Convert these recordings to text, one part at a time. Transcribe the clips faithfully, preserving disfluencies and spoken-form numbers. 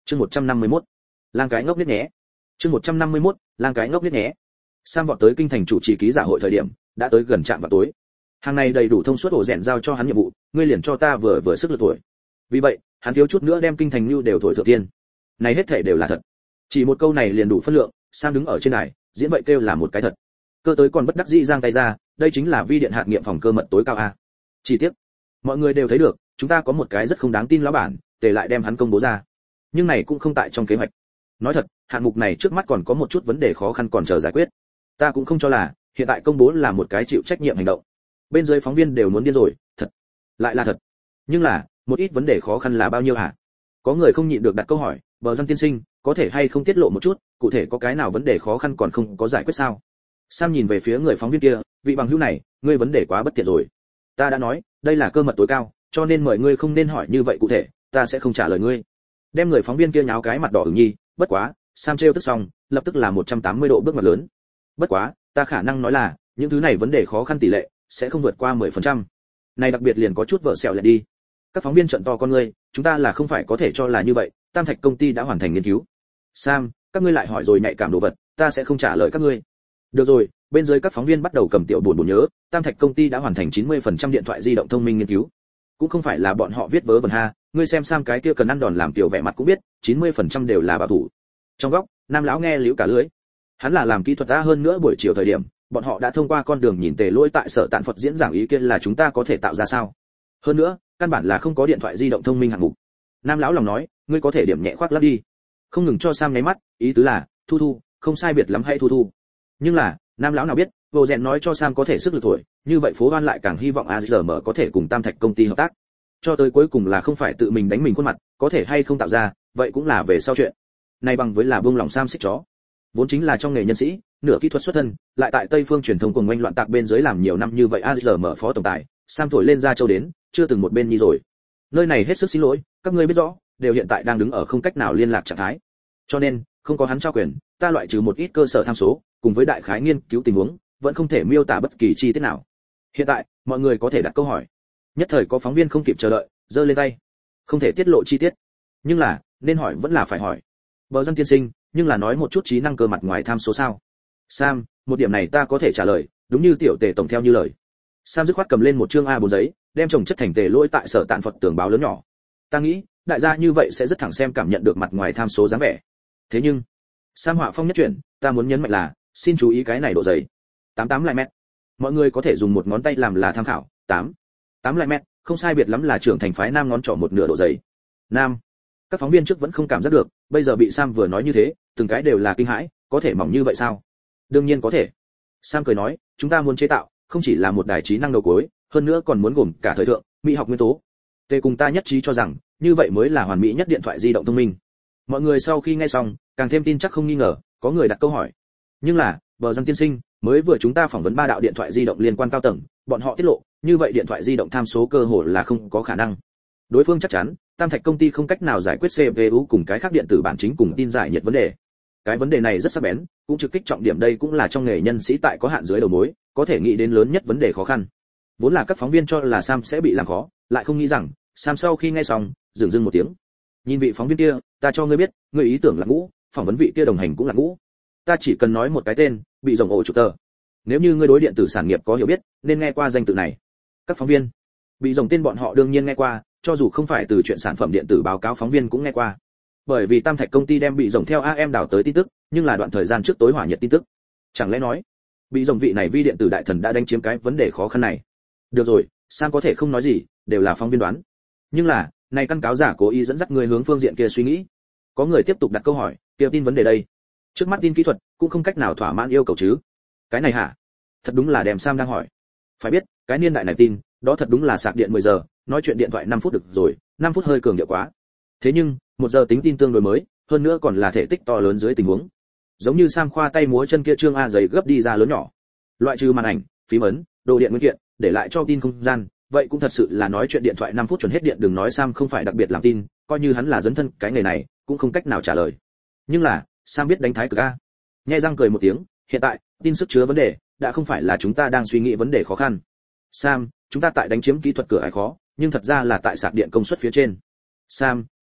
Chương một trăm năm mươi mốt. Lang cái ngốc biết nhé. Chương một trăm năm mươi mốt. Lang cái ngốc biết nhé. Sam vọt tới kinh thành chủ trì ký giả hội thời điểm, đã tới gần trạm vào tối. Hàng này đầy đủ thông suốt ổ rèn giao cho hắn nhiệm vụ, ngươi liền cho ta vừa vừa sức lực tuổi. Vì vậy, hắn thiếu chút nữa đem kinh thành lưu đều thổi thượng tiên. Này hết thảy đều là thật. Chỉ một câu này liền đủ phân lượng, Sam đứng ở trên đài, diễn vậy kêu là một cái thật. Cơ tới còn bất đắc dĩ giang tay ra, đây chính là vi điện hạt nghiệm phòng cơ mật tối cao a. Chi tiết, mọi người đều thấy được, chúng ta có một cái rất không đáng tin lão bản, tề lại đem hắn công bố ra. Nhưng này cũng không tại trong kế hoạch. Nói thật, hạng mục này trước mắt còn có một chút vấn đề khó khăn còn chờ giải quyết. Ta cũng không cho là hiện tại công bố là một cái chịu trách nhiệm hành động. Bên dưới phóng viên đều muốn điên rồi, thật, lại là thật. Nhưng là, một ít vấn đề khó khăn là bao nhiêu hả? Có người không nhịn được đặt câu hỏi, Bờ Dân tiên sinh, có thể hay không tiết lộ một chút, cụ thể có cái nào vấn đề khó khăn còn không có giải quyết sao? Sam nhìn về phía người phóng viên kia, vị bằng hữu này, ngươi vấn đề quá bất tiện rồi. Ta đã nói, đây là cơ mật tối cao, cho nên mời ngươi không nên hỏi như vậy cụ thể, ta sẽ không trả lời ngươi. Đem người phóng viên kia nháo cái mặt đỏ ửng nhi, bất quá, Sam trêu tức xong, lập tức là một trăm tám mươi độ bước ngoặt lớn. Bất quá, ta khả năng nói là, những thứ này vấn đề khó khăn tỷ lệ sẽ không vượt qua mười phần trăm. Này đặc biệt liền có chút vợ sẹo lại đi. Các phóng viên trợn to con ngươi, chúng ta là không phải có thể cho là như vậy, Tam Thạch công ty đã hoàn thành nghiên cứu. Sam, các ngươi lại hỏi rồi nhạy cảm đồ vật, ta sẽ không trả lời các ngươi. Được rồi, bên dưới các phóng viên bắt đầu cầm tiểu buồn buồn nhớ, Tam Thạch công ty đã hoàn thành chín mươi phần trăm điện thoại di động thông minh nghiên cứu. Cũng không phải là bọn họ viết vớ vẩn ha, ngươi xem Sam cái kia cần ăn đòn làm tiểu vẻ mặt cũng biết, chín mươi phần trăm đều là bảo thủ. Trong góc, Nam lão nghe liễu cả lưỡi. Hắn là làm kỹ thuật ta hơn nữa buổi chiều thời điểm, bọn họ đã thông qua con đường nhìn tề lỗi tại sở tạn Phật diễn giảng ý kiến là chúng ta có thể tạo ra sao? Hơn nữa, căn bản là không có điện thoại di động thông minh hạng mục. Nam lão lòng nói, ngươi có thể điểm nhẹ khoác lắp đi. Không ngừng cho Sam nháy mắt, ý tứ là, thu thu, không sai biệt lắm hay thu thu. Nhưng là, Nam lão nào biết, vô rèn nói cho Sam có thể sức lực thổi, như vậy phố Hoan lại càng hy vọng a giê em có thể cùng Tam Thạch công ty hợp tác. Cho tới cuối cùng là không phải tự mình đánh mình khuôn mặt, có thể hay không tạo ra, vậy cũng là về sau chuyện. Này bằng với là buông lòng Sam xích chó. Vốn chính là trong nghề nhân sĩ, nửa kỹ thuật xuất thân, lại tại Tây phương truyền thông cùng ngoanh loạn tạc bên dưới làm nhiều năm như vậy a giê em phó tổng tài, Sam thổi lên ra châu đến, chưa từng một bên nhi rồi. Nơi này hết sức xin lỗi, các ngươi biết rõ, đều hiện tại đang đứng ở không cách nào liên lạc trạng thái. Cho nên, không có hắn trao quyền, ta loại trừ một ít cơ sở tham số, cùng với đại khái nghiên cứu tình huống, vẫn không thể miêu tả bất kỳ chi tiết nào. Hiện tại, mọi người có thể đặt câu hỏi. Nhất thời có phóng viên không kịp chờ đợi, giơ lên tay. Không thể tiết lộ chi tiết, nhưng là, nên hỏi vẫn là phải hỏi. Bờ Dân tiên sinh, nhưng là nói một chút trí năng cơ mặt ngoài tham số sao? Sam, một điểm này ta có thể trả lời, đúng như tiểu tề tổng theo như lời. Sam dứt khoát cầm lên một chương a bốn giấy, đem chồng chất thành tề lỗi tại sở tạn Phật tường báo lớn nhỏ. Ta nghĩ, đại gia như vậy sẽ rất thẳng xem cảm nhận được mặt ngoài tham số dáng vẻ. Thế nhưng, Sam họa phong nhất chuyển, ta muốn nhấn mạnh là, xin chú ý cái này độ dày. tám mươi tám lại mét. Mọi người có thể dùng một ngón tay làm là tham khảo, tám. tám lại mét, không sai biệt lắm là trưởng thành phái nam ngón trỏ một nửa độ dày. Nam. Các phóng viên trước vẫn không cảm giác được, bây giờ bị Sam vừa nói như thế, từng cái đều là kinh hãi, có thể mỏng như vậy sao? Đương nhiên có thể. Sam cười nói, chúng ta muốn chế tạo, không chỉ là một đài trí năng đầu cuối, hơn nữa còn muốn gồm cả thời thượng, mỹ học nguyên tố. Tề cùng ta nhất trí cho rằng, như vậy mới là hoàn mỹ nhất điện thoại di động thông minh. Mọi người sau khi nghe xong, càng thêm tin chắc không nghi ngờ, có người đặt câu hỏi. Nhưng là, Bờ Dân tiên sinh, mới vừa chúng ta phỏng vấn ba đạo điện thoại di động liên quan cao tầng, bọn họ tiết lộ, như vậy điện thoại di động tham số cơ hội là không có khả năng. Đối phương chắc chắn, Tam Thạch công ty không cách nào giải quyết xê pê u cùng cái khác điện tử bản chính cùng tin giải nhiệt vấn đề. Cái vấn đề này rất sắc bén, cũng trực kích trọng điểm đây cũng là trong nghề nhân sĩ tại có hạn dưới đầu mối, có thể nghĩ đến lớn nhất vấn đề khó khăn. Vốn là các phóng viên cho là Sam sẽ bị làm khó, lại không nghĩ rằng, Sam sau khi nghe xong, dừng dưng một tiếng. Nhìn vị phóng viên kia, ta cho ngươi biết, ngươi ý tưởng là ngũ, phỏng vấn vị kia đồng hành cũng là ngũ. Ta chỉ cần nói một cái tên, bị rồng ổ chủ tờ. Nếu như ngươi đối điện tử sản nghiệp có hiểu biết, nên nghe qua danh tự này. Các phóng viên, bị rồng tên bọn họ đương nhiên nghe qua, cho dù không phải từ chuyện sản phẩm điện tử báo cáo phóng viên cũng nghe qua. Bởi vì Tam Thạch công ty đem bị rồng theo a em đào tới tin tức, nhưng là đoạn thời gian trước tối hỏa nhiệt tin tức. Chẳng lẽ nói, bị rồng vị này vi điện tử đại thần đã đánh chiếm cái vấn đề khó khăn này? Được rồi, Sam có thể không nói gì, đều là phóng viên đoán. Nhưng là, này căn cáo giả cố ý dẫn dắt người hướng phương diện kia suy nghĩ. Có người tiếp tục đặt câu hỏi, kia tin vấn đề đây. Trước mắt tin kỹ thuật cũng không cách nào thỏa mãn yêu cầu chứ? Cái này hả? Thật đúng là đem Sam đang hỏi. Phải biết, cái niên đại này tin, đó thật đúng là sạc điện mười giờ, nói chuyện điện thoại năm phút được rồi, năm phút hơi cường điệu quá. Thế nhưng, một giờ tính tin tương đối mới, hơn nữa còn là thể tích to lớn dưới tình huống. Giống như Sam khoa tay múa chân kia trương a giấy gấp đi ra lớn nhỏ. Loại trừ màn ảnh, phím ấn, đồ điện nguyên kiện, để lại cho tin không gian, vậy cũng thật sự là nói chuyện điện thoại năm phút chuẩn hết điện, đừng nói Sam không phải đặc biệt làm tin, coi như hắn là dấn thân cái nghề này, cũng không cách nào trả lời. Nhưng là, Sam biết đánh thái cực a. Nhe răng cười một tiếng, hiện tại, tin sức chứa vấn đề, đã không phải là chúng ta đang suy nghĩ vấn đề khó khăn. Sam, chúng ta tại đánh chiếm kỹ thuật cửa ải khó, nhưng thật ra là tại sạc điện công suất phía trên. Sam,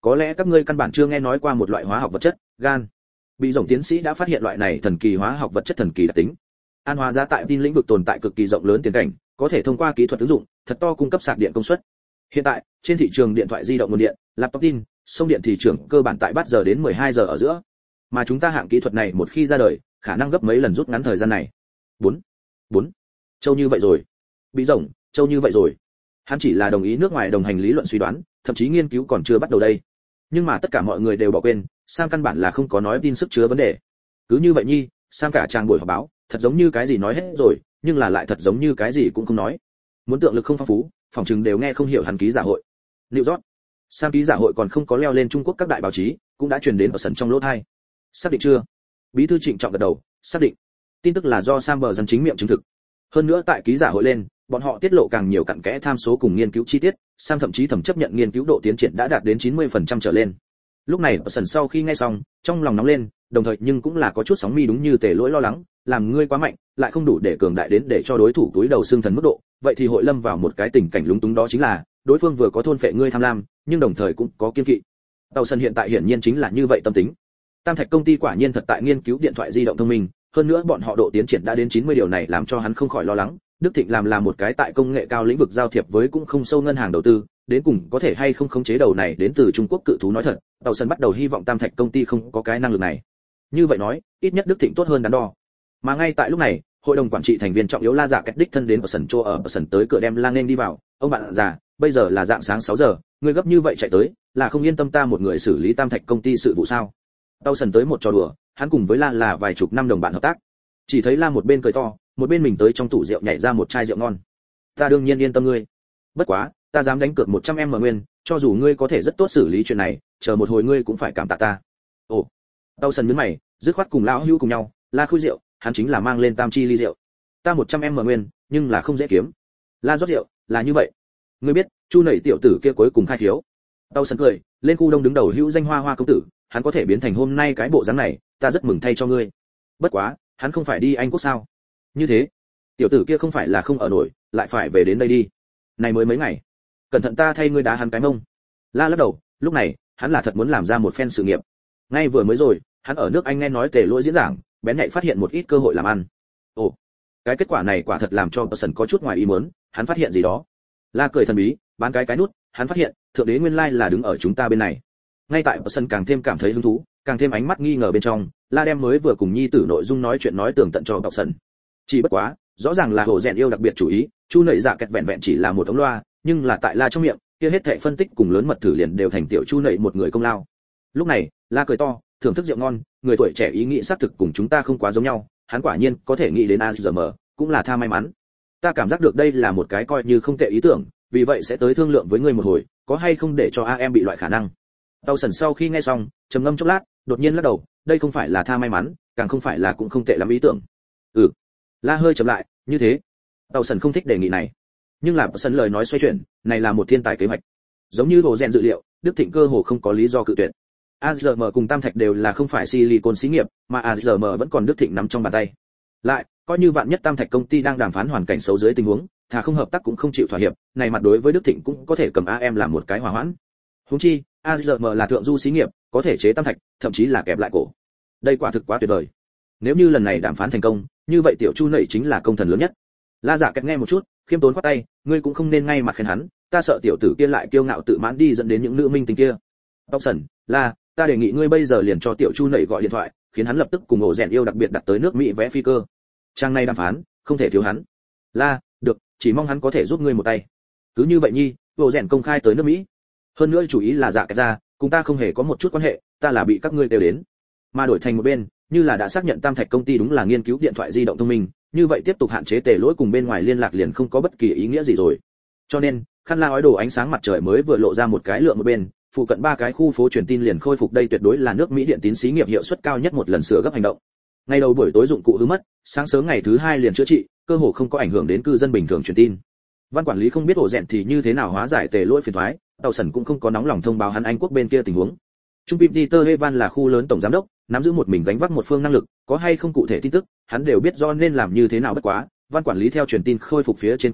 có lẽ các ngươi căn bản chưa nghe nói qua một loại hóa học vật chất, gan. Bị rộng tiến sĩ đã phát hiện loại này thần kỳ hóa học vật chất thần kỳ đặc tính. An hóa giá tại tin lĩnh vực tồn tại cực kỳ rộng lớn tiền cảnh, có thể thông qua kỹ thuật ứng dụng, thật to cung cấp sạc điện công suất. Hiện tại, trên thị trường điện thoại di động nguồn điện, laptop tin, sông điện thị trường cơ bản tại bắt giờ đến mười hai giờ ở giữa. Mà chúng ta hạng kỹ thuật này một khi ra đời, khả năng gấp mấy lần rút ngắn thời gian này. bốn bốn Châu như vậy rồi. Bị rộng, châu như vậy rồi. Hắn chỉ là đồng ý nước ngoài đồng hành lý luận suy đoán, thậm chí nghiên cứu còn chưa bắt đầu đây. Nhưng mà tất cả mọi người đều bỏ quên, Sam căn bản là không có nói tin sức chứa vấn đề. Cứ như vậy nhi, Sam cả trang buổi họp báo, thật giống như cái gì nói hết rồi, nhưng là lại thật giống như cái gì cũng không nói. Muốn tượng lực không phong phú, phòng chừng đều nghe không hiểu hắn ký giả hội. New York. Sam ký giả hội còn không có leo lên Trung Quốc các đại báo chí, cũng đã truyền đến ở sân trong lỗ tai. Xác định chưa? Bí thư Trịnh Trọng gật đầu, xác định. Tin tức là do Sam bờ dân chính miệng chứng thực. Hơn nữa tại ký giả hội lên, bọn họ tiết lộ càng nhiều cặn kẽ tham số cùng nghiên cứu chi tiết, Sam thậm chí thẩm chấp nhận nghiên cứu độ tiến triển đã đạt đến chín mươi phần trăm trở lên. Lúc này ở sân sau khi nghe xong, trong lòng nóng lên, đồng thời nhưng cũng là có chút sóng mi đúng như tề lỗi lo lắng, làm ngươi quá mạnh, lại không đủ để cường đại đến để cho đối thủ túi đầu xương thần mức độ, vậy thì hội lâm vào một cái tình cảnh lúng túng, đó chính là đối phương vừa có thôn phệ ngươi tham lam, nhưng đồng thời cũng có kiên kỵ. Tàu sân hiện tại hiển nhiên chính là như vậy tâm tính. Tam Thạch công ty quả nhiên thật tại nghiên cứu điện thoại di động thông minh, hơn nữa bọn họ độ tiến triển đã đến chín mươi, điều này làm cho hắn không khỏi lo lắng. Đức Thịnh làm là một cái tại công nghệ cao lĩnh vực giao thiệp với cũng không sâu ngân hàng đầu tư, đến cùng có thể hay không khống chế đầu này đến từ Trung Quốc cự thú nói thật, Tàu sân bắt đầu hy vọng Tam Thạch công ty không có cái năng lực này. Như vậy nói, ít nhất Đức Thịnh tốt hơn đắn đo. Mà ngay tại lúc này, hội đồng quản trị thành viên trọng yếu La Dạ Kẹt đích thân đến ở sân chỗ ở ở sân tới cửa đem Lang nên đi vào. Ông bạn già, bây giờ là dạng sáng sáu giờ, ngươi gấp như vậy chạy tới, là không yên tâm ta một người xử lý Tam Thạch công ty sự vụ sao? Tàu sân tới một trò đùa, hắn cùng với La là vài chục năm đồng bạn hợp tác. Chỉ thấy La một bên cười to, một bên mình tới trong tủ rượu nhảy ra một chai rượu ngon. Ta đương nhiên yên tâm ngươi. Bất quá, ta dám đánh cược một trăm em mở nguyên, cho dù ngươi có thể rất tốt xử lý chuyện này, chờ một hồi ngươi cũng phải cảm tạ ta. Ồ. Tàu sân nhướng mày, dứt khoát cùng lão hữu cùng nhau, La khui rượu, hắn chính là mang lên tam chi ly rượu. Ta một trăm em mở nguyên, nhưng là không dễ kiếm. La rót rượu, là như vậy. Ngươi biết, Chu Nảy tiểu tử kia cuối cùng khai thiếu. Tàu sân cười, lên khu đông đứng đầu hữu danh Hoa Hoa công tử, hắn có thể biến thành hôm nay cái bộ dáng này, ta rất mừng thay cho ngươi. Bất quá, hắn không phải đi Anh quốc sao? Như thế, tiểu tử kia không phải là không ở nổi, lại phải về đến đây đi. Này mới mấy ngày, cẩn thận ta thay ngươi đá hắn cái mông. La lắc đầu, lúc này, hắn là thật muốn làm ra một phen sự nghiệp. Ngay vừa mới rồi, hắn ở nước Anh nghe nói tề lỗi diễn giảng, bén nhạy phát hiện một ít cơ hội làm ăn. Ồ, cái kết quả này quả thật làm cho Person có chút ngoài ý muốn, hắn phát hiện gì đó. La cười thần bí, bán cái cái nút, hắn phát hiện, thượng đế nguyên lai là đứng ở chúng ta bên này. Ngay tại Person càng thêm cảm thấy hứng thú, càng thêm ánh mắt nghi ngờ bên trong, La đem mới vừa cùng nhi tử nội dung nói chuyện nói tường tận cho Person. Chỉ bất quá, rõ ràng là hồ rèn yêu đặc biệt chủ ý, Chu Nảy Dạ Kẹt vẹn vẹn chỉ là một ống loa, nhưng là tại La trong miệng, kia hết thảy phân tích cùng lớn mật thử liền đều thành tiểu Chu Nảy một người công lao. Lúc này, La cười to, thưởng thức rượu ngon, người tuổi trẻ ý nghĩ xác thực cùng chúng ta không quá giống nhau, hắn quả nhiên có thể nghĩ đến a giê em, cũng là tha may mắn. Ta cảm giác được đây là một cái coi như không tệ ý tưởng, vì vậy sẽ tới thương lượng với ngươi một hồi, có hay không để cho a em bị loại khả năng. Tàu sần sau khi nghe xong, trầm ngâm chốc lát, đột nhiên lắc đầu, đây không phải là tha may mắn, càng không phải là cũng không tệ lắm ý tưởng. Ừ. La hơi chậm lại, như thế. Tàu sần không thích đề nghị này, nhưng là sần lời nói xoay chuyển, này là một thiên tài kế hoạch. Giống như hồ rèn dự liệu, Đức Thịnh cơ hồ không có lý do cự tuyệt. a giê em cùng Tam Thạch đều là không phải silicon xí nghiệp, mà a giê em vẫn còn Đức Thịnh nắm trong bàn tay. Lại, coi như vạn nhất Tam Thạch công ty đang đàm phán hoàn cảnh xấu dưới tình huống, thà không hợp tác cũng không chịu thỏa hiệp, này mặt đối với Đức Thịnh cũng có thể cầm a em làm một cái hòa hoãn. Huống chi, a giê em là thượng du xí nghiệp, có thể chế Tam Thạch, thậm chí là kẹp lại cổ. Đây quả thực quá tuyệt vời. Nếu như lần này đàm phán thành công, như vậy tiểu Chu Nảy chính là công thần lớn nhất. La Dạ Kẹt nghe một chút, khiêm tốn khoát tay, ngươi cũng không nên ngay mặt khen hắn, ta sợ tiểu tử kia lại kiêu ngạo tự mãn đi dẫn đến những nữ minh tinh kia. Dobson, La, ta đề nghị ngươi bây giờ liền cho tiểu Chu Nảy gọi điện thoại, khiến hắn lập tức cùng ổ rèn yêu đặc biệt đặt tới nước Mỹ vé phi cơ. Trang này đàm phán, không thể thiếu hắn. La, được, chỉ mong hắn có thể giúp ngươi một tay. Cứ như vậy nhi, ổ rèn công khai tới nước Mỹ. Hơn nữa chủ ý là Dạ Kẹt ra, cùng ta không hề có một chút quan hệ, ta là bị các ngươi đều đến. Mà đổi thành một bên, như là đã xác nhận Tam Thạch công ty đúng là nghiên cứu điện thoại di động thông minh, như vậy tiếp tục hạn chế tề lỗi cùng bên ngoài liên lạc liền không có bất kỳ ý nghĩa gì rồi. Cho nên, khăn la ói đồ ánh sáng mặt trời mới vừa lộ ra một cái lượng một bên, phụ cận ba cái khu phố truyền tin liền khôi phục, đây tuyệt đối là nước Mỹ điện tín xí nghiệp hiệu suất cao nhất một lần sửa gấp hành động. Ngày đầu buổi tối dụng cụ hư mất, sáng sớm ngày thứ hai liền chữa trị, cơ hồ không có ảnh hưởng đến cư dân bình thường truyền tin. Văn quản lý không biết ổ rèn thì như thế nào hóa giải tề lỗi phiền toái, Tàu Sẩn cũng không có nóng lòng thông báo hắn Anh quốc bên kia tình huống. Trung Peter Evan là khu lớn tổng giám đốc, nắm giữ một mình gánh vác một phương năng lực, có hay không cụ thể tin tức, hắn đều biết do nên làm như thế nào, bất quá, văn quản lý theo truyền tin khôi phục phía trên cũng biết,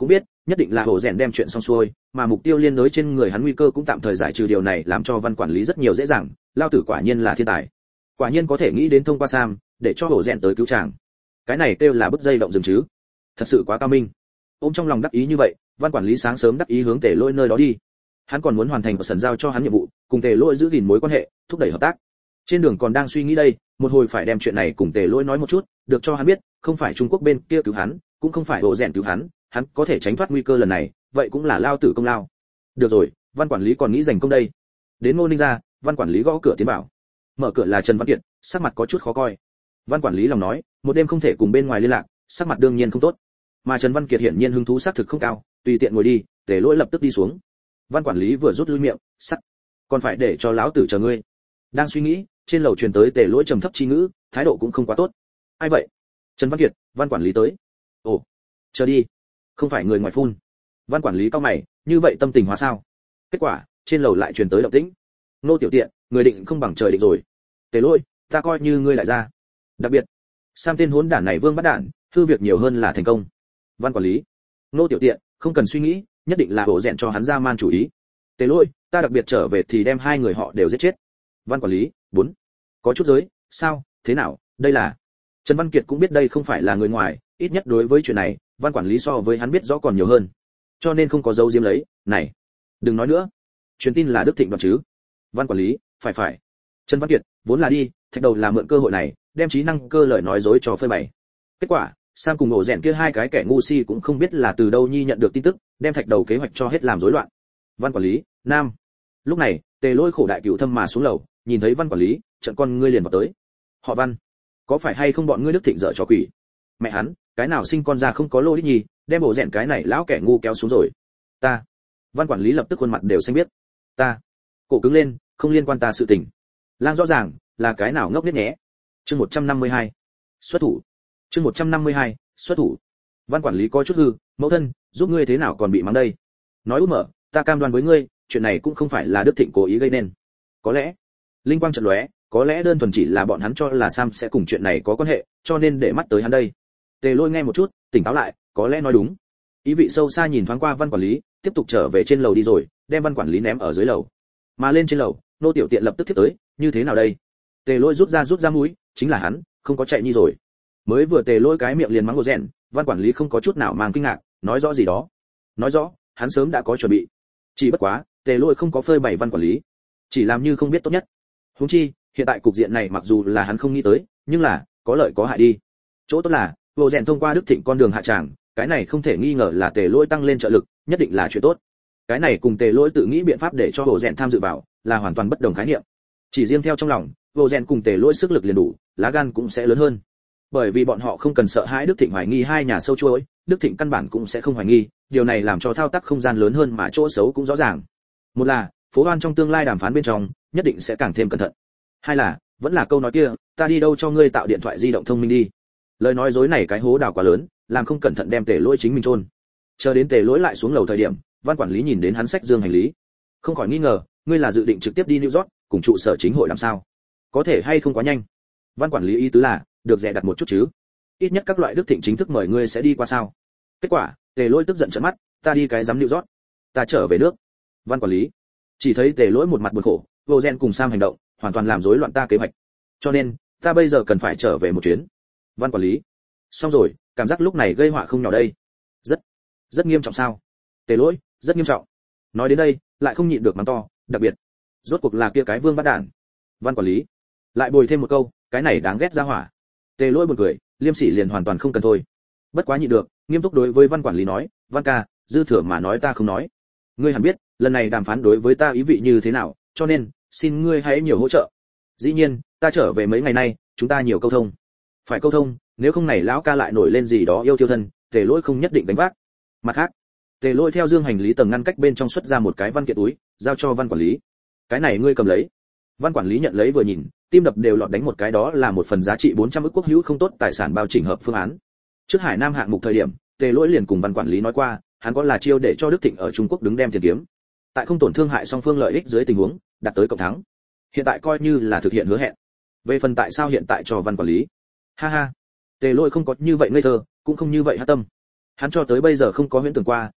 nhất định là hổ rèn đem chuyện xong xuôi, mà mục tiêu liên đối trên người hắn nguy cơ cũng tạm thời giải trừ, điều này làm cho văn quản lý rất nhiều dễ dàng. Lao tử quả nhiên là thiên tài, quả nhiên có thể nghĩ đến thông qua Sam để cho hổ rèn tới cứu chàng. Cái này kêu là bứt dây động rừng chứ, thật sự quá cao minh. Ôm trong lòng đắc ý như vậy, văn quản lý sáng sớm đắc ý hướng Tề Lỗi nơi đó đi. Hắn còn muốn hoàn thành sần giao cho hắn nhiệm vụ, cùng Tề Lỗi giữ gìn mối quan hệ, thúc đẩy hợp tác. Trên đường còn đang suy nghĩ đây, một hồi phải đem chuyện này cùng Tề Lỗi nói một chút, được cho hắn biết, không phải Trung Quốc bên kia cứu hắn, cũng không phải Hồ Rèn cứu hắn, hắn có thể tránh thoát nguy cơ lần này, vậy cũng là lao tử công lao. Được rồi, văn quản lý còn nghĩ giành công đây. Đến Ngô Ninh ra, văn quản lý gõ cửa tiến vào. Mở cửa là Trần Văn Kiệt, sắc mặt có chút khó coi. Văn quản lý lòng nói, một đêm không thể cùng bên ngoài liên lạc, sắc mặt đương nhiên không tốt. Mà Trần Văn Kiệt hiển nhiên hứng thú xác thực không cao, tùy tiện ngồi đi, Tề Lỗi lập tức đi xuống. Văn quản lý vừa rút lui miệng, sắt, còn phải để cho lão tử chờ ngươi. Đang suy nghĩ, trên lầu truyền tới Tề Lỗi trầm thấp chi ngữ, thái độ cũng không quá tốt. Ai vậy? Trần Văn Kiệt, văn quản lý tới. Ồ, chờ đi, không phải người ngoài phun. Văn quản lý cau mày, như vậy tâm tình hóa sao? Kết quả, trên lầu lại truyền tới động tĩnh. Nô tiểu tiện, người định không bằng trời định rồi. Tề Lỗi, ta coi như ngươi lại ra. Đặc biệt, Sam tên hỗn đản này vương bắt đản, hư việc nhiều hơn là thành công. Văn quản lý, nô tiểu tiện, không cần suy nghĩ, nhất định là Hồ Rèn cho hắn ra man chủ ý. Tề Lỗi, ta đặc biệt trở về thì đem hai người họ đều giết chết. Văn quản lý, bốn, có chút giới, sao, thế nào, đây là. Trần Văn Kiệt cũng biết đây không phải là người ngoài, ít nhất đối với chuyện này, văn quản lý so với hắn biết rõ còn nhiều hơn, cho nên không có dấu diếm lấy. Này, đừng nói nữa, truyền tin là Đức Thịnh đoạt chứ. Văn quản lý, phải phải. Trần Văn Kiệt, vốn là đi, thạch đầu là mượn cơ hội này, đem trí năng cơ lời nói dối cho phơi bày. Kết quả, Sam cùng Ổ Rèn kia hai cái kẻ ngu si cũng không biết là từ đâu nhi nhận được tin tức, đem thạch đầu kế hoạch cho hết làm rối loạn. Văn quản lý, nam. Lúc này, Tề Lỗi khổ đại cửu thâm mà xuống lầu, nhìn thấy văn quản lý, trận con ngươi liền vào tới. Họ Văn, có phải hay không bọn ngươi Đức Thịnh dở trò quỷ? Mẹ hắn, cái nào sinh con ra không có lô đích nhì, đem Ổ Rèn cái này lão kẻ ngu kéo xuống rồi. Ta. Văn quản lý lập tức khuôn mặt đều xanh biết. Ta. Cổ cứng lên, không liên quan ta sự tình. Lang rõ ràng, là cái nào ngốc nghếch nhé. Chương một trăm năm mươi hai. Xuất thủ. Chương một trăm năm mươi hai, xuất thủ. Văn quản lý có chút hư, mẫu thân, giúp ngươi thế nào còn bị mắng đây? Nói út mở, ta cam đoan với ngươi, chuyện này cũng không phải là Đức Thịnh cố ý gây nên. Có lẽ, linh quang chợt lóe, có lẽ đơn thuần chỉ là bọn hắn cho là Sam sẽ cùng chuyện này có quan hệ, cho nên để mắt tới hắn đây. Tề Lỗi nghe một chút, tỉnh táo lại, có lẽ nói đúng. Ý vị sâu xa nhìn thoáng qua văn quản lý, tiếp tục trở về trên lầu đi rồi, đem văn quản lý ném ở dưới lầu. Mà lên trên lầu, nô tiểu tiện lập tức tiếp tới, như thế nào đây? Tề Lỗi rút ra rút ra mũi, chính là hắn, không có chạy nhi rồi. Mới vừa Tề Lỗi cái miệng liền mắng Hồ Rèn, văn quản lý không có chút nào mang kinh ngạc, nói rõ gì đó. Nói rõ, hắn sớm đã có chuẩn bị. Chỉ bất quá, Tề Lỗi không có phơi bày văn quản lý, chỉ làm như không biết tốt nhất. Huống chi, hiện tại cục diện này mặc dù là hắn không nghĩ tới, nhưng là có lợi có hại đi. Chỗ tốt là, Hồ Rèn thông qua Đức Thịnh con đường hạ tràng, cái này không thể nghi ngờ là Tề Lỗi tăng lên trợ lực, nhất định là chuyện tốt. Cái này cùng Tề Lỗi tự nghĩ biện pháp để cho Hồ Rèn tham dự vào, là hoàn toàn bất đồng khái niệm. Chỉ riêng theo trong lòng, Hồ Rèn cùng Tề Lỗi sức lực liền đủ, lá gan cũng sẽ lớn hơn. Bởi vì bọn họ không cần sợ hãi Đức Thịnh hoài nghi hai nhà sâu chuỗi, Đức Thịnh căn bản cũng sẽ không hoài nghi, điều này làm cho thao tác không gian lớn hơn mà chỗ xấu cũng rõ ràng. Một là, phố Hoan trong tương lai đàm phán bên trong, nhất định sẽ càng thêm cẩn thận. Hai là, vẫn là câu nói kia, ta đi đâu cho ngươi tạo điện thoại di động thông minh đi. Lời nói dối này cái hố đào quá lớn, làm không cẩn thận đem Tề Lỗi chính mình chôn. Chờ đến Tề Lỗi lại xuống lầu thời điểm, văn quản lý nhìn đến hắn xách dương hành lý, không khỏi nghi ngờ, ngươi là dự định trực tiếp đi New York, cùng trụ sở chính hội làm sao? Có thể hay không quá nhanh? Văn quản lý ý tứ là, được rẻ đặt một chút chứ. Ít nhất các loại Đức Thịnh chính thức mời ngươi sẽ đi qua sao? Kết quả, Tề Lỗi tức giận trợn mắt, ta đi cái dám New York, ta trở về nước. Văn quản lý, chỉ thấy Tề Lỗi một mặt buồn khổ, Hồ Rèn cùng Sam hành động, hoàn toàn làm rối loạn ta kế hoạch. Cho nên, ta bây giờ cần phải trở về một chuyến. Văn quản lý, xong rồi, cảm giác lúc này gây họa không nhỏ đây. Rất, rất nghiêm trọng sao? Tề Lỗi, rất nghiêm trọng. Nói đến đây, lại không nhịn được mắng to, đặc biệt, rốt cuộc là kia cái vương bắt đản. Văn quản lý, lại bồi thêm một câu, cái này đáng ghét ra hỏa. Tề Lỗi buồn cười, liêm sỉ liền hoàn toàn không cần thôi. Bất quá nhịn được, nghiêm túc đối với văn quản lý nói, văn ca, dư thừa mà nói ta không nói. Ngươi hẳn biết, lần này đàm phán đối với ta ý vị như thế nào, cho nên, xin ngươi hãy nhiều hỗ trợ. Dĩ nhiên, ta trở về mấy ngày nay, chúng ta nhiều câu thông. Phải câu thông, nếu không này lão ca lại nổi lên gì đó yêu tiêu thân, Tề Lỗi không nhất định đánh vác. Mặt khác, Tề Lỗi theo dương hành lý tầng ngăn cách bên trong xuất ra một cái văn kiện túi, giao cho văn quản lý. Cái này ngươi cầm lấy. Văn quản lý nhận lấy vừa nhìn, tim đập đều lọt đánh một cái, đó là một phần giá trị bốn trăm ức quốc hữu không tốt tài sản bao chỉnh hợp phương án. Trước Hải Nam hạng mục thời điểm, Tề Lỗi liền cùng văn quản lý nói qua, hắn có là chiêu để cho Đức Thịnh ở Trung Quốc đứng đem tiền kiếm. Tại không tổn thương hại song phương lợi ích dưới tình huống, đạt tới cộng thắng. Hiện tại coi như là thực hiện hứa hẹn. Về phần tại sao hiện tại cho văn quản lý, ha ha, Tề Lỗi không có như vậy ngây thơ, cũng không như vậy hát tâm. Hắn cho tới bây giờ không có huyễn tưởng qua,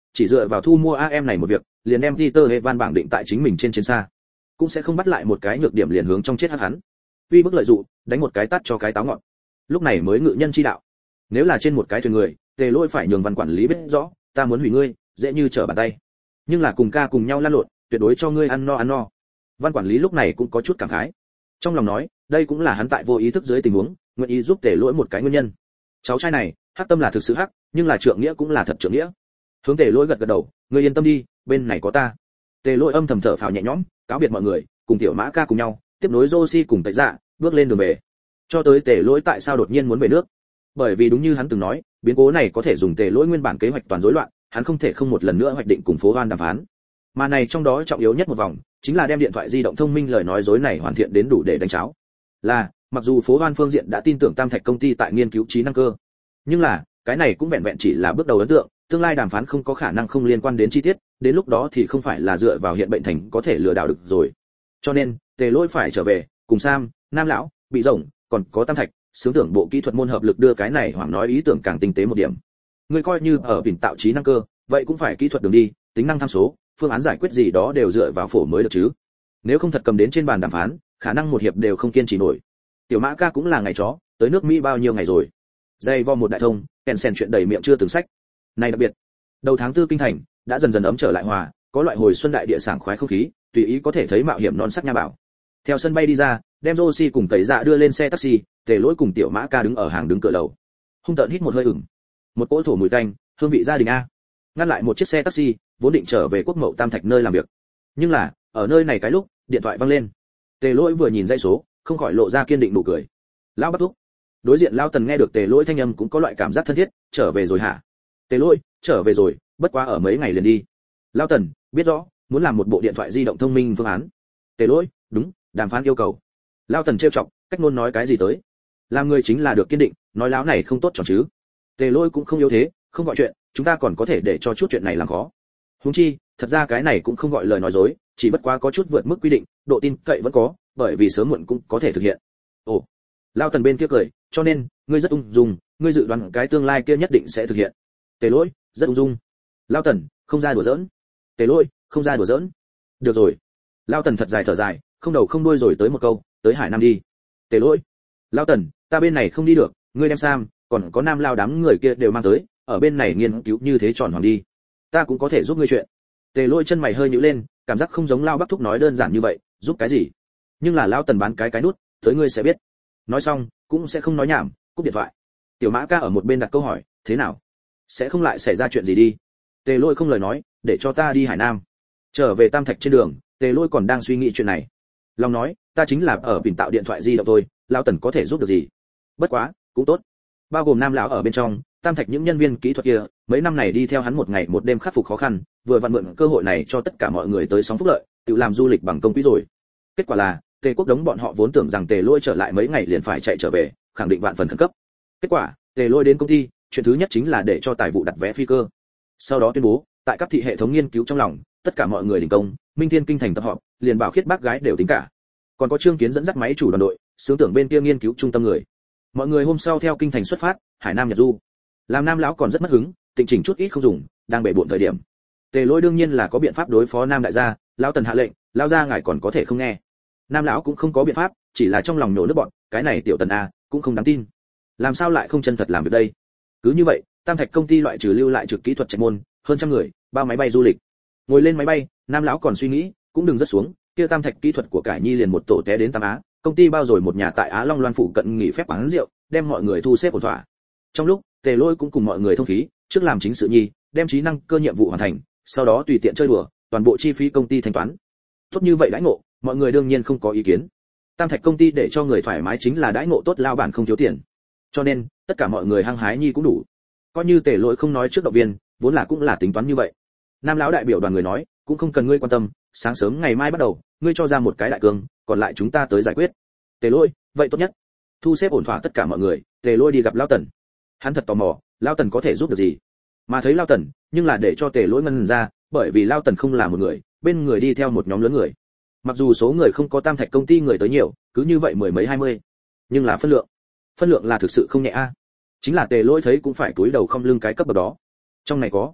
chỉ dựa vào thu mua a em này một việc liền đem Peter Evan bảng định tại chính mình trên chiến xa, cũng sẽ không bắt lại một cái nhược điểm liền hướng trong chết hất hắn. Uy bức lợi dụng, đánh một cái tát cho cái táo ngọn. Lúc này mới ngự nhân chi đạo. Nếu là trên một cái thuyền người, Tề Lỗi phải nhường văn quản lý biết rõ, ta muốn hủy ngươi, dễ như trở bàn tay. Nhưng là cùng ca cùng nhau lăn lộn, tuyệt đối cho ngươi ăn no ăn no. Văn quản lý lúc này cũng có chút cảm khái. Trong lòng nói, đây cũng là hắn tại vô ý thức dưới tình huống, nguyện ý giúp Tề Lỗi một cái nguyên nhân. Cháu trai này, hắc tâm là thực sự hắc, nhưng là trượng nghĩa cũng là thật trượng nghĩa. Hướng Tề Lỗi gật gật đầu, ngươi yên tâm đi, bên này có ta. Tề Lỗi âm thầm thở phào nhẹ nhõm, cáo biệt mọi người, cùng tiểu Mã Ca cùng nhau, tiếp nối Rosie cùng Tẩy Dạ, bước lên đường về. Cho tới Tề Lỗi tại sao đột nhiên muốn về nước? Bởi vì đúng như hắn từng nói, biến cố này có thể dùng Tề Lỗi nguyên bản kế hoạch toàn rối loạn, hắn không thể không một lần nữa hoạch định cùng phố Hoan đàm phán. Mà này trong đó trọng yếu nhất một vòng, chính là đem điện thoại di động thông minh lời nói dối này hoàn thiện đến đủ để đánh cháo. Là, mặc dù phố Hoan phương diện đã tin tưởng Tam Thạch công ty tại nghiên cứu trí năng cơ, nhưng là, cái này cũng vẹn vẹn chỉ là bước đầu ấn tượng, tương lai đàm phán không có khả năng không liên quan đến chi tiết, đến lúc đó thì không phải là dựa vào hiện bệnh thành có thể lừa đảo được rồi. Cho nên, Tề Lỗi phải trở về, cùng Sam, Nam lão, Bị Rồng, còn có Tam Thạch, xướng tưởng bộ kỹ thuật môn hợp lực đưa cái này hoảng nói ý tưởng càng tinh tế một điểm. Người coi như ở bình tạo trí năng cơ, vậy cũng phải kỹ thuật đường đi, tính năng tham số, phương án giải quyết gì đó đều dựa vào phổ mới được chứ. Nếu không thật cầm đến trên bàn đàm phán, khả năng một hiệp đều không kiên trì nổi. Tiểu Mã Ca cũng là ngày chó, tới nước Mỹ bao nhiêu ngày rồi. Dây vo một đại thông, kèn sen chuyện đầy miệng chưa từng sách. Này đặc biệt, đầu tháng tư kinh thành đã dần dần ấm trở lại hòa, có loại hồi xuân đại địa sảng khoái không khí, tùy ý có thể thấy mạo hiểm non sắc nha bảo. Theo sân bay đi ra, đem Rosie cùng Tẩy Dạ đưa lên xe taxi, Tề Lỗi cùng Tiểu Mã Ca đứng ở hàng đứng cửa lầu. Hung tợn hít một hơi ửng. Một cỗ thổ mùi tanh, hương vị gia đình a. Ngăn lại một chiếc xe taxi, vốn định trở về Quốc Mậu Tam Thạch nơi làm việc. Nhưng là, ở nơi này cái lúc, điện thoại vang lên. Tề Lỗi vừa nhìn dãy số, không khỏi lộ ra kiên định nụ cười. Lão Bắc Thúc. Đối diện Lão Tần nghe được Tề Lỗi thanh âm cũng có loại cảm giác thân thiết, trở về rồi hả? Tề Lỗi, trở về rồi, bất quá ở mấy ngày liền đi. Lão Tần, biết rõ, muốn làm một bộ điện thoại di động thông minh phương án. Tề Lỗi, đúng, đàm phán yêu cầu. Lão Tần trêu chọc, cách ngôn nói cái gì tới? Làm người chính là được kiên định, nói láo này không tốt chọn chứ. Tề Lỗi cũng không yếu thế, không gọi chuyện, chúng ta còn có thể để cho chút chuyện này làm khó. Huống chi, thật ra cái này cũng không gọi lời nói dối, chỉ bất quá có chút vượt mức quy định, độ tin cậy vẫn có, bởi vì sớm muộn cũng có thể thực hiện. Ồ, Lão Tần bên kia cười, cho nên, ngươi rất ung dung, ngươi dự đoán cái tương lai kia nhất định sẽ thực hiện. Tề Lỗi, rất ung dung. Lão Tần, không ra đùa giỡn. Tề Lỗi, không ra đùa giỡn. Được rồi. Lão Tần thật dài thở dài, không đầu không đuôi rồi tới một câu, tới Hải Nam đi. Tề Lỗi, Lão Tần, ta bên này không đi được, ngươi đem Sam, còn có Nam lao đám người kia đều mang tới, ở bên này nghiên cứu như thế tròn hoàng đi. Ta cũng có thể giúp ngươi chuyện. Tề Lỗi chân mày hơi nhíu lên, cảm giác không giống Lao Bắc Thúc nói đơn giản như vậy, giúp cái gì? Nhưng là Lão Tần bán cái cái nút, tới ngươi sẽ biết. Nói xong, cũng sẽ không nói nhảm, cúp điện thoại. Tiểu Mã Ca ở một bên đặt câu hỏi, thế nào? Sẽ không lại xảy ra chuyện gì đi? Tề Lỗi không lời nói, để cho ta đi Hải Nam. Trở về Tam Thạch trên đường, Tề Lỗi còn đang suy nghĩ chuyện này. Long nói, ta chính là ở bình tạo điện thoại di động thôi, Lão Tần có thể giúp được gì? Bất quá, cũng tốt. Bao gồm Nam lão ở bên trong, Tam Thạch những nhân viên kỹ thuật kia, mấy năm này đi theo hắn một ngày một đêm khắc phục khó khăn, vừa vặn mượn cơ hội này cho tất cả mọi người tới sóng phúc lợi, tự làm du lịch bằng công quỹ rồi. Kết quả là, Tề Quốc đống bọn họ vốn tưởng rằng Tề Lỗi trở lại mấy ngày liền phải chạy trở về, khẳng định vạn phần khẩn cấp. Kết quả, Tề Lỗi đến công ty, chuyện thứ nhất chính là để cho tài vụ đặt vé phi cơ. Sau đó tuyên bố, tại các thị hệ thống nghiên cứu trong lòng, tất cả mọi người đình công, Minh Thiên kinh thành tập họp, liền bảo khiết bác gái đều tính cả. Còn có Trương Kiến dẫn dắt máy chủ đoàn đội, xướng tưởng bên kia nghiên cứu trung tâm người. Mọi người hôm sau theo kinh thành xuất phát, Hải Nam Nhật du. Làm Nam lão còn rất mất hứng, tịnh chỉnh chút ít không dùng, đang bể bộn thời điểm. Tề Lỗi đương nhiên là có biện pháp đối phó Nam đại gia, lão Tần hạ lệnh, lão gia ngài còn có thể không nghe. Nam lão cũng không có biện pháp, chỉ là trong lòng nhổ nước bọn, cái này tiểu Tần a, cũng không đáng tin. Làm sao lại không chân thật làm việc đây? Cứ như vậy, Tam Thạch công ty loại trừ lưu lại trực kỹ thuật trạch môn, hơn trăm người, bao máy bay du lịch. Ngồi lên máy bay, Nam lão còn suy nghĩ, cũng đừng rất xuống, kia Tam Thạch kỹ thuật của cải nhi liền một tổ té đến Tam Á, công ty bao rồi một nhà tại Á Long Loan phụ cận nghỉ phép quán rượu, đem mọi người thu xếp ổn thỏa. Trong lúc, Tề Lỗi cũng cùng mọi người thông khí, trước làm chính sự nhi, đem trí năng cơ nhiệm vụ hoàn thành, sau đó tùy tiện chơi đùa, toàn bộ chi phí công ty thanh toán. Tốt như vậy đãi ngộ, mọi người đương nhiên không có ý kiến. Tam Thạch công ty để cho người thoải mái chính là đãi ngộ tốt, lao bản không thiếu tiền. Cho nên, tất cả mọi người hăng hái nhi cũng đủ. Coi như Tề Lỗi không nói trước động viên, vốn là cũng là tính toán như vậy. Nam lão đại biểu đoàn người nói, cũng không cần ngươi quan tâm, sáng sớm ngày mai bắt đầu, ngươi cho ra một cái đại cương, còn lại chúng ta tới giải quyết. Tề Lỗi, vậy tốt nhất. Thu xếp ổn thỏa tất cả mọi người, Tề Lỗi đi gặp Lão Tần. Hắn thật tò mò, Lão Tần có thể giúp được gì? Mà thấy Lão Tần, nhưng là để cho Tề Lỗi ngần ra, bởi vì Lão Tần không là một người, bên người đi theo một nhóm lớn người. Mặc dù số người không có Tam Thạch công ty người tới nhiều, cứ như vậy mười mấy hai mươi, nhưng là phân lượng, phân lượng là thực sự không nhẹ a. Chính là Tề Lỗi thấy cũng phải cúi đầu không lưng cái cấp bậc đó. Trong này có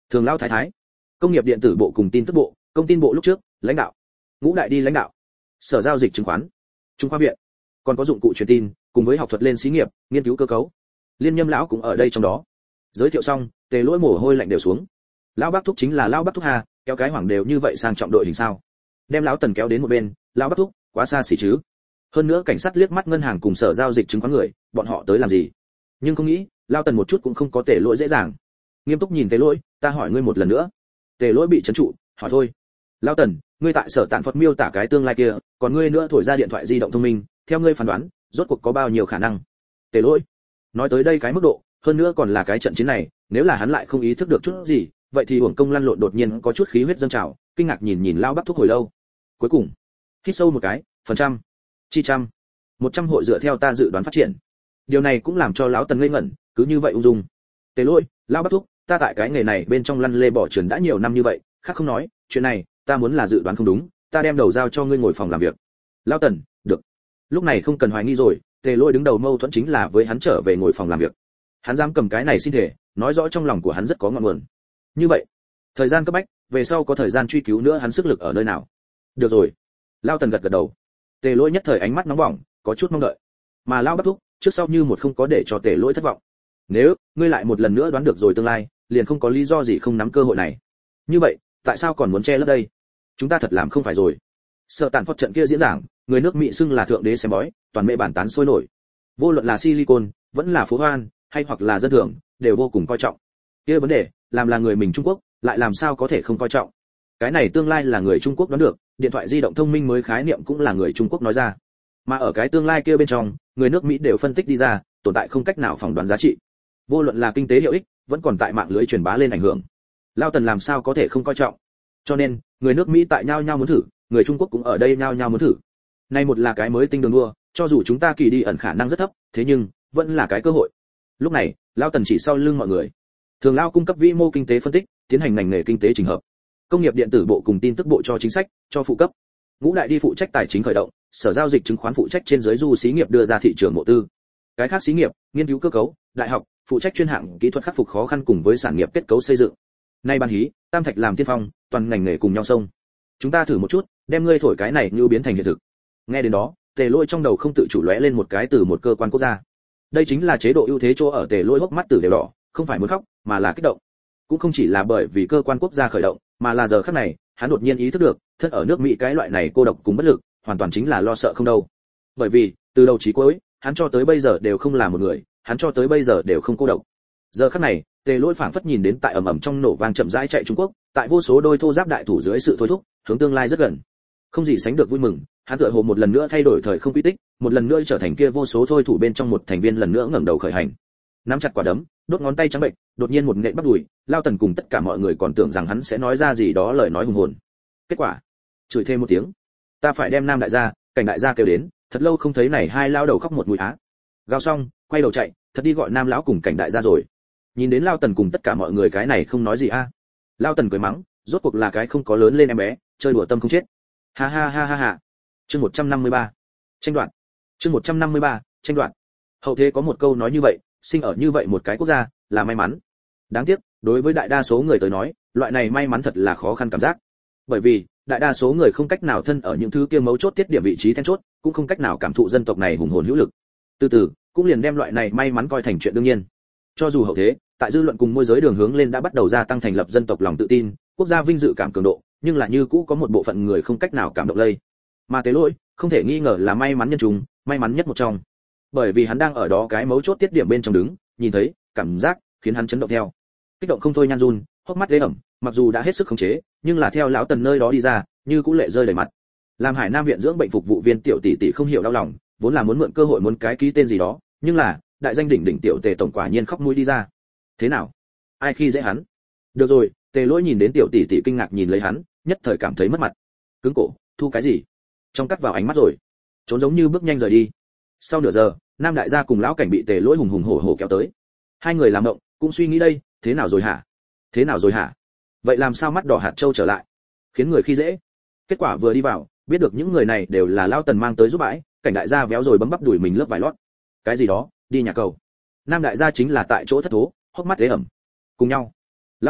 Thường lão thái thái, công nghiệp điện tử bộ cùng tin tức bộ, công tin bộ lúc trước, lãnh đạo, ngũ đại đi lãnh đạo, sở giao dịch chứng khoán, trung khoa viện, còn có dụng cụ truyền tin, cùng với học thuật lên xí nghiệp, nghiên cứu cơ cấu. Liên Nhâm lão cũng ở đây trong đó. Giới thiệu xong, Tề Lỗi mồ hôi lạnh đều xuống. Lão Bác Thúc chính là lão Bác Thúc hà, kéo cái hoảng đều như vậy sang trọng đội hình sao? Đem lão Tần kéo đến một bên, lão Bác Thúc, quá xa xỉ chứ. Hơn nữa cảnh sát liếc mắt ngân hàng cùng sở giao dịch chứng khoán người, bọn họ tới làm gì? Nhưng không nghĩ, lão Tần một chút cũng không có Tề Lỗi dễ dàng. Nghiêm túc nhìn Tề Lỗi, ta hỏi ngươi một lần nữa. Tề Lỗi bị trấn trụ, hỏi thôi. Lão Tần, ngươi tại sở tạn Phật miêu tả cái tương lai kia, còn ngươi nữa thổi ra điện thoại di động thông minh, theo ngươi phán đoán, rốt cuộc có bao nhiêu khả năng? Tề Lỗi, nói tới đây cái mức độ, hơn nữa còn là cái trận chiến này, nếu là hắn lại không ý thức được chút gì, vậy thì uổng công lăn lộn đột nhiên có chút khí huyết dâng trào, kinh ngạc nhìn nhìn lão Bác Thúc hồi lâu. Cuối cùng, hít sâu một cái, phần trăm, chi trăm, một trăm hội dựa theo ta dự đoán phát triển. Điều này cũng làm cho lão Tần ngây ngẩn, cứ như vậy ung dung. Tề Lỗi, lão Bác Thúc, ta tại cái nghề này bên trong lăn lê bỏ trườn đã nhiều năm như vậy, khác không nói, chuyện này, ta muốn là dự đoán không đúng, ta đem đầu giao cho ngươi ngồi phòng làm việc. Lão Tần, được. Lúc này không cần hoài nghi rồi, Tề Lỗi đứng đầu mâu thuẫn chính là với hắn trở về ngồi phòng làm việc. Hắn dám cầm cái này xin thể, nói rõ trong lòng của hắn rất có ngọn nguồn. Như vậy, thời gian cấp bách, về sau có thời gian truy cứu nữa hắn sức lực ở nơi nào. Được rồi. Lão Tần gật gật đầu. Tề Lỗi nhất thời ánh mắt nóng bỏng, có chút mong đợi. Mà lão Bác Thúc, trước sau như một không có để cho Tề Lỗi thất vọng. Nếu ngươi lại một lần nữa đoán được rồi tương lai, liền không có lý do gì không nắm cơ hội này. Như vậy, tại sao còn muốn che lấp đây? Chúng ta thật làm không phải rồi. Sở tàn phật trận kia diễn giảng, người nước Mỹ xưng là thượng đế xem bói, toàn mê bản tán sôi nổi. Vô luận là Silicon, vẫn là phố hoan, hay hoặc là dân thường, đều vô cùng coi trọng. Kia vấn đề, làm là người mình Trung Quốc, lại làm sao có thể không coi trọng? Cái này tương lai là người Trung Quốc đoán được, điện thoại di động thông minh mới khái niệm cũng là người Trung Quốc nói ra. Mà ở cái tương lai kia bên trong, người nước Mỹ đều phân tích đi ra, tồn tại không cách nào phỏng đoán giá trị. Vô luận là kinh tế hiệu ích, vẫn còn tại mạng lưới truyền bá lên ảnh hưởng. Lao Tần làm sao có thể không coi trọng? Cho nên, người nước Mỹ tại nhau nhau muốn thử, người Trung Quốc cũng ở đây nhau nhau muốn thử. Nay một là cái mới tinh đường đua, cho dù chúng ta kỳ đi ẩn khả năng rất thấp, thế nhưng vẫn là cái cơ hội. Lúc này, Lao Tần chỉ sau lưng mọi người. Thường Lao cung cấp vĩ mô kinh tế phân tích, tiến hành ngành nghề kinh tế chỉnh hợp. Công nghiệp điện tử bộ cùng tin tức bộ cho chính sách, cho phụ cấp. Ngũ đại đi phụ trách tài chính khởi động, sở giao dịch chứng khoán phụ trách trên dưới du xí nghiệp đưa ra thị trường mộ tư. Cái khác xí nghiệp, nghiên cứu cơ cấu, đại học, phụ trách chuyên hạng kỹ thuật khắc phục khó khăn cùng với sản nghiệp kết cấu xây dựng. Nay ban hí, tam thạch làm tiên phong, toàn ngành nghề cùng nhau xông. Chúng ta thử một chút, đem ngươi thổi cái này như biến thành hiện thực. Nghe đến đó, Tề Lỗi trong đầu không tự chủ lóe lên một cái từ một cơ quan quốc gia. Đây chính là chế độ ưu thế chỗ ở Tề Lỗi hốc mắt tử đều đỏ, không phải muốn khóc, mà là kích động. Cũng không chỉ là bởi vì cơ quan quốc gia khởi động, mà là giờ khắc này, hắn đột nhiên ý thức được, thân ở nước Mỹ cái loại này cô độc cùng bất lực, hoàn toàn chính là lo sợ không đâu. Bởi vì, từ đầu chí cuối, hắn cho tới bây giờ đều không là một người, hắn cho tới bây giờ đều không cô độc. Giờ khắc này, Tề Lỗi phảng phất nhìn đến tại ầm ầm trong nổ vang chậm rãi chạy Trung Quốc, tại vô số đôi thô giáp đại thủ dưới sự thôi thúc, hướng tương lai rất gần. Không gì sánh được vui mừng, hắn tựa hồ một lần nữa thay đổi thời không quy tích, một lần nữa trở thành kia vô số thôi thủ bên trong một thành viên lần nữa ngẩng đầu khởi hành. Nắm chặt quả đấm, đốt ngón tay trắng bệnh, đột nhiên một nện bắt đùi, Lao Tần cùng tất cả mọi người còn tưởng rằng hắn sẽ nói ra gì đó lời nói hùng hồn. Kết quả, chửi thêm một tiếng. Ta phải đem Nam đại gia, Cảnh đại gia kêu đến, thật lâu không thấy này hai lao đầu khóc một mũi á. Gào xong, quay đầu chạy, thật đi gọi Nam lão cùng Cảnh đại gia rồi. Nhìn đến Lao Tần cùng tất cả mọi người cái này không nói gì a. Lao Tần cười mắng, rốt cuộc là cái không có lớn lên em bé, chơi đùa tâm không chết. Ha ha ha ha ha. Chương một trăm năm mươi ba. Tranh đoạt. Chương một trăm năm mươi ba, tranh đoạt. Hậu thế có một câu nói như vậy, sinh ở như vậy một cái quốc gia, là may mắn. Đáng tiếc, đối với đại đa số người tới nói, loại này may mắn thật là khó khăn cảm giác. Bởi vì, đại đa số người không cách nào thân ở những thứ kia mấu chốt tiết điểm vị trí then chốt, cũng không cách nào cảm thụ dân tộc này hùng hồn hữu lực. Từ từ, cũng liền đem loại này may mắn coi thành chuyện đương nhiên. Cho dù hậu thế, tại dư luận cùng môi giới đường hướng lên đã bắt đầu gia tăng thành lập dân tộc lòng tự tin, quốc gia vinh dự cảm cường độ, nhưng là như cũ có một bộ phận người không cách nào cảm động lây. Mà Tế Lỗi, không thể nghi ngờ là may mắn nhân chúng, may mắn nhất một trong. Bởi vì hắn đang ở đó cái mấu chốt tiết điểm bên trong đứng, nhìn thấy, cảm giác khiến hắn chấn động theo. Kích động không thôi nhan run, hốc mắt ế ẩm, mặc dù đã hết sức khống chế, nhưng là theo lão Tần nơi đó đi ra, như cũ lệ rơi đầy mặt. Làm Hải Nam viện dưỡng bệnh phục vụ viên tiểu tỷ tỷ không hiểu đau lòng, vốn là muốn mượn cơ hội muốn cái ký tên gì đó, nhưng là, đại danh đỉnh đỉnh tiểu Tề tổng quả nhiên khóc mũi đi ra. Thế nào? Ai khi dễ hắn? Được rồi, Tề Lỗi nhìn đến tiểu tỷ tỷ kinh ngạc nhìn lấy hắn, nhất thời cảm thấy mất mặt. Cứng cổ, thu cái gì? Trong cắt vào ánh mắt rồi. Trốn giống như bước nhanh rời đi. Sau nửa giờ, Nam đại gia cùng lão Cảnh bị Tề Lỗi hùng hùng hổ hổ kéo tới. Hai người làm động, cũng suy nghĩ đây, thế nào rồi hả? Thế nào rồi hả? Vậy làm sao mắt đỏ hạt châu trở lại? Khiến người khi dễ. Kết quả vừa đi vào, biết được những người này đều là Lão Tần mang tới giúp bãi, Cảnh đại gia véo rồi bấm bắp đuổi mình lớp vải lót. Cái gì đó, đi nhà cầu. Nam đại gia chính là tại chỗ thất thố, hốc mắt ế ẩm. Cùng nhau. Lão Cảnh,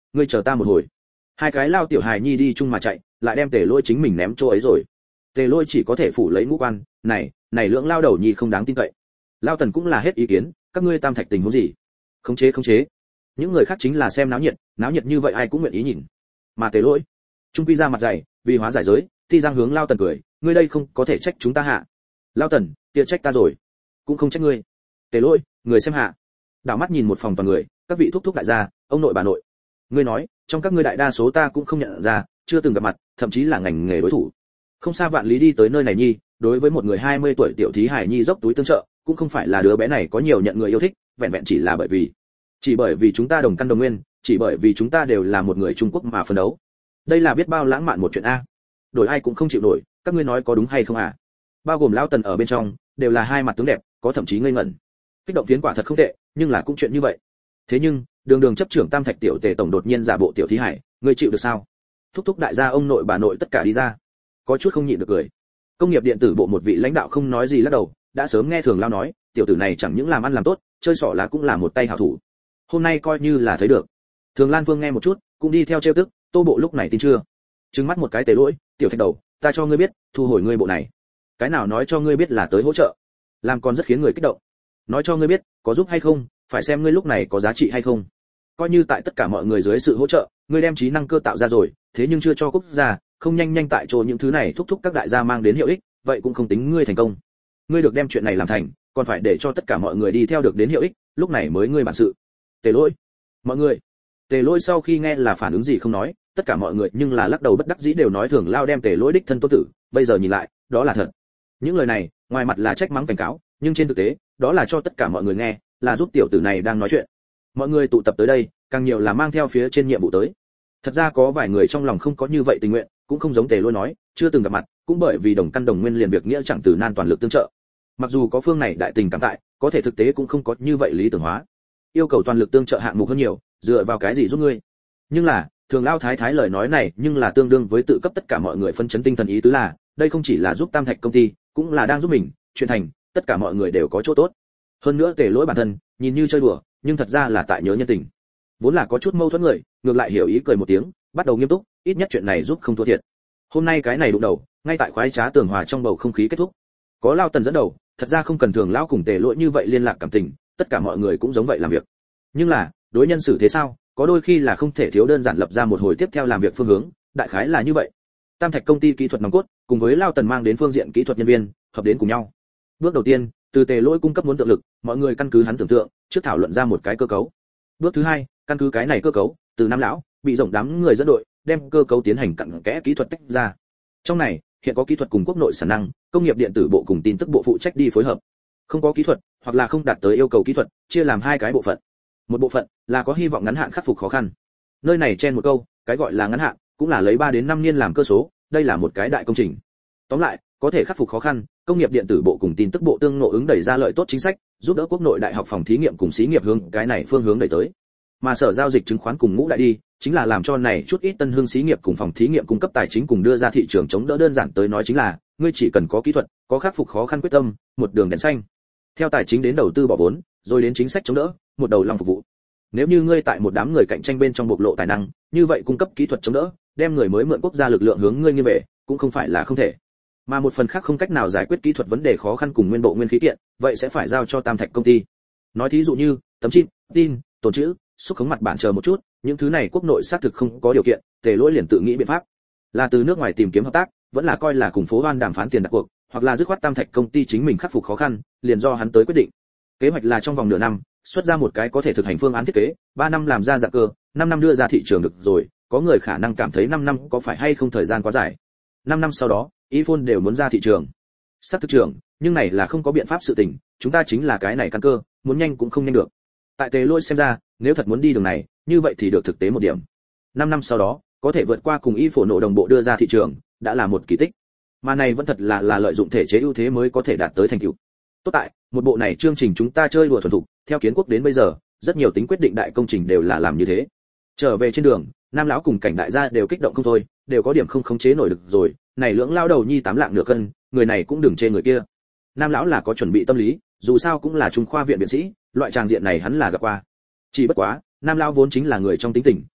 ngươi chờ ta một hồi. Hai cái lao tiểu hài nhi đi chung mà chạy, lại đem Tề Lỗi chính mình ném chỗ ấy rồi. Tề Lỗi chỉ có thể phủ lấy ngũ quan, này, này lưỡng lao đầu nhi không đáng tin cậy. Lao Tần cũng là hết ý kiến, các ngươi Tam Thạch tình huống gì? Khống chế khống chế. Những người khác chính là xem náo nhiệt, náo nhiệt như vậy ai cũng nguyện ý nhìn. Mà Tề Lỗi, trung quy ra mặt dày, vì hóa giải giới, Ti Giang hướng Lao Tần cười, ngươi đây không có thể trách chúng ta hạ. Lao Tần, kia trách ta rồi, cũng không trách ngươi. Tề Lỗi, người xem hạ. Đảo mắt nhìn một phòng toàn người, các vị thúc thúc đại gia, ông nội bà nội. Ngươi nói, trong các ngươi đại đa số ta cũng không nhận ra, chưa từng gặp mặt, thậm chí là ngành nghề đối thủ. Không xa vạn lý đi tới nơi này nhi, đối với một người hai mươi tuổi tiểu thí hải nhi dốc túi tương trợ, cũng không phải là đứa bé này có nhiều nhận người yêu thích, vẹn vẹn chỉ là bởi vì chỉ bởi vì chúng ta đồng căn đồng nguyên, chỉ bởi vì chúng ta đều là một người Trung Quốc mà phấn đấu. Đây là biết bao lãng mạn một chuyện a. Đổi ai cũng không chịu nổi, các ngươi nói có đúng hay không à? Bao gồm Lão Tần ở bên trong, đều là hai mặt tướng đẹp, có thậm chí ngây ngẩn. Kích động phiến quả thật không tệ, nhưng là cũng chuyện như vậy. Thế nhưng, đường đường chấp trưởng Tam Thạch tiểu tề tổng đột nhiên giả bộ tiểu thí hải, ngươi chịu được sao? Thúc thúc đại gia ông nội bà nội tất cả đi ra. Có chút không nhịn được cười. Công nghiệp điện tử bộ một vị lãnh đạo không nói gì lắc đầu, đã sớm nghe Thường Lao nói, tiểu tử này chẳng những làm ăn làm tốt, chơi xỏ lá cũng là một tay hảo thủ. Hôm nay coi như là thấy được. Thường Lan Vương nghe một chút, cũng đi theo trêu tức, Tô bộ lúc này tin chưa? Trừng mắt một cái Tề Lỗi, tiểu thạch đầu, ta cho ngươi biết, thu hồi ngươi bộ này. Cái nào nói cho ngươi biết là tới hỗ trợ, làm còn rất khiến người kích động. Nói cho ngươi biết, có giúp hay không, phải xem ngươi lúc này có giá trị hay không. Coi như tại tất cả mọi người dưới sự hỗ trợ, ngươi đem trí năng cơ tạo ra rồi, thế nhưng chưa cho quốc gia, không nhanh nhanh tại chỗ những thứ này thúc thúc các đại gia mang đến hiệu ích, vậy cũng không tính ngươi thành công. Ngươi được đem chuyện này làm thành, còn phải để cho tất cả mọi người đi theo được đến hiệu ích, lúc này mới ngươi bản sự. Tề Lỗi, mọi người. Tề Lỗi sau khi nghe là phản ứng gì không nói, tất cả mọi người nhưng là lắc đầu bất đắc dĩ đều nói Thường Lao đem Tề Lỗi đích thân tốt tử, bây giờ nhìn lại, đó là thật. Những lời này, ngoài mặt là trách mắng cảnh cáo, nhưng trên thực tế, đó là cho tất cả mọi người nghe, là giúp tiểu tử này đang nói chuyện. Mọi người tụ tập tới đây, càng nhiều là mang theo phía trên nhiệm vụ tới. Thật ra có vài người trong lòng không có như vậy tình nguyện, cũng không giống Tề Lỗi nói, chưa từng gặp mặt, cũng bởi vì đồng căn đồng nguyên liền việc nghĩa chẳng từ nan toàn lực tương trợ. Mặc dù có phương này đại tình cảm tại, có thể thực tế cũng không có như vậy lý tưởng hóa. Yêu cầu toàn lực tương trợ hạng mục hơn nhiều, dựa vào cái gì giúp ngươi? Nhưng là, Thường Lao thái thái lời nói này, nhưng là tương đương với tự cấp tất cả mọi người phân chấn tinh thần, ý tứ là, đây không chỉ là giúp Tam Thạch công ty, cũng là đang giúp mình, chuyện thành, tất cả mọi người đều có chỗ tốt. Hơn nữa Tề Lỗi bản thân, nhìn như chơi đùa, nhưng thật ra là tại nhớ nhân tình. Vốn là có chút mâu thuẫn người, ngược lại hiểu ý cười một tiếng, bắt đầu nghiêm túc, ít nhất chuyện này giúp không thua thiệt. Hôm nay cái này đụng đầu, ngay tại khoái trá tường hòa trong bầu không khí kết thúc. Có Lao Tần dẫn đầu, thật ra không cần Thường Lão cùng Tề Lỗi như vậy liên lạc cảm tình, tất cả mọi người cũng giống vậy làm việc. Nhưng là, đối nhân xử thế sao, có đôi khi là không thể thiếu đơn giản lập ra một hồi tiếp theo làm việc phương hướng, đại khái là như vậy. Tam Thạch công ty kỹ thuật nòng cốt, cùng với Lao Tần mang đến phương diện kỹ thuật nhân viên, hợp đến cùng nhau. Bước đầu tiên, từ Tề Lỗi cung cấp muốn tượng lực, mọi người căn cứ hắn tưởng tượng, trước thảo luận ra một cái cơ cấu. Bước thứ hai, căn cứ cái này cơ cấu, từ Nam lão, bị rộng đám người dẫn đội, đem cơ cấu tiến hành cặn kẽ kỹ thuật tách ra. Trong này, hiện có kỹ thuật cùng quốc nội sản năng, công nghiệp điện tử bộ cùng tin tức bộ phụ trách đi phối hợp. Không có kỹ thuật, hoặc là không đạt tới yêu cầu kỹ thuật, chia làm hai cái bộ phận. Một bộ phận là có hy vọng ngắn hạn khắc phục khó khăn. Nơi này chen một câu, cái gọi là ngắn hạn, cũng là lấy ba đến năm niên làm cơ số, đây là một cái đại công trình. Tóm lại, có thể khắc phục khó khăn, công nghiệp điện tử bộ cùng tin tức bộ tương ngộ ứng đẩy ra lợi tốt chính sách, giúp đỡ quốc nội đại học phòng thí nghiệm cùng xí nghiệp hướng cái này phương hướng đẩy tới. Mà sở giao dịch chứng khoán cùng ngũ đại đi, chính là làm cho này chút ít tân hương xí nghiệp cùng phòng thí nghiệm cung cấp tài chính cùng đưa ra thị trường chống đỡ, đơn giản tới nói chính là, ngươi chỉ cần có kỹ thuật, có khắc phục khó khăn quyết tâm, một đường đèn xanh. Theo tài chính đến đầu tư bỏ vốn, rồi đến chính sách chống đỡ, một đầu lòng phục vụ. Nếu như ngươi tại một đám người cạnh tranh bên trong bộc lộ tài năng, như vậy cung cấp kỹ thuật chống đỡ, đem người mới mượn quốc gia lực lượng hướng ngươi nghiêng về, cũng không phải là không thể. Mà một phần khác không cách nào giải quyết kỹ thuật vấn đề khó khăn cùng nguyên bộ nguyên khí kiện, vậy sẽ phải giao cho Tam Thạch công ty. Nói thí dụ như tấm chip, tin, tồn trữ, xúc khống mặt bản chờ một chút, những thứ này quốc nội xác thực không có điều kiện, Tề Lỗi liền tự nghĩ biện pháp, là từ nước ngoài tìm kiếm hợp tác, vẫn là coi là cùng phố Hoan đàm phán tiền đặt cuộc, hoặc là dứt khoát Tam Thạch công ty chính mình khắc phục khó khăn, liền do hắn tới quyết định. Kế hoạch là trong vòng nửa năm, xuất ra một cái có thể thực hành phương án thiết kế, ba năm làm ra dạng cơ, năm năm đưa ra thị trường được rồi, có người khả năng cảm thấy năm năm có phải hay không thời gian quá dài. năm năm sau đó, iPhone đều muốn ra thị trường. Sắp thực trường, nhưng này là không có biện pháp sự tình, chúng ta chính là cái này căn cơ, muốn nhanh cũng không nhanh được. Tại Tề Lỗi xem ra, nếu thật muốn đi đường này, như vậy thì được thực tế một điểm. năm năm sau đó, có thể vượt qua cùng iPhone nổ đồng bộ đưa ra thị trường, đã là một kỳ tích. Mà này vẫn thật là là lợi dụng thể chế ưu thế mới có thể đạt tới thành tựu. Tốt tại, một bộ này chương trình chúng ta chơi đùa thuần thục, theo kiến quốc đến bây giờ, rất nhiều tính quyết định đại công trình đều là làm như thế. Trở về trên đường, Nam lão cùng Cảnh đại gia đều kích động không thôi, đều có điểm không khống chế nổi được rồi, này lưỡng lao đầu nhi tám lạng nửa cân, người này cũng đừng chê người kia. Nam lão là có chuẩn bị tâm lý, dù sao cũng là trung khoa viện viện sĩ, loại tràng diện này hắn là gặp qua. Chỉ bất quá, Nam lão vốn chính là người trong tính tình,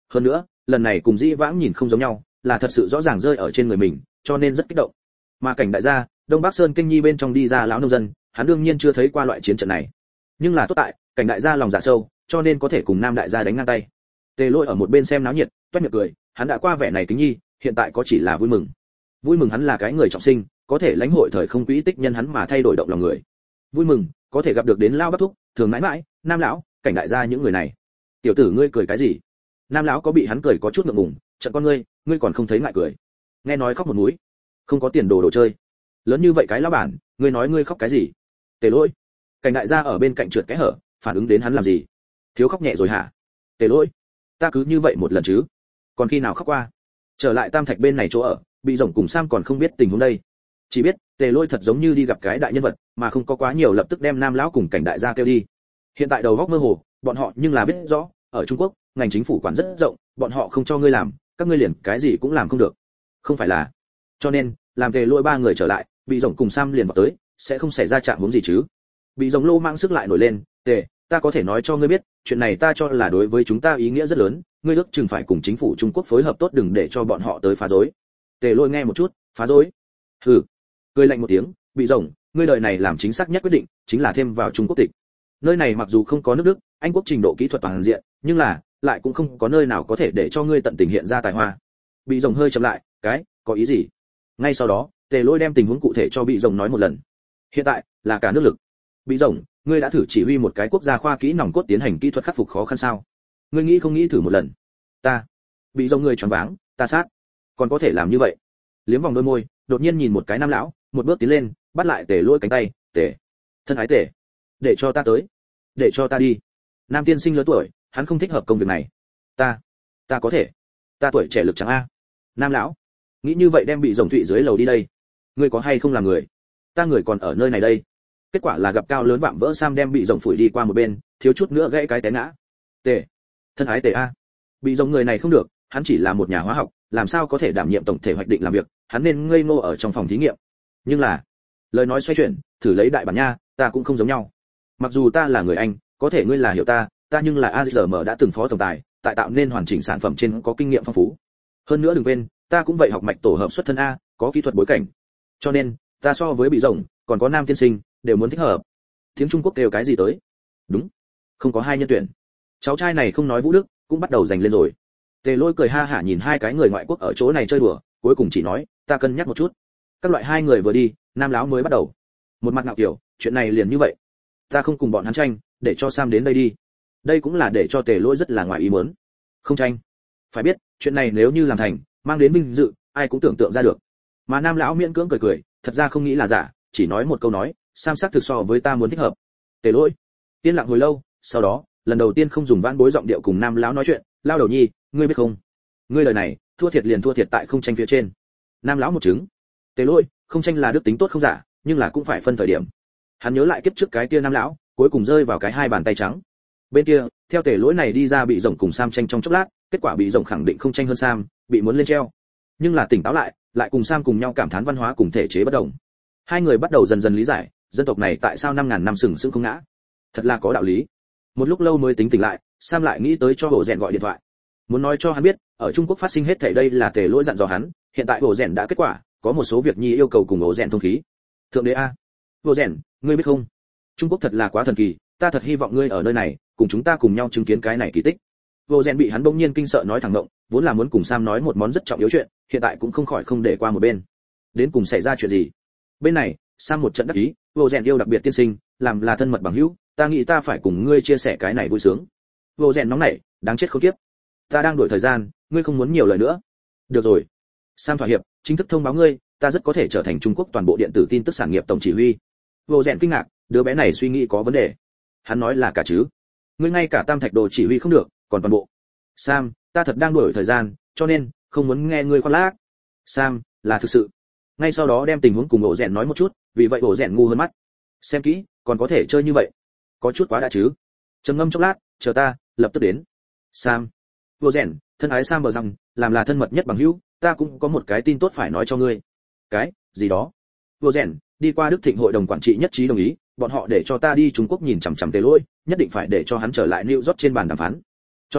hơn nữa lần này cùng dĩ vãng nhìn không giống nhau, là thật sự rõ ràng rơi ở trên người mình, cho nên rất kích động. Mà Cảnh đại gia, Đông Bắc Sơn Kinh Nhi bên trong đi ra lão nông dân, hắn đương nhiên chưa thấy qua loại chiến trận này. Nhưng là tốt tại, Cảnh đại gia lòng dạ sâu, cho nên có thể cùng Nam đại gia đánh ngang tay. Tề Lỗi ở một bên xem náo nhiệt, toét miệng cười, hắn đã qua vẻ này kính nhi, hiện tại có chỉ là vui mừng. Vui mừng hắn là cái người trọng sinh, có thể lãnh hội thời không quỹ tích nhân hắn mà thay đổi động lòng người. Vui mừng, có thể gặp được đến lao Bắc thúc, thường mãi mãi, Nam lão, Cảnh đại gia những người này. Tiểu tử ngươi cười cái gì? Nam lão có bị hắn cười có chút ngượng ngùng, trận con ngươi, ngươi còn không thấy ngại cười. Nghe nói khóc một mũi, không có tiền đồ đồ chơi. Lớn như vậy cái lão bản, ngươi nói ngươi khóc cái gì? Tề Lỗi. Cảnh đại gia ở bên cạnh trượt cái hở, phản ứng đến hắn làm gì? Thiếu khóc nhẹ rồi hả? Tề Lỗi. Ta cứ như vậy một lần chứ? Còn khi nào khóc qua? Trở lại Tam Thạch bên này chỗ ở, bị rồng cùng Sam còn không biết tình huống đây. Chỉ biết, Tề Lỗi thật giống như đi gặp cái đại nhân vật, mà không có quá nhiều lập tức đem Nam lão cùng Cảnh đại gia kêu đi. Hiện tại đầu góc mơ hồ, bọn họ nhưng là biết rõ, ở Trung Quốc, ngành chính phủ quản rất rộng, bọn họ không cho ngươi làm, các ngươi liền cái gì cũng làm không được. Không phải là? Cho nên, làm Tề Lỗi ba người trở lại, bị rồng cùng Sam liền vào tới, sẽ không xảy ra trạng huống gì chứ? Bị rồng lô mang sức lại nổi lên, "Tề, ta có thể nói cho ngươi biết, chuyện này ta cho là đối với chúng ta ý nghĩa rất lớn, ngươi ước chừng phải cùng chính phủ Trung Quốc phối hợp tốt đừng để cho bọn họ tới phá rối." Tề Lỗi nghe một chút, phá rối? Hừ. Cười lạnh một tiếng, "Bị rồng, ngươi đời này làm chính xác nhất quyết định, chính là thêm vào Trung Quốc tịch. Nơi này mặc dù không có nước Đức, Anh quốc trình độ kỹ thuật toàn diện, nhưng là lại cũng không có nơi nào có thể để cho ngươi tận tình hiện ra tài hoa." Bị rồng hơi chậm lại, "Cái, có ý gì?" Ngay sau đó, Tề Lỗi đem tình huống cụ thể cho Bị rồng nói một lần. Hiện tại là cả nước lực. Bị rồng, ngươi đã thử chỉ huy một cái quốc gia khoa kỹ nòng cốt tiến hành kỹ thuật khắc phục khó khăn sao? Ngươi nghĩ không nghĩ thử một lần? Ta. Bị rồng người choáng váng, ta sát. Còn có thể làm như vậy? Liếm vòng đôi môi, đột nhiên nhìn một cái Nam lão, một bước tiến lên, bắt lại Tề Lỗi cánh tay, "Tề, thân ái Tề, để cho ta tới, để cho ta đi." Nam tiên sinh lớn tuổi, hắn không thích hợp công việc này. Ta, ta có thể. Ta tuổi trẻ lực trắng a. Nam lão, nghĩ như vậy đem Bị rồng thụy dưới lầu đi đây. Ngươi có hay không là người? Ta người còn ở nơi này đây. Kết quả là gặp cao lớn vạm vỡ Sam đem Bị rồng phủi đi qua một bên, thiếu chút nữa gãy cái té ngã. Tề, thân ái Tề a. Bị rồng người này không được, hắn chỉ là một nhà hóa học, làm sao có thể đảm nhiệm tổng thể hoạch định làm việc, hắn nên ngây ngô ở trong phòng thí nghiệm. Nhưng là, lời nói xoay chuyển, thử lấy đại bản nha, ta cũng không giống nhau. Mặc dù ta là người Anh, có thể ngươi là hiểu ta, ta nhưng là a giê em đã từng phó tổng tài, tại tạo nên hoàn chỉnh sản phẩm trên có kinh nghiệm phong phú. Hơn nữa đừng quên, ta cũng vậy học mạch tổ hợp xuất thân a, có kỹ thuật bối cảnh. Cho nên, ta so với Bị rồng, còn có Nam tiên sinh, đều muốn thích hợp. Tiếng Trung Quốc kêu cái gì tới? Đúng, không có hai nhân tuyển. Cháu trai này không nói vũ đức, cũng bắt đầu giành lên rồi. Tề Lỗi cười ha hả nhìn hai cái người ngoại quốc ở chỗ này chơi đùa, cuối cùng chỉ nói, ta cân nhắc một chút. Các loại hai người vừa đi, Nam lão mới bắt đầu. Một mặt ngạo kiểu, chuyện này liền như vậy. Ta không cùng bọn hắn tranh, để cho Sam đến đây đi. Đây cũng là để cho Tề Lỗi rất là ngoài ý muốn. Không tranh. Phải biết, chuyện này nếu như làm thành, mang đến vinh dự, ai cũng tưởng tượng ra được. Mà Nam lão miễn cưỡng cười cười, thật ra không nghĩ là giả, chỉ nói một câu nói, Sam sắc thực so với ta muốn thích hợp. Tề Lỗi. Yên lặng hồi lâu, sau đó, lần đầu tiên không dùng vãn bối giọng điệu cùng Nam lão nói chuyện, lao đầu nhi, ngươi biết không? Ngươi lời này, thua thiệt liền thua thiệt tại không tranh phía trên. Nam lão một chứng. Tề Lỗi, không tranh là đức tính tốt không giả, nhưng là cũng phải phân thời điểm. Hắn nhớ lại kiếp trước cái kia Nam lão, cuối cùng rơi vào cái hai bàn tay trắng. Bên kia, theo Tề Lỗi này đi ra Bị rồng cùng Sam tranh trong chốc lát, kết quả Bị rồng khẳng định không tranh hơn Sam, bị muốn lên treo. Nhưng là tỉnh táo lại, lại cùng Sam cùng nhau cảm thán văn hóa cùng thể chế bất đồng. Hai người bắt đầu dần dần lý giải, dân tộc này tại sao năm ngàn năm sừng sững không ngã. Thật là có đạo lý. Một lúc lâu mới tính tỉnh lại, Sam lại nghĩ tới cho Hổ Rèn gọi điện thoại. Muốn nói cho hắn biết, ở Trung Quốc phát sinh hết thảy đây là Tề Lỗi dặn dò hắn, hiện tại Hổ Rèn đã kết quả, có một số việc nhi yêu cầu cùng Hổ Rèn thông khí. Thượng đế a, Hổ Rèn, ngươi biết không? Trung Quốc thật là quá thần kỳ, ta thật hy vọng ngươi ở nơi này, cùng chúng ta cùng nhau chứng kiến cái này kỳ tích. Hổ Rèn bị hắn bỗng nhiên kinh sợ nói thẳng ngọng, vốn là muốn cùng Sam nói một món rất trọng yếu chuyện, hiện tại cũng không khỏi không để qua một bên. Đến cùng xảy ra chuyện gì? Bên này, Sam một trận đắc ý, Hổ Rèn yêu đặc biệt tiên sinh, làm là thân mật bằng hữu, ta nghĩ ta phải cùng ngươi chia sẻ cái này vui sướng. Hổ Rèn nóng nảy, đáng chết khốn kiếp. Ta đang đổi thời gian, ngươi không muốn nhiều lời nữa. Được rồi. Sam thỏa hiệp, chính thức thông báo ngươi, ta rất có thể trở thành Trung Quốc toàn bộ điện tử tin tức sản nghiệp tổng chỉ huy. Hổ Rèn kinh ngạc, đứa bé này suy nghĩ có vấn đề. Hắn nói là cả chứ. Ngươi ngay cả Tam Thạch đồ chỉ huy không được, còn toàn bộ. Sam, ta thật đang đổi thời gian, cho nên không muốn nghe ngươi khoác lác. Sam, là thực sự. Ngay sau đó đem tình huống cùng Hổ Rèn nói một chút, vì vậy Hổ Rèn ngu hơn mắt. Xem kỹ, còn có thể chơi như vậy. Có chút quá đã chứ. Trầm ngâm chốc lát, chờ ta, lập tức đến. Sam. Hổ Rèn, thân ái Sam bờ rằng, làm là thân mật nhất bằng hữu, ta cũng có một cái tin tốt phải nói cho ngươi. Cái, gì đó? Hổ Rèn, đi qua Đức Thịnh hội đồng quản trị nhất trí đồng ý, bọn họ để cho ta đi Trung Quốc nhìn chằm chằm Tề Lỗi, nhất định phải để cho hắn trở lại New York trên bàn đàm phán. Cho nên,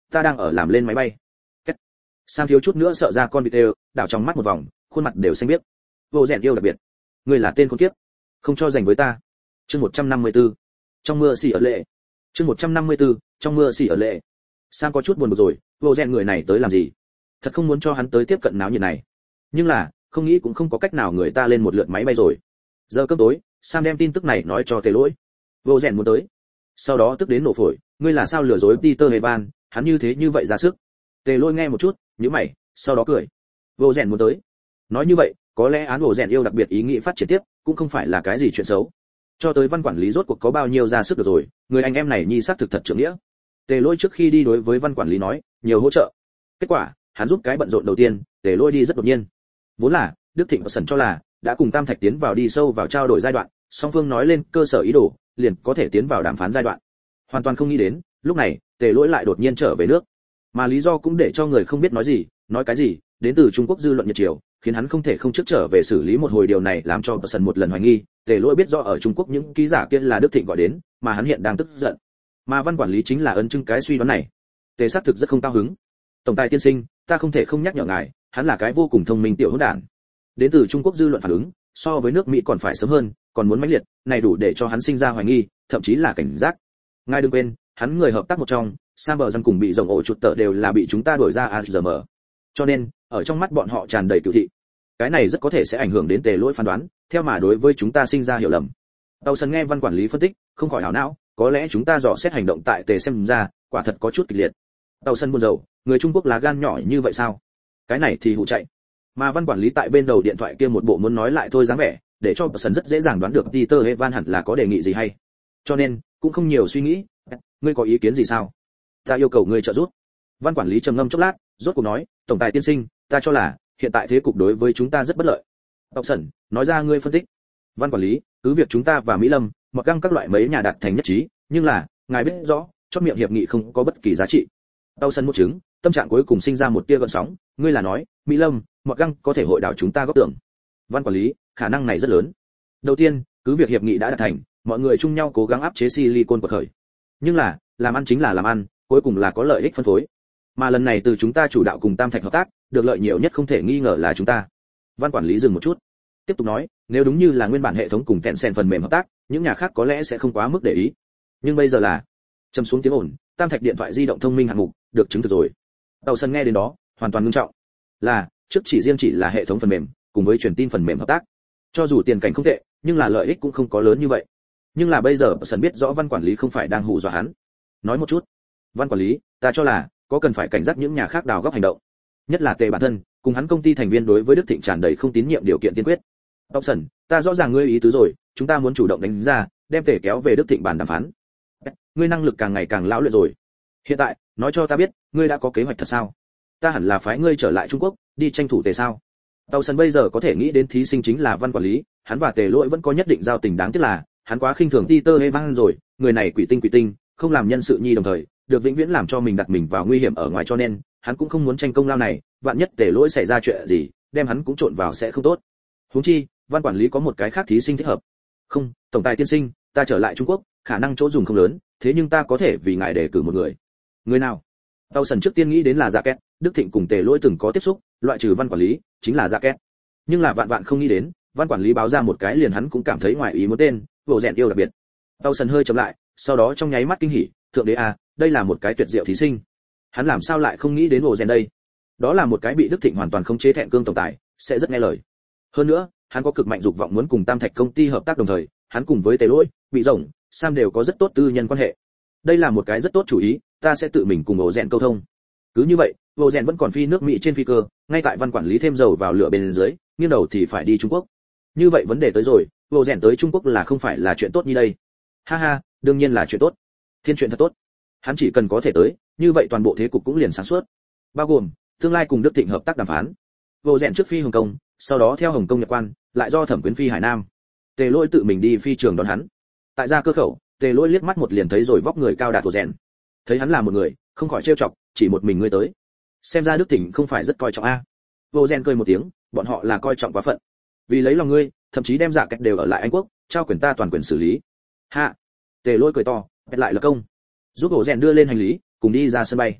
ta đang ở làm lên máy bay. Kết. Sam thiếu chút nữa sợ ra con vịt đều, đảo trong mắt một vòng, khuôn mặt đều xanh biếc. Vô rèn yêu đặc biệt, ngươi là tên con kiếp, không cho dành với ta. Chương một trăm năm mươi tư, trong mưa xỉ ở lệ. Chương một trăm năm mươi tư, trong mưa xỉ ở lệ. Sam có chút buồn bực rồi, vô rèn người này tới làm gì? Thật không muốn cho hắn tới tiếp cận náo nhiệt này. Nhưng là, không nghĩ cũng không có cách nào, người ta lên một lượt máy bay rồi. Giờ cơm tối, Sam đem tin tức này nói cho Tề Lỗi. Vô rèn muốn tới. Sau đó tức đến nổ phổi, ngươi là sao lừa dối Peter Evan, hắn như thế như vậy ra sức. Tề Lỗi nghe một chút, nhíu mày, sau đó cười. Vô rèn muốn tới. Nói như vậy, có lẽ án Vô rèn yêu đặc biệt ý nghĩ phát triển tiếp, cũng không phải là cái gì chuyện xấu. Cho tới văn quản lý rốt cuộc có bao nhiêu ra sức được rồi, người anh em này nhi xác thực thật trưởng nghĩa. Tề Lỗi trước khi đi đối với văn quản lý nói, nhiều hỗ trợ. Kết quả, hắn giúp cái bận rộn đầu tiên, Tề Lỗi đi rất đột nhiên. Vốn là, Đức Thịnh và Sẩn cho là đã cùng Tam Thạch tiến vào đi sâu vào trao đổi giai đoạn, song phương nói lên cơ sở ý đồ, liền có thể tiến vào đàm phán giai đoạn. Hoàn toàn không nghĩ đến, lúc này, Tề Lỗi lại đột nhiên trở về nước. Mà lý do cũng để cho người không biết nói gì, nói cái gì, đến từ Trung Quốc dư luận nhiệt chiều, khiến hắn không thể không trước trở về xử lý một hồi, điều này làm cho Sẩn một lần hoài nghi, Tề Lỗi biết rõ ở Trung Quốc những ký giả kia là Đức Thịnh gọi đến, mà hắn hiện đang tức giận. Mà văn quản lý chính là ấn chứng cái suy đoán này. Tề xác thực rất không cao hứng. Tổng tài tiên sinh, ta không thể không nhắc nhở ngài, hắn là cái vô cùng thông minh tiểu hỗn đản. Đến từ Trung Quốc dư luận phản ứng, so với nước Mỹ còn phải sớm hơn, còn muốn mãnh liệt, này đủ để cho hắn sinh ra hoài nghi, thậm chí là cảnh giác. Ngài đừng quên, hắn người hợp tác một trong, Sam bờ dân cùng bị rồng ổ chuột tợ đều là bị chúng ta đuổi ra a giê em. Cho nên, ở trong mắt bọn họ tràn đầy cửu thị. Cái này rất có thể sẽ ảnh hưởng đến Tề Lỗi phán đoán, theo mà đối với chúng ta sinh ra hiểu lầm. Tàu Sân nghe văn quản lý phân tích, không khỏi hảo não, có lẽ chúng ta dò xét hành động tại Tề xem ra, quả thật có chút kịch liệt. Tàu Sân buồn rầu, người Trung Quốc lá gan nhỏ như vậy sao? Cái này thì hụ chạy. Mà văn quản lý tại bên đầu điện thoại kia một bộ muốn nói lại thôi dáng vẻ, để cho Sân rất dễ dàng đoán được Peter Evan hẳn là có đề nghị gì hay. Cho nên, cũng không nhiều suy nghĩ, ngươi có ý kiến gì sao? Ta yêu cầu ngươi trợ giúp. Văn quản lý trầm ngâm chốc lát, rốt cuộc nói, tổng tài tiên sinh, ta cho là hiện tại thế cục đối với chúng ta rất bất lợi. Tộc Sẩn, nói ra ngươi phân tích. Văn quản lý, cứ việc chúng ta và Mỹ Lâm, mặc găng các loại mấy nhà đạt thành nhất trí, nhưng là, ngài biết rõ, chót miệng hiệp nghị không có bất kỳ giá trị. Tàu Sẩn một chứng, tâm trạng cuối cùng sinh ra một tia gợn sóng, ngươi là nói, Mỹ Lâm, mặc găng có thể hội đảo chúng ta góp tưởng. Văn quản lý, khả năng này rất lớn. Đầu tiên, cứ việc hiệp nghị đã đạt thành, mọi người chung nhau cố gắng áp chế silicon bậc khởi. Nhưng là, làm ăn chính là làm ăn, cuối cùng là có lợi ích phân phối. Mà lần này từ chúng ta chủ đạo cùng Tam Thạch hợp tác, được lợi nhiều nhất không thể nghi ngờ là chúng ta. Văn quản lý dừng một chút, tiếp tục nói, nếu đúng như là nguyên bản hệ thống cùng Tencent phần mềm hợp tác, những nhà khác có lẽ sẽ không quá mức để ý. Nhưng bây giờ là, trầm xuống tiếng ồn, Tam Thạch điện thoại di động thông minh hạng mục, được chứng thực rồi. Tàu Sân nghe đến đó, hoàn toàn ngưng trọng. Là, trước chỉ riêng chỉ là hệ thống phần mềm, cùng với truyền tin phần mềm hợp tác. Cho dù tiền cảnh không tệ, nhưng là lợi ích cũng không có lớn như vậy. Nhưng là bây giờ Sân biết rõ văn quản lý không phải đang hù dọa hắn. Nói một chút. Văn quản lý, ta cho là có cần phải cảnh giác những nhà khác đào góc hành động. Nhất là Tề bản thân, cùng hắn công ty thành viên đối với Đức Thịnh tràn đầy không tín nhiệm điều kiện tiên quyết. Tộc Sẩn, ta rõ ràng ngươi ý tứ rồi, chúng ta muốn chủ động đánh ra, đem Tề kéo về Đức Thịnh bàn đàm phán. Ngươi năng lực càng ngày càng lão luyện rồi. Hiện tại, nói cho ta biết, ngươi đã có kế hoạch thật sao? Ta hẳn là phái ngươi trở lại Trung Quốc, đi tranh thủ Tề sao? Tộc Sẩn bây giờ có thể nghĩ đến thí sinh chính là văn quản lý, hắn và Tề Lỗi vẫn có nhất định giao tình, đáng tiếc là, hắn quá khinh thường Peter Evan rồi, người này quỷ tinh quỷ tinh, không làm nhân sự nhi đồng thời, được vĩnh viễn làm cho mình đặt mình vào nguy hiểm ở ngoài, cho nên hắn cũng không muốn tranh công lao này, vạn nhất Tề Lỗi xảy ra chuyện gì, đem hắn cũng trộn vào sẽ không tốt. Huống chi, văn quản lý có một cái khác thí sinh thích hợp. Không, tổng tài tiên sinh, ta trở lại Trung Quốc, khả năng chỗ dùng không lớn, thế nhưng ta có thể vì ngài đề cử một người. Người nào? Tàu Sẩn trước tiên nghĩ đến là Dạ Két, Đức Thịnh cùng Tề Lỗi từng có tiếp xúc, loại trừ văn quản lý, chính là Dạ Két. Nhưng là vạn vạn không nghĩ đến, văn quản lý báo ra một cái liền hắn cũng cảm thấy ngoài ý muốn tên, Vô Rèn yêu đặc biệt. Tàu Sẩn hơi chậm lại, sau đó trong nháy mắt kinh hỉ, thượng đế à, đây là một cái tuyệt diệu thí sinh. Hắn làm sao lại không nghĩ đến Vô Rèn đây? Đó là một cái bị Đức Thịnh hoàn toàn không chế thẹn cương tổng tài, sẽ rất nghe lời. Hơn nữa, hắn có cực mạnh dục vọng muốn cùng Tam Thạch công ty hợp tác, đồng thời, hắn cùng với Tề Lỗi, Bị Rồng, Sam đều có rất tốt tư nhân quan hệ. Đây là một cái rất tốt chủ ý, ta sẽ tự mình cùng Vô Rèn câu thông. Cứ như vậy, Vô Rèn vẫn còn phi nước Mỹ trên phi cơ, ngay tại văn quản lý thêm dầu vào lửa bên dưới, nghiêng đầu thì phải đi Trung Quốc. Như vậy vấn đề tới rồi, Vô Rèn tới Trung Quốc là không phải là chuyện tốt như đây? Ha ha, đương nhiên là chuyện tốt. Thiên chuyện thật tốt. Hắn chỉ cần có thể tới, như vậy toàn bộ thế cục cũng liền sáng suốt. Bao gồm tương lai cùng Đức Thịnh hợp tác đàm phán. Vô Rèn trước phi Hồng Kông, sau đó theo Hồng Kông nhập quan, lại do Thẩm Quyến phi Hải Nam. Tề Lỗi tự mình đi phi trường đón hắn. Tại ra cơ khẩu, Tề Lỗi liếc mắt một liền thấy rồi vóc người cao đạt của Rèn. Thấy hắn là một người, không khỏi trêu chọc, chỉ một mình ngươi tới. Xem ra Đức Thịnh không phải rất coi trọng a. Vô Rèn cười một tiếng, bọn họ là coi trọng quá phận. Vì lấy lòng ngươi, thậm chí đem Dạ Két đều ở lại Anh quốc, trao quyền ta toàn quyền xử lý. Hạ. Tề Lỗi cười to, bật lại là công. Giúp Vô Rèn đưa lên hành lý, cùng đi ra sân bay.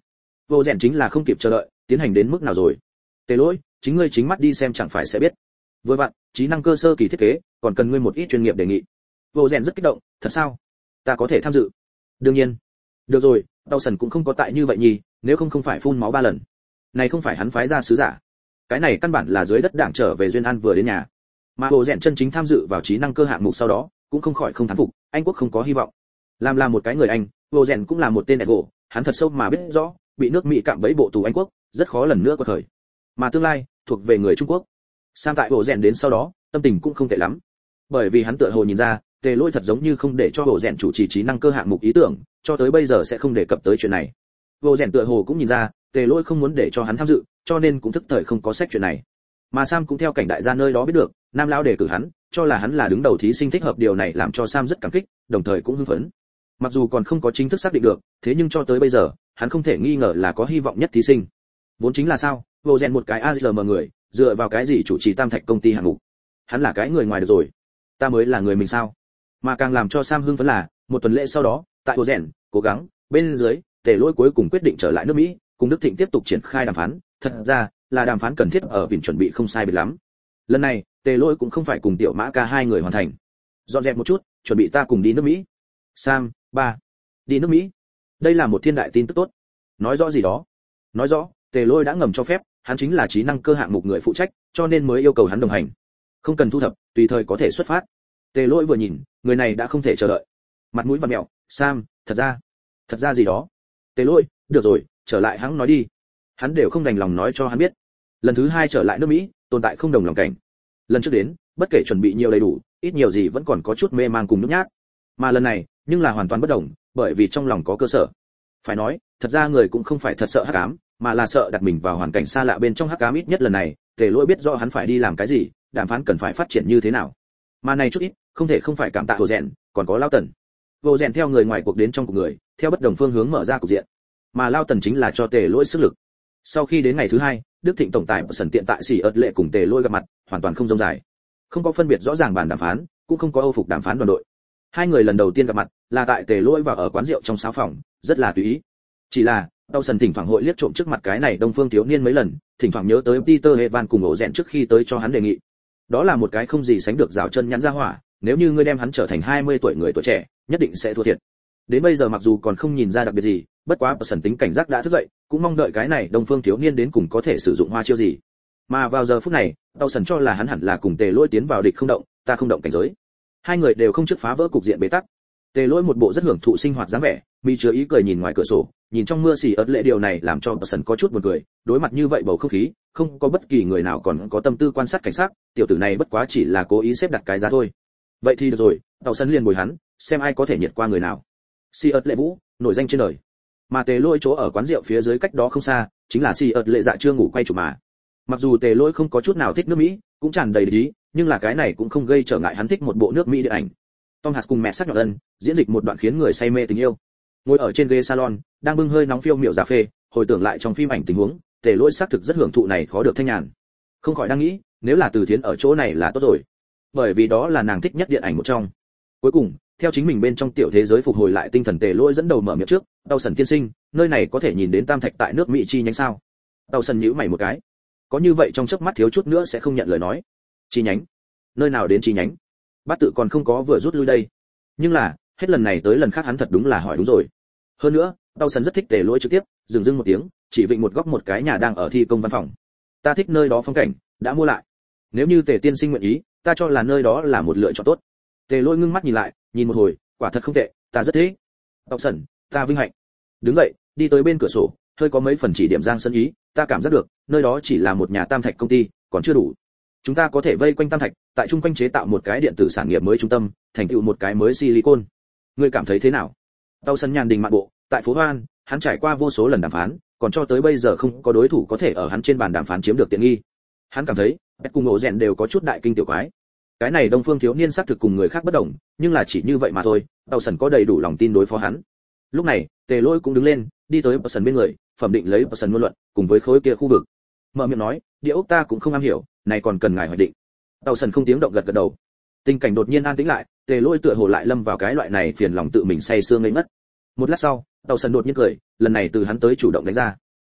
Vô rèn chính là không kịp chờ đợi, tiến hành đến mức nào rồi? Tề Lỗi, chính ngươi chính mắt đi xem chẳng phải sẽ biết. Vừa vặn, trí năng cơ sơ kỳ thiết kế, còn cần ngươi một ít chuyên nghiệp đề nghị. Vô rèn rất kích động, thật sao? Ta có thể tham dự? Đương nhiên. Được rồi, Tao Sần cũng không có tại như vậy nhỉ, nếu không không phải phun máu ba lần. Này không phải hắn phái ra sứ giả. Cái này căn bản là dưới đất đảng trở về duyên an vừa đến nhà. Mà Vô rèn chân chính tham dự vào trí năng cơ hạng mục sau đó, cũng không khỏi không thán phục, Anh quốc không có hy vọng. Làm là một cái người Anh, Vô rèn cũng là một tên ego, hắn thật sâu mà biết rõ, bị nước Mỹ cạm bẫy bộ tù Anh quốc, rất khó lần nữa quật khởi. Mà tương lai thuộc về người Trung Quốc. Sam tại Vô rèn đến sau đó, tâm tình cũng không tệ lắm. Bởi vì hắn tựa hồ nhìn ra, Tề Lỗi thật giống như không để cho Vô rèn chủ trì trí năng cơ hạng mục ý tưởng, cho tới bây giờ sẽ không đề cập tới chuyện này. Vô rèn tựa hồ cũng nhìn ra, Tề Lỗi không muốn để cho hắn tham dự, cho nên cũng thức thời không có sách chuyện này. Mà Sam cũng theo cảnh đại gia nơi đó biết được, Nam lão đề cử hắn, cho là hắn là đứng đầu thí sinh thích hợp, điều này làm cho Sam rất cảm kích, đồng thời cũng hưng phấn. Mặc dù còn không có chính thức xác định được, thế nhưng cho tới bây giờ, hắn không thể nghi ngờ là có hy vọng nhất thí sinh. Vốn chính là sao, Vô rèn một cái a lờ em người, dựa vào cái gì chủ trì Tam Thạch công ty hạng mục? Hắn là cái người ngoài được rồi. Ta mới là người mình sao? Mà càng làm cho Sam hưng phấn là, một tuần lễ sau đó, tại Vô rèn cố gắng, bên dưới, Tề Lỗi cuối cùng quyết định trở lại nước Mỹ, cùng Đức Thịnh tiếp tục triển khai đàm phán, thật ra là đàm phán cần thiết ở biển chuẩn bị không sai biệt lắm. Lần này, Tề Lỗi cũng không phải cùng Tiểu Mã Ca hai người hoàn thành. Dọn dẹp một chút, chuẩn bị ta cùng đi nước Mỹ. Sam, ba, đi nước Mỹ. Đây là một thiên đại tin tức tốt. Nói rõ gì đó? Nói rõ, Tề Lỗi đã ngầm cho phép, hắn chính là trí năng cơ hạng mục người phụ trách, cho nên mới yêu cầu hắn đồng hành. Không cần thu thập, tùy thời có thể xuất phát. Tề Lỗi vừa nhìn, người này đã không thể chờ đợi. Mặt mũi vặn mẹo, Sam, thật ra, thật ra gì đó? Tề Lỗi, được rồi, trở lại hắn nói đi. Hắn đều không đành lòng nói cho hắn biết. Lần thứ hai trở lại nước Mỹ, tồn tại không đồng lòng cảnh. Lần trước đến, bất kể chuẩn bị nhiều đầy đủ, ít nhiều gì vẫn còn có chút mê mang cùng nhút nhát. Mà lần này, nhưng là hoàn toàn bất đồng, bởi vì trong lòng có cơ sở. Phải nói, thật ra người cũng không phải thật sợ hắc ám, mà là sợ đặt mình vào hoàn cảnh xa lạ bên trong hắc ám. Ít nhất lần này, Tề Lỗi biết rõ hắn phải đi làm cái gì, đàm phán cần phải phát triển như thế nào. Mà này chút ít, không thể không phải cảm tạ Vô rèn, còn có Lao Tần. Vô rèn theo người ngoài cuộc đến trong cuộc người, theo bất đồng phương hướng mở ra cục diện. Mà Lao Tần chính là cho Tề Lỗi sức lực. Sau khi đến ngày thứ hai, Đức Thịnh tổng tài sần tiện tại xỉ ớt lệ cùng Tề Lỗi gặp mặt, hoàn toàn không rông dài, không có phân biệt rõ ràng bàn đàm phán, cũng không có âu phục đàm phán đoàn đội. Hai người lần đầu tiên gặp mặt là tại Tề Lỗi vào ở quán rượu trong sáu phòng, rất là tùy ý. Chỉ là Tao Sần thỉnh thoảng hội liếc trộm trước mặt cái này Đông Phương thiếu niên mấy lần, thỉnh thoảng nhớ tới Peter Evan cùng ổ rèn trước khi tới cho hắn đề nghị. Đó là một cái không gì sánh được rào chân nhắn ra hỏa, nếu như ngươi đem hắn trở thành hai mươi tuổi người tuổi trẻ, nhất định sẽ thua thiệt. Đến bây giờ mặc dù còn không nhìn ra đặc biệt gì, bất quá Sần tính cảnh giác đã thức dậy, cũng mong đợi cái này Đông Phương thiếu niên đến cùng có thể sử dụng hoa chiêu gì. Mà vào giờ phút này, Tao Sần cho là hắn hẳn là cùng Tề Lỗi tiến vào địch không động, ta không động cảnh giới. Hai người đều không trước phá vỡ cục diện bế tắc. Tề Lỗi một bộ rất hưởng thụ sinh hoạt dáng vẻ, mi chứa ý cười nhìn ngoài cửa sổ, nhìn trong mưa xì ớt lệ, điều này làm cho Sần có chút buồn cười. Đối mặt như vậy bầu không khí, không có bất kỳ người nào còn có tâm tư quan sát cảnh sát, tiểu tử này bất quá chỉ là cố ý xếp đặt cái giá thôi. Vậy thì được rồi, Tao Sần liền bồi hắn, xem ai có thể nhiệt qua người nào. Xì ớt lệ vũ, nổi danh trên đời. Mà Tề Lỗi chỗ ở quán rượu phía dưới cách đó không xa, chính là xì ớt lệ dạ chưa ngủ quay chụp mà. Mặc dù Tề Lỗi không có chút nào thích nước Mỹ, cũng tràn đầy lý, nhưng là cái này cũng không gây trở ngại hắn thích một bộ nước Mỹ điện ảnh. Tom Hanks cùng mẹ sắc nhọn ân, diễn dịch một đoạn khiến người say mê tình yêu. Ngồi ở trên ghế salon, đang bưng hơi nóng phiêu miểu cà phê, hồi tưởng lại trong phim ảnh tình huống, Tề Lỗi xác thực rất hưởng thụ này khó được thanh nhàn. Không khỏi đang nghĩ, nếu là Từ Thiến ở chỗ này là tốt rồi, bởi vì đó là nàng thích nhất điện ảnh một trong. Cuối cùng, theo chính mình bên trong tiểu thế giới phục hồi lại tinh thần, Tề Lỗi dẫn đầu mở miệng trước, Tao Sần tiên sinh, nơi này có thể nhìn đến Tam Thạch tại nước Mỹ chi nhánh sao? Tao Sần nhíu mày một cái, có như vậy trong chớp mắt thiếu chút nữa sẽ không nhận lời nói. Chi nhánh? Nơi nào đến chi nhánh? Bát tự còn không có vừa rút lui đây. Nhưng là, hết lần này tới lần khác hắn thật đúng là hỏi đúng rồi. Hơn nữa, Tao Sần rất thích Tề Lỗi trực tiếp, dừng dưng một tiếng, chỉ vịnh một góc một cái nhà đang ở thi công văn phòng. Ta thích nơi đó phong cảnh, đã mua lại. Nếu như Tề tiên sinh nguyện ý, ta cho là nơi đó là một lựa chọn tốt. Tề Lỗi ngưng mắt nhìn lại, nhìn một hồi, quả thật không tệ, ta rất thích. Tao Sần, ta vinh hạnh. Đứng dậy, đi tới bên cửa sổ, hơi có mấy phần chỉ điểm Giang Sân ý, ta cảm giác được, nơi đó chỉ là một nhà Tam Thạch công ty, còn chưa đủ. Chúng ta có thể vây quanh Tam Thạch, tại trung quanh chế tạo một cái điện tử sản nghiệp mới trung tâm, thành tựu một cái mới silicon. Ngươi cảm thấy thế nào? Tao Sân nhàn đình mạn bộ, tại phố Hoan, hắn trải qua vô số lần đàm phán, còn cho tới bây giờ không có đối thủ có thể ở hắn trên bàn đàm phán chiếm được tiện nghi. Hắn cảm thấy, Pet cùng Ngộ Rèn đều có chút đại kinh tiểu quái. Cái này Đông Phương thiếu niên xác thực cùng người khác bất đồng, nhưng là chỉ như vậy mà thôi, Tao Sần có đầy đủ lòng tin đối phó hắn. Lúc này, Tề Lỗi cũng đứng lên, đi tới Sần bên người, phẩm định lấy Sần ngôn luận, cùng với khối kia khu vực. Mở miệng nói, địa ốc ta cũng không am hiểu, này còn cần ngài hoạch định. Tao Sần không tiếng động gật gật đầu. Tình cảnh đột nhiên an tĩnh lại, Tề Lỗi tựa hồ lại lâm vào cái loại này phiền lòng tự mình say sưa ngây ngất. Một lát sau, Tao Sần đột nhiên cười, lần này từ hắn tới chủ động đánh ra.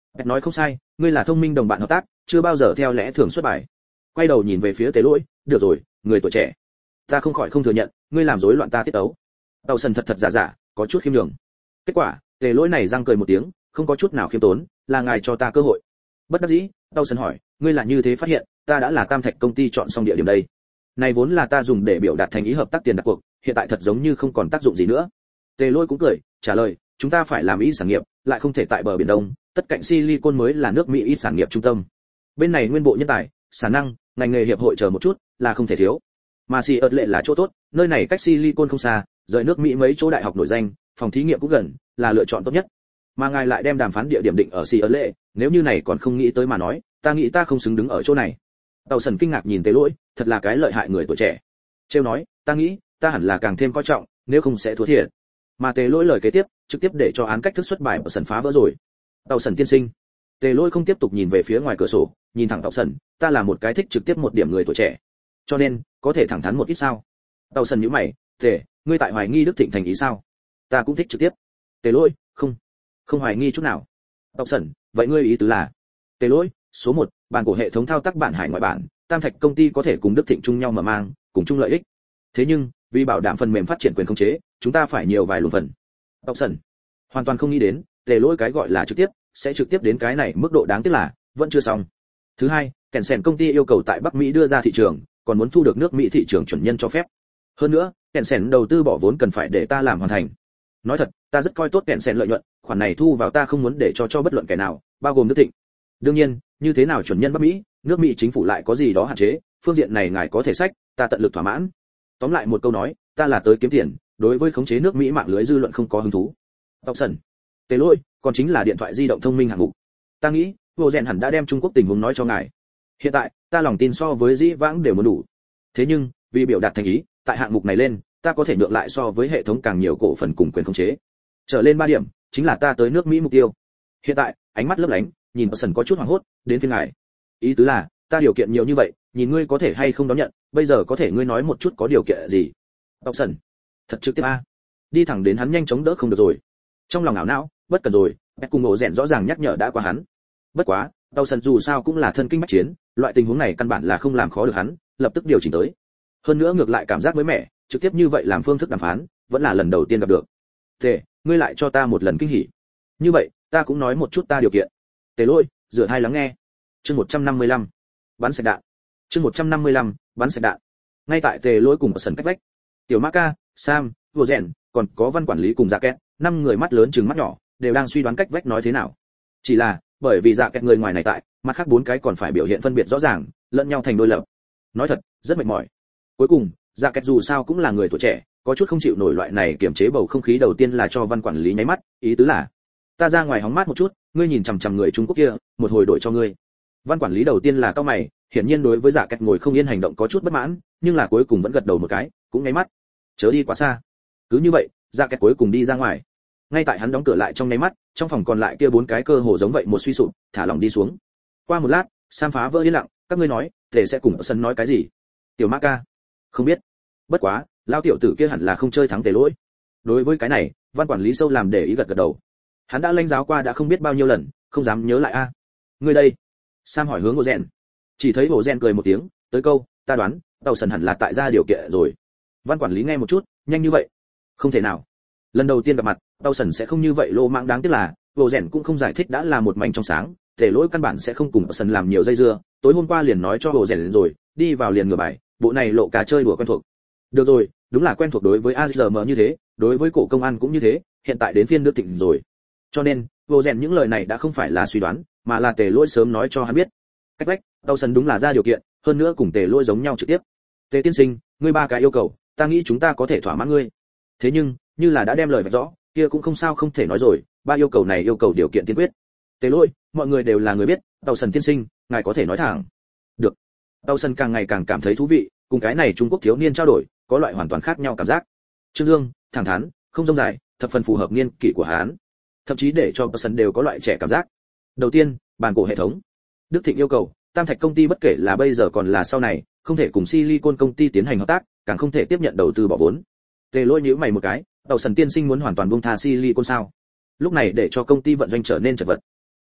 Bẹt nói không sai, ngươi là thông minh đồng bạn hợp tác, chưa bao giờ theo lẽ thường xuất bài. Quay đầu nhìn về phía Tề Lỗi, được rồi, người tuổi trẻ, ta không khỏi không thừa nhận, ngươi làm rối loạn ta tiết tấu. Tàu Sần thật thật giả giả, có chút khiêm nhường. Kết quả, Tề Lỗi này răng cười một tiếng, không có chút nào khiêm tốn, là ngài cho ta cơ hội. Bất đắc dĩ, Tàu Sần hỏi, ngươi là như thế phát hiện, ta đã là Tam Thạch công ty chọn xong địa điểm đây. Này vốn là ta dùng để biểu đạt thành ý hợp tác tiền đặt cuộc, hiện tại thật giống như không còn tác dụng gì nữa. Tề Lỗi cũng cười, trả lời, chúng ta phải làm ít sản nghiệp, lại không thể tại bờ biển Đông, tất cạnh Silicon mới là nước Mỹ ít sản nghiệp trung tâm. Bên này nguyên bộ nhân tài, sản năng, ngành nghề hiệp hội chờ một chút, là không thể thiếu. Mà si ớt lệ là chỗ tốt, nơi này cách Silicon không xa, rời nước Mỹ mấy chỗ đại học nổi danh, phòng thí nghiệm cũng gần, là lựa chọn tốt nhất. Mà ngài lại đem đàm phán địa điểm định ở si ớt lệ, nếu như này còn không nghĩ tới mà nói, ta nghĩ ta không xứng đứng ở chỗ này. Tàu Sần kinh ngạc nhìn Tề Lỗi, thật là cái lợi hại người tuổi trẻ. Trêu nói, ta nghĩ, ta hẳn là càng thêm coi trọng, nếu không sẽ thua thiệt. Mà Tề Lỗi lời kế tiếp, trực tiếp để cho án cách thức xuất bài của Sần phá vỡ rồi. Tàu Sần tiên sinh. Tề Lỗi không tiếp tục nhìn về phía ngoài cửa sổ, nhìn thẳng Tàu Sần, ta là một cái thích trực tiếp một điểm người tuổi trẻ, cho nên có thể thẳng thắn một ít sao? Tàu Sần nhíu mày, Tề, ngươi tại hoài nghi Đức Thịnh thành ý sao? Ta cũng thích trực tiếp. Tề Lỗi, không, không hoài nghi chút nào. Tàu Sần, vậy ngươi ý tứ là? Tề Lỗi, số một, bản cổ hệ thống thao tác bản hải ngoại bản, Tam Thạch công ty có thể cùng Đức Thịnh chung nhau mở mang, cùng chung lợi ích. Thế nhưng, vì bảo đảm phần mềm phát triển quyền khống chế, chúng ta phải nhiều vài luồng phần. Tàu Sần, hoàn toàn không nghĩ đến, Tề Lỗi cái gọi là trực tiếp, sẽ trực tiếp đến cái này, mức độ đáng tiếc là vẫn chưa xong. Thứ hai, kèn sèn công ty yêu cầu tại Bắc Mỹ đưa ra thị trường, còn muốn thu được nước Mỹ thị trường chuẩn nhân cho phép. Hơn nữa, kèn sèn đầu tư bỏ vốn cần phải để ta làm hoàn thành. Nói thật, ta rất coi tốt kèn sèn lợi nhuận, khoản này thu vào ta không muốn để cho cho bất luận kẻ nào, bao gồm Đức Thịnh. Đương nhiên, như thế nào chuẩn nhân Bắc Mỹ, nước Mỹ chính phủ lại có gì đó hạn chế, phương diện này ngài có thể sách, ta tận lực thỏa mãn. Tóm lại một câu nói, ta là tới kiếm tiền, đối với khống chế nước Mỹ mạng lưới dư luận không có hứng thú. Tàu Sần, Tề Lỗi, còn chính là điện thoại di động thông minh hạng mục. Ta nghĩ, Vô Rèn hẳn đã đem Trung Quốc tình huống nói cho ngài. Hiện tại, ta lòng tin so với dĩ vãng đều muốn đủ. Thế nhưng, vì biểu đạt thành ý, tại hạng mục này lên, ta có thể nhượng lại so với hệ thống càng nhiều cổ phần cùng quyền khống chế. Trở lên ba điểm, chính là ta tới nước Mỹ mục tiêu. Hiện tại, ánh mắt lấp lánh, nhìn Sần có chút hoảng hốt, đến phiên ngài. Ý tứ là, ta điều kiện nhiều như vậy, nhìn ngươi có thể hay không đón nhận, bây giờ có thể ngươi nói một chút có điều kiện gì? Tàu Sần, thật trực tiếp a. Đi thẳng đến hắn nhanh chóng đỡ không được rồi. Trong lòng ảo não, bất cần rồi, Bét cùng Ngộ Rèn rõ ràng nhắc nhở đã qua hắn. Bất quá, Tàu Sần dù sao cũng là thân kinh bách chiến, loại tình huống này căn bản là không làm khó được hắn, lập tức điều chỉnh tới. Hơn nữa ngược lại cảm giác mới mẻ, trực tiếp như vậy làm phương thức đàm phán, vẫn là lần đầu tiên gặp được. Tề, ngươi lại cho ta một lần kinh hỉ. Như vậy, ta cũng nói một chút ta điều kiện. Tề Lỗi, rửa hai lắng nghe. Chương một trăm năm mươi lăm, bắn sạch đạn. Chương một trăm năm mươi lăm, bắn sạch đạn. Ngay tại Tề Lỗi cùng Sần cách vách, Tiểu Maka, Sam, Vô Rèn, còn có văn quản lý cùng Dạ Kẹt, năm người mắt lớn trừng mắt nhỏ, đều đang suy đoán cách vách nói thế nào. Chỉ là, bởi vì Dạ Kẹt người ngoài này tại, mặt khác bốn cái còn phải biểu hiện phân biệt rõ ràng, lẫn nhau thành đôi lập. Nói thật, rất mệt mỏi. Cuối cùng, Dạ Kẹt dù sao cũng là người tuổi trẻ, có chút không chịu nổi loại này kiềm chế bầu không khí, đầu tiên là cho văn quản lý nháy mắt, ý tứ là, ta ra ngoài hóng mát một chút, ngươi nhìn chằm chằm người Trung Quốc kia, một hồi đổi cho ngươi. Văn quản lý đầu tiên là cau mày, hiển nhiên đối với Dạ Kẹt ngồi không yên hành động có chút bất mãn, nhưng là cuối cùng vẫn gật đầu một cái, cũng nháy mắt. Chớ đi quá xa. Cứ như vậy, Dạ Kẹt cuối cùng đi ra ngoài. Ngay tại hắn đóng cửa lại trong nháy mắt, trong phòng còn lại kia bốn cái cơ hồ giống vậy một suy sụp, thả lỏng đi xuống. Qua một lát, Sam phá vỡ yên lặng, các ngươi nói, thể sẽ cùng ở sân nói cái gì? Tiểu Maka, không biết. Bất quá, lao tiểu tử kia hẳn là không chơi thắng Tề Lỗi. Đối với cái này, văn quản lý sâu làm để ý gật gật đầu. Hắn đã lãnh giáo qua đã không biết bao nhiêu lần, không dám nhớ lại a. À. Ngươi đây? Sam hỏi hướng Hồ Rèn. Chỉ thấy Hồ Rèn cười một tiếng, tới câu, ta đoán, Tàu Sần hẳn là tại ra điều kiện rồi. Văn quản lý nghe một chút, nhanh như vậy? Không thể nào. Lần đầu tiên gặp mặt, Tàu Sần sẽ không như vậy lô mạng, đáng tiếc là, Hồ Rèn cũng không giải thích đã là một mảnh trong sáng, Tề Lỗi căn bản sẽ không cùng Tàu Sần làm nhiều dây dưa, tối hôm qua liền nói cho Hồ Rèn rồi, đi vào liền ngửa bài, bộ này lộ cả chơi đùa quen thuộc. Được rồi, đúng là quen thuộc đối với a giê em như thế, đối với cổ công an cũng như thế, hiện tại đến phiên Đức Thịnh rồi. Cho nên, Hồ Rèn những lời này đã không phải là suy đoán, mà là Tề Lỗi sớm nói cho hắn biết. Cách vách, Tàu Sần đúng là ra điều kiện, hơn nữa cùng Tề Lỗi giống nhau trực tiếp. Tề tiên sinh, ngươi ba cái yêu cầu, ta nghĩ chúng ta có thể thỏa mãn ngươi. Thế nhưng, như là đã đem lời vạch rõ, kia cũng không sao không thể nói rồi, ba yêu cầu này yêu cầu điều kiện tiên quyết. Tề Lỗi, mọi người đều là người biết, Tàu Sần tiên sinh, ngài có thể nói thẳng. Được. Tàu Sần càng ngày càng cảm thấy thú vị, cùng cái này Trung Quốc thiếu niên trao đổi, có loại hoàn toàn khác nhau cảm giác. Trương Dương, thẳng thắn, không rông dài, thập phần phù hợp niên kỷ của hắn. Thậm chí để cho Tàu Sần đều có loại trẻ cảm giác. Đầu tiên, bản cổ hệ thống. Đức Thịnh yêu cầu, Tam Thạch công ty bất kể là bây giờ còn là sau này, không thể cùng Silicon công ty tiến hành hợp tác, càng không thể tiếp nhận đầu tư bỏ vốn. Tề Lỗi nhíu mày một cái, Tàu Sần tiên sinh muốn hoàn toàn buông tha Silicon sao? Lúc này để cho công ty vận doanh trở nên chật vật.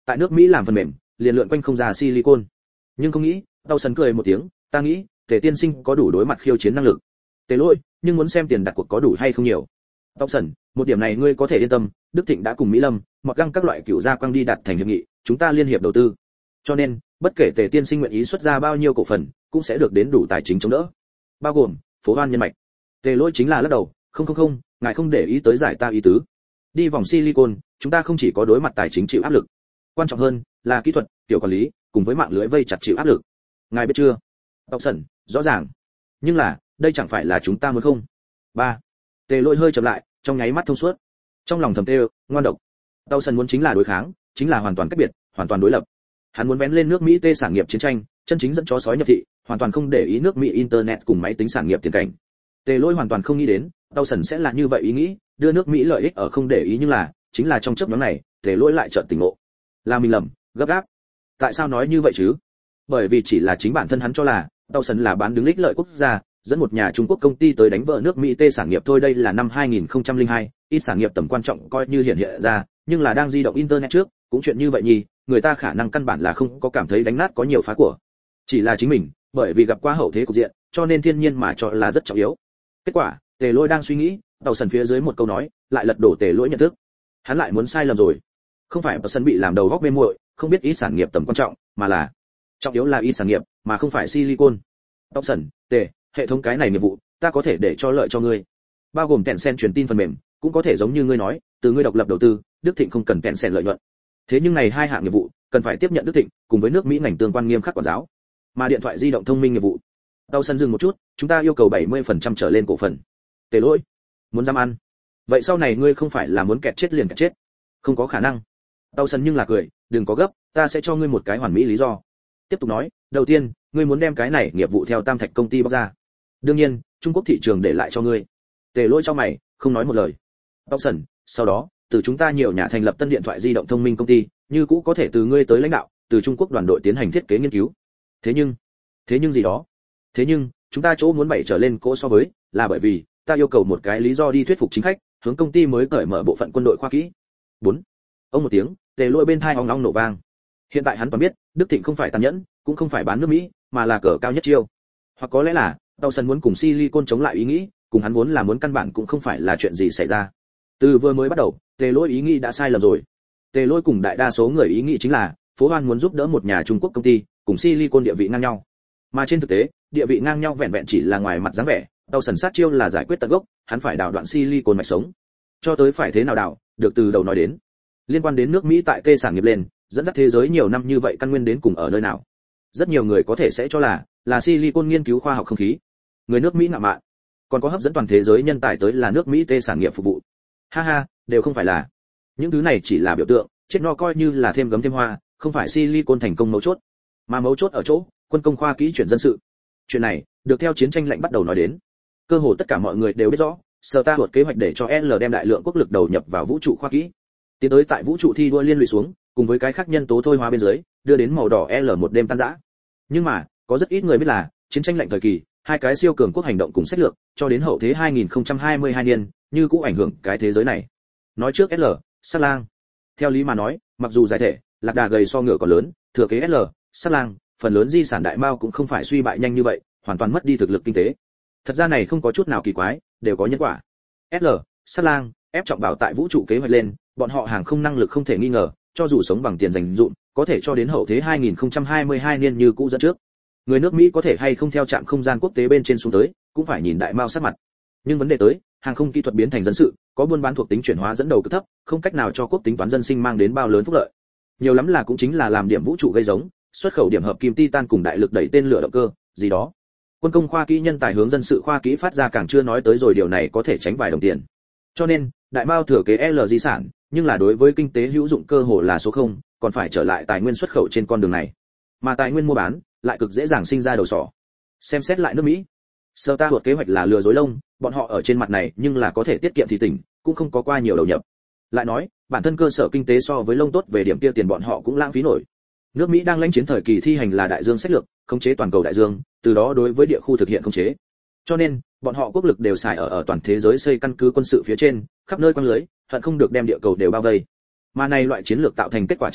tại nước Mỹ làm phần mềm, liền lượn quanh không ra silicon. Nhưng không nghĩ, Tao sần cười một tiếng, ta nghĩ, Tề tiên sinh có đủ đối mặt khiêu chiến năng lực. Tề Lỗi, nhưng muốn xem tiền đặt cuộc có đủ hay không nhiều. Tao sần, một điểm này ngươi có thể yên tâm, Đức Thịnh đã cùng Mỹ Lâm, Mọt Găng các loại cựu gia quang đi đặt thành hiệp nghị, chúng ta liên hiệp đầu tư. Cho nên, bất kể Tề tiên sinh nguyện ý xuất ra bao nhiêu cổ phần, cũng sẽ được đến đủ tài chính chống đỡ. Bao gồm phố Hoan nhân mạch. Tề Lỗi chính là lắc đầu, không không không, ngài không để ý tới giải ta ý tứ. Đi vòng silicon, chúng ta không chỉ có đối mặt tài chính chịu áp lực, quan trọng hơn là kỹ thuật, tiểu quản lý, cùng với mạng lưới vây chặt chịu áp lực. Ngài biết chưa? Tộc sẩn, rõ ràng. Nhưng là, đây chẳng phải là chúng ta muốn không? Ba. Tề Lỗi hơi chậm lại, trong nháy mắt thông suốt. Trong lòng thầm tê, ngoan độc. Tao sần muốn chính là đối kháng, chính là hoàn toàn cách biệt, hoàn toàn đối lập. Hắn muốn vén lên nước Mỹ tê sản nghiệp chiến tranh, chân chính dẫn chó sói nhập thị, hoàn toàn không để ý nước Mỹ internet cùng máy tính sản nghiệp tiền cảnh. Tề Lỗi hoàn toàn không nghĩ đến, Tao sần sẽ là như vậy ý nghĩ, đưa nước Mỹ lợi ích ở không để ý, nhưng là, chính là trong chớp nhoáng này, Tề Lỗi lại chợt tỉnh ngộ. Là mình lầm, gấp gáp. Tại sao nói như vậy chứ? Bởi vì chỉ là chính bản thân hắn cho là, Tao sần là bán đứng ích lợi quốc gia, dẫn một nhà Trung Quốc công ty tới đánh vỡ nước Mỹ tê sản nghiệp thôi. Đây là năm hai nghìn không trăm lẻ hai, ít sản nghiệp tầm quan trọng coi như hiện hiện ra, nhưng là đang di động internet trước, cũng chuyện như vậy nhỉ, người ta khả năng căn bản là không có cảm thấy đánh nát có nhiều phá của. Chỉ là chính mình, bởi vì gặp qua hậu thế cục diện, cho nên thiên nhiên mà cho là rất trọng yếu. Kết quả, Tề Lỗi đang suy nghĩ, Tao sần phía dưới một câu nói, lại lật đổ Tề Lỗi nhận thức. Hắn lại muốn sai lầm rồi. Không phải Tao sần bị làm đầu góc mê muội, không biết ít sản nghiệp tầm quan trọng, mà là trọng yếu là ít sản nghiệp, mà không phải silicon. Tao sần, Tề, hệ thống cái này nghiệp vụ, ta có thể để cho lợi cho ngươi. Bao gồm kẹn sen truyền tin phần mềm, cũng có thể giống như ngươi nói, từ ngươi độc lập đầu tư, Đức Thịnh không cần kẹn sen lợi nhuận. Thế nhưng này hai hạng nghiệp vụ, cần phải tiếp nhận Đức Thịnh, cùng với nước Mỹ ngành tương quan nghiêm khắc quản giáo. Mà điện thoại di động thông minh nghiệp vụ, Tao sân dừng một chút, chúng ta yêu cầu bảy mươi phần trăm trở lên cổ phần. Tề Lỗi, muốn dám ăn? Vậy sau này ngươi không phải là muốn kẹt chết liền kẹt chết? Không có khả năng. Tao sân nhưng là cười, đừng có gấp, ta sẽ cho ngươi một cái hoàn mỹ lý do. Tiếp tục nói, đầu tiên, ngươi muốn đem cái này nghiệp vụ theo Tam Thạch công ty bóc ra. Đương nhiên, Trung Quốc thị trường để lại cho ngươi. Tề Lỗi cho mày, không nói một lời. Tao sân, sau đó, từ chúng ta nhiều nhà thành lập tân điện thoại di động thông minh công ty, như cũ có thể từ ngươi tới lãnh đạo, từ Trung Quốc đoàn đội tiến hành thiết kế nghiên cứu. Thế nhưng, thế nhưng gì đó? Thế nhưng, chúng ta chỗ muốn bảy trở lên cỗ so với, là bởi vì ta yêu cầu một cái lý do đi thuyết phục chính khách, hướng công ty mới cởi mở bộ phận quân đội khoa kỹ. Bốn. Ông một tiếng, Tề Lỗi bên tai ong ong nổ vang. Hiện tại hắn toàn biết, Đức Thịnh không phải tàn nhẫn, cũng không phải bán nước Mỹ, mà là cờ cao nhất chiêu. Hoặc có lẽ là, Tao sần muốn cùng Silicon chống lại ý nghĩ, cùng hắn vốn là muốn căn bản cũng không phải là chuyện gì xảy ra. Từ vừa mới bắt đầu, Tề Lỗi ý nghĩ đã sai lầm rồi. Tề Lỗi cùng đại đa số người ý nghĩ chính là, phố Hoan muốn giúp đỡ một nhà Trung Quốc công ty, cùng Silicon địa vị ngang nhau. Mà trên thực tế, địa vị ngang nhau vẹn vẹn chỉ là ngoài mặt dáng vẻ, Tao sần sát chiêu là giải quyết tận gốc, hắn phải đào đoạn Silicon mạch sống. Cho tới phải thế nào đào, được từ đầu nói đến. Liên quan đến nước Mỹ tại tê sản nghiệp lên, dẫn dắt thế giới nhiều năm như vậy căn nguyên đến cùng ở nơi nào? Rất nhiều người có thể sẽ cho là là Silicon nghiên cứu khoa học không khí. Người nước Mỹ ngạo mạn, còn có hấp dẫn toàn thế giới nhân tài tới là nước Mỹ tê sản nghiệp phục vụ. Ha ha, đều không phải là. Những thứ này chỉ là biểu tượng, chết no coi như là thêm gấm thêm hoa, không phải Silicon thành công mấu chốt. Mà mấu chốt ở chỗ, quân công khoa kỹ chuyển dân sự. Chuyện này, được theo chiến tranh lạnh bắt đầu nói đến. Cơ hồ tất cả mọi người đều biết rõ, Sở ta luật kế hoạch để cho L đem đại lượng quốc lực đầu nhập vào vũ trụ khoa kỹ. Tiến tới tại vũ trụ thi đua liên lụy xuống, cùng với cái khác nhân tố thôi hóa bên dưới, đưa đến màu đỏ L một đêm tan rã. Nhưng mà, có rất ít người biết là, chiến tranh lạnh thời kỳ, hai cái siêu cường quốc hành động cùng sách lược, cho đến hậu thế hai nghìn không trăm hai mươi hai niên, như cũ ảnh hưởng cái thế giới này. Nói trước L, Sát Lang. Theo lý mà nói, mặc dù giải thể, lạc đà gầy so ngựa còn lớn, thừa kế L, Sát Lang, phần lớn di sản đại mao cũng không phải suy bại nhanh như vậy, hoàn toàn mất đi thực lực kinh tế. Thật ra này không có chút nào kỳ quái, đều có nhân quả. L, Sát Lang, ép trọng bảo tại vũ trụ kế hoạch lên, bọn họ hàng không năng lực không thể nghi ngờ, cho dù sống bằng tiền dành dụm, có thể cho đến hậu thế hai nghìn không trăm hai mươi hai niên như cũ dẫn trước. Người nước Mỹ có thể hay không theo trạm không gian quốc tế bên trên xuống tới, cũng phải nhìn đại mao sát mặt. Nhưng vấn đề tới, hàng không kỹ thuật biến thành dân sự, có buôn bán thuộc tính chuyển hóa dẫn đầu cực thấp, không cách nào cho quốc tính toán dân sinh mang đến bao lớn phúc lợi. Nhiều lắm là cũng chính là làm điểm vũ trụ gây giống, xuất khẩu điểm hợp kim titan cùng đại lực đẩy tên lửa động cơ, gì đó. Quân công khoa kỹ nhân tài hướng dân sự khoa kỹ phát ra càng chưa nói tới rồi, điều này có thể tránh vài đồng tiền. Cho nên, đại mao thừa kế L di sản, nhưng là đối với kinh tế hữu dụng cơ hồ là số không, còn phải trở lại tài nguyên xuất khẩu trên con đường này. Mà tài nguyên mua bán lại cực dễ dàng sinh ra đầu sỏ. Xem xét lại nước Mỹ, Sở ta luật kế hoạch là lừa dối lông, bọn họ ở trên mặt này nhưng là có thể tiết kiệm thì tỉnh, cũng không có qua nhiều đầu nhập. Lại nói, bản thân cơ sở kinh tế so với lông tốt về điểm kia tiền bọn họ cũng lãng phí nổi. Nước Mỹ đang lãnh chiến thời kỳ thi hành là đại dương sách lược, khống chế toàn cầu đại dương, từ đó đối với địa khu thực hiện khống chế. Cho nên, bọn họ quốc lực đều xài ở ở toàn thế giới xây căn cứ quân sự phía trên, khắp nơi quanh lưới, hận không được đem địa cầu đều bao vây. Mà này loại chiến lược tạo thành kết quả chính là,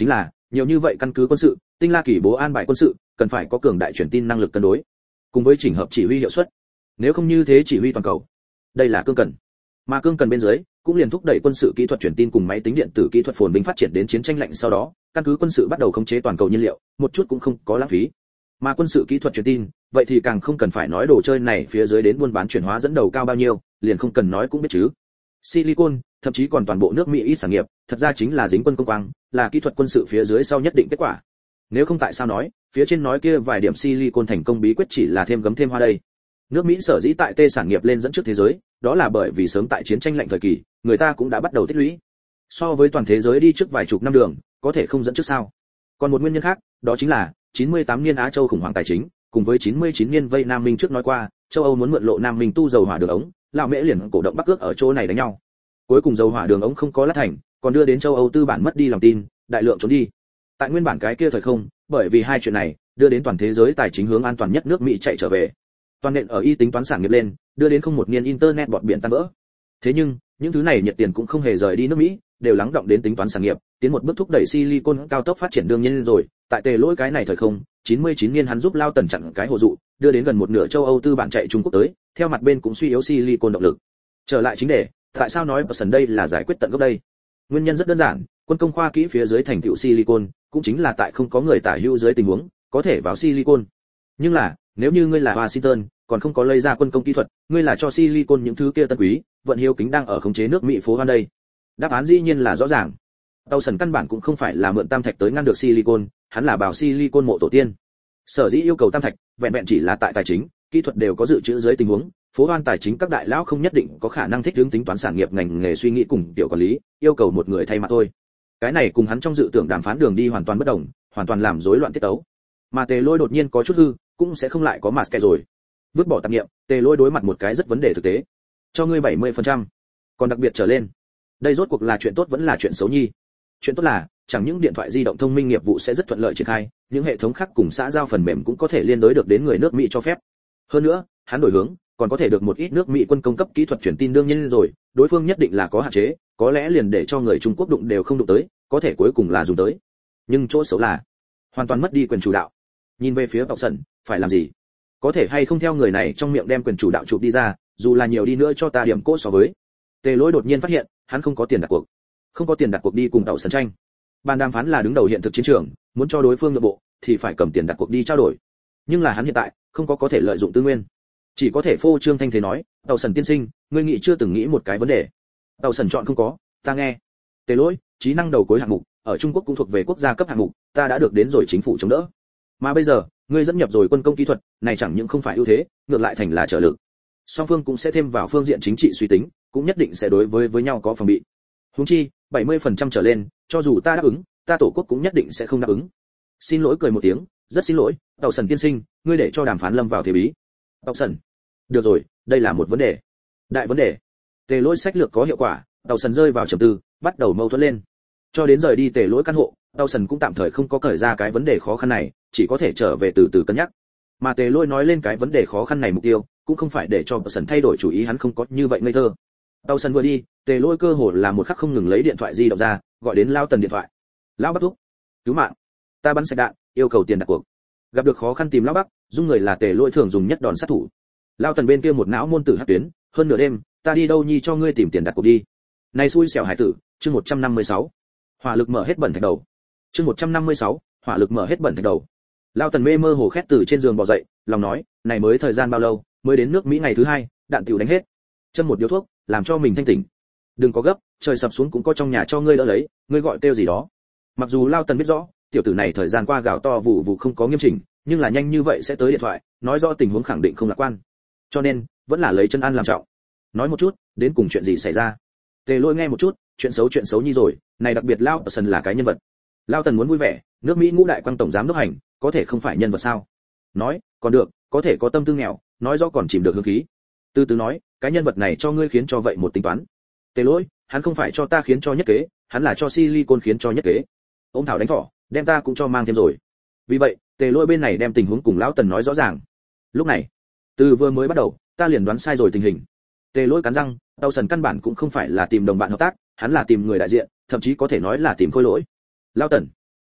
nhiều như vậy căn cứ quân sự, Tinh La Kỳ bố an bài quân sự, cần phải có cường đại truyền tin năng lực cân đối, cùng với chỉnh hợp chỉ huy hiệu suất. Nếu không như thế chỉ huy toàn cầu. Đây là cương cần. Mà cương cần bên dưới cũng liền thúc đẩy quân sự kỹ thuật truyền tin cùng máy tính điện tử kỹ thuật phồn vinh phát triển đến chiến tranh lạnh sau đó, căn cứ quân sự bắt đầu khống chế toàn cầu nhiên liệu, một chút cũng không có lãng phí. Mà quân sự kỹ thuật truyền tin, vậy thì càng không cần phải nói đồ chơi này phía dưới đến buôn bán chuyển hóa dẫn đầu cao bao nhiêu, liền không cần nói cũng biết chứ. Silicon, thậm chí còn toàn bộ nước Mỹ ít sản nghiệp, thật ra chính là dính quân công quang, là kỹ thuật quân sự phía dưới sau nhất định kết quả. Nếu không tại sao nói, phía trên nói kia vài điểm silicon thành công bí quyết chỉ là thêm gấm thêm hoa đây. Nước Mỹ sở dĩ tại T sản nghiệp lên dẫn trước thế giới, đó là bởi vì sớm tại chiến tranh lạnh thời kỳ, người ta cũng đã bắt đầu tích lũy. So với toàn thế giới đi trước vài chục năm đường, có thể không dẫn trước sao? Còn một nguyên nhân khác, đó chính là chín mươi tám niên Á Châu khủng hoảng tài chính, cùng với chín mươi chín niên vây Nam Minh trước nói qua, châu Âu muốn mượn lộ Nam Minh tu dầu hỏa đường ống, lão Mễ liền cổ động Bắc ước ở chỗ này đánh nhau. Cuối cùng dầu hỏa đường ống không có lát thành, còn đưa đến châu Âu tư bản mất đi lòng tin, đại lượng trốn đi. Tại nguyên bản cái kia thời không, bởi vì hai chuyện này, đưa đến toàn thế giới tài chính hướng an toàn nhất nước Mỹ chạy trở về. Toàn nền ở y tính toán sản nghiệp lên, đưa đến không một niên internet bọt biển tan vỡ. Thế nhưng, những thứ này nhiệt tiền cũng không hề rời đi nước Mỹ, đều lắng động đến tính toán sản nghiệp, tiến một bước thúc đẩy silicon cao tốc phát triển đương nhiên rồi, tại tề lỗi cái này thời không, chín mươi chín niên hắn giúp Lao Tần chặn cái hồ dụ, đưa đến gần một nửa châu Âu tư bản chạy Trung Quốc tới, theo mặt bên cũng suy yếu silicon động lực. Trở lại chính đề, tại sao nói Person đây là giải quyết tận gốc đây? Nguyên nhân rất đơn giản, quân công khoa kỹ phía dưới thành tựu silicon, cũng chính là tại không có người tả hữu dưới tình huống, có thể vào silicon. Nhưng là, nếu như ngươi là Washington, còn không có lấy ra quân công kỹ thuật, ngươi là cho silicon những thứ kia tân quý, vận hiếu kính đang ở khống chế nước Mỹ phố hoan đây. Đáp án dĩ nhiên là rõ ràng. Tàu căn bản cũng không phải là mượn tam thạch tới ngăn được silicon, hắn là bảo silicon mộ tổ tiên. Sở dĩ yêu cầu tam thạch, vẹn vẹn chỉ là tại tài chính, kỹ thuật đều có dự trữ dưới tình huống, phố hoan tài chính các đại lão không nhất định có khả năng thích ứng tính toán sản nghiệp ngành nghề suy nghĩ cùng tiểu quản lý, yêu cầu một người thay mặt thôi. Cái này cùng hắn trong dự tưởng đàm phán đường đi hoàn toàn bất đồng, hoàn toàn làm rối loạn tiết tấu. Mà Tề Lôi đột nhiên có chút hư, cũng sẽ không lại có mặt kẻ rồi. Vứt bỏ tạp niệm, Tề Lôi đối mặt một cái rất vấn đề thực tế. Cho ngươi bảy mươi phần trăm, còn đặc biệt trở lên. Đây rốt cuộc là chuyện tốt vẫn là chuyện xấu nhi? Chuyện tốt là, chẳng những điện thoại di động thông minh nghiệp vụ sẽ rất thuận lợi triển khai, những hệ thống khác cùng xã giao phần mềm cũng có thể liên đối được đến người nước Mỹ cho phép. Hơn nữa, hắn đổi hướng, còn có thể được một ít nước Mỹ quân công cấp kỹ thuật truyền tin đương nhiên rồi, đối phương nhất định là có hạn chế, có lẽ liền để cho người Trung Quốc đụng đều không đụng tới, có thể cuối cùng là dùng tới. Nhưng chỗ xấu là, hoàn toàn mất đi quyền chủ đạo. Nhìn về phía Bọc Sẩn, phải làm gì? Có thể hay không theo người này trong miệng đem quyền chủ đạo chụp đi ra, dù là nhiều đi nữa cho ta điểm cốt so với. Tề Lỗi đột nhiên phát hiện, hắn không có tiền đặt cuộc. Không có tiền đặt cuộc đi cùng Tàu Sẩn tranh. Bàn đàm phán là đứng đầu hiện thực chiến trường, muốn cho đối phương nhượng bộ thì phải cầm tiền đặt cuộc đi trao đổi. Nhưng là hắn hiện tại không có có thể lợi dụng tư nguyên, chỉ có thể phô trương thanh thế nói, Tàu Sẩn tiên sinh, ngươi nghĩ chưa từng nghĩ một cái vấn đề. Tàu Sẩn chọn không có, ta nghe. Tề Lỗi, trí năng đầu cuối hạng mục, ở Trung Quốc cũng thuộc về quốc gia cấp hạng mục, ta đã được đến rồi chính phủ chống đỡ. Mà bây giờ, ngươi dẫn nhập rồi quân công kỹ thuật, này chẳng những không phải ưu thế, ngược lại thành là trợ lực. Song phương cũng sẽ thêm vào phương diện chính trị suy tính, cũng nhất định sẽ đối với với nhau có phòng bị. Huống chi, bảy mươi phần trăm trở lên, cho dù ta đáp ứng, ta tổ quốc cũng nhất định sẽ không đáp ứng. Xin lỗi cười một tiếng, rất xin lỗi, Tàu Sẩn tiên sinh, ngươi để cho đàm phán lâm vào thế bí. Tàu Sẩn, được rồi, đây là một vấn đề, đại vấn đề. Tề Lỗi sách lược có hiệu quả, Tàu Sẩn rơi vào trầm tư, bắt đầu mâu thuẫn lên. Cho đến rời đi Tề Lỗi căn hộ, Tàu Sẩn cũng tạm thời không có cởi ra cái vấn đề khó khăn này, chỉ có thể trở về từ từ cân nhắc. Mà Tề Lỗi nói lên cái vấn đề khó khăn này mục tiêu, cũng không phải để cho Tàu Sẩn thay đổi chủ ý, hắn không có như vậy ngây thơ. Tàu Sẩn vừa đi, Tề Lỗi cơ hồ là một khắc không ngừng lấy điện thoại di động ra, gọi đến Lao Tần điện thoại. Lão Bắc thúc, cứu mạng, ta bắn sạch đạn, yêu cầu tiền đặt cuộc. Gặp được khó khăn tìm Lão Bắc, dung người là Tề Lỗi thường dùng nhất đòn sát thủ. Lao Tần bên kia một não môn tử hắc tuyến, hơn nửa đêm, ta đi đâu nhi cho ngươi tìm tiền đặt cuộc đi. Này xui xẻo hải tử, chương một trăm năm mươi sáu. Hỏa lực mở hết bẩn thạch đầu. Chương một trăm năm mươi sáu, hỏa lực mở hết bẩn thạch đầu. Lao Tần mê mơ hồ khét từ trên giường bò dậy, lòng nói, này mới thời gian bao lâu, mới đến nước Mỹ ngày thứ hai, đạn tiểu đánh hết. Châm một điếu thuốc, làm cho mình thanh tỉnh. Đừng có gấp, trời sập xuống cũng có trong nhà cho ngươi đỡ lấy, ngươi gọi kêu gì đó. Mặc dù Lao Tần biết rõ, tiểu tử này thời gian qua gào to vụ vụ không có nghiêm chỉnh, nhưng là nhanh như vậy sẽ tới điện thoại, nói rõ tình huống khẳng định không lạc quan. Cho nên, vẫn là lấy chân ăn làm trọng. Nói một chút, đến cùng chuyện gì xảy ra. Tề Lỗi nghe một chút, chuyện xấu chuyện xấu như rồi, này đặc biệt Lao Tần là cái nhân vật. Lao Tần muốn vui vẻ, nước Mỹ ngũ đại quang tổng giám đốc hành, có thể không phải nhân vật sao? Nói, còn được, có thể có tâm tư nghèo, nói rõ còn chìm được hương khí. Từ từ nói, cái nhân vật này cho ngươi khiến cho vậy một tính toán. Tề Lỗi, hắn không phải cho ta khiến cho nhất kế, hắn là cho silicon khiến cho nhất kế. Ông thảo đánh thỏ, đem ta cũng cho mang thêm rồi. Vì vậy, Tề Lỗi bên này đem tình huống cùng Lão Tần nói rõ ràng. Lúc này, từ vừa mới bắt đầu, ta liền đoán sai rồi tình hình. Tề Lỗi cắn răng, Tàu Sẩn căn bản cũng không phải là tìm đồng bạn hợp tác, hắn là tìm người đại diện, thậm chí có thể nói là tìm khôi lỗi. Lão Tần,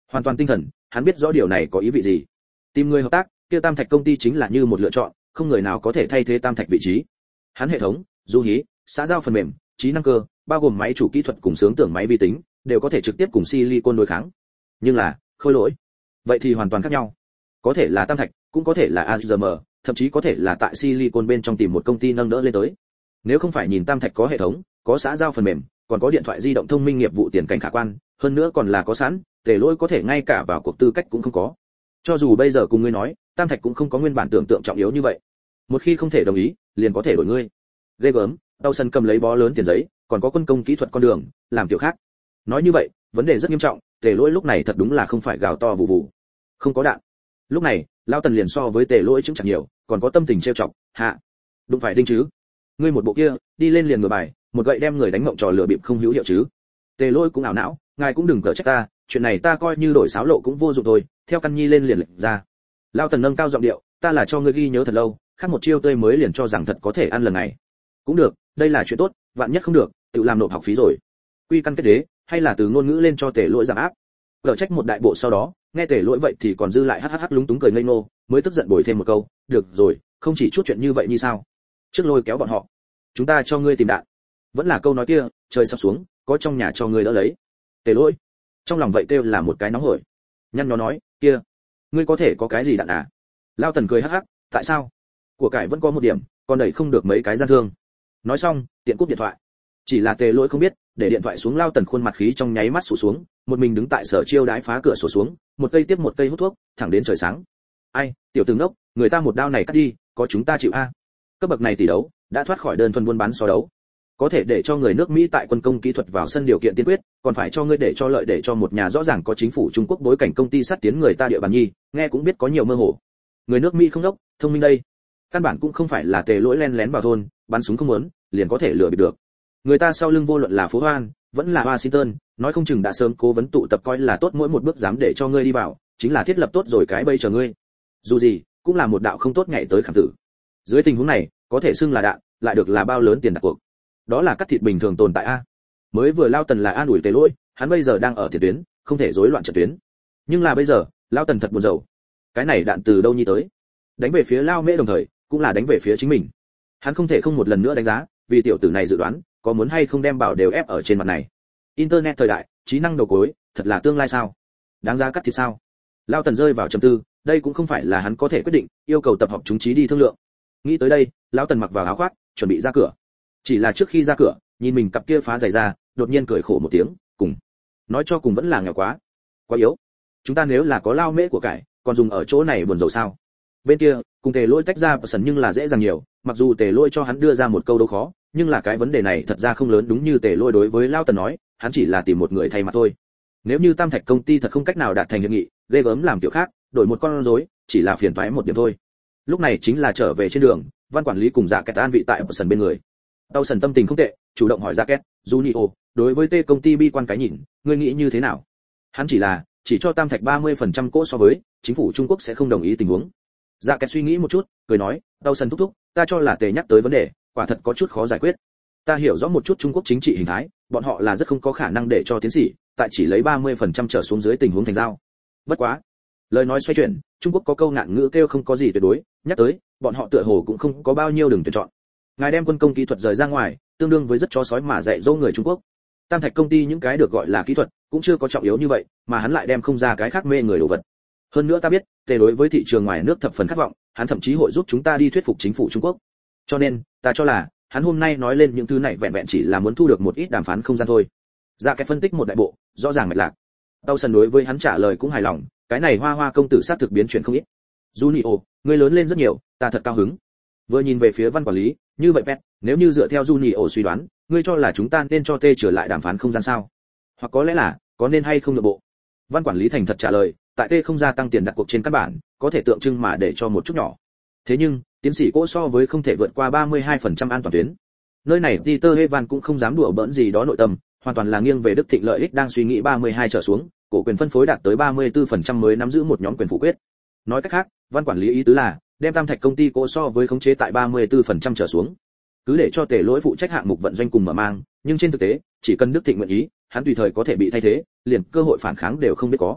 Hoàn toàn tinh thần, hắn biết rõ điều này có ý vị gì. Tìm người hợp tác, kia Tam Thạch công ty chính là như một lựa chọn, không người nào có thể thay thế Tam Thạch vị trí. Hắn hệ thống, du hí, xã giao phần mềm, trí năng cơ, bao gồm máy chủ kỹ thuật cùng xướng tưởng máy vi tính, đều có thể trực tiếp cùng Silicon đối kháng. Nhưng là, khôi lỗi, vậy thì hoàn toàn khác nhau. Có thể là Tam Thạch, cũng có thể là a rờ em, thậm chí có thể là tại Silicon bên trong tìm một công ty nâng đỡ lên tới. Nếu không phải nhìn Tam Thạch có hệ thống, có xã giao phần mềm, còn có điện thoại di động thông minh nghiệp vụ tiền cảnh khả quan, hơn nữa còn là có sẵn, Tề Lỗi có thể ngay cả vào cuộc tư cách cũng không có. Cho dù bây giờ cùng ngươi nói, Tam Thạch cũng không có nguyên bản tưởng tượng trọng yếu như vậy. Một khi không thể đồng ý, liền có thể đổi ngươi. Ghê gớm, Tâu Sân cầm lấy bó lớn tiền giấy, còn có quân công kỹ thuật con đường, làm kiểu khác. Nói như vậy, vấn đề rất nghiêm trọng, Tề Lỗi lúc này thật đúng là không phải gào to vụ vụ. Không có đạn. Lúc này, Lão Tần liền so với Tề Lỗi chứng chặt nhiều, còn có tâm tình trêu chọc, hạ. Đụng phải đinh chứ? Ngươi một bộ kia, đi lên liền ngửa bài, một gậy đem người đánh mộng trò lừa bịp không hữu hiệu chứ? Tề Lỗi cũng ảo não, ngài cũng đừng cỡ trách ta, chuyện này ta coi như đổi sáo lộ cũng vô dụng thôi, theo căn nhi lên liền lệch ra. Lão Tần nâng cao giọng điệu, ta là cho ngươi ghi nhớ thật lâu, khác một chiêu tươi mới liền cho rằng thật có thể ăn lần này. Cũng được, đây là chuyện tốt, vạn nhất không được, tự làm nộp học phí rồi. Quy căn kết đế, hay là từ ngôn ngữ lên cho Tề Lỗi giảm áp. Cỡ trách một đại bộ sau đó, nghe Tề Lỗi vậy thì còn dư lại hắc hắc hắc lúng túng cười ngây ngô, mới tức giận bồi thêm một câu, được rồi, không chỉ chút chuyện như vậy như sao? Trước lôi kéo bọn họ, chúng ta cho ngươi tìm đạn. Vẫn là câu nói kia, trời sắp xuống, có trong nhà cho ngươi đỡ lấy. Tề Lỗi, trong lòng vậy kêu là một cái nóng hổi. Nhăn nhó nói, kia, ngươi có thể có cái gì đạn à? Lao Tần cười hắc hắc, tại sao? Của cải vẫn có một điểm, còn đẩy không được mấy cái gian thương. Nói xong, tiện cúp điện thoại. Chỉ là Tề Lỗi không biết, để điện thoại xuống, Lao Tần khuôn mặt khí trong nháy mắt sụt xuống, một mình đứng tại sở chiêu đái phá cửa sổ xuống, một cây tiếp một cây hút thuốc, thẳng đến trời sáng. Ai, tiểu tử ngốc, người ta một đao này cắt đi, có chúng ta chịu a. Cấp bậc này tỷ đấu, đã thoát khỏi đơn thuần buôn bán so đấu. Có thể để cho người nước Mỹ tại quân công kỹ thuật vào sân điều kiện tiên quyết, còn phải cho ngươi để cho lợi để cho một nhà rõ ràng có chính phủ Trung Quốc bối cảnh công ty sát tiến người ta địa bàn nhi, nghe cũng biết có nhiều mơ hồ. Người nước Mỹ không đốc, thông minh đây. Căn bản cũng không phải là Tề Lỗi len lén vào thôn, bắn súng không muốn, liền có thể lừa bịp được. Người ta sau lưng vô luận là phố Hoan, vẫn là Washington, nói không chừng đã sớm cố vấn tụ tập coi là tốt mỗi một bước dám để cho ngươi đi vào, chính là thiết lập tốt rồi cái bây chờ ngươi. Dù gì, cũng là một đạo không tốt ngày tới khảm tử. Dưới tình huống này, có thể xưng là đạn, lại được là bao lớn tiền đặt cuộc. Đó là cắt thịt bình thường tồn tại a. Mới vừa Lao Tần là an ủi Tề Lỗi, hắn bây giờ đang ở tiền tuyến, không thể rối loạn trận tuyến. Nhưng là bây giờ, Lao Tần thật buồn rầu. Cái này đạn từ đâu nhi tới? Đánh về phía Lao Mễ đồng thời, cũng là đánh về phía chính mình. Hắn không thể không một lần nữa đánh giá, vì tiểu tử này dự đoán, có muốn hay không đem bảo đều ép ở trên mặt này. Internet thời đại, trí năng đầu cối, thật là tương lai sao? Đáng giá cắt thịt sao? Lao Tần rơi vào trầm tư, đây cũng không phải là hắn có thể quyết định, yêu cầu tập hợp chúng trí đi thương lượng. Nghĩ tới đây, Lão Tần mặc vào áo khoác, chuẩn bị ra cửa. Chỉ là trước khi ra cửa, nhìn mình cặp kia phá giày ra, đột nhiên cười khổ một tiếng, cùng. Nói cho cùng vẫn là nghèo quá, quá yếu. Chúng ta nếu là có Lao Mễ của cải, còn dùng ở chỗ này buồn rầu sao? Bên kia, cùng Tề Lỗi tách ra sần nhưng là dễ dàng nhiều, mặc dù Tề Lỗi cho hắn đưa ra một câu đấu khó, nhưng là cái vấn đề này thật ra không lớn, đúng như Tề Lỗi đối với Lao Tần nói, hắn chỉ là tìm một người thay mặt thôi. Nếu như Tam Thạch công ty thật không cách nào đạt thành hiệp nghị, ghê gớm làm kiểu khác, đổi một con rối, chỉ là phiền toái một điểm thôi. Lúc này chính là trở về trên đường, Văn quản lý cùng Dạ Kẹt an vị tại sần bên người. Tâu Sần tâm tình không tệ, chủ động hỏi Dạ Kẹt, "Junio, đối với T công ty bi quan cái nhìn, ngươi nghĩ như thế nào?" Hắn chỉ là chỉ cho Tam Thạch ba mươi phần trăm cỗ so với, chính phủ Trung Quốc sẽ không đồng ý tình huống. Dạ Kẹt suy nghĩ một chút, cười nói, "Tâu Sần thúc thúc, ta cho là Tề nhắc tới vấn đề, quả thật có chút khó giải quyết. Ta hiểu rõ một chút Trung Quốc chính trị hình thái, bọn họ là rất không có khả năng để cho tiến sĩ tại chỉ lấy ba mươi phần trăm trở xuống dưới tình huống thành giao. Bất quá, lời nói xoay chuyển, Trung Quốc có câu ngạn ngữ kêu không có gì tuyệt đối, nhắc tới, bọn họ tựa hồ cũng không có bao nhiêu đường tuyển chọn. Ngài đem quân công kỹ thuật rời ra ngoài, tương đương với rất chó sói mà dạy dỗ người Trung Quốc. Tam Thạch công ty những cái được gọi là kỹ thuật, cũng chưa có trọng yếu như vậy, mà hắn lại đem không ra cái khác mê người đồ vật. Hơn nữa ta biết, Tề đối với thị trường ngoài nước thập phần khát vọng, hắn thậm chí hội giúp chúng ta đi thuyết phục chính phủ Trung Quốc. Cho nên, ta cho là, hắn hôm nay nói lên những thứ này vẹn vẹn chỉ là muốn thu được một ít đàm phán không gian thôi. Ra cái phân tích một đại bộ, rõ ràng mạch lạc. Tâu Sần đối với hắn trả lời cũng hài lòng, cái này Hoa Hoa công tử sát thực biến chuyển không ít. Junio, ngươi lớn lên rất nhiều, ta thật cao hứng. Vừa nhìn về phía Văn quản lý, như vậy Pet, nếu như dựa theo Junio suy đoán, ngươi cho là chúng ta nên cho Tê trở lại đàm phán không gian sao? Hoặc có lẽ là, có nên hay không nội bộ? Văn quản lý thành thật trả lời, tại Tê không gia tăng tiền đặt cuộc trên căn bản, có thể tượng trưng mà để cho một chút nhỏ. Thế nhưng, tiến sĩ Cố so với không thể vượt qua ba mươi hai phần trăm an toàn tuyến. Nơi này Peter Evan cũng không dám đùa bỡn gì đó nội tâm, hoàn toàn là nghiêng về Đức Thịnh lợi ích đang suy nghĩ ba mươi hai trở xuống, cổ quyền phân phối đạt tới ba mươi tư phần trăm mới nắm giữ một nhóm quyền phủ quyết. Nói cách khác, Văn quản lý ý tứ là đem Tam Thạch công ty Cố so với khống chế tại ba mươi tư phần trăm trở xuống. Cứ để cho Tề Lỗi phụ trách hạng mục vận doanh cùng mở mang, nhưng trên thực tế, chỉ cần Đức Thịnh nguyện ý, hắn tùy thời có thể bị thay thế, liền cơ hội phản kháng đều không biết có.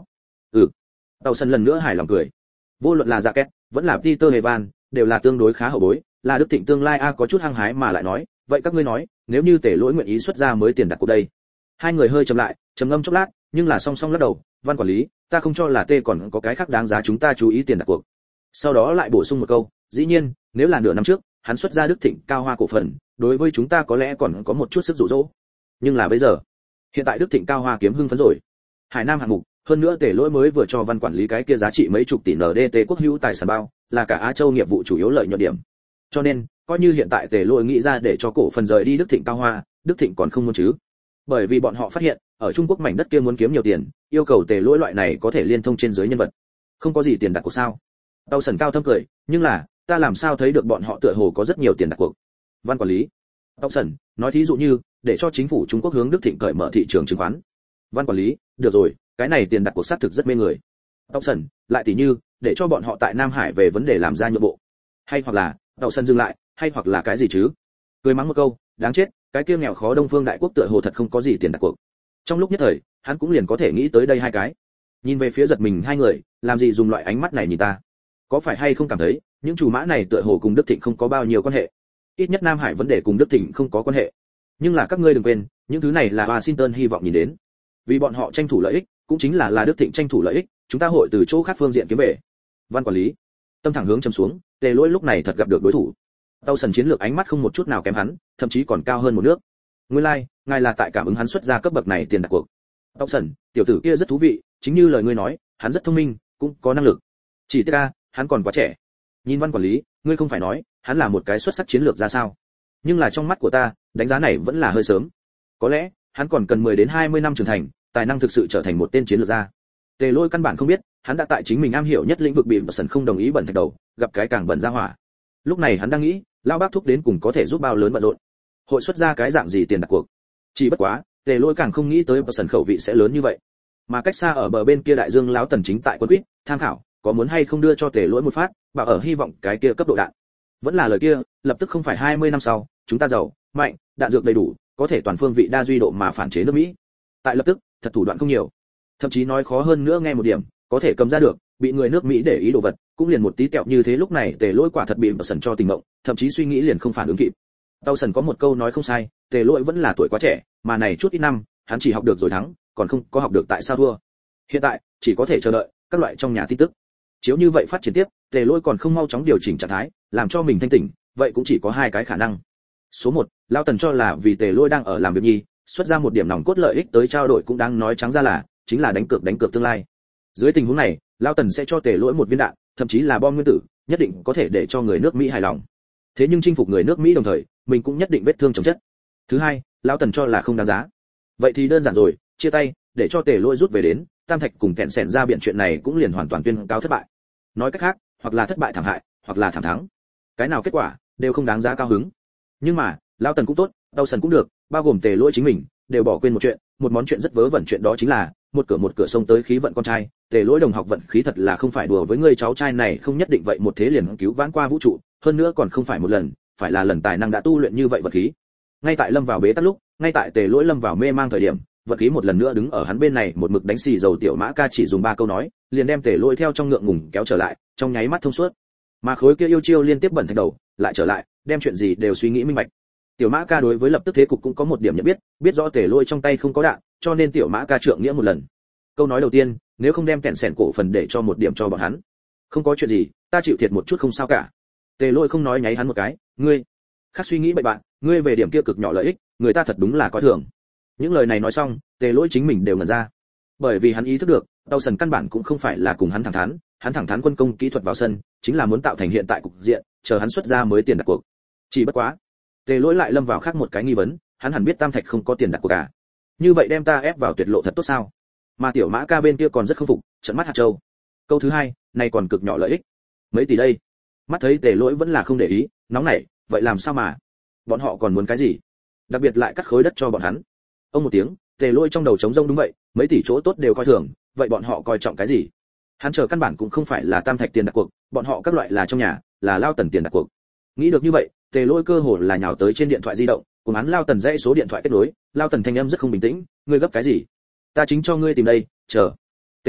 Ừ. Tàu sân lần nữa hài lòng cười. Vô luận là Dạ Két, vẫn là Peter Evan, đều là tương đối khá hậu bối, là Đức Thịnh tương lai a có chút hăng hái mà lại nói, vậy các ngươi nói, nếu như Tề Lỗi nguyện ý xuất ra mới tiền đặt cuộc đây. Hai người hơi trầm lại, trầm ngâm chốc lát, nhưng là song song lắc đầu, Văn quản lý, ta không cho là Tê còn có cái khác đáng giá chúng ta chú ý tiền đặt cuộc. Sau đó lại bổ sung một câu, dĩ nhiên, nếu là nửa năm trước, hắn xuất ra Đức Thịnh cao hoa cổ phần, đối với chúng ta có lẽ còn có một chút sức dụ dỗ. Nhưng là bây giờ, hiện tại Đức Thịnh cao hoa kiếm hưng phấn rồi. Hải Nam hạng mục, hơn nữa Tề Lỗi mới vừa cho Văn quản lý cái kia giá trị mấy chục tỷ en đê tê quốc hữu tài sản bao, là cả Á Châu nghiệp vụ chủ yếu lợi nhuận điểm. Cho nên, coi như hiện tại Tề Lỗi nghĩ ra để cho cổ phần rời đi Đức Thịnh cao hoa, Đức Thịnh còn không muốn chứ. Bởi vì bọn họ phát hiện, ở Trung Quốc mảnh đất kia muốn kiếm nhiều tiền, yêu cầu Tề Lỗi loại này có thể liên thông trên dưới nhân vật. Không có gì tiền đặt cuộc sao? Tâu Sẩn cao thâm cười, nhưng là, ta làm sao thấy được bọn họ tựa hồ có rất nhiều tiền đặt cuộc. Văn quản lý. Tâu Sẩn, nói thí dụ như, để cho chính phủ Trung Quốc hướng Đức Thịnh cởi mở thị trường chứng khoán. Văn quản lý, được rồi, cái này tiền đặt cuộc xác thực rất mê người. Tâu Sẩn, lại tỉ như, để cho bọn họ tại Nam Hải về vấn đề làm ra nhượng bộ. Hay hoặc là, Tâu Sẩn dừng lại, hay hoặc là cái gì chứ? Cười mắng một câu, đáng chết, cái kia nghèo khó Đông Phương đại quốc tựa hồ thật không có gì tiền đặt cuộc. Trong lúc nhất thời, hắn cũng liền có thể nghĩ tới đây hai cái. Nhìn về phía giật mình hai người, làm gì dùng loại ánh mắt này nhìn ta? Có phải hay không cảm thấy, những chủ mã này tựa hồ cùng Đức Thịnh không có bao nhiêu quan hệ? Ít nhất Nam Hải vấn đề cùng Đức Thịnh không có quan hệ. Nhưng là các ngươi đừng quên, những thứ này là Washington hy vọng nhìn đến. Vì bọn họ tranh thủ lợi ích, cũng chính là là Đức Thịnh tranh thủ lợi ích, chúng ta hội từ chỗ khác phương diện kiếm về. Văn quản lý, tâm thẳng hướng trầm xuống, Tề Lỗi lúc này thật gặp được đối thủ. Tâu Sần chiến lược ánh mắt không một chút nào kém hắn, thậm chí còn cao hơn một nước. Nguyên lai, like, ngài là tại cảm ứng hắn xuất ra cấp bậc này tiền đặt cuộc. Tâu Sần, tiểu tử kia rất thú vị, chính như lời ngươi nói, hắn rất thông minh, cũng có năng lực. Chỉ tiếc a, hắn còn quá trẻ. Nhìn Văn quản lý, ngươi không phải nói, hắn là một cái xuất sắc chiến lược ra sao? Nhưng là trong mắt của ta, đánh giá này vẫn là hơi sớm. Có lẽ, hắn còn cần mười đến hai mươi năm trưởng thành, tài năng thực sự trở thành một tên chiến lược gia. Tề Lỗi căn bản không biết, hắn đã tại chính mình am hiểu nhất lĩnh vực bị Sần không đồng ý bẩn thạch đầu, gặp cái càng bẩn ra hỏa. Lúc này hắn đang nghĩ, lão bác thúc đến cùng có thể giúp bao lớn bận rộn. Hội xuất ra cái dạng gì tiền đặt cuộc. Chỉ bất quá, Tề Lỗi càng không nghĩ tới Sần khẩu vị sẽ lớn như vậy. Mà cách xa ở bờ bên kia đại dương lão Tần chính tại quân quýt, tham khảo, có muốn hay không đưa cho Tề Lỗi một phát, bảo ở hy vọng cái kia cấp độ đạn. Vẫn là lời kia, lập tức không phải hai mươi năm sau, chúng ta giàu, mạnh, đạn dược đầy đủ, có thể toàn phương vị đa duy độ mà phản chế nước Mỹ. Tại lập tức, thật thủ đoạn không nhiều. Thậm chí nói khó hơn nữa nghe một điểm, có thể cầm ra được, bị người nước Mỹ để ý đồ vật, cũng liền một tí tẹo như thế lúc này Tề Lỗi quả thật bị Sần cho tình mộng, thậm chí suy nghĩ liền không phản ứng kịp. Tâu Sần có một câu nói không sai, Tề Lỗi vẫn là tuổi quá trẻ, mà này chút ít năm, hắn chỉ học được rồi thắng, còn không có học được tại sao thua. Hiện tại, chỉ có thể chờ đợi các loại trong nhà tin tức. Chiếu như vậy phát triển tiếp, Tề Lỗi còn không mau chóng điều chỉnh trạng thái, làm cho mình thanh tỉnh, vậy cũng chỉ có hai cái khả năng. Số một, lão Tần cho là vì Tề Lỗi đang ở làm việc nhi, xuất ra một điểm nòng cốt lợi ích tới trao đổi cũng đang nói trắng ra là, chính là đánh cược đánh cược tương lai. Dưới tình huống này, lão Tần sẽ cho Tề Lỗi một viên đạn, thậm chí là bom nguyên tử, nhất định có thể để cho người nước Mỹ hài lòng. Thế nhưng chinh phục người nước Mỹ đồng thời, mình cũng nhất định vết thương chồng chất. Thứ hai, lão Tần cho là không đáng giá. Vậy thì đơn giản rồi, chia tay, để cho Tề Lỗi rút về đến, Tam Thạch cùng kẹn sẻn ra biện chuyện này cũng liền hoàn toàn tuyên cáo thất bại. Nói cách khác, hoặc là thất bại thảm hại, hoặc là thảm thắng. Cái nào kết quả, đều không đáng giá cao hứng. Nhưng mà, lão Tần cũng tốt, Tâu Sần cũng được, bao gồm Tề Lỗi chính mình, đều bỏ quên một chuyện, một món chuyện rất vớ vẩn chuyện đó chính là, một cửa một cửa sông tới khí vận con trai, Tề Lỗi đồng học vận khí thật là không phải đùa với ngươi cháu trai này không nhất định vậy một thế liền cứu vãn qua vũ trụ, hơn nữa còn không phải một lần, phải là lần tài năng đã tu luyện như vậy vận khí. Ngay tại lâm vào bế tắc lúc, ngay tại Tề Lỗi lâm vào mê mang thời điểm, vận khí một lần nữa đứng ở hắn bên này, một mực đánh xì dầu tiểu Mã Ca chỉ dùng ba câu nói, liền đem Tề Lỗi theo trong ngượng ngùng kéo trở lại, trong nháy mắt thông suốt. Mà khối kia yêu chiêu liên tiếp bẩn thạch đầu, lại trở lại, đem chuyện gì đều suy nghĩ minh bạch. Tiểu Mã Ca đối với lập tức thế cục cũng có một điểm nhận biết, biết rõ Tề Lỗi trong tay không có đạn, cho nên Tiểu Mã Ca trượng nghĩa một lần. Câu nói đầu tiên, nếu không đem kẹn sẻn cổ phần để cho một điểm cho bọn hắn, không có chuyện gì, ta chịu thiệt một chút không sao cả. Tề Lỗi không nói nháy hắn một cái, ngươi khác suy nghĩ bậy bạn, ngươi về điểm kia cực nhỏ lợi ích, người ta thật đúng là coi thường. Những lời này nói xong, Tề Lỗi chính mình đều ngẩn ra, bởi vì hắn ý thức được, Tâu Sần căn bản cũng không phải là cùng hắn thẳng thắn, hắn thẳng thắn quân công kỹ thuật vào sân, chính là muốn tạo thành hiện tại cục diện, chờ hắn xuất ra mới tiền đặt cuộc. Chỉ bất quá, Tề Lỗi lại lâm vào khác một cái nghi vấn, hắn hẳn biết Tam Thạch không có tiền đặt cuộc cả. Như vậy đem ta ép vào tuyệt lộ thật tốt sao? Mà Tiểu Mã Ca bên kia còn rất không phục, trợn mắt hạt châu. Câu thứ hai, này còn cực nhỏ lợi ích. Mấy tỷ đây. Mắt thấy Tề Lỗi vẫn là không để ý, nóng nảy, vậy làm sao mà? Bọn họ còn muốn cái gì? Đặc biệt lại cắt khối đất cho bọn hắn. Ông một tiếng, Tề Lỗi trong đầu trống rỗng đúng vậy, mấy tỷ chỗ tốt đều coi thường, vậy bọn họ coi trọng cái gì? Hắn chờ căn bản cũng không phải là Tam Thạch tiền đặt cuộc, bọn họ các loại là trong nhà, là Lao Tần tiền đặt cuộc. Nghĩ được như vậy, Tề Lỗi cơ hồ là nhào tới trên điện thoại di động, cùng hắn Lao Tần dãy số điện thoại kết nối, Lao Tần thanh âm rất không bình tĩnh, ngươi gấp cái gì? Ta chính cho ngươi tìm đây, chờ. Tề Lỗi,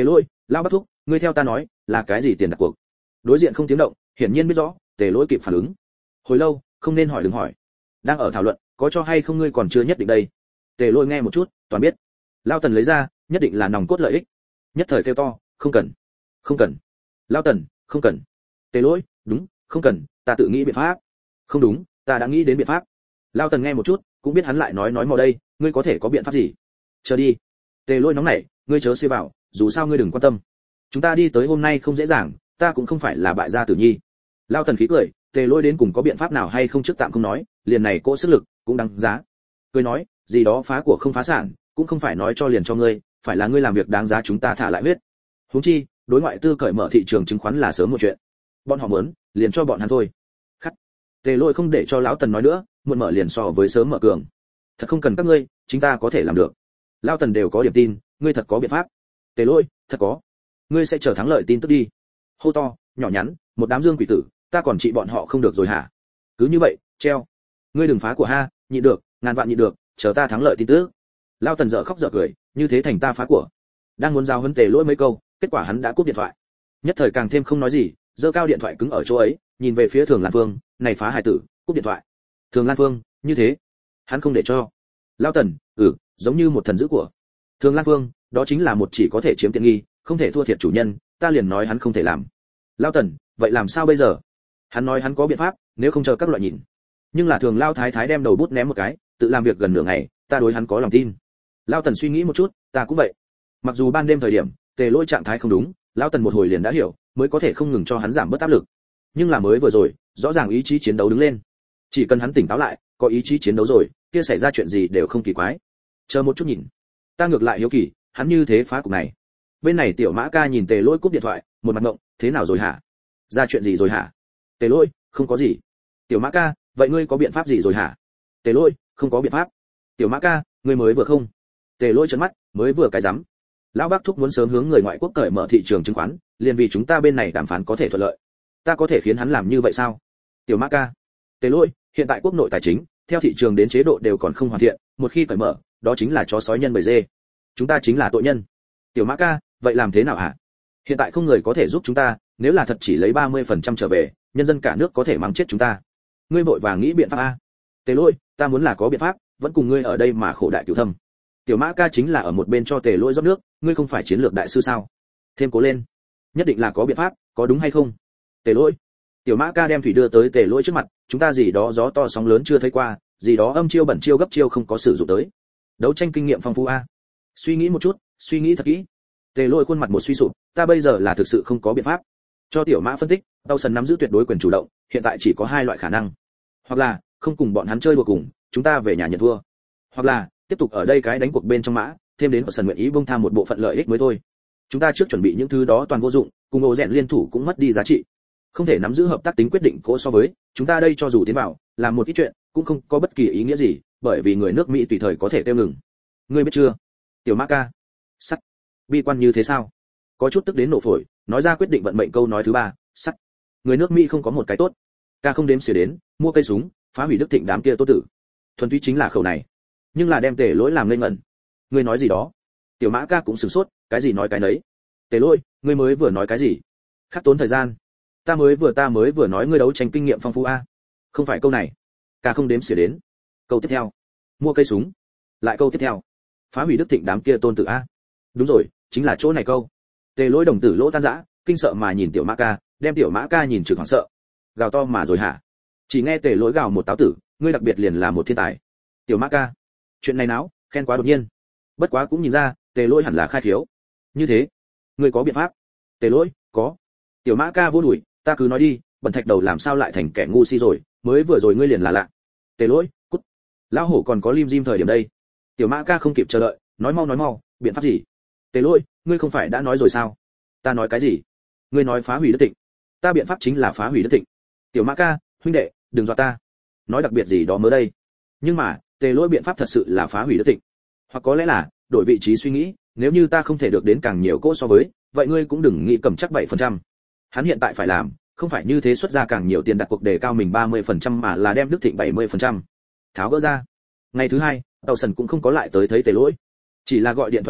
Lão Bác thúc, ngươi theo ta nói, là cái gì tiền đặt cuộc? Đối diện không tiếng động, hiển nhiên biết rõ, Tề Lỗi kịp phản ứng. Hồi lâu, không nên hỏi đừng hỏi. Đang ở thảo luận, có cho hay không ngươi còn chưa nhất định đây. Tề Lỗi nghe một chút, toàn biết. Lão Tần lấy ra, nhất định là nòng cốt lợi ích. Nhất thời kêu to, không cần, không cần. Lão Tần, không cần. Tề Lỗi, đúng, không cần, ta tự nghĩ biện pháp. Không đúng, ta đã nghĩ đến biện pháp. Lão Tần nghe một chút, cũng biết hắn lại nói nói mò đây, ngươi có thể có biện pháp gì? Chờ đi. Tề Lỗi nóng nảy, ngươi chớ xê vào, dù sao ngươi đừng quan tâm. Chúng ta đi tới hôm nay không dễ dàng, ta cũng không phải là bại gia tử nhi. Lão Tần khí cười, Tề Lỗi đến cùng có biện pháp nào hay không trước tạm không nói, liền này cỗ sức lực cũng đáng giá. Cười nói, gì đó phá của không phá sản, cũng không phải nói cho liền cho ngươi, phải là ngươi làm việc đáng giá chúng ta thả lại huyết. Huống chi, đối ngoại tư cởi mở thị trường chứng khoán là sớm một chuyện. Bọn họ muốn, liền cho bọn hắn thôi. Khắc. Tề Lỗi không để cho lão Tần nói nữa, muộn mở liền so với sớm mở cường. Thật không cần các ngươi, chúng ta có thể làm được. Lão Tần đều có điểm tin, ngươi thật có biện pháp. Tề Lỗi, thật có. Ngươi sẽ chờ thắng lợi tin tức đi. Hô to, nhỏ nhắn, một đám dương quỷ tử, ta còn trị bọn họ không được rồi hả? Cứ như vậy, treo. Ngươi đừng phá của ha, nhịn được, ngàn vạn nhịn được, chờ ta thắng lợi tin tức. Lão Tần dở khóc dở cười, như thế thành ta phá của. Đang muốn giao huấn Tề Lỗi mấy câu, kết quả hắn đã cúp điện thoại. Nhất thời càng thêm không nói gì, giơ cao điện thoại cứng ở chỗ ấy, nhìn về phía Thường Lan Phương, này phá hài tử, cúp điện thoại. Thường Lan Phương, như thế, hắn không để cho. Lão Tần, ừ, giống như một thần dữ của. Thường Lan Phương, đó chính là một chỉ có thể chiếm tiện nghi, không thể thua thiệt chủ nhân, ta liền nói hắn không thể làm. Lão Tần, vậy làm sao bây giờ? Hắn nói hắn có biện pháp, nếu không chờ các loại nhìn. Nhưng là Thường Lao Thái Thái đem đầu bút ném một cái, tự làm việc gần nửa ngày, ta đối hắn có lòng tin. Lão Tần suy nghĩ một chút, ta cũng vậy. Mặc dù ban đêm thời điểm, Tề Lỗi trạng thái không đúng, Lão Tần một hồi liền đã hiểu, mới có thể không ngừng cho hắn giảm bớt áp lực. Nhưng là mới vừa rồi, rõ ràng ý chí chiến đấu đứng lên. Chỉ cần hắn tỉnh táo lại, có ý chí chiến đấu rồi, kia xảy ra chuyện gì đều không kỳ quái. Chờ một chút nhìn, ta ngược lại hiếu kỳ, hắn như thế phá cục này. Bên này Tiểu Mã Ca nhìn Tề Lỗi cúp điện thoại, một mặt ngộng, thế nào rồi hả? Ra chuyện gì rồi hả? Tề Lỗi, không có gì. Tiểu Mã Ca, vậy ngươi có biện pháp gì rồi hả? Tề Lỗi, không có biện pháp. Tiểu Mã Ca, ngươi mới vừa không? Tề Lỗi trợn mắt, mới vừa cái rắm. Lão Bác thúc muốn sớm hướng người ngoại quốc cởi mở thị trường chứng khoán, liền vì chúng ta bên này đàm phán có thể thuận lợi. Ta có thể khiến hắn làm như vậy sao? Tiểu Mã Ca. Tề Lỗi, hiện tại quốc nội tài chính, theo thị trường đến chế độ đều còn không hoàn thiện, một khi cởi mở, đó chính là chó sói nhân bầy dê. Chúng ta chính là tội nhân. Tiểu Mã Ca, vậy làm thế nào hả? Hiện tại không người có thể giúp chúng ta, nếu là thật chỉ lấy ba mươi phần trăm trở về, nhân dân cả nước có thể mắng chết chúng ta. Ngươi vội vàng nghĩ biện pháp a. Tề Lỗi, ta muốn là có biện pháp, vẫn cùng ngươi ở đây mà khổ đại cửu thâm. Tiểu Mã Ca chính là ở một bên cho Tề Lỗi rót nước, ngươi không phải chiến lược đại sư sao? Thêm cố lên, nhất định là có biện pháp, có đúng hay không? Tề Lỗi. Tiểu Mã Ca đem thủy đưa tới Tề Lỗi trước mặt, chúng ta gì đó gió to sóng lớn chưa thấy qua, gì đó âm chiêu bẩn chiêu gấp chiêu không có sử dụng tới. Đấu tranh kinh nghiệm phong phú a. Suy nghĩ một chút, suy nghĩ thật kỹ. Tề Lỗi khuôn mặt một suy sụp, ta bây giờ là thực sự không có biện pháp. Cho Tiểu Mã phân tích, Tao Sần nắm giữ tuyệt đối quyền chủ động, hiện tại chỉ có hai loại khả năng. Hoặc là, không cùng bọn hắn chơi đùa cùng, chúng ta về nhà nhận thua. Hoặc là, tiếp tục ở đây cái đánh cuộc bên trong mã, thêm đến Sần nguyện ý buông tha một bộ phận lợi ích mới thôi. Chúng ta trước chuẩn bị những thứ đó toàn vô dụng, cùng ổ rèn liên thủ cũng mất đi giá trị. Không thể nắm giữ hợp tác tính quyết định cố so với, chúng ta đây cho dù tiến vào, làm một ít chuyện, cũng không có bất kỳ ý nghĩa gì, bởi vì người nước Mỹ tùy thời có thể tiêu ngừng. Ngươi biết chưa? Tiểu Mã Ca. Sắt. Bi quan như thế sao? Có chút tức đến nổ phổi, nói ra quyết định vận mệnh câu nói thứ ba, sắt. Người nước Mỹ không có một cái tốt. Ca không đếm xỉa đến, mua cây súng, phá hủy Đức Thịnh đám kia tốt tử. Thuần túy chính là khẩu này. Nhưng là đem Tề Lỗi làm lên ngẩn. Ngươi nói gì đó? Tiểu Mã Ca cũng sửng sốt, cái gì nói cái nấy. Tề Lỗi, ngươi mới vừa nói cái gì? Khắc tốn thời gian. Ta mới vừa ta mới vừa nói ngươi đấu tranh kinh nghiệm phong phú a. Không phải câu này. Ca không đếm xỉa đến. Câu tiếp theo. Mua cây súng. Lại câu tiếp theo. Phá hủy Đức Thịnh đám kia tôn tử a. Đúng rồi, chính là chỗ này câu. Tề Lỗi đồng tử lỗ tan rã, kinh sợ mà nhìn Tiểu Mã Ca, đem Tiểu Mã Ca nhìn trực hoảng sợ. Gào to mà rồi hả? Chỉ nghe Tề Lỗi gào một táo tử, ngươi đặc biệt liền là một thiên tài. Tiểu Mã Ca, chuyện này náo, khen quá đột nhiên. Bất quá cũng nhìn ra, Tề Lỗi hẳn là khai thiếu. Như thế, ngươi có biện pháp? Tề Lỗi, có. Tiểu Mã Ca vô đuổi, ta cứ nói đi, bẩn thạch đầu làm sao lại thành kẻ ngu si rồi, mới vừa rồi ngươi liền là lạ. Tề Lỗi, cút. Lão hổ còn có lim dim thời điểm đây. Tiểu Mã Ca không kịp chờ đợi, nói mau nói mau, biện pháp gì? Tề Lỗi, ngươi không phải đã nói rồi sao? Ta nói cái gì? Ngươi nói phá hủy Đức Thịnh. Ta biện pháp chính là phá hủy Đức Thịnh. Tiểu Mã Ca, huynh đệ, đừng dọa ta. Nói đặc biệt gì đó mới đây. Nhưng mà, Tề Lỗi biện pháp thật sự là phá hủy Đức Thịnh. Hoặc có lẽ là, đổi vị trí suy nghĩ, nếu như ta không thể được đến càng nhiều cỗ so với, vậy ngươi cũng đừng nghĩ cầm chắc bảy phần trăm. Hắn hiện tại phải làm, không phải như thế xuất ra càng nhiều tiền đặt cuộc để cao mình ba mươi phần trăm mà là đem Đức Thịnh bảy mươi phần trăm. Tháo gỡ ra. Ngày thứ hai, Tàu Sần cũng không có lại tới thấy Tề Lỗi, chỉ là gọi điện thoại tới,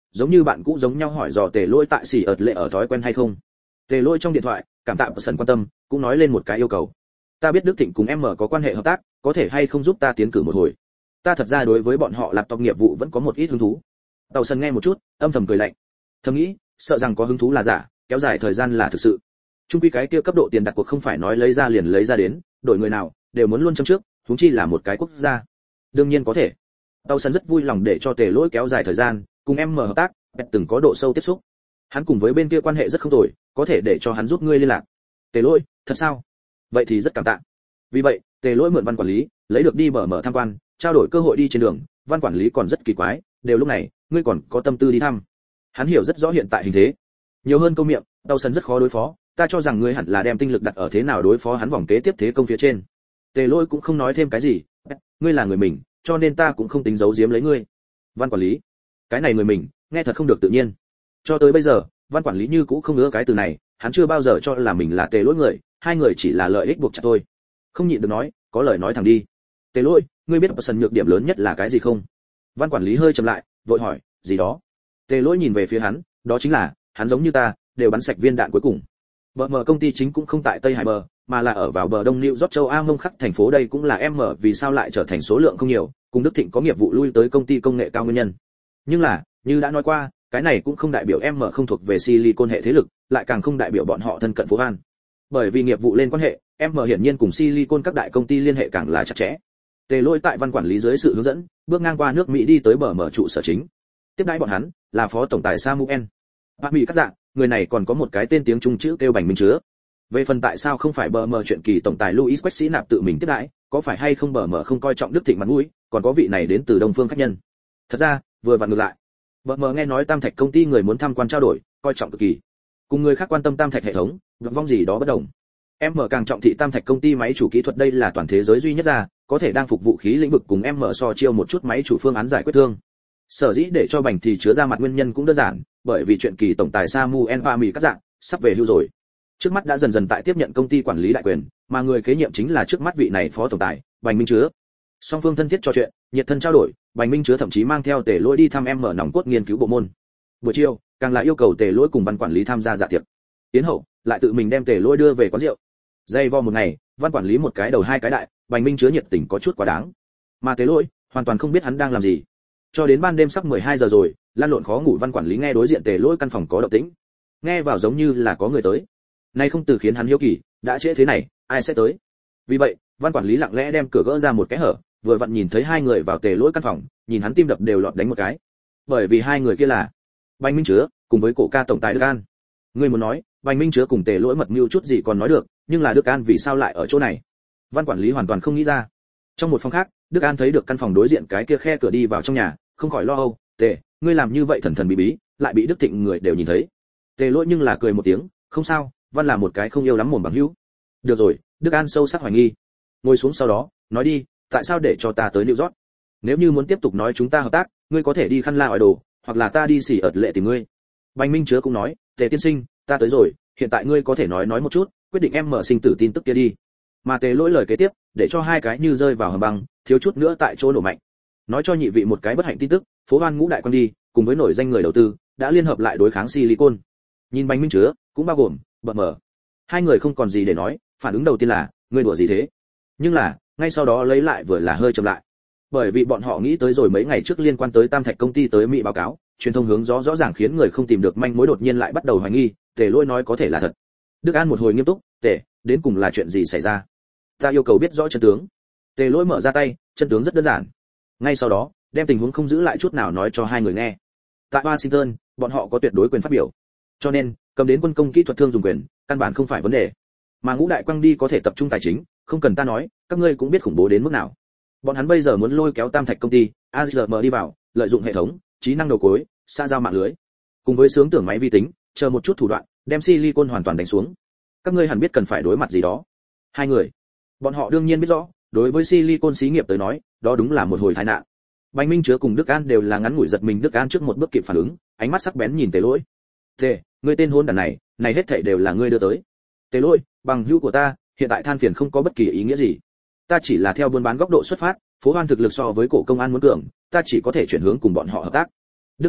giống như bạn cũ giống nhau hỏi dò Tề Lỗi tại xỉ ợt lệ ở thói quen hay không. Tề Lỗi trong điện thoại cảm tạ sần quan tâm, cũng nói lên một cái yêu cầu. Ta biết Đức Thịnh cùng em mở có quan hệ hợp tác, có thể hay không giúp ta tiến cử một hồi. Ta thật ra đối với bọn họ laptop nghiệp vụ vẫn có một ít hứng thú. Tàu Sần nghe một chút, âm thầm cười lạnh. Thầm nghĩ, sợ rằng có hứng thú là giả, kéo dài thời gian là thực sự. Chung quy cái kia cấp độ tiền đặt cuộc không phải nói lấy ra liền lấy ra đến, đổi người nào đều muốn luôn châm trước, huống chi là một cái quốc gia. Đương nhiên có thể. Tàu Sần rất vui lòng để cho Tề Lỗi kéo dài thời gian, cùng em mở hợp tác, từng có độ sâu tiếp xúc. Hắn cùng với bên kia quan hệ rất không tồi, có thể để cho hắn giúp ngươi liên lạc. Tề Lỗi, thật sao? Vậy thì rất cảm tạ. Vì vậy, Tề Lỗi mượn văn quản lý, lấy được đi bờ mở tham quan, trao đổi cơ hội đi trên đường, văn quản lý còn rất kỳ quái, đều lúc này, ngươi còn có tâm tư đi thăm. Hắn hiểu rất rõ hiện tại hình thế. Nhiều hơn câu miệng, Tàu Sần rất khó đối phó, ta cho rằng ngươi hẳn là đem tinh lực đặt ở thế nào đối phó hắn vòng kế tiếp thế công phía trên. Tề Lỗi cũng không nói thêm cái gì, ngươi là người mình, cho nên ta cũng không tính giấu giếm lấy ngươi. Văn quản lý, cái này người mình, nghe thật không được tự nhiên. Cho tới bây giờ, văn quản lý như cũng không ngứa cái từ này, hắn chưa bao giờ cho là mình là Tề Lỗi người, hai người chỉ là lợi ích buộc chặt thôi. Không nhịn được nói, có lời nói thẳng đi. Tề Lỗi, ngươi biết sần nhược điểm lớn nhất là cái gì không? Văn quản lý hơi chậm lại, vội hỏi, gì đó? Tề Lỗi nhìn về phía hắn, đó chính là, hắn giống như ta, đều bắn sạch viên đạn cuối cùng. Bờ mở công ty chính cũng không tại Tây Hải bờ, mà là ở vào bờ đông New York châu A mông khắc thành phố, đây cũng là em mở vì sao lại trở thành số lượng không nhiều, cùng Đức Thịnh có nghiệp vụ lui tới công ty công nghệ cao nguyên nhân. Nhưng là, như đã nói qua, cái này cũng không đại biểu em mở không thuộc về Silicon hệ thế lực, lại càng không đại biểu bọn họ thân cận phố An. Bởi vì nghiệp vụ lên quan hệ, em mở hiển nhiên cùng Silicon các đại công ty liên hệ càng là chặt chẽ. Tề Lỗi tại văn quản lý dưới sự hướng dẫn, bước ngang qua nước Mỹ đi tới bờ mở trụ sở chính. Tiếp đãi bọn hắn là phó tổng tài Samuel. Bác Mỹ các dạng, người này còn có một cái tên tiếng Trung chữ kêu Bành Minh Chứa. Về phần tại sao không phải bờ mở chuyện kỳ tổng tài Louis Quách Sĩ Nạp tự mình tiếp đãi, có phải hay không bờ mở không coi trọng Đức Thịnh mặt mũi, còn có vị này đến từ Đông Phương khách nhân. Thật ra, vừa vặn ngược lại. Bờ mở nghe nói Tam Thạch công ty người muốn tham quan trao đổi, coi trọng cực kỳ. Cùng người khác quan tâm Tam Thạch hệ thống, vọng vong gì đó bất đồng. Em mở càng trọng thị Tam Thạch công ty máy chủ kỹ thuật, đây là toàn thế giới duy nhất ra, có thể đang phục vụ khí lĩnh vực cùng em mở so chiêu một chút máy chủ phương án giải quyết thương. Sở dĩ để cho Bành thì chứa ra mặt nguyên nhân cũng đơn giản, bởi vì chuyện kỳ tổng tài Samuel Pami các dạng sắp về hưu rồi. Trước mắt đã dần dần tại tiếp nhận công ty quản lý đại quyền, mà người kế nhiệm chính là trước mắt vị này phó tổng tài, Bành Minh Chứa. Song phương thân thiết trò chuyện, nhiệt thân trao đổi, Bành Minh Chứa thậm chí mang theo Tề Lỗi đi thăm em mở nòng cốt nghiên cứu bộ môn. Buổi chiều, càng là yêu cầu Tề Lỗi cùng văn quản lý tham gia dạ tiệc. Tiến hậu, lại tự mình đem Tề Lỗi đưa về quán rượu. Dây vo một ngày, văn quản lý một cái đầu hai cái đại, Bành Minh Chứa nhiệt tình có chút quá đáng. Mà Tề Lỗi, hoàn toàn không biết hắn đang làm gì. Cho đến ban đêm sắp mười hai giờ rồi, lan lộn khó ngủ văn quản lý nghe đối diện Tề Lỗi căn phòng có động tĩnh. Nghe vào giống như là có người tới. Nay không từ khiến hắn hiếu kỳ, đã trễ thế này, ai sẽ tới? Vì vậy, văn quản lý lặng lẽ đem cửa gỡ ra một cái hở, vừa vặn nhìn thấy hai người vào Tề Lỗi căn phòng, nhìn hắn tim đập đều lọt đánh một cái. Bởi vì hai người kia là Bành Minh Chứa cùng với cổ ca tổng tài Đức An. Ngươi muốn nói, Bành Minh Chứa cùng Tề Lỗi mật mưu chút gì còn nói được, nhưng là Đức An vì sao lại ở chỗ này? Văn quản lý hoàn toàn không nghĩ ra. Trong một phòng khác, Đức An thấy được căn phòng đối diện cái kia khe cửa đi vào trong nhà, không khỏi lo âu, "Tề, ngươi làm như vậy thần thần bí bí, lại bị Đức Thịnh người đều nhìn thấy." Tề Lỗi nhưng là cười một tiếng, "Không sao, Văn là một cái không yêu lắm mồm bằng hữu." "Được rồi." Đức An sâu sắc hoài nghi. Ngồi xuống sau đó, nói đi, tại sao để cho ta tới New York? Nếu như muốn tiếp tục nói chúng ta hợp tác, ngươi có thể đi khăn la hỏi đồ, hoặc là ta đi xỉ ợt lệ tìm ngươi. Bành Minh Chứa cũng nói, "Tề tiên sinh, ta tới rồi, hiện tại ngươi có thể nói nói một chút, quyết định em mở sinh tử tin tức kia đi." Mà Tề Lỗi lời kế tiếp, để cho hai cái như rơi vào hầm băng, thiếu chút nữa tại chỗ nổ mạnh. Nói cho nhị vị một cái bất hạnh tin tức, phố Hoan ngũ đại quan đi, cùng với nổi danh người đầu tư, đã liên hợp lại đối kháng Silicon. Nhìn Bành Minh Chứa, cũng bao gồm bợ mở. Hai người không còn gì để nói, phản ứng đầu tiên là, ngươi đùa gì thế? Nhưng là, ngay sau đó lấy lại vừa là hơi chậm lại. Bởi vì bọn họ nghĩ tới rồi mấy ngày trước liên quan tới Tam Thạch công ty tới Mỹ báo cáo, truyền thông hướng gió rõ ràng khiến người không tìm được manh mối, đột nhiên lại bắt đầu hoài nghi, Tề Lỗi nói có thể là thật. Đức An một hồi nghiêm túc, "Tề, đến cùng là chuyện gì xảy ra? Ta yêu cầu biết rõ chân tướng." Tề Lỗi mở ra tay, chân tướng rất đơn giản. Ngay sau đó, đem tình huống không giữ lại chút nào nói cho hai người nghe. Tại Washington, bọn họ có tuyệt đối quyền phát biểu. Cho nên, cầm đến quân công kỹ thuật thương dùng quyền, căn bản không phải vấn đề. Mà ngũ đại quang đi có thể tập trung tài chính, không cần ta nói, các ngươi cũng biết khủng bố đến mức nào. Bọn hắn bây giờ muốn lôi kéo Tam Thạch công ty, a giê em đi vào, lợi dụng hệ thống, trí năng đầu cuối, xa giao mạng lưới, cùng với sướng tưởng máy vi tính, chờ một chút thủ đoạn, đem Silicon hoàn toàn đánh xuống. Các ngươi hẳn biết cần phải đối mặt gì đó. Hai người, bọn họ đương nhiên biết rõ, đối với Silicon xí nghiệp tới nói, đó đúng là một hồi tai nạn. Bành Minh Chứa cùng Đức An đều là ngắn ngủi giật mình, Đức An trước một bước kịp phản ứng, ánh mắt sắc bén nhìn Tề Lỗi. "Tề, ngươi tên hôn đản này, này hết thảy đều là ngươi đưa tới." "Tề Lỗi, bằng hữu của ta, hiện tại than phiền không có bất kỳ ý nghĩa gì. Ta chỉ là theo buôn bán góc độ xuất phát, phố Hoan thực lực so với cổ công an muốn cường, ta chỉ có thể chuyển hướng cùng bọn họ hợp tác." "Đức An,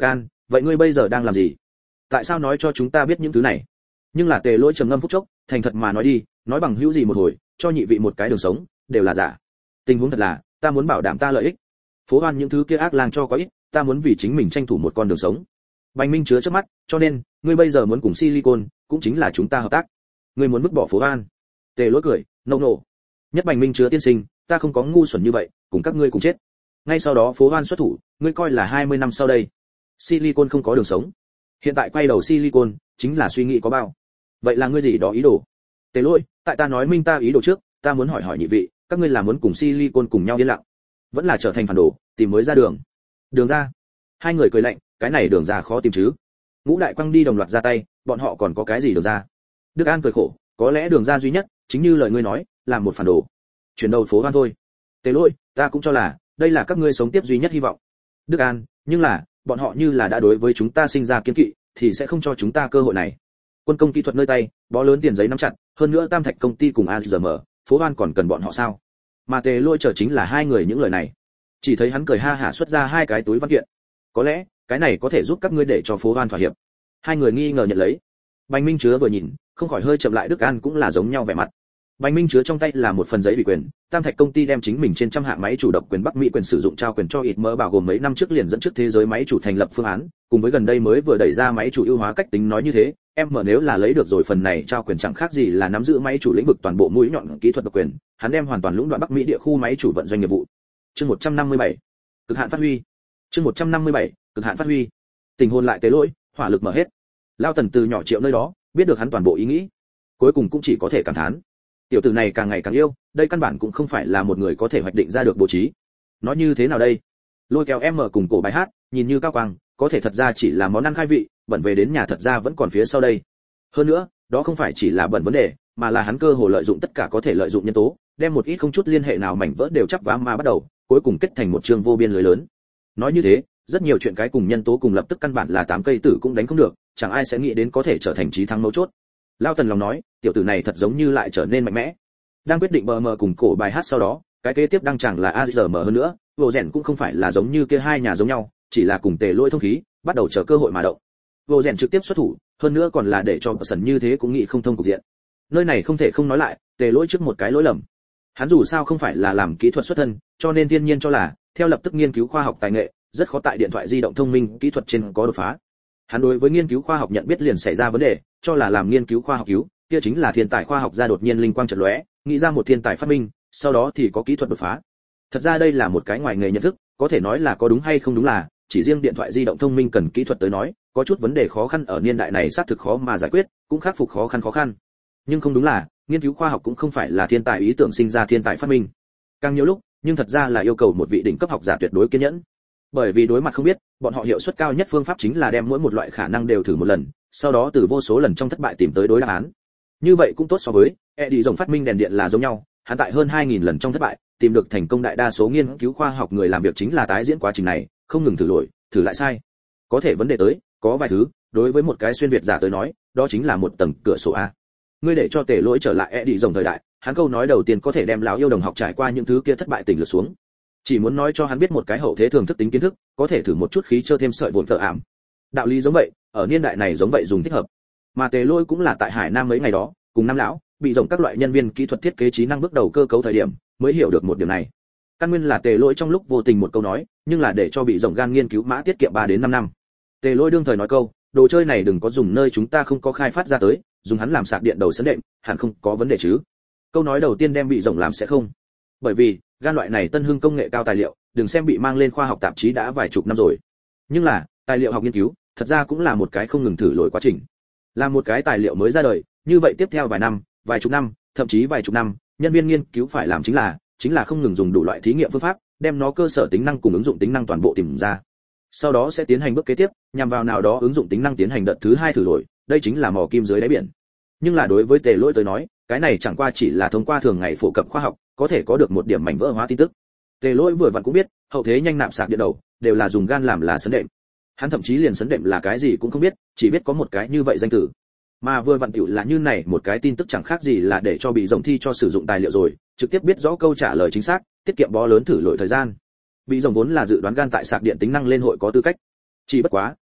vậy ngươi bây giờ đang làm gì? Tại sao nói cho chúng ta biết những thứ này? Nhưng là Tề Lỗi trầm ngâm phút chốc, thành thật mà nói đi, nói bằng hữu gì một hồi, cho nhị vị một cái đường sống, đều là giả. Tình huống thật là, ta muốn bảo đảm ta lợi ích. Phố Hoan những thứ kia ác lang cho có ít, ta muốn vì chính mình tranh thủ một con đường sống. Bành Minh chứa trước mắt, cho nên, ngươi bây giờ muốn cùng Silicon, cũng chính là chúng ta hợp tác. Ngươi muốn vứt bỏ Phố Hoan? Tề Lỗi cười, nô nô. Nhất Bành Minh chứa tiên sinh, ta không có ngu xuẩn như vậy, cùng các ngươi cùng chết. Ngay sau đó Phố Hoan xuất thủ, ngươi coi là hai mươi năm sau đây, Silicon không có đường sống. Hiện tại quay đầu Silicon, chính là suy nghĩ có bao. Vậy là ngươi gì đó ý đồ? Tề Lỗi, tại ta nói minh ta ý đồ trước, ta muốn hỏi hỏi nhị vị, các ngươi là muốn cùng Silicon cùng nhau yên lặng, vẫn là trở thành phản đồ, tìm mới ra đường? Đường ra? Hai người cười lạnh, cái này đường ra khó tìm chứ? Ngũ đại quang đi đồng loạt ra tay, bọn họ còn có cái gì đường ra? Đức An cười khổ, có lẽ đường ra duy nhất, chính như lời ngươi nói, là một phản đồ. Chuyển đầu Phố Hoan thôi. Tề Lỗi, ta cũng cho là, đây là các ngươi sống tiếp duy nhất hy vọng. Đức An, nhưng là, bọn họ như là đã đối với chúng ta sinh ra kiên kỵ, thì sẽ không cho chúng ta cơ hội này. Quân công kỹ thuật nơi tay, bó lớn tiền giấy nắm chặt, hơn nữa Tam Thạch công ty cùng a giê em, Phố Hoan còn cần bọn họ sao? Mà Tề Lỗi chờ chính là hai người những lời này. Chỉ thấy hắn cười ha hả xuất ra hai cái túi văn kiện. Có lẽ, cái này có thể giúp các ngươi để cho Phố Hoan thỏa hiệp. Hai người nghi ngờ nhận lấy. Bành Minh chứa vừa nhìn, không khỏi hơi chậm lại. Đức An cũng là giống nhau vẻ mặt. Bành Minh chứa trong tay là một phần giấy ủy quyền, Tam Thạch công ty đem chính mình trên trăm hạng máy chủ độc quyền Bắc Mỹ quyền sử dụng trao quyền cho ít mơ bao gồm mấy năm trước liền dẫn trước thế giới máy chủ thành lập phương án, cùng với gần đây mới vừa đẩy ra máy chủ ưu hóa cách tính nói như thế, em mở nếu là lấy được rồi phần này trao quyền chẳng khác gì là nắm giữ máy chủ lĩnh vực toàn bộ mũi nhọn kỹ thuật độc quyền, hắn đem hoàn toàn lũng đoạn Bắc Mỹ địa khu máy chủ vận doanh nghiệp vụ. Chương một trăm năm mươi bảy, cực hạn phát huy. Chương một trăm năm mươi bảy, cực hạn phát huy. Tình hồn lại Tế Lỗi, hỏa lực mở hết. Lao Tần từ nhỏ Triệu nơi đó, biết được hắn toàn bộ ý nghĩ, cuối cùng cũng chỉ có thể cảm thán. Tiểu tử này càng ngày càng yêu, đây căn bản cũng không phải là một người có thể hoạch định ra được bố trí. Nói như thế nào đây? Lôi kéo em mở cùng cổ bài hát, nhìn như cao quang, có thể thật ra chỉ là món ăn khai vị, bẩn về đến nhà thật ra vẫn còn phía sau đây. Hơn nữa, đó không phải chỉ là bẩn vấn đề, mà là hắn cơ hồ lợi dụng tất cả có thể lợi dụng nhân tố, đem một ít không chút liên hệ nào mảnh vỡ đều chắp vá mà bắt đầu, cuối cùng kết thành một chương vô biên lưới lớn. Nói như thế, rất nhiều chuyện cái cùng nhân tố cùng lập tức căn bản là tám cây tử cũng đánh không được, chẳng ai sẽ nghĩ đến có thể trở thành chí thắng mấu chốt. Lao Tần lòng nói, tiểu tử này thật giống như lại trở nên mạnh mẽ. Đang quyết định bờ mờ cùng cổ bài hát sau đó, cái kế tiếp đang chẳng là a giê em hơn nữa, vô rèn cũng không phải là giống như kia hai nhà giống nhau, chỉ là cùng Tề Lỗi thông khí, bắt đầu chờ cơ hội mà động. Vô rèn trực tiếp xuất thủ, hơn nữa còn là để cho sần như thế cũng nghĩ không thông cục diện. Nơi này không thể không nói lại, Tề Lỗi trước một cái lỗi lầm. Hắn dù sao không phải là làm kỹ thuật xuất thân, cho nên thiên nhiên cho là, theo lập tức nghiên cứu khoa học tài nghệ, rất khó tại điện thoại di động thông minh kỹ thuật trên có đột phá. Hắn đối với nghiên cứu khoa học nhận biết liền xảy ra vấn đề, cho là làm nghiên cứu khoa học cứu, kia chính là thiên tài khoa học gia đột nhiên linh quang chợt lóe, nghĩ ra một thiên tài phát minh, sau đó thì có kỹ thuật đột phá. Thật ra đây là một cái ngoài nghề nhận thức, có thể nói là có đúng hay không đúng là, chỉ riêng điện thoại di động thông minh cần kỹ thuật tới nói, có chút vấn đề khó khăn ở niên đại này xác thực khó mà giải quyết, cũng khắc phục khó khăn khó khăn. Nhưng không đúng là, nghiên cứu khoa học cũng không phải là thiên tài ý tưởng sinh ra thiên tài phát minh. Càng nhiều lúc, nhưng thật ra là yêu cầu một vị đỉnh cấp học giả tuyệt đối kiên nhẫn. Bởi vì đối mặt không biết, bọn họ hiệu suất cao nhất phương pháp chính là đem mỗi một loại khả năng đều thử một lần, sau đó từ vô số lần trong thất bại tìm tới đối đáp án. Như vậy cũng tốt so với Edison phát minh đèn điện là giống nhau, hắn tại hơn hai nghìn lần trong thất bại, tìm được thành công đại đa số nghiên cứu khoa học người làm việc chính là tái diễn quá trình này, không ngừng thử lỗi, thử lại sai. Có thể vấn đề tới, có vài thứ, đối với một cái xuyên việt giả tới nói, đó chính là một tầng cửa sổ a. Ngươi để cho Tề Lỗi trở lại Edison thời đại, hắn câu nói đầu tiên có thể đem lão yêu đồng học trải qua những thứ kia thất bại tỉnh lược xuống. Chỉ muốn nói cho hắn biết một cái hậu thế thường thức tính kiến thức, có thể thử một chút khí chơ thêm sợi vụn thợ ảm. Đạo lý giống vậy, ở niên đại này giống vậy dùng thích hợp. Mà Tề Lỗi cũng là tại Hải Nam mấy ngày đó, cùng năm lão, bị rộng các loại nhân viên kỹ thuật thiết kế trí năng bước đầu cơ cấu thời điểm, mới hiểu được một điều này. Căn nguyên là Tề Lỗi trong lúc vô tình một câu nói, nhưng là để cho bị rộng gan nghiên cứu mã tiết kiệm ba đến năm năm. Tề Lỗi đương thời nói câu, đồ chơi này đừng có dùng nơi chúng ta không có khai phát ra tới, dùng hắn làm sạc điện đầu sấn đệm, hẳn không có vấn đề chứ. Câu nói đầu tiên đem bị rộng làm sẽ không. Bởi vì, gan loại này tân hưng công nghệ cao tài liệu, đừng xem bị mang lên khoa học tạp chí đã vài chục năm rồi. Nhưng là, tài liệu học nghiên cứu, thật ra cũng là một cái không ngừng thử lỗi quá trình. Là một cái tài liệu mới ra đời, như vậy tiếp theo vài năm, vài chục năm, thậm chí vài chục năm, nhân viên nghiên cứu phải làm chính là, chính là không ngừng dùng đủ loại thí nghiệm phương pháp, đem nó cơ sở tính năng cùng ứng dụng tính năng toàn bộ tìm ra. Sau đó sẽ tiến hành bước kế tiếp, nhằm vào nào đó ứng dụng tính năng tiến hành đợt thứ hai thử lỗi, đây chính là mò kim dưới đáy biển. Nhưng là đối với Tề Lỗi tới nói, cái này chẳng qua chỉ là thông qua thường ngày phổ cập khoa học, có thể có được một điểm mảnh vỡ hóa tin tức. Tề Lỗi vừa vặn cũng biết, hậu thế nhanh nạp sạc điện đầu, đều là dùng gan làm là sấn đệm. Hắn thậm chí liền sấn đệm là cái gì cũng không biết, chỉ biết có một cái như vậy danh từ. Mà vừa vặn tiểu là như này một cái tin tức chẳng khác gì là để cho bị rộng thi cho sử dụng tài liệu rồi, trực tiếp biết rõ câu trả lời chính xác, tiết kiệm bó lớn thử lỗi thời gian. Bị rộng vốn là dự đoán gan tại sạc điện tính năng lên hội có tư cách. Chỉ bất quá,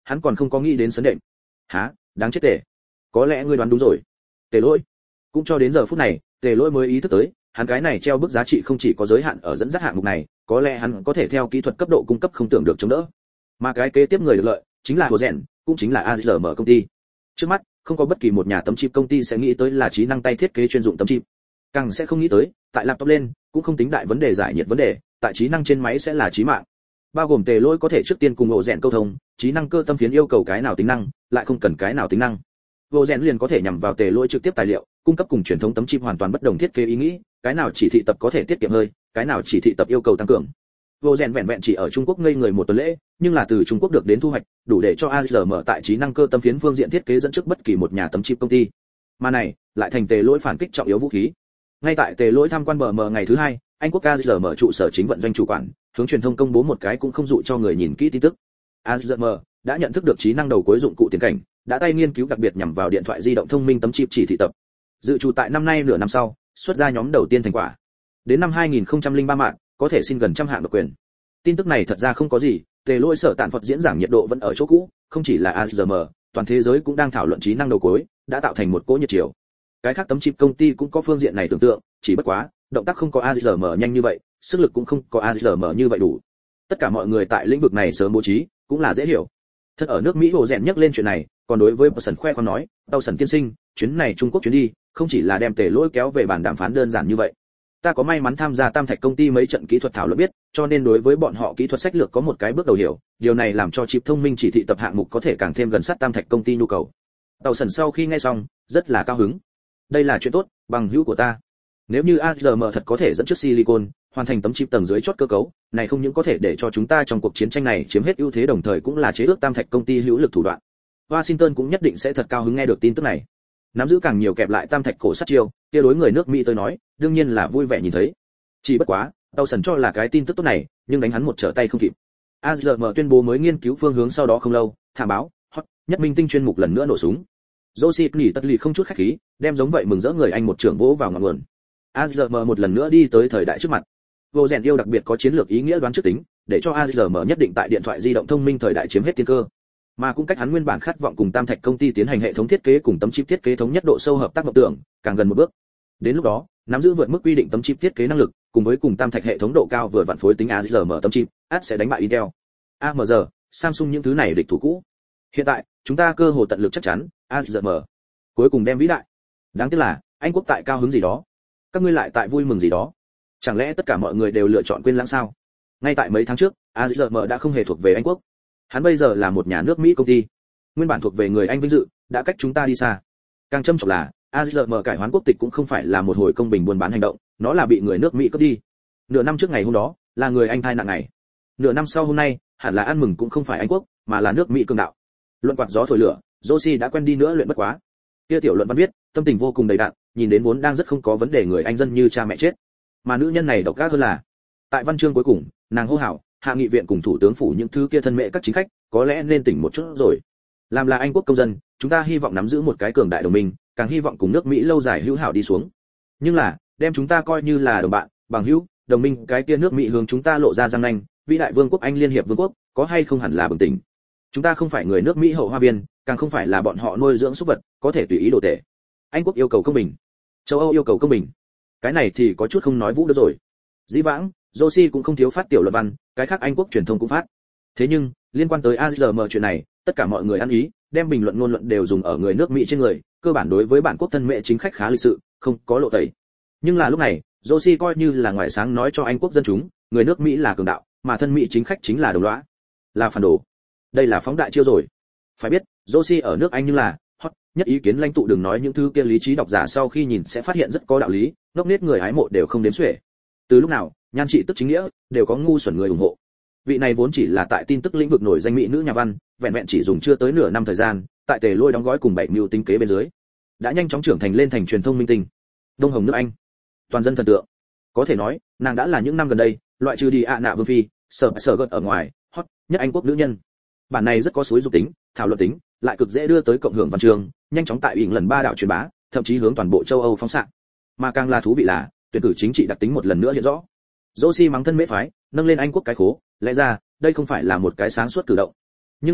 hắn còn không có nghĩ đến sấn đệm. Hả, đáng chết tệ. Có lẽ ngươi đoán đúng rồi. Tề Lỗi. Cũng cho đến giờ phút này, Tề Lỗi mới ý thức tới, hắn cái này treo bức giá trị không chỉ có giới hạn ở dẫn dắt hạng mục này, có lẽ hắn có thể theo kỹ thuật cấp độ cung cấp không tưởng được chống đỡ. Mà cái kế tiếp người được lợi chính là Hồ Rèn, cũng chính là a rờ em công ty. Trước mắt, không có bất kỳ một nhà tấm chip công ty sẽ nghĩ tới là trí năng tay thiết kế chuyên dụng tấm chip. Càng sẽ không nghĩ tới, tại laptop lên, cũng không tính đại vấn đề giải nhiệt vấn đề, tại trí năng trên máy sẽ là chí mạng. Bao gồm Tề Lỗi có thể trước tiên cùng Hồ Rèn câu thông, trí năng cơ tâm phiến yêu cầu cái nào tính năng, lại không cần cái nào tính năng. Hồ Rèn liền có thể nhằm vào Tề Lỗi trực tiếp tài liệu, cung cấp cùng truyền thống tấm chip hoàn toàn bất đồng thiết kế ý nghĩ, cái nào chỉ thị tập có thể tiết kiệm hơi, cái nào chỉ thị tập yêu cầu tăng cường. Hồ Rèn vẹn vẹn chỉ ở Trung Quốc ngây người một tuần lễ, nhưng là từ Trung Quốc được đến thu hoạch, đủ để cho a rờ em tại trí năng cơ tâm phiến phương diện thiết kế dẫn trước bất kỳ một nhà tấm chip công ty. Mà này, lại thành Tề Lỗi phản kích trọng yếu vũ khí. Ngay tại Tề Lỗi tham quan bờ mờ ngày thứ hai, Anh quốc a rờ em trụ sở chính vận doanh chủ quản, hướng truyền thông công bố một cái cũng không dụ cho người nhìn kỹ tin tức. a rờ em đã nhận thức được trí năng đầu cuối dụng cụ tiền cảnh, đã tay nghiên cứu đặc biệt nhằm vào điện thoại di động thông minh tấm chip chỉ thị tập. Dự trù tại năm nay nửa năm sau, xuất ra nhóm đầu tiên thành quả. Đến năm hai nghìn không trăm lẻ ba mạng, có thể xin gần trăm hạng độc quyền. Tin tức này thật ra không có gì, Tề Lỗi sở tạn Phật diễn giảng nhiệt độ vẫn ở chỗ cũ, không chỉ là a rờ em, toàn thế giới cũng đang thảo luận trí năng đầu cuối, đã tạo thành một cỗ nhiệt chiều. Cái khác tấm chip công ty cũng có phương diện này tưởng tượng, chỉ bất quá, động tác không có a rờ em nhanh như vậy, sức lực cũng không có a rờ em như vậy đủ. Tất cả mọi người tại lĩnh vực này sớm bố trí, cũng là dễ hiểu. Thật ở nước Mỹ Hồ Rèn nhắc lên chuyện này, còn đối với Sần khoe khoang nói, "Tao Sần tiên sinh, chuyến này Trung Quốc chuyến đi, không chỉ là đem Tề Lỗi kéo về bàn đàm phán đơn giản như vậy. Ta có may mắn tham gia Tam Thạch công ty mấy trận kỹ thuật thảo luận biết, cho nên đối với bọn họ kỹ thuật sách lược có một cái bước đầu hiểu, điều này làm cho chip thông minh chỉ thị tập hạng mục có thể càng thêm gần sát Tam Thạch công ty nhu cầu." Tao Sần sau khi nghe xong, rất là cao hứng. Đây là chuyện tốt, bằng hữu của ta. Nếu như a rờ em thật có thể dẫn trước silicon, hoàn thành tấm chip tầng dưới chốt cơ cấu, này không những có thể để cho chúng ta trong cuộc chiến tranh này chiếm hết ưu thế, đồng thời cũng là chế ước Tam Thạch công ty hữu lực thủ đoạn. Washington cũng nhất định sẽ thật cao hứng nghe được tin tức này. Nắm giữ càng nhiều kẹp lại Tam Thạch cổ sát chiêu, kia đối người nước Mỹ tới nói, đương nhiên là vui vẻ nhìn thấy. Chỉ bất quá, Tao Sần cho là cái tin tức tốt này, nhưng đánh hắn một trở tay không kịp. a rờ em tuyên bố mới nghiên cứu phương hướng sau đó không lâu, thả báo, hot, nhất minh tinh chuyên mục lần nữa nổ súng. Joseph nỉ tất lì không chút khách khí, đem giống vậy mừng rỡ người Anh một trưởng vỗ vào ngọn nguồn. a rờ em một lần nữa đi tới thời đại trước mặt. Vô rèn yêu đặc biệt có chiến lược ý nghĩa đoán trước tính, để cho a rờ em nhất định tại điện thoại di động thông minh thời đại chiếm hết tiên cơ. Mà cũng cách hắn nguyên bản khát vọng cùng Tam Thạch công ty tiến hành hệ thống thiết kế cùng tấm chip thiết kế thống nhất độ sâu hợp tác mộng tưởng, càng gần một bước. Đến lúc đó, nắm giữ vượt mức quy định tấm chip thiết kế năng lực, cùng với cùng Tam Thạch hệ thống độ cao vừa vặn phối tính a rờ em tấm chip, ắt sẽ đánh bại Intel, a em giê, Samsung những thứ này địch thủ cũ. Hiện tại, chúng ta cơ hồ tận lực chắc chắn, a rờ em cuối cùng đem vĩ đại. Đáng tiếc là, Anh quốc tại cao hứng gì đó, các ngươi lại tại vui mừng gì đó. Chẳng lẽ tất cả mọi người đều lựa chọn quên lãng sao? Ngay tại mấy tháng trước, a rờ em đã không hề thuộc về Anh quốc. Hắn bây giờ là một nhà nước Mỹ công ty, nguyên bản thuộc về người Anh vinh dự, đã cách chúng ta đi xa. Càng châm trọng là, a rờ em cải hoán quốc tịch cũng không phải là một hồi công bình buôn bán hành động, nó là bị người nước Mỹ cướp đi. Nửa năm trước ngày hôm đó, là người Anh thai nạn ngày. Nửa năm sau hôm nay, hẳn là ăn mừng cũng không phải Anh quốc, mà là nước Mỹ cường đạo. Luận quạt gió thổi lửa, Josie đã quen đi nữa luyện bất quá. Kia tiểu luận văn viết, tâm tình vô cùng đầy đặn, nhìn đến vốn đang rất không có vấn đề người Anh dân như cha mẹ chết. Mà nữ nhân này độc ác hơn là, tại văn chương cuối cùng, nàng hô hào, hạ nghị viện cùng thủ tướng phủ những thứ kia thân mẹ các chính khách, có lẽ nên tỉnh một chút rồi. Làm là Anh quốc công dân, chúng ta hy vọng nắm giữ một cái cường đại đồng minh, càng hy vọng cùng nước Mỹ lâu dài hữu hảo đi xuống. Nhưng là, đem chúng ta coi như là đồng bạn, bằng hữu, đồng minh, cái kia nước Mỹ hướng chúng ta lộ ra răng nanh, vĩ đại vương quốc Anh liên hiệp vương quốc, có hay không hẳn là bừng tỉnh. Chúng ta không phải người nước Mỹ hậu hoa viên, càng không phải là bọn họ nuôi dưỡng súc vật, có thể tùy ý đồ tệ. Anh quốc yêu cầu công bình, châu Âu yêu cầu công bình. Cái này thì có chút không nói vũ được rồi. Dĩ vãng, Josie cũng không thiếu phát tiểu luận văn, cái khác Anh quốc truyền thông cũng phát. Thế nhưng, liên quan tới a rờ em chuyện này, tất cả mọi người ăn ý, đem bình luận ngôn luận đều dùng ở người nước Mỹ trên người, cơ bản đối với bản quốc thân mẹ chính khách khá lịch sự, không có lộ tẩy. Nhưng là lúc này, Josie coi như là ngoài sáng nói cho Anh quốc dân chúng, người nước Mỹ là cường đạo, mà thân Mỹ chính khách chính là đồng lõa, là phản đồ. Đây là phóng đại chiêu rồi. Phải biết, Josie ở nước Anh như là hot nhất ý kiến lãnh tụ, đừng nói những thứ kia lý trí độc giả sau khi nhìn sẽ phát hiện rất có đạo lý, ngốc nết người hái mộ đều không đếm xuể. Từ lúc nào, nhan trị tức chính nghĩa, đều có ngu xuẩn người ủng hộ. Vị này vốn chỉ là tại tin tức lĩnh vực nổi danh mỹ nữ nhà văn, vẹn vẹn chỉ dùng chưa tới nửa năm thời gian, tại Tề Lôi đóng gói cùng bảy mưu tính kế bên dưới, đã nhanh chóng trưởng thành lên thành truyền thông minh tinh. Đông hồng nước Anh, toàn dân thần tượng. Có thể nói, nàng đã là những năm gần đây, loại trừ đi ạ nạ vương phi, sở sở gật ở ngoài, hot nhất Anh quốc nữ nhân. Bản này rất có suối dục tính, thảo luận tính, lại cực dễ đưa tới cộng hưởng văn chương, nhanh chóng tại ỉn lần ba đạo truyền bá, thậm chí hướng toàn bộ châu Âu phóng xạ. Mà càng là thú vị là, tuyển cử chính trị đặc tính một lần nữa hiện rõ. Josie mắng thân mễ phái, nâng lên Anh quốc cái khố, lẽ ra, đây không phải là một cái sáng suốt cử động. Nhưng là,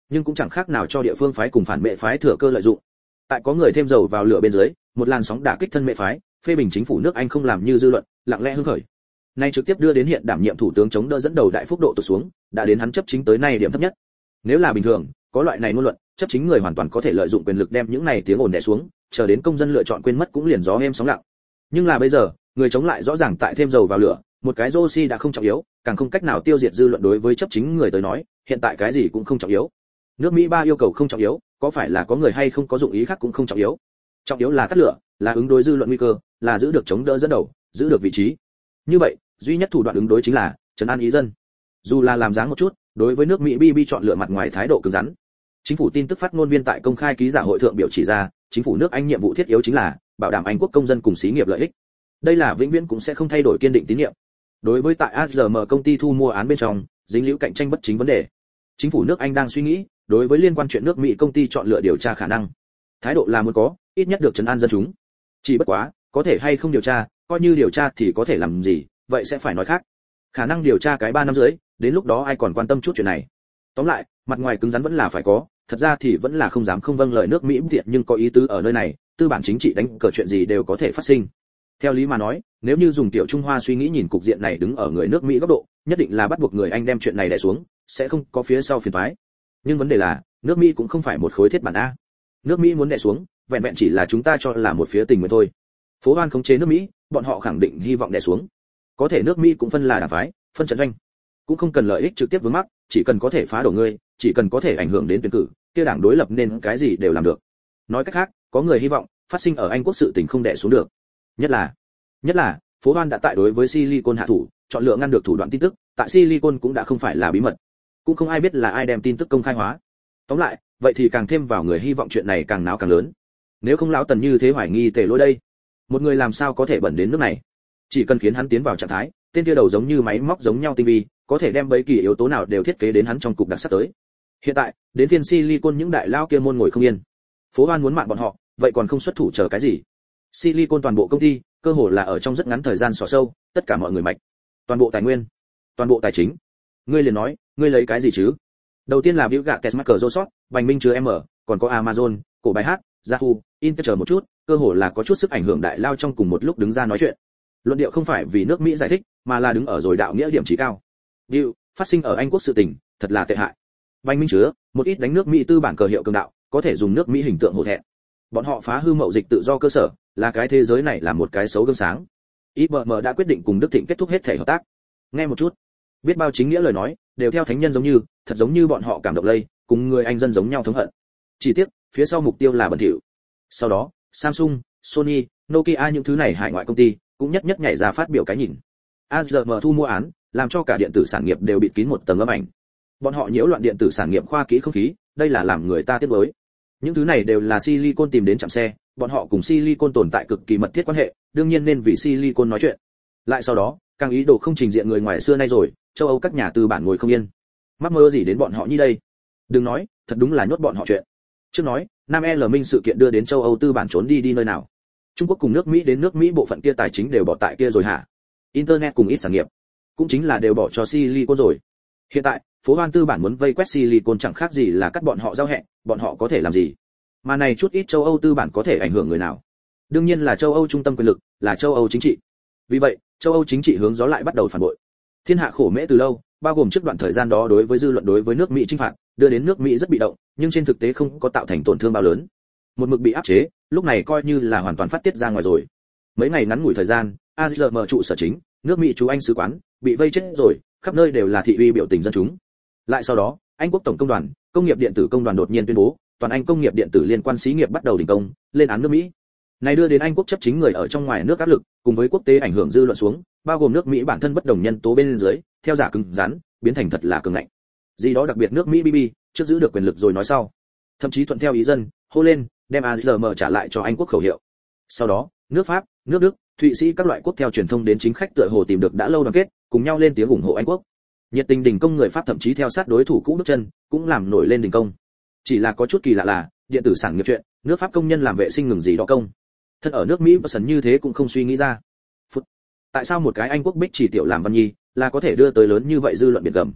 nhưng cũng chẳng khác nào cho địa phương phái cùng phản mệ phái thừa cơ lợi dụng. Tại có người thêm dầu vào lửa bên dưới, một làn sóng đả kích thân mệ phái, phê bình chính phủ nước Anh không làm như dư luận, lặng lẽ hưng khởi. Nay trực tiếp đưa đến hiện đảm nhiệm thủ tướng chống đỡ dẫn đầu đại phúc độ tụt xuống, đã đến hắn chấp chính tới nay điểm thấp nhất. Nếu là bình thường, có loại này ngôn luận, chấp chính người hoàn toàn có thể lợi dụng quyền lực đem những này tiếng ồn đè xuống, chờ đến công dân lựa chọn quên mất cũng liền gió êm sóng lặng. Nhưng là bây giờ, người chống lại rõ ràng tại thêm dầu vào lửa, một cái Rossi đã không trọng yếu, càng không cách nào tiêu diệt dư luận đối với chấp chính người tới nói, hiện tại cái gì cũng không trọng yếu. Nước Mỹ ba yêu cầu không trọng yếu, có phải là có người hay không có dụng ý khác cũng không trọng yếu. Trọng yếu là tắt lửa, là ứng đối dư luận nguy cơ, là giữ được chống đỡ dẫn đầu, giữ được vị trí. Như vậy, duy nhất thủ đoạn ứng đối chính là trấn an ý dân. Dù là làm dáng một chút, đối với nước Mỹ bê bê chọn lựa mặt ngoài thái độ cứng rắn. Chính phủ tin tức phát ngôn viên tại công khai ký giả hội thượng biểu chỉ ra, chính phủ nước Anh nhiệm vụ thiết yếu chính là bảo đảm Anh quốc công dân cùng xí nghiệp lợi ích. Đây là vĩnh viễn cũng sẽ không thay đổi kiên định tín nhiệm. Đối với tại a rờ em công ty thu mua án bên trong, dính líu cạnh tranh bất chính vấn đề, chính phủ nước Anh đang suy nghĩ, đối với liên quan chuyện nước Mỹ công ty chọn lựa điều tra khả năng. Thái độ là muốn có, ít nhất được trấn an dân chúng. Chỉ bất quá, có thể hay không điều tra, coi như điều tra thì có thể làm gì, vậy sẽ phải nói khác. Khả năng điều tra cái ba năm rưỡi, đến lúc đó ai còn quan tâm chút chuyện này. Tóm lại, mặt ngoài cứng rắn vẫn là phải có, thật ra thì vẫn là không dám không vâng lời nước Mỹ thiện, nhưng có ý tứ ở nơi này, tư bản chính trị đánh cờ chuyện gì đều có thể phát sinh. Theo lý mà nói, nếu như dùng tiểu Trung Hoa suy nghĩ nhìn cục diện này đứng ở người nước Mỹ góc độ, nhất định là bắt buộc người Anh đem chuyện này đè xuống, sẽ không có phía sau phiền toái. Nhưng vấn đề là, nước Mỹ cũng không phải một khối thiết bản a. Nước Mỹ muốn đè xuống, vẹn vẹn chỉ là chúng ta cho là một phía tình nguyện thôi. Phố Hoan khống chế nước Mỹ, bọn họ khẳng định hy vọng đè xuống. Có thể nước Mỹ cũng phân là đảng phái, phân trận doanh, cũng không cần lợi ích trực tiếp vướng mắc, chỉ cần có thể phá đổ ngươi, chỉ cần có thể ảnh hưởng đến tuyển cử, kia đảng đối lập nên cái gì đều làm được. Nói cách khác, có người hy vọng phát sinh ở Anh quốc sự tình không đè xuống được. Nhất là, nhất là, Phố Hoan đã tại đối với Silicon hạ thủ, chọn lựa ngăn được thủ đoạn tin tức, tại Silicon cũng đã không phải là bí mật, cũng không ai biết là ai đem tin tức công khai hóa. Tóm lại, vậy thì càng thêm vào người hy vọng chuyện này càng náo càng lớn. Nếu không lão Tần như thế hoài nghi Tề Lỗi đây, một người làm sao có thể bẩn đến nước này? Chỉ cần khiến hắn tiến vào trạng thái, tên kia đầu giống như máy móc giống nhau tinh vi, có thể đem bất kỳ yếu tố nào đều thiết kế đến hắn trong cục đặc sắc tới. Hiện tại, đến phiên Silicon những đại lao kia môn ngồi không yên. Phố Hoan muốn mạng bọn họ, vậy còn không xuất thủ chờ cái gì? Silicon toàn bộ công ty, cơ hồ là ở trong rất ngắn thời gian xỏ sâu, tất cả mọi người mạch, toàn bộ tài nguyên, toàn bộ tài chính. Ngươi liền nói, ngươi lấy cái gì chứ? Đầu tiên là Bill Gates, Microsoft, Bành Minh chứa M, còn có Amazon, cổ bài hát, Yahoo, Intel chờ một chút, cơ hồ là có chút sức ảnh hưởng đại lao trong cùng một lúc đứng ra nói chuyện. Luận điệu không phải vì nước Mỹ giải thích, mà là đứng ở rồi đạo nghĩa điểm chí cao. Bill, phát sinh ở Anh quốc sự tình, thật là tệ hại. Bành Minh chứa, một ít đánh nước Mỹ tư bản cờ hiệu cường đạo, có thể dùng nước Mỹ hình tượng hổ thẹn. Bọn họ phá hư mậu dịch tự do cơ sở, là cái thế giới này là một cái xấu gương sáng. i bê em đã quyết định cùng Đức Thịnh kết thúc hết thể hợp tác. Nghe một chút, biết bao chính nghĩa lời nói, đều theo thánh nhân giống như, thật giống như bọn họ cảm động lây, cùng người Anh dân giống nhau thống hận. Chỉ tiếc, phía sau mục tiêu là bẩn thỉu. Sau đó, Samsung, Sony, Nokia những thứ này hải ngoại công ty cũng nhất nhất nhảy ra phát biểu cái nhìn. a rờ em thu mua án, làm cho cả điện tử sản nghiệp đều bịt kín một tầng âm ảnh. Bọn họ nhiễu loạn điện tử sản nghiệp khoa kỹ không khí, đây là làm người ta tiếc nuối. Những thứ này đều là Silicon tìm đến chạm xe, bọn họ cùng Silicon tồn tại cực kỳ mật thiết quan hệ, đương nhiên nên vì Silicon nói chuyện. Lại sau đó, càng ý đồ không trình diện người ngoài xưa nay rồi, châu Âu các nhà tư bản ngồi không yên. Mắc mơ gì đến bọn họ như đây? Đừng nói, thật đúng là nhốt bọn họ chuyện. Trước nói, Nam L Minh sự kiện đưa đến châu Âu tư bản trốn đi đi nơi nào? Trung Quốc cùng nước Mỹ đến nước Mỹ bộ phận kia tài chính đều bỏ tại kia rồi hả? Internet cùng ít sản nghiệp, cũng chính là đều bỏ cho Silicon rồi. Hiện tại, phố Hoan tư bản muốn vây quét Silicon chẳng khác gì là cắt bọn họ giao hẹn, bọn họ có thể làm gì? Mà này chút ít châu Âu tư bản có thể ảnh hưởng người nào? Đương nhiên là châu Âu trung tâm quyền lực, là châu Âu chính trị. Vì vậy, châu Âu chính trị hướng gió lại bắt đầu phản bội. Thiên hạ khổ mễ từ lâu, bao gồm trước đoạn thời gian đó đối với dư luận đối với nước Mỹ chinh phạt, đưa đến nước Mỹ rất bị động, nhưng trên thực tế không có tạo thành tổn thương bao lớn. Một mực bị áp chế, lúc này coi như là hoàn toàn phát tiết ra ngoài rồi. Mấy ngày ngắn ngủi thời gian, a rờ em trụ sở chính, nước Mỹ chú Anh sứ quán, bị vây chết rồi, khắp nơi đều là thị uy biểu tình dân chúng. Lại sau đó, Anh quốc tổng công đoàn, công nghiệp điện tử công đoàn đột nhiên tuyên bố, toàn Anh công nghiệp điện tử liên quan xí nghiệp bắt đầu đình công, lên án nước Mỹ. Này đưa đến Anh quốc chấp chính người ở trong ngoài nước áp lực, cùng với quốc tế ảnh hưởng dư luận xuống, bao gồm nước Mỹ bản thân bất đồng nhân tố bên dưới, theo giả cứng rắn, biến thành thật là cường ngạnh. Gì đó đặc biệt nước Mỹ bê bê, trước giữ được quyền lực rồi nói sau. Thậm chí thuận theo ý dân, hô lên, đem a rờ em trả lại cho Anh quốc khẩu hiệu. Sau đó, nước Pháp, nước Đức, Thụy Sĩ các loại quốc theo truyền thông đến chính khách tựa hồ tìm được đã lâu đoàn kết, cùng nhau lên tiếng ủng hộ Anh quốc. Nhiệt tình đình công người Pháp thậm chí theo sát đối thủ cũ bước chân, cũng làm nổi lên đình công. Chỉ là có chút kỳ lạ là, điện tử sản nghiệp chuyện, nước Pháp công nhân làm vệ sinh ngừng gì đó công. Thật ở nước Mỹ sần như thế cũng không suy nghĩ ra. Phút. Tại sao một cái Anh quốc bích chỉ tiểu làm văn nhi, là có thể đưa tới lớn như vậy dư luận biệt gầm?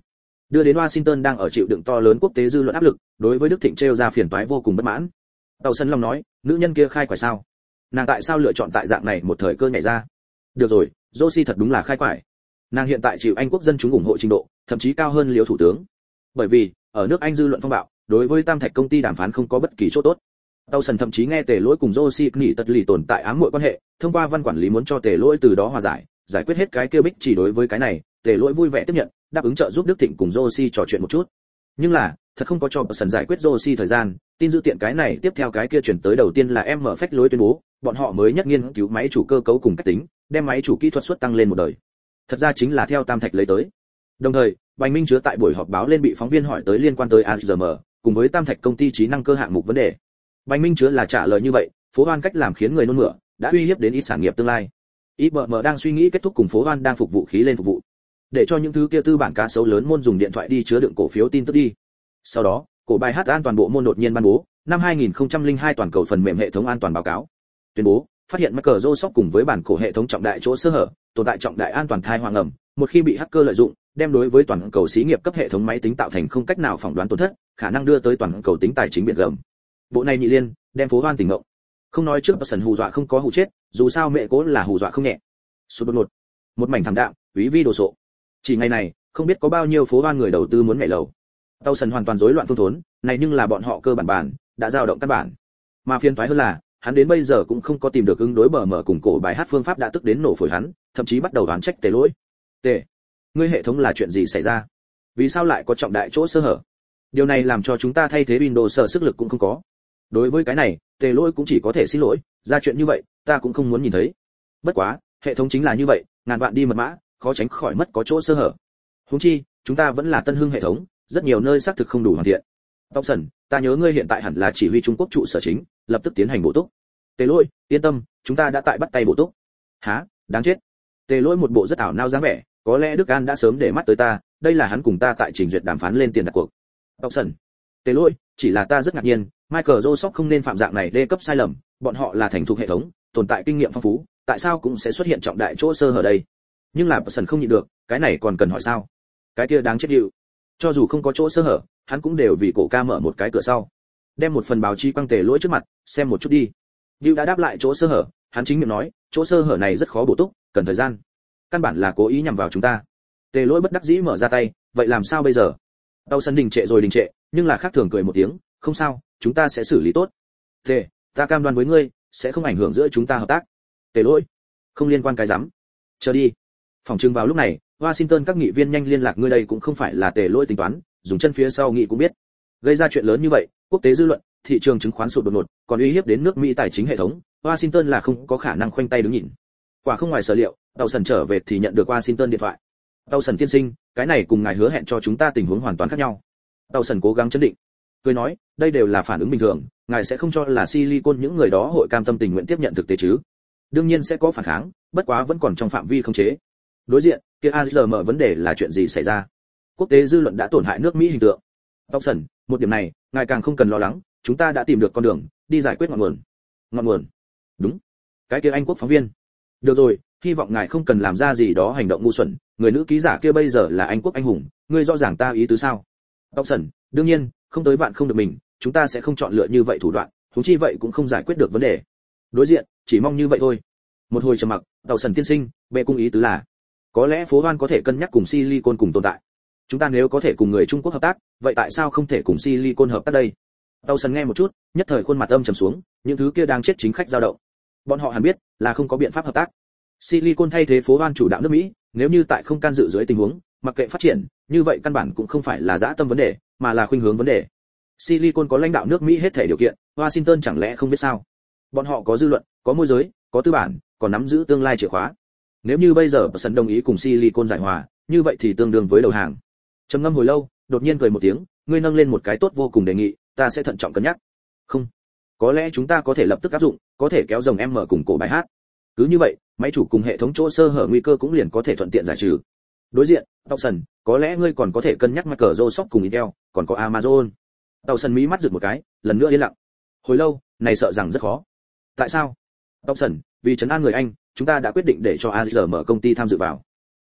đưa đến Washington đang ở chịu đựng to lớn quốc tế dư luận áp lực, đối với Đức Thịnh trêu ra phiền toái vô cùng bất mãn. Tàu Sân Long nói, nữ nhân kia khai quải sao? Nàng tại sao lựa chọn tại dạng này một thời cơ nhảy ra? Được rồi, Josie thật đúng là khai quải. Nàng hiện tại chịu Anh quốc dân chúng ủng hộ trình độ, thậm chí cao hơn Liễu thủ tướng. Bởi vì, ở nước Anh dư luận phong bạo, đối với Tam Thạch công ty đàm phán không có bất kỳ chỗ tốt. Tàu Sân thậm chí nghe Tề Lỗi cùng Josie nghỉ tật lì tồn tại ám muội quan hệ, thông qua văn quản lý muốn cho Tề Lỗi từ đó hòa giải, giải quyết hết cái kia bích chỉ đối với cái này, Tề Lỗi vui vẻ tiếp nhận, đáp ứng trợ giúp Đức Thịnh cùng Josie trò chuyện một chút. Nhưng là, thật không có cho Sân giải quyết Josie thời gian, tin dữ tiện cái này tiếp theo cái kia chuyển tới đầu tiên là em mở phách lối tuyên bố, bọn họ mới nhất nghiên cứu máy chủ cơ cấu cùng cách tính, đem máy chủ kỹ thuật suất tăng lên một đời. Thật ra chính là theo Tam Thạch lấy tới. Đồng thời, Bành Minh Chứa tại buổi họp báo lên bị phóng viên hỏi tới liên quan tới a rờ em, cùng với Tam Thạch công ty trí năng cơ hạng mục vấn đề. Bành Minh Chứa là trả lời như vậy, phố Hoan cách làm khiến người nôn mửa, đã uy hiếp đến ít sản nghiệp tương lai. i bê em đang suy nghĩ kết thúc cùng phố Hoan đang phục vụ khí lên phục vụ, để cho những thứ kia tư bản cá sấu lớn môn dùng điện thoại đi chứa đựng cổ phiếu tin tức đi. Sau đó, cổ bài hát an toàn bộ môn đột nhiên ban bố, năm hai nghìn không trăm lẻ hai toàn cầu phần mềm hệ thống an toàn báo cáo. Tuyên bố, phát hiện Microsoft cùng với bản cổ hệ thống trọng đại chỗ sơ hở, tồn tại trọng đại an toàn thai hoàng ẩm, một khi bị hacker lợi dụng, đem đối với toàn cầu xí nghiệp cấp hệ thống máy tính tạo thành không cách nào phỏng đoán tổn thất, khả năng đưa tới toàn cầu tính tài chính biển gầm. Bộ này nhị liên, đem phố Hoan tỉnh ngộ. Không nói trước Sần hù dọa không có hù chết, dù sao mẹ cố là hù dọa không nhẹ. Sụt đột ngột, một mảnh thảm đạm, quý vi đồ sộ. Chỉ ngày này, không biết có bao nhiêu phố Hoan người đầu tư muốn nhảy lầu. Tàu Sần hoàn toàn rối loạn phương thốn, này nhưng là bọn họ cơ bản bản, đã dao động căn bản. Mà phiền toái hơn là, hắn đến bây giờ cũng không có tìm được ứng đối bờ mở cùng cổ bài hát phương pháp đã tức đến nổ phổi hắn, thậm chí bắt đầu đoán trách Tề Lỗi. Tề, ngươi hệ thống là chuyện gì xảy ra? Vì sao lại có trọng đại chỗ sơ hở? Điều này làm cho chúng ta thay thế Windows sở sức lực cũng không có. Đối với cái này, Tề Lỗi cũng chỉ có thể xin lỗi, ra chuyện như vậy, ta cũng không muốn nhìn thấy. Bất quá, hệ thống chính là như vậy, ngàn vạn đi mật mã, khó tránh khỏi mất có chỗ sơ hở. Huống chi, chúng ta vẫn là tân hưng hệ thống, rất nhiều nơi xác thực không đủ hoàn thiện. Dobson, ta nhớ ngươi hiện tại hẳn là chỉ huy Trung Quốc trụ sở chính, lập tức tiến hành bổ túc. Tề Lỗi, yên tâm, chúng ta đã tại bắt tay bổ túc. Hả? Đáng chết. Tề Lỗi một bộ rất ảo nao dáng vẻ, có lẽ Đức An đã sớm để mắt tới ta, đây là hắn cùng ta tại trình duyệt đàm phán lên tiền đặt cuộc. Dobson. Tề Lỗi, chỉ là ta rất ngạc nhiên, Microsoft không nên phạm dạng này đê cấp sai lầm, bọn họ là thành thục hệ thống, tồn tại kinh nghiệm phong phú, tại sao cũng sẽ xuất hiện trọng đại chỗ sơ hở đây? Nhưng là Dobson không nhịn được, cái này còn cần hỏi sao? Cái kia đáng chết dịu. Cho dù không có chỗ sơ hở, hắn cũng đều vì cổ ca mở một cái cửa sau, đem một phần báo chí quăng Tề Lỗi trước mặt, xem một chút đi. Dịu đã đáp lại chỗ sơ hở, hắn chính miệng nói, chỗ sơ hở này rất khó bổ túc, cần thời gian. Căn bản là cố ý nhằm vào chúng ta. Tề Lỗi bất đắc dĩ mở ra tay, vậy làm sao bây giờ? Đau sân đình trệ rồi đình trệ, nhưng là khác thường cười một tiếng, không sao, chúng ta sẽ xử lý tốt. Tề, ta cam đoan với ngươi, sẽ không ảnh hưởng giữa chúng ta hợp tác. Tề Lỗi, không liên quan cái rắm. Chờ đi. Phòng trưng vào lúc này, Washington các nghị viên nhanh liên lạc ngươi đây cũng không phải là Tề Lỗi tính toán, dùng chân phía sau nghị cũng biết. Gây ra chuyện lớn như vậy, quốc tế dư luận, thị trường chứng khoán sụt đột ngột, còn uy hiếp đến nước Mỹ tài chính hệ thống, Washington là không có khả năng khoanh tay đứng nhìn. Quả không ngoài sở liệu, Tàu Sần trở về thì nhận được Washington điện thoại. Tàu Sần tiên sinh, cái này cùng ngài hứa hẹn cho chúng ta tình huống hoàn toàn khác nhau. Tàu Sần cố gắng chấn định, cười nói, đây đều là phản ứng bình thường, ngài sẽ không cho là Silicon những người đó hội cam tâm tình nguyện tiếp nhận thực tế chứ? Đương nhiên sẽ có phản kháng, bất quá vẫn còn trong phạm vi khống chế. Đối diện, kia a rờ em vấn đề là chuyện gì xảy ra? Quốc tế dư luận đã tổn hại nước Mỹ hình tượng. Tàu Sần, một điểm này, ngài càng không cần lo lắng, chúng ta đã tìm được con đường, đi giải quyết ngọn nguồn. Ngọn nguồn? Đúng. Cái kia Anh quốc phóng viên. Được rồi, hy vọng ngài không cần làm ra gì đó hành động ngu xuẩn, người nữ ký giả kia bây giờ là Anh quốc anh hùng, ngươi rõ ràng ta ý tứ sao? Dobson, đương nhiên, không tới vạn không được mình, chúng ta sẽ không chọn lựa như vậy thủ đoạn, huống chi vậy cũng không giải quyết được vấn đề. Đối diện, chỉ mong như vậy thôi. Một hồi trầm mặc, Dobson tiên sinh, bệ cung ý tứ là, có lẽ phố Hoan có thể cân nhắc cùng Silicon cùng tồn tại. Chúng ta nếu có thể cùng người Trung Quốc hợp tác, vậy tại sao không thể cùng Silicon hợp tác đây? Dobson nghe một chút, nhất thời khuôn mặt âm trầm xuống, những thứ kia đang chết chính khách dao động. Bọn họ hẳn biết, là không có biện pháp hợp tác. Silicon thay thế phố Hoan chủ đạo nước Mỹ, nếu như tại không can dự dưới tình huống, mặc kệ phát triển, như vậy căn bản cũng không phải là dã tâm vấn đề, mà là khuynh hướng vấn đề. Silicon có lãnh đạo nước Mỹ hết thể điều kiện, Washington chẳng lẽ không biết sao? Bọn họ có dư luận, có môi giới, có tư bản, còn nắm giữ tương lai chìa khóa. Nếu như bây giờ Sân đồng ý cùng Silicon giải hòa, như vậy thì tương đương với đầu hàng. Trầm ngâm hồi lâu, đột nhiên cười một tiếng, ngươi nâng lên một cái tốt vô cùng đề nghị, ta sẽ thận trọng cân nhắc. Không, có lẽ chúng ta có thể lập tức áp dụng, có thể kéo dòng em mở cùng cổ bài hát. Cứ như vậy, máy chủ cùng hệ thống chỗ sơ hở nguy cơ cũng liền có thể thuận tiện giải trừ. Đối diện, Dobson, có lẽ ngươi còn có thể cân nhắc Microsoft cùng Intel, còn có Amazon. Dobson mí mắt giật một cái, lần nữa yên lặng. Hồi lâu, này sợ rằng rất khó. Tại sao? Dobson, vì trấn an người Anh, chúng ta đã quyết định để cho a rờ em công ty tham dự vào.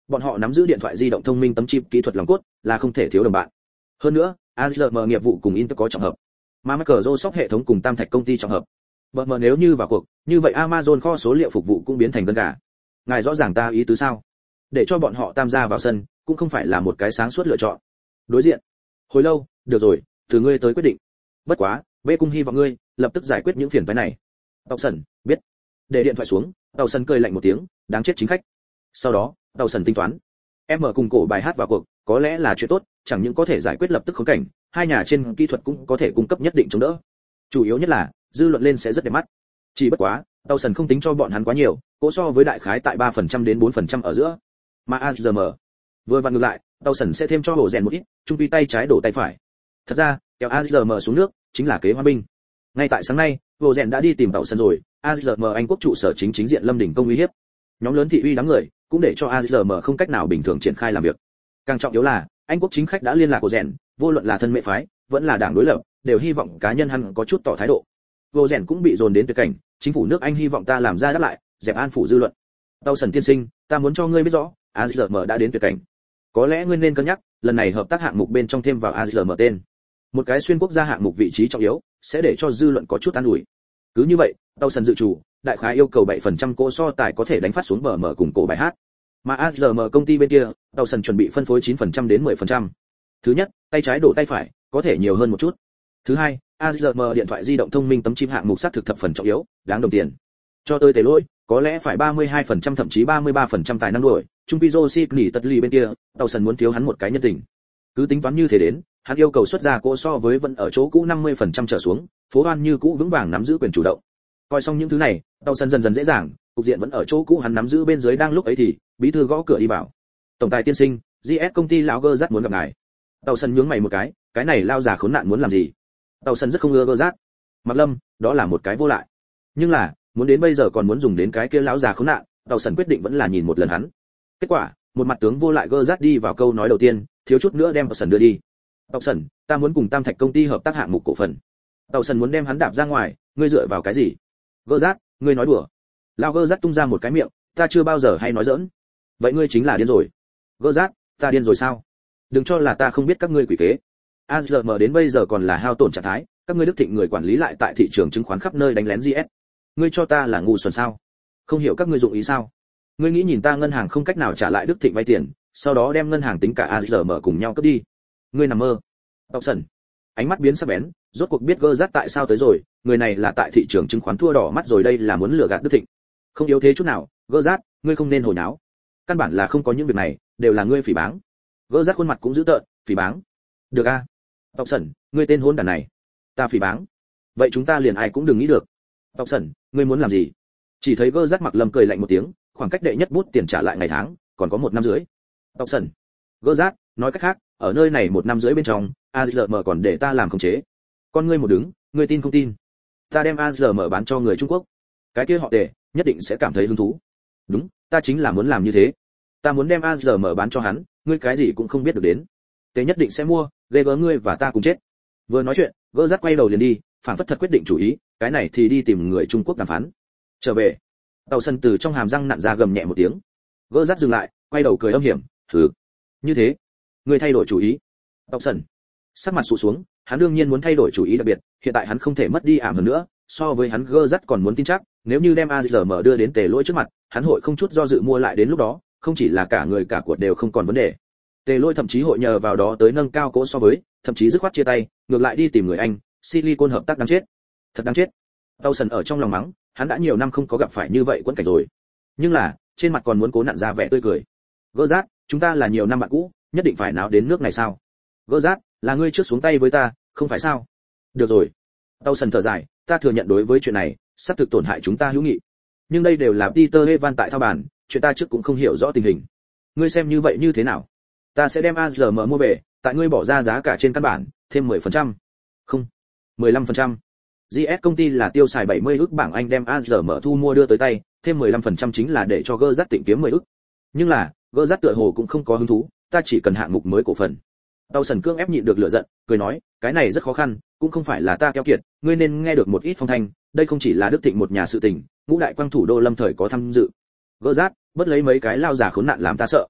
Bọn họ nắm giữ điện thoại di động thông minh tấm chip kỹ thuật lòng cốt, là không thể thiếu đồng bạn. Hơn nữa, a giê em nghiệp vụ cùng Intel có trọng hợp, mà Microsoft hệ thống cùng Tam Thạch công ty trọng hợp. Bờ mờ nếu như vào cuộc, như vậy Amazon kho số liệu phục vụ cũng biến thành gân gà. Ngài rõ ràng ta ý tứ sao? Để cho bọn họ tham gia vào sân, cũng không phải là một cái sáng suốt lựa chọn. Đối diện. Hồi lâu, được rồi, từ ngươi tới quyết định. Bất quá, B cung hy vọng ngươi lập tức giải quyết những phiền toái này. Tàu Sẩn, biết. Để điện thoại xuống, Tàu Sẩn cười lạnh một tiếng, đáng chết chính khách. Sau đó, Tàu Sẩn tính toán, em mở cùng cổ bài hát vào cuộc, có lẽ là chuyện tốt, chẳng những có thể giải quyết lập tức khốn cảnh, hai nhà trên kỹ thuật cũng có thể cung cấp nhất định chống đỡ. Chủ yếu nhất là, dư luận lên sẽ rất đẹp mắt. Chỉ bất quá, Tàu Sẩn không tính cho bọn hắn quá nhiều, cố so với đại khái tại ba phần trăm đến bốn phần trăm ở giữa. Mà a giê em vừa vặn ngược lại, Tàu Sẩn sẽ thêm cho Hồ Rèn một ít, trung quy tay trái đổ tay phải. Thật ra, kéo a giê em xuống nước chính là kế hoa binh. Ngay tại sáng nay, Hồ Rèn đã đi tìm Tàu Sẩn rồi, a giê em Anh quốc trụ sở chính chính diện Lâm Đỉnh công uy hiếp. Nhóm lớn thị uy đám người, cũng để cho a giê em không cách nào bình thường triển khai làm việc. Càng trọng yếu là, Anh quốc chính khách đã liên lạc Hồ Rèn, vô luận là thân mẹ phái, vẫn là đảng đối lập, đều hy vọng cá nhân hắn có chút tỏ thái độ. Hồ Rèn cũng bị dồn đến tuyệt cảnh, chính phủ nước Anh hy vọng ta làm ra đáp lại, dẹp an phủ dư luận. Tàu Sẩn tiên sinh, ta muốn cho ngươi biết rõ, a giê em đã đến tuyệt cảnh. Có lẽ ngươi nên cân nhắc, lần này hợp tác hạng mục bên trong thêm vào a giê em tên. Một cái xuyên quốc gia hạng mục vị trí trọng yếu, sẽ để cho dư luận có chút an ủi. Cứ như vậy, Tàu Sẩn dự chủ, đại khái yêu cầu bảy phần trăm cô so tài có thể đánh phát xuống bờ mở cùng cổ bài hát. Mà a giê em công ty bên kia, Tàu Sẩn chuẩn bị phân phối chín phần trăm đến mười phần trăm. Thứ nhất, tay trái đổ tay phải, có thể nhiều hơn một chút. Thứ hai, a giê em điện thoại di động thông minh tấm chip hạng mục sát thực thập phần trọng yếu, đáng đồng tiền. Cho tôi tề lỗi, có lẽ phải ba mươi hai phần trăm thậm chí ba mươi ba phần trăm tài năng đuổi, Trung Pizo Sydney tất lì bên kia, Tàu Sẩn muốn thiếu hắn một cái nhân tình. Cứ tính toán như thế đến, hắn yêu cầu xuất ra cỗ so với vẫn ở chỗ cũ năm mươi phần trăm trở xuống, phố Hoan như cũ vững vàng nắm giữ quyền chủ động. Coi xong những thứ này, Tàu Sẩn dần dần dễ dàng, cục diện vẫn ở chỗ cũ hắn nắm giữ bên dưới đang lúc ấy thì, bí thư gõ cửa đi vào. Tổng tài tiên sinh, giê ét công ty lão Gơ Dát muốn gặp ngài. Tàu Sẩn nhướng mày một cái, cái này lao già khốn nạn muốn làm gì? Tàu Sẩn rất không ưa Gơ Dát. Mặc Lâm, đó là một cái vô lại. Nhưng là, muốn đến bây giờ còn muốn dùng đến cái kia lão già khốn nạn, Tàu Sẩn quyết định vẫn là nhìn một lần hắn. Kết quả, một mặt tướng vô lại Gơ Dát đi vào câu nói đầu tiên, thiếu chút nữa đem Tàu Sẩn đưa đi. Tàu Sẩn, ta muốn cùng Tam Thạch công ty hợp tác hạng mục cổ phần. Tàu Sẩn muốn đem hắn đạp ra ngoài, ngươi dựa vào cái gì? Gơ Dát, ngươi nói đùa. Lão Gơ Dát tung ra một cái miệng, ta chưa bao giờ hay nói giỡn. Vậy ngươi chính là điên rồi. Gơ Dát, ta điên rồi sao? Đừng cho là ta không biết các ngươi quỷ kế. a giê em đến bây giờ còn là hao tổn trạng thái, các ngươi Đức Thịnh người quản lý lại tại thị trường chứng khoán khắp nơi đánh lén giê ét. Ngươi cho ta là ngu xuẩn sao? Không hiểu các ngươi dụng ý sao? Ngươi nghĩ nhìn ta ngân hàng không cách nào trả lại Đức Thịnh vay tiền, sau đó đem ngân hàng tính cả a giê em cùng nhau cướp đi. Ngươi nằm mơ. Tàu Sẩn, ánh mắt biến sắc bén, rốt cuộc biết Gơ Dát tại sao tới rồi, người này là tại thị trường chứng khoán thua đỏ mắt rồi, đây là muốn lừa gạt Đức Thịnh. Không yếu thế chút nào, Gơ Dát, ngươi không nên hồi náo. Căn bản là không có những việc này, đều là ngươi phỉ báng. Gơ Dát khuôn mặt cũng dữ tợn, phỉ báng. Được a. Tàu Sẩn, ngươi tên hỗn đản này. Ta phỉ báng. Vậy chúng ta liền ai cũng đừng nghĩ được. Tàu Sẩn, ngươi muốn làm gì? Chỉ thấy Gơ Dát Mặc Lâm cười lạnh một tiếng, khoảng cách đệ nhất bút tiền trả lại ngày tháng, còn có một năm rưỡi. Tàu Sẩn. Gơ Dát, nói cách khác, ở nơi này một năm rưỡi bên trong, a giê em còn để ta làm khống chế. Con ngươi một đứng, ngươi tin không tin? Ta đem a giê em bán cho người Trung Quốc. Cái kia họ Tề, nhất định sẽ cảm thấy hứng thú. Đúng, ta chính là muốn làm như thế. Ta muốn đem a giê em bán cho hắn, ngươi cái gì cũng không biết được đến. Tề nhất định sẽ mua, ghê gớm ngươi và ta cùng chết. Vừa nói chuyện, Gơ Dát quay đầu liền đi, phản phất thật quyết định chủ ý, cái này thì đi tìm người Trung Quốc đàm phán. Trở về. Tàu Sẩn từ trong hàm răng nặn ra gầm nhẹ một tiếng. Gơ Dát dừng lại, quay đầu cười âm hiểm, "Hừ, như thế, ngươi thay đổi chủ ý?" Tàu Sẩn sắc mặt sụ xuống, hắn đương nhiên muốn thay đổi chủ ý, đặc biệt, hiện tại hắn không thể mất đi ảm hơn nữa, so với hắn Gơ Dát còn muốn tin chắc, nếu như đem a giê em đưa đến Tề Lỗi trước mặt, hắn hội không chút do dự mua lại, đến lúc đó, không chỉ là cả người cả cuộc đều không còn vấn đề. Tề Lỗi thậm chí hội nhờ vào đó tới nâng cao cỗ so với, thậm chí dứt khoát chia tay, ngược lại đi tìm người Anh, Silicon hợp tác đáng chết. Thật đáng chết. Tàu Sẩn ở trong lòng mắng, hắn đã nhiều năm không có gặp phải như vậy quẫn cảnh rồi. Nhưng là, trên mặt còn muốn cố nặn ra vẻ tươi cười. Gơ Dát, chúng ta là nhiều năm bạn cũ, nhất định phải náo đến nước này sao? Gơ Dát, là ngươi trước xuống tay với ta, không phải sao? Được rồi. Tàu Sẩn thở dài, ta thừa nhận đối với chuyện này, sắp thực tổn hại chúng ta hữu nghị. Nhưng đây đều là Peter Evan tại thao bàn, chuyện ta trước cũng không hiểu rõ tình hình. Ngươi xem như vậy như thế nào? Ta sẽ đem a giê em mua về, tại ngươi bỏ ra giá cả trên căn bản, thêm mười phần trăm. Không, mười lăm phần trăm. giê ét công ty là tiêu xài bảy mươi ức bảng Anh đem a giê em thu mua đưa tới tay, thêm mười lăm phần trăm chính là để cho Gơ Dát tịnh kiếm mười ức. Nhưng là, Gơ Dát tựa hồ cũng không có hứng thú, ta chỉ cần hạng mục mới cổ phần. Tàu Sẩn cương ép nhịn được lửa giận, cười nói, cái này rất khó khăn, cũng không phải là ta keo kiệt, ngươi nên nghe được một ít phong thanh, đây không chỉ là Đức Thịnh một nhà sự tình, ngũ đại quang thủ đô lâm thời có tham dự. Gơ Dát, bất lấy mấy cái lao giả khốn nạn làm ta sợ.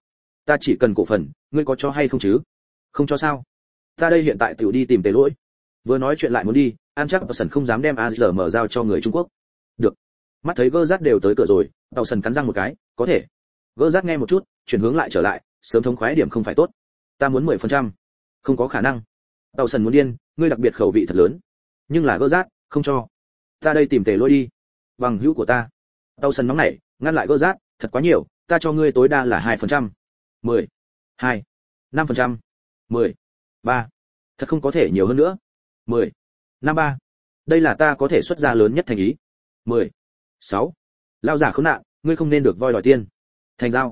Ta chỉ cần cổ phần, ngươi có cho hay không chứ? Không cho sao? Ta đây hiện tại tiểu đi tìm Tề Lỗi. Vừa nói chuyện lại muốn đi, An chắc Sần không dám đem a rờ em giao cho người Trung Quốc. Được. Mắt thấy gơ rát đều tới cửa rồi, Tàu Sần cắn răng một cái, có thể. Gơ rát nghe một chút, chuyển hướng lại trở lại, sớm thống khoái điểm không phải tốt. Ta muốn mười phần trăm. Không có khả năng. Tàu Sần muốn điên, ngươi đặc biệt khẩu vị thật lớn. Nhưng là gơ rát, không cho. Ta đây tìm Tề Lỗi đi. Bằng hữu của ta. Tàu Sần nóng nảy, ngăn lại gơ rát, thật quá nhiều, ta cho ngươi tối đa là hai phần trăm. mười, hai, năm phần trăm, mười, ba. Thật không có thể nhiều hơn nữa. mười, năm ba. Đây là ta có thể xuất ra lớn nhất thành ý. mười, sáu. Lao giả khốn nạn, ngươi không nên được voi đòi tiền. Thành giao.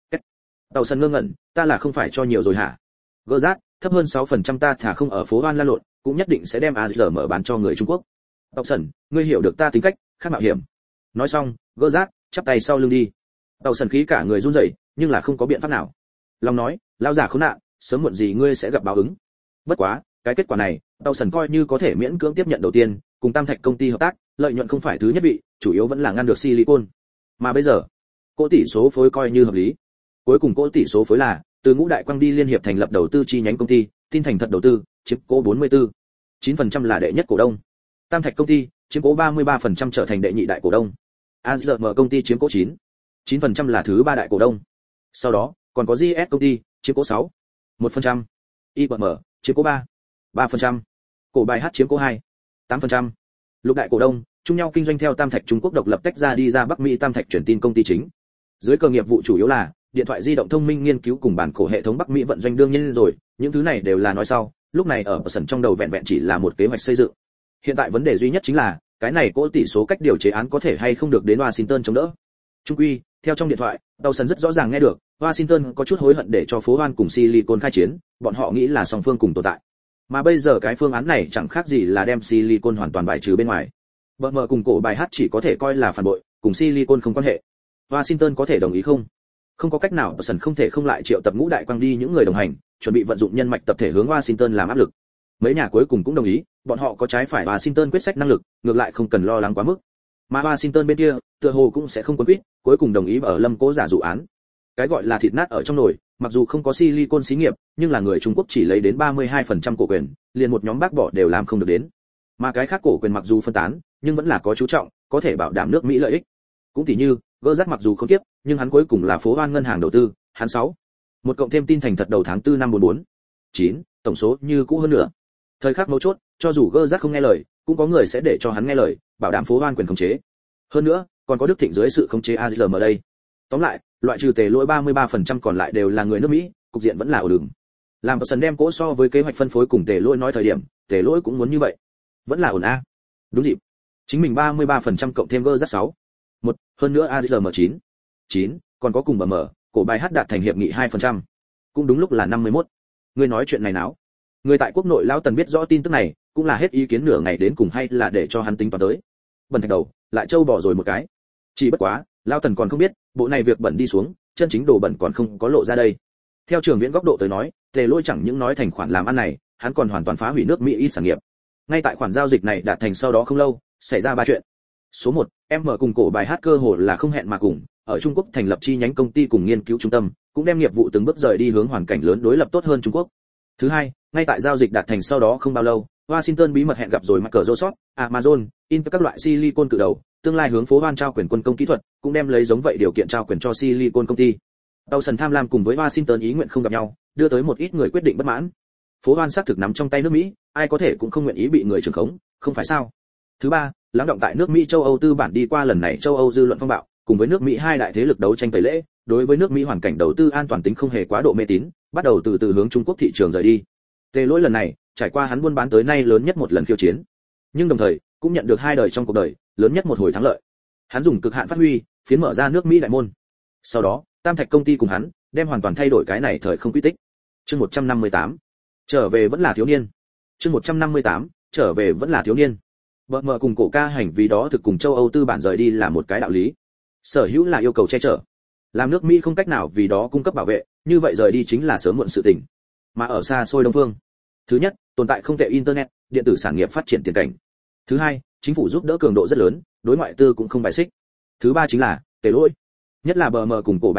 Tàu Sần ngơ ngẩn, ta là không phải cho nhiều rồi hả? Gỡ rát, thấp hơn sáu phần trăm ta thả không ở phố Hoan lan lộn, cũng nhất định sẽ đem a rờ em bán cho người Trung Quốc. Tàu Sần, ngươi hiểu được ta tính cách, khác mạo hiểm. Nói xong, gỡ rát, chắp tay sau lưng đi. Tàu Sần khí cả người run rẩy, nhưng là không có biện pháp nào. Long nói, lao giả khốn nạn, sớm muộn gì ngươi sẽ gặp báo ứng. Bất quá, cái kết quả này, Tàu Sần coi như có thể miễn cưỡng tiếp nhận đầu tiên, cùng Tam Thạch công ty hợp tác, lợi nhuận không phải thứ nhất vị, chủ yếu vẫn là ngăn được silicon. Mà bây giờ, cỗ tỷ số phối coi như hợp lý. Cuối cùng cỗ tỷ số phối là từ Ngũ Đại Quang đi liên hiệp thành lập đầu tư chi nhánh công ty, tin thành thật đầu tư, chiếm cố bốn mươi tư, chín phần trăm là đệ nhất cổ đông. Tam Thạch công ty chiếm cố ba mươi ba phần trăm trở thành đệ nhị đại cổ đông. a rờ em công ty chiếm cố chín, chín phần trăm là thứ ba đại cổ đông. Sau đó, còn có giê ét công ty chiếm cố sáu, một phần trăm. i bê em chiếm cố ba, ba phần trăm. Cổ bài H chiếm cố hai, tám phần trăm. Lục đại cổ đông chung nhau kinh doanh theo Tam Thạch Trung Quốc độc lập tách ra đi ra Bắc Mỹ Tam Thạch truyền tin công ty chính. Dưới cơ nghiệp vụ chủ yếu là điện thoại di động thông minh nghiên cứu cùng bản cổ hệ thống Bắc Mỹ vận doanh đương nhiên rồi, những thứ này đều là nói sau, lúc này ở sân trong đầu vẹn vẹn chỉ là một kế hoạch xây dựng. Hiện tại vấn đề duy nhất chính là, cái này cỗ tỷ số cách điều chế án có thể hay không được đến Washington chống đỡ. Trung quy, theo trong điện thoại, Tàu Sần rất rõ ràng nghe được, Washington có chút hối hận để cho phố Hoan cùng Silicon khai chiến, bọn họ nghĩ là song phương cùng tồn tại. Mà bây giờ cái phương án này chẳng khác gì là đem Silicon hoàn toàn bài trừ bên ngoài. Bờ mờ cùng cổ bài hát chỉ có thể coi là phản bội, cùng Silicon không quan hệ. Washington có thể đồng ý không? Không có cách nào, Sần không thể không lại triệu tập Ngũ Đại Quang đi những người đồng hành, chuẩn bị vận dụng nhân mạch tập thể hướng Washington làm áp lực. Mấy nhà cuối cùng cũng đồng ý, bọn họ có trái phải Washington quyết sách năng lực, ngược lại không cần lo lắng quá mức. Mà Washington bên kia, tựa hồ cũng sẽ không quấn quýt, cuối cùng đồng ý ở Lâm Cố giả dụ án. Cái gọi là thịt nát ở trong nồi, mặc dù không có Silicon xí nghiệp, nhưng là người Trung Quốc chỉ lấy đến ba mươi hai phần trăm cổ quyền, liền một nhóm bác bỏ đều làm không được đến. Mà cái khác cổ quyền mặc dù phân tán, nhưng vẫn là có chú trọng, có thể bảo đảm nước Mỹ lợi ích. Cũng tỉ như, gỡ rắt mặc dù không tiếp, nhưng hắn cuối cùng là phố Hoan ngân hàng đầu tư, hắn sáu. Một cộng thêm tin thành thật đầu tháng tư năm bốn bốn. chín, tổng số như cũ hơn nữa. Thời khắc mấu chốt, cho dù gỡ rắt không nghe lời, cũng có người sẽ để cho hắn nghe lời, bảo đảm phố Hoan quyền khống chế. Hơn nữa, còn có Đức Thịnh dưới sự khống chế a rờ em ở đây. Tóm lại, loại trừ Tề Lỗi ba mươi ba phần trăm còn lại đều là người nước Mỹ, cục diện vẫn là ổn định. Làm Sần đem cỗ so với kế hoạch phân phối cùng Tề Lỗi nói thời điểm, Tề Lỗi cũng muốn như vậy. Vẫn là ổn a. Đúng dịp. Chính mình ba mươi ba phần trăm cộng thêm gỡ rắt sáu. Một, hơn nữa a rờ em chín. chín, còn có cùng bờ mở, cổ bài hát đạt thành hiệp nghị hai phần trăm. Cũng đúng lúc là năm mươi mốt. Người nói chuyện này nào? Người tại quốc nội lão Tần biết rõ tin tức này, cũng là hết ý kiến nửa ngày đến cùng hay là để cho hắn tính toán tới. Bần thạch đầu, lại trâu bỏ rồi một cái. Chỉ bất quá, lão Tần còn không biết, bộ này việc bẩn đi xuống, chân chính đồ bẩn còn không có lộ ra đây. Theo Trường Viễn góc độ tới nói, Tề Lỗi chẳng những nói thành khoản làm ăn này, hắn còn hoàn toàn phá hủy nước Mỹ ít sản nghiệp. Ngay tại khoản giao dịch này đạt thành sau đó không lâu, xảy ra ba chuyện. Số một, em mở cùng cổ bài hát cơ hồ là không hẹn mà cùng, ở Trung Quốc thành lập chi nhánh công ty cùng nghiên cứu trung tâm, cũng đem nghiệp vụ từng bước rời đi hướng hoàn cảnh lớn đối lập tốt hơn Trung Quốc. Thứ hai, ngay tại giao dịch đạt thành sau đó không bao lâu, Washington bí mật hẹn gặp rồi Microsoft, Amazon, Intel các loại Silicon cự đầu, tương lai hướng phố Hoan trao quyền quân công kỹ thuật, cũng đem lấy giống vậy điều kiện trao quyền cho Silicon công ty. Tàu Sần tham lam cùng với Washington ý nguyện không gặp nhau, đưa tới một ít người quyết định bất mãn. Phố Hoan xác thực nắm trong tay nước Mỹ, ai có thể cũng không nguyện ý bị người trưởng khống, không phải sao? Thứ ba, lắng động tại nước Mỹ châu Âu tư bản đi qua lần này châu Âu dư luận phong bạo, cùng với nước Mỹ hai đại thế lực đấu tranh tẩy lễ, đối với nước Mỹ hoàn cảnh đầu tư an toàn tính không hề quá độ mê tín, bắt đầu từ từ hướng Trung Quốc thị trường rời đi. Tề Lỗi lần này, trải qua hắn buôn bán tới nay lớn nhất một lần khiêu chiến, nhưng đồng thời cũng nhận được hai đời trong cuộc đời lớn nhất một hồi thắng lợi. Hắn dùng cực hạn phát huy, phiến mở ra nước Mỹ đại môn. Sau đó, Tam Thạch công ty cùng hắn, đem hoàn toàn thay đổi cái này thời không quy tích. Chương một trăm năm mươi tám, trở về vẫn là thiếu niên. Chương một trăm năm mươi tám, trở về vẫn là thiếu niên. Bờ mờ cùng cổ ca hành vì đó thực cùng châu Âu tư bản rời đi là một cái đạo lý. Sở hữu là yêu cầu che chở. Làm nước Mỹ không cách nào vì đó cung cấp bảo vệ, như vậy rời đi chính là sớm muộn sự tình. Mà ở xa xôi Đông Phương, thứ nhất, tồn tại không tệ internet, điện tử sản nghiệp phát triển tiền cảnh. Thứ hai, chính phủ giúp đỡ cường độ rất lớn, đối ngoại tư cũng không bài xích. Thứ ba chính là Tề Lỗi. Nhất là bờ mờ cùng cổ bài hát,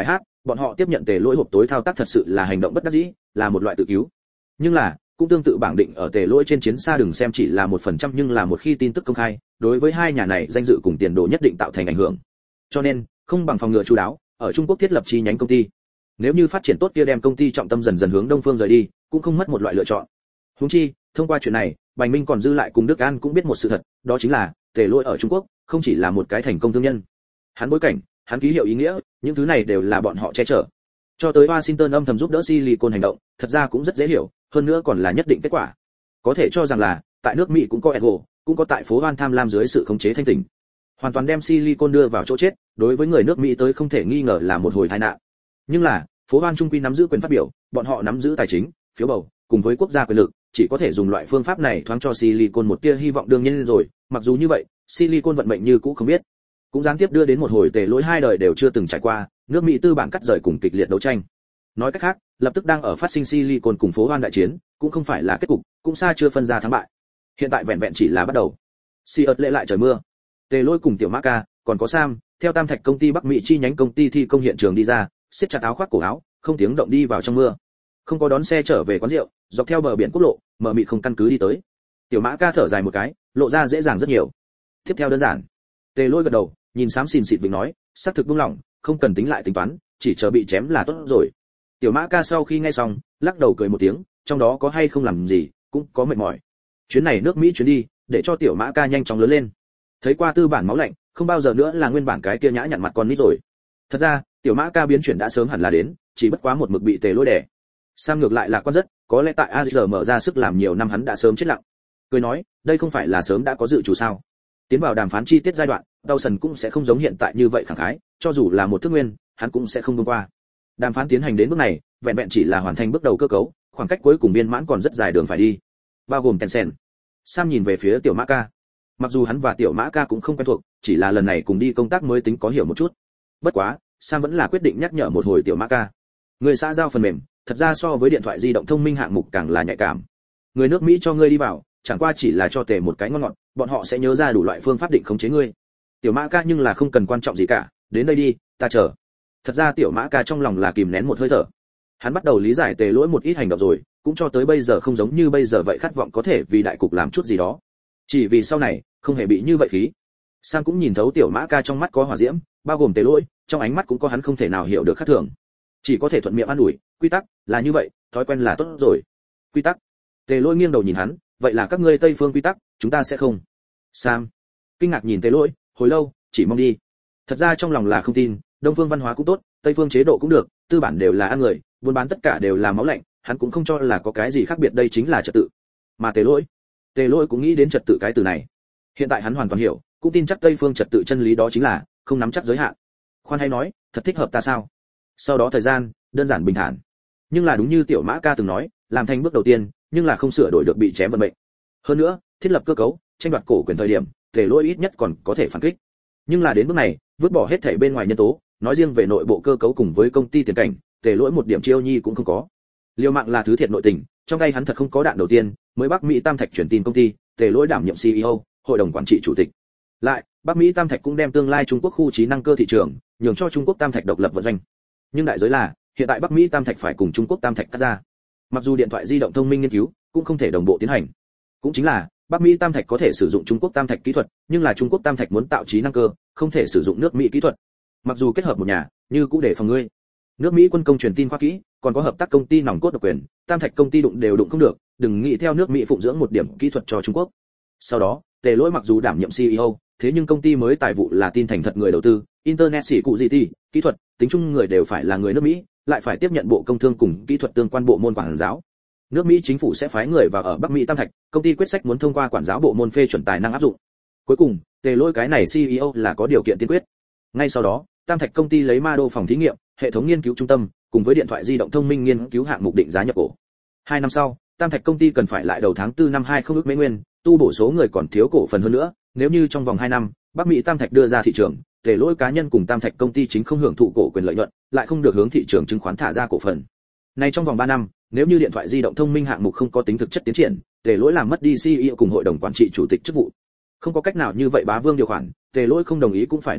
bọn họ tiếp nhận tề lỗi hộp tối thao tác thật sự là hành động bất đắc dĩ, là một loại tự cứu. Nhưng là cũng tương tự bảng định ở tề lỗi trên chiến xa đừng xem chỉ là một phần trăm, nhưng là một khi tin tức công khai, đối với hai nhà này danh dự cùng tiền đồ nhất định tạo thành ảnh hưởng. Cho nên không bằng phòng ngừa chú đáo, ở Trung Quốc thiết lập chi nhánh công ty. Nếu như phát triển tốt kia đem công ty trọng tâm dần dần hướng đông phương rời đi, cũng không mất một loại lựa chọn. Huống chi, thông qua chuyện này, Bành Minh còn dư lại cùng Đức An cũng biết một sự thật, đó chính là tề lỗi ở Trung Quốc không chỉ là một cái thành công thương nhân. Hắn bối cảnh, hắn ký hiệu ý nghĩa, những thứ này đều là bọn họ che chở. Cho tới Washington âm thầm giúp đỡ Silicon hành động, thật ra cũng rất dễ hiểu, hơn nữa còn là nhất định kết quả. Có thể cho rằng là, tại nước Mỹ cũng có Ego, cũng có tại phố Hoan tham lam dưới sự khống chế thanh tỉnh. Hoàn toàn đem Silicon đưa vào chỗ chết, đối với người nước Mỹ tới không thể nghi ngờ là một hồi tai nạn. Nhưng là, phố Hoan trung quy nắm giữ quyền phát biểu, bọn họ nắm giữ tài chính, phiếu bầu, cùng với quốc gia quyền lực, chỉ có thể dùng loại phương pháp này thoáng cho Silicon một tia hy vọng đương nhiên rồi, mặc dù như vậy, Silicon vận mệnh như cũ không biết. Cũng gián tiếp đưa đến một hồi tề lỗi hai đời đều chưa từng trải qua, nước Mỹ tư bản cắt rời cùng kịch liệt đấu tranh. Nói cách khác, lập tức đang ở phát sinh Silicon cùng phố Hoan đại chiến, cũng không phải là kết cục, cũng xa chưa phân ra thắng bại. Hiện tại vẹn vẹn chỉ là bắt đầu. Siợt lệ lại trời mưa. Tề lỗi cùng tiểu Mã Ca, còn có Sam, theo Tam Thạch công ty Bắc Mỹ chi nhánh công ty thi công hiện trường đi ra, siết chặt áo khoác cổ áo, không tiếng động đi vào trong mưa. Không có đón xe trở về quán rượu, dọc theo bờ biển quốc lộ, mở mịt không căn cứ đi tới. Tiểu Mã Ca thở dài một cái, lộ ra dễ dàng rất nhiều. Tiếp theo đơn giản. Tề lỗi gật đầu, nhìn xám xìn xịt vịnh nói, xác thực buông lỏng, không cần tính lại tính toán, chỉ chờ bị chém là tốt rồi. Tiểu Mã Ca sau khi nghe xong, lắc đầu cười một tiếng, trong đó có hay không làm gì, cũng có mệt mỏi. Chuyến này nước Mỹ chuyến đi, để cho Tiểu Mã Ca nhanh chóng lớn lên. Thấy qua tư bản máu lạnh, không bao giờ nữa là nguyên bản cái kia nhã nhặn mặt con nít rồi. Thật ra, Tiểu Mã Ca biến chuyển đã sớm hẳn là đến, chỉ bất quá một mực bị Tề lỗi đè. Sam ngược lại là quan rất, có lẽ tại a giê mở ra sức làm nhiều năm hắn đã sớm chết lặng. Cười nói, đây không phải là sớm đã có dự chủ sao? Tiến vào đàm phán chi tiết giai đoạn, Dawson cũng sẽ không giống hiện tại như vậy khẳng khái, cho dù là một thức nguyên, hắn cũng sẽ không buông qua. Đàm phán tiến hành đến bước này, vẹn vẹn chỉ là hoàn thành bước đầu cơ cấu, khoảng cách cuối cùng viên mãn còn rất dài đường phải đi, bao gồm Tencent. Sam nhìn về phía Tiểu Mã Ca. Mặc dù hắn và Tiểu Mã Ca cũng không quen thuộc, chỉ là lần này cùng đi công tác mới tính có hiểu một chút. Bất quá, Sam vẫn là quyết định nhắc nhở một hồi Tiểu Mã Ca. Người xã giao phần mềm, thật ra so với điện thoại di động thông minh hạng mục càng là nhạy cảm. Người nước Mỹ cho ngươi đi vào, chẳng qua chỉ là cho Tề một cái ngon ngọt, bọn họ sẽ nhớ ra đủ loại phương pháp định khống chế ngươi. Tiểu Mã Ca nhưng là không cần quan trọng gì cả, đến đây đi, ta chờ. Thật ra Tiểu Mã Ca trong lòng là kìm nén một hơi thở. Hắn bắt đầu lý giải Tề lỗi một ít hành động rồi, cũng cho tới bây giờ không giống như bây giờ vậy khát vọng có thể vì đại cục làm chút gì đó. Chỉ vì sau này, không hề bị như vậy khí. Sam cũng nhìn thấu Tiểu Mã Ca trong mắt có hỏa diễm, bao gồm Tề lỗi, trong ánh mắt cũng có hắn không thể nào hiểu được khác thường. Chỉ có thể thuận miệng an ủi, quy tắc là như vậy, thói quen là tốt rồi. Quy tắc? Tề lỗi nghiêng đầu nhìn hắn, vậy là các ngươi Tây phương quy tắc, chúng ta sẽ không. Sam kinh ngạc nhìn Tề lỗi, hồi lâu, chỉ mong đi. Thật ra trong lòng là không tin, Đông phương văn hóa cũng tốt, Tây phương chế độ cũng được, tư bản đều là ăn người, buôn bán tất cả đều là máu lạnh, hắn cũng không cho là có cái gì khác biệt, đây chính là trật tự. Mà Tề lỗi, Tề lỗi cũng nghĩ đến trật tự cái từ này. Hiện tại hắn hoàn toàn hiểu, cũng tin chắc Tây phương trật tự chân lý đó chính là không nắm chắc giới hạn. Khoan hay nói, thật thích hợp ta sao? Sau đó thời gian, đơn giản bình thản. Nhưng là đúng như Tiểu Mã Ca từng nói, làm thành bước đầu tiên, nhưng là không sửa đổi được bị chém vận mệnh. Hơn nữa, thiết lập cơ cấu, tranh đoạt cổ quyền thời điểm, Tề lỗi ít nhất còn có thể phản kích. Nhưng là đến bước này, vứt bỏ hết thảy bên ngoài nhân tố, nói riêng về nội bộ cơ cấu cùng với công ty tiền cảnh, Tề lỗi một điểm chiêu nhi cũng không có. Liều mạng là thứ thiệt nội tình, trong tay hắn thật không có đạn đầu tiên, mới Bắc Mỹ Tam Thạch chuyển tin công ty, Tề lỗi đảm nhiệm xê e ô, hội đồng quản trị chủ tịch. Lại, Bắc Mỹ Tam Thạch cũng đem tương lai Trung Quốc khu trí năng cơ thị trường, nhường cho Trung Quốc Tam Thạch độc lập vận doanh. Nhưng đại giới là, hiện tại Bắc Mỹ Tam Thạch phải cùng Trung Quốc Tam Thạch cắt ra. Mặc dù điện thoại di động thông minh nghiên cứu cũng không thể đồng bộ tiến hành. Cũng chính là, Bắc Mỹ Tam Thạch có thể sử dụng Trung Quốc Tam Thạch kỹ thuật, nhưng là Trung Quốc Tam Thạch muốn tạo trí năng cơ, không thể sử dụng nước Mỹ kỹ thuật. Mặc dù kết hợp một nhà, như cũng để phòng ngươi. Nước Mỹ quân công truyền tin khoa kỹ, còn có hợp tác công ty nòng cốt độc quyền, Tam Thạch công ty đụng đều đụng không được, đừng nghĩ theo nước Mỹ phụng dưỡng một điểm kỹ thuật cho Trung Quốc. Sau đó, Tề lỗi mặc dù đảm nhiệm xê e ô, thế nhưng công ty mới tài vụ là tin thành thật người đầu tư, internet xỉ cụ gì thì, kỹ thuật, tính chung người đều phải là người nước Mỹ, lại phải tiếp nhận bộ công thương cùng kỹ thuật tương quan bộ môn quản giáo. Nước Mỹ chính phủ sẽ phái người vào ở Bắc Mỹ Tam Thạch, công ty quyết sách muốn thông qua quản giáo bộ môn phê chuẩn tài năng áp dụng. Cuối cùng, Tề lỗi cái này xê e ô là có điều kiện tiên quyết. Ngay sau đó, Tam Thạch công ty lấy ma đô phòng thí nghiệm, hệ thống nghiên cứu trung tâm, cùng với điện thoại di động thông minh nghiên cứu hạng mục định giá nhập cổ. Hai năm sau, Tam Thạch công ty cần phải lại đầu tháng tư năm hai không ước Mỹ nguyên, tu bổ số người còn thiếu cổ phần hơn nữa, nếu như trong vòng hai năm, Bắc Mỹ Tam Thạch đưa ra thị trường, Tề lỗi cá nhân cùng Tam Thạch công ty chính không hưởng thụ cổ quyền lợi nhuận, lại không được hướng thị trường chứng khoán thả ra cổ phần. Này trong vòng ba năm, nếu như điện thoại di động thông minh hạng mục không có tính thực chất tiến triển, Tề lỗi làm mất đi xê e ô cùng hội đồng quản trị chủ tịch chức vụ. Không có cách nào như vậy bá vương điều khoản, Tề lỗi không đồng ý cũng phải đồng ý,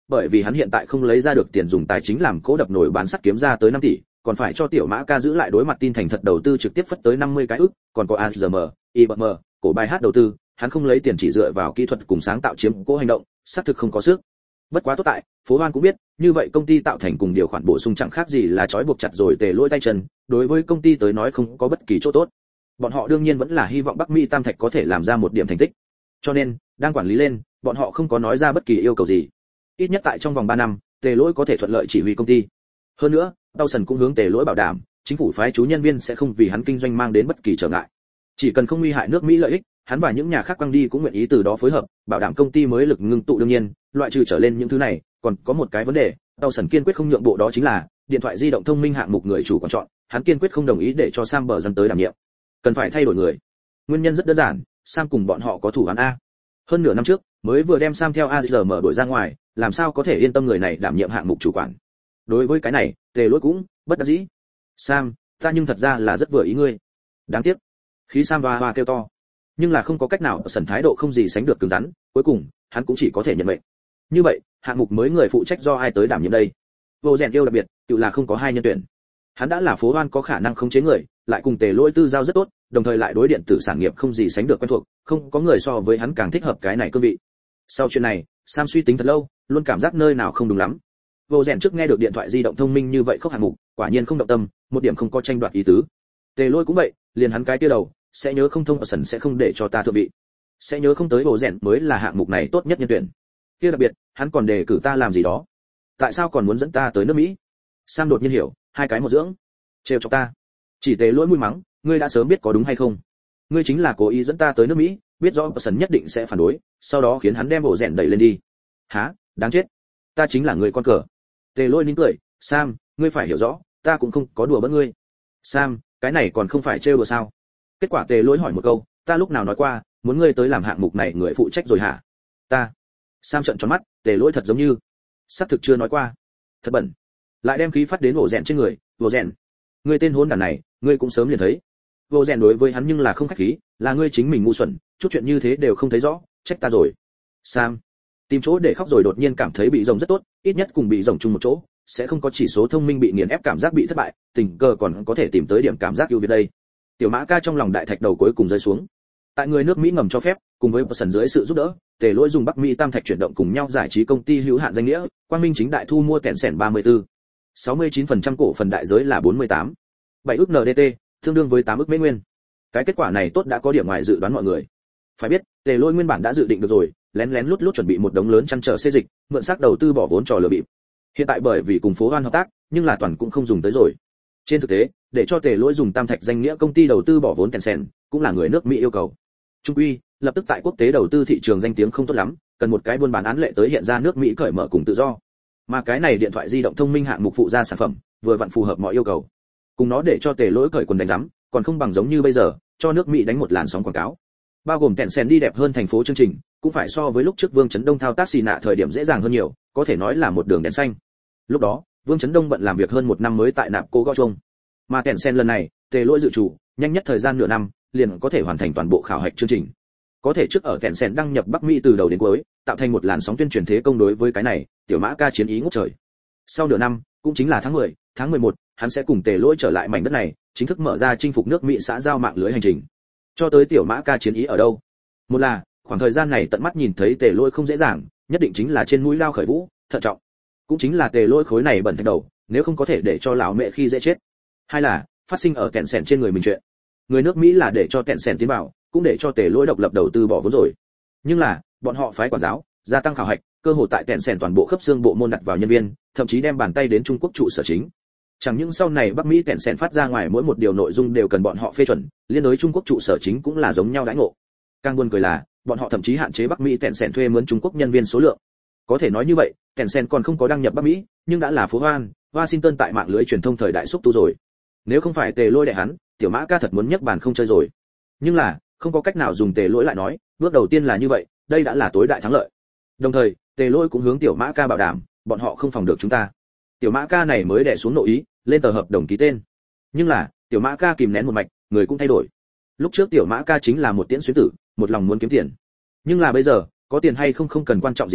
bởi vì hắn hiện tại không lấy ra được tiền dùng tài chính làm cố đập nổi bán sắt kiếm ra tới năm tỷ, còn phải cho tiểu Mã Ca giữ lại đối mặt tin thành thật đầu tư trực tiếp phất tới năm mươi cái ức, còn có a giê em, i bê em, cổ bài hát đầu tư, hắn không lấy tiền chỉ dựa vào kỹ thuật cùng sáng tạo chiếm cố hành động, xác thực không có sức. Bất quá tốt tại, Phố Hoan cũng biết, như vậy công ty tạo thành cùng điều khoản bổ sung chẳng khác gì là trói buộc chặt rồi tề lỗi tay chân, đối với công ty tới nói không có bất kỳ chỗ tốt. Bọn họ đương nhiên vẫn là hy vọng Bắc Mỹ Tam Thạch có thể làm ra một điểm thành tích. Cho nên, đang quản lý lên, bọn họ không có nói ra bất kỳ yêu cầu gì. Ít nhất tại trong vòng ba năm, tề lỗi có thể thuận lợi chỉ huy công ty. Hơn nữa, Dawson cũng hướng tề lỗi bảo đảm, chính phủ phái chú nhân viên sẽ không vì hắn kinh doanh mang đến bất kỳ trở ngại. Chỉ cần không nguy hại nước Mỹ lợi ích, hắn và những nhà khác quăng đi cũng nguyện ý từ đó phối hợp, bảo đảm công ty mới lực ngưng tụ. Đương nhiên, loại trừ trở lên những thứ này, còn có một cái vấn đề, Dawson kiên quyết không nhượng bộ, đó chính là điện thoại di động thông minh hạng mục người chủ còn chọn, hắn kiên quyết không đồng ý để cho Sam bờ dân tới đảm nhiệm. Cần phải thay đổi người. Nguyên nhân rất đơn giản, Sam cùng bọn họ có thủ án a. Hơn nửa năm trước, mới vừa đem Sam theo a giê em đuổi ra ngoài, làm sao có thể yên tâm người này đảm nhiệm hạng mục chủ quản. Đối với cái này, tề lỗi cũng bất đắc dĩ. Sam, ta nhưng thật ra là rất vừa ý ngươi. Đáng tiếc. Khí Sam hoa hoa kêu to. Nhưng là không có cách nào, sần thái độ không gì sánh được cứng rắn, cuối cùng hắn cũng chỉ có thể nhận mệnh. Như vậy, hạng mục mới người phụ trách do ai tới đảm nhiệm đây? Vô rèn yêu đặc biệt, tự là không có hai nhân tuyển. Hắn đã là Phố Hoan có khả năng khống chế người, lại cùng tề lỗi tư giao rất tốt, đồng thời lại đối điện tử sản nghiệp không gì sánh được quen thuộc, không có người so với hắn càng thích hợp cái này cương vị. Sau chuyện này, Sam suy tính thật lâu, luôn cảm giác nơi nào không đúng lắm. Vô rèn trước nghe được điện thoại di động thông minh như vậy không hạng mục, quả nhiên không động tâm, một điểm không có tranh đoạt ý tứ. Tề lỗi cũng vậy, liền hắn cái kia đầu, sẽ nhớ không thông ở sần sẽ không để cho ta thượng vị, sẽ nhớ không tới bộ rèn mới là hạng mục này tốt nhất nhân tuyển. Kia đặc biệt, hắn còn đề cử ta làm gì đó, tại sao còn muốn dẫn ta tới nước Mỹ? Sam đột nhiên hiểu, hai cái một dưỡng, trêu chọc ta. Chỉ tề lỗi mũi mắng, ngươi đã sớm biết có đúng hay không? Ngươi chính là cố ý dẫn ta tới nước Mỹ, biết rõ sần nhất định sẽ phản đối, sau đó khiến hắn đem bộ rèn đẩy lên đi. Hả? Đáng chết, ta chính là người con cờ. Tề lỗi nín cười, Sam, ngươi phải hiểu rõ, ta cũng không có đùa bỡn ngươi. Sam, cái này còn không phải trêu đùa sao? Kết quả tề lỗi hỏi một câu, ta lúc nào nói qua muốn ngươi tới làm hạng mục này người phụ trách rồi hả? Ta. Sam trợn tròn mắt, tề lỗi thật giống như xác thực chưa nói qua. Thật bẩn. Lại đem khí phát đến ổ rèn trên người, ổ rèn, ngươi tên hôn đản này, ngươi cũng sớm liền thấy. Ổ rèn đối với hắn nhưng là không khách khí, là ngươi chính mình ngu xuẩn, chút chuyện như thế đều không thấy rõ, trách ta rồi. Sam tìm chỗ để khóc rồi đột nhiên cảm thấy bị rồng rất tốt, ít nhất cùng bị rồng chung một chỗ, sẽ không có chỉ số thông minh bị nghiền ép cảm giác bị thất bại, tình cờ còn có thể tìm tới điểm cảm giác ưu việt đây. Tiểu Mã Ca trong lòng đại thạch đầu cuối cùng rơi xuống. Tại người nước Mỹ ngầm cho phép, cùng với sần dưới sự giúp đỡ, tề lỗi dùng Bắc Mỹ Tam Thạch chuyển động cùng nhau giải trí công ty hữu hạn danh nghĩa, Quang Minh chính đại thu mua kẹn sẻn ba mươi tư. sáu mươi chín phần trăm cổ phần đại giới là bốn mươi tám. bảy ức en đê tê, tương đương với tám ức Mỹ nguyên. Cái kết quả này tốt đã có điểm ngoài dự đoán mọi người. Phải biết, tề lỗi nguyên bản đã dự định được rồi, lén lén lút lút chuẩn bị một đống lớn chăn trở xê dịch, mượn xác đầu tư bỏ vốn trò lừa bịp. Hiện tại bởi vì cùng Phố Hoan hợp tác, nhưng là toàn cũng không dùng tới rồi. Trên thực tế, để cho tề lỗi dùng Tam Thạch danh nghĩa công ty đầu tư bỏ vốn Tencent, cũng là người nước Mỹ yêu cầu. Trung quy, lập tức tại quốc tế đầu tư thị trường danh tiếng không tốt lắm, cần một cái buôn bán án lệ tới hiện ra nước Mỹ cởi mở cùng tự do. Mà cái này điện thoại di động thông minh hạng mục phụ gia sản phẩm, vừa vặn phù hợp mọi yêu cầu. Cùng nó để cho tề lỗi cởi quần đánh rắm, còn không bằng giống như bây giờ, cho nước Mỹ đánh một làn sóng quảng cáo. Bao gồm Tencent đi đẹp hơn thành phố chương trình, cũng phải so với lúc trước Vương Chấn Đông thao tác xì nạ thời điểm dễ dàng hơn nhiều, có thể nói là một đường đèn xanh. Lúc đó, Vương Chấn Đông bận làm việc hơn một năm mới tại nạp cố gõ chung. Mà Tencent lần này, tề lỗi dự chủ, nhanh nhất thời gian nửa năm, liền có thể hoàn thành toàn bộ khảo hạch chương trình. Có thể trước ở Tencent đăng nhập Bắc Mỹ từ đầu đến cuối, tạo thành một làn sóng tuyên truyền thế công đối với cái này, Tiểu Mã Ca chiến ý ngút trời. Sau nửa năm, cũng chính là tháng mười, tháng mười một, hắn sẽ cùng tề lỗi trở lại mảnh đất này, chính thức mở ra chinh phục nước Mỹ xã giao mạng lưới hành trình. Cho tới Tiểu Mã Ca chiến ý ở đâu? Một là, khoảng thời gian này tận mắt nhìn thấy tề lỗi không dễ dàng, nhất định chính là trên mũi lao khởi vũ, thận trọng. Cũng chính là tề lỗi khối này bẩn thạch đầu, nếu không có thể để cho lão mẹ khi dễ chết. Hai là, phát sinh ở kẹn sẻn trên người mình chuyện. Người nước Mỹ là để cho kẹn sẻn tiến vào, cũng để cho tề lỗi độc lập đầu tư bỏ vốn rồi. Nhưng là, bọn họ phái quản giáo, gia tăng khảo hạch, cơ hội tại kẹn sẻn toàn bộ khớp xương bộ môn đặt vào nhân viên, thậm chí đem bàn tay đến Trung Quốc trụ sở chính. Chẳng những sau này Bắc Mỹ kẹn sẻn phát ra ngoài mỗi một điều nội dung đều cần bọn họ phê chuẩn, liên đối Trung Quốc trụ sở chính cũng là giống nhau đãi ngộ. Càng buồn cười là, bọn họ thậm chí hạn chế Bắc Mỹ kẹn sẻn thuê mướn Trung Quốc nhân viên số lượng. Có thể nói như vậy, Tencent còn không có đăng nhập Bắc Mỹ, nhưng đã là Phố Hoan, Washington tại mạng lưới truyền thông thời đại xúc tu rồi. Nếu không phải tề lỗi đè hắn, Tiểu Mã Ca thật muốn nhấc bàn không chơi rồi. Nhưng là, không có cách nào dùng tề lỗi lại nói, bước đầu tiên là như vậy, đây đã là tối đại thắng lợi. Đồng thời, tề lỗi cũng hướng Tiểu Mã Ca bảo đảm, bọn họ không phòng được chúng ta. Tiểu Mã Ca này mới đè xuống nội ý, lên tờ hợp đồng ký tên. Nhưng là, Tiểu Mã Ca kìm nén một mạch, người cũng thay đổi. Lúc trước Tiểu Mã Ca chính là một tiễn xuyến tử, một lòng muốn kiếm tiền. Nhưng là bây giờ, có tiền hay không không cần quan trọng gì cả,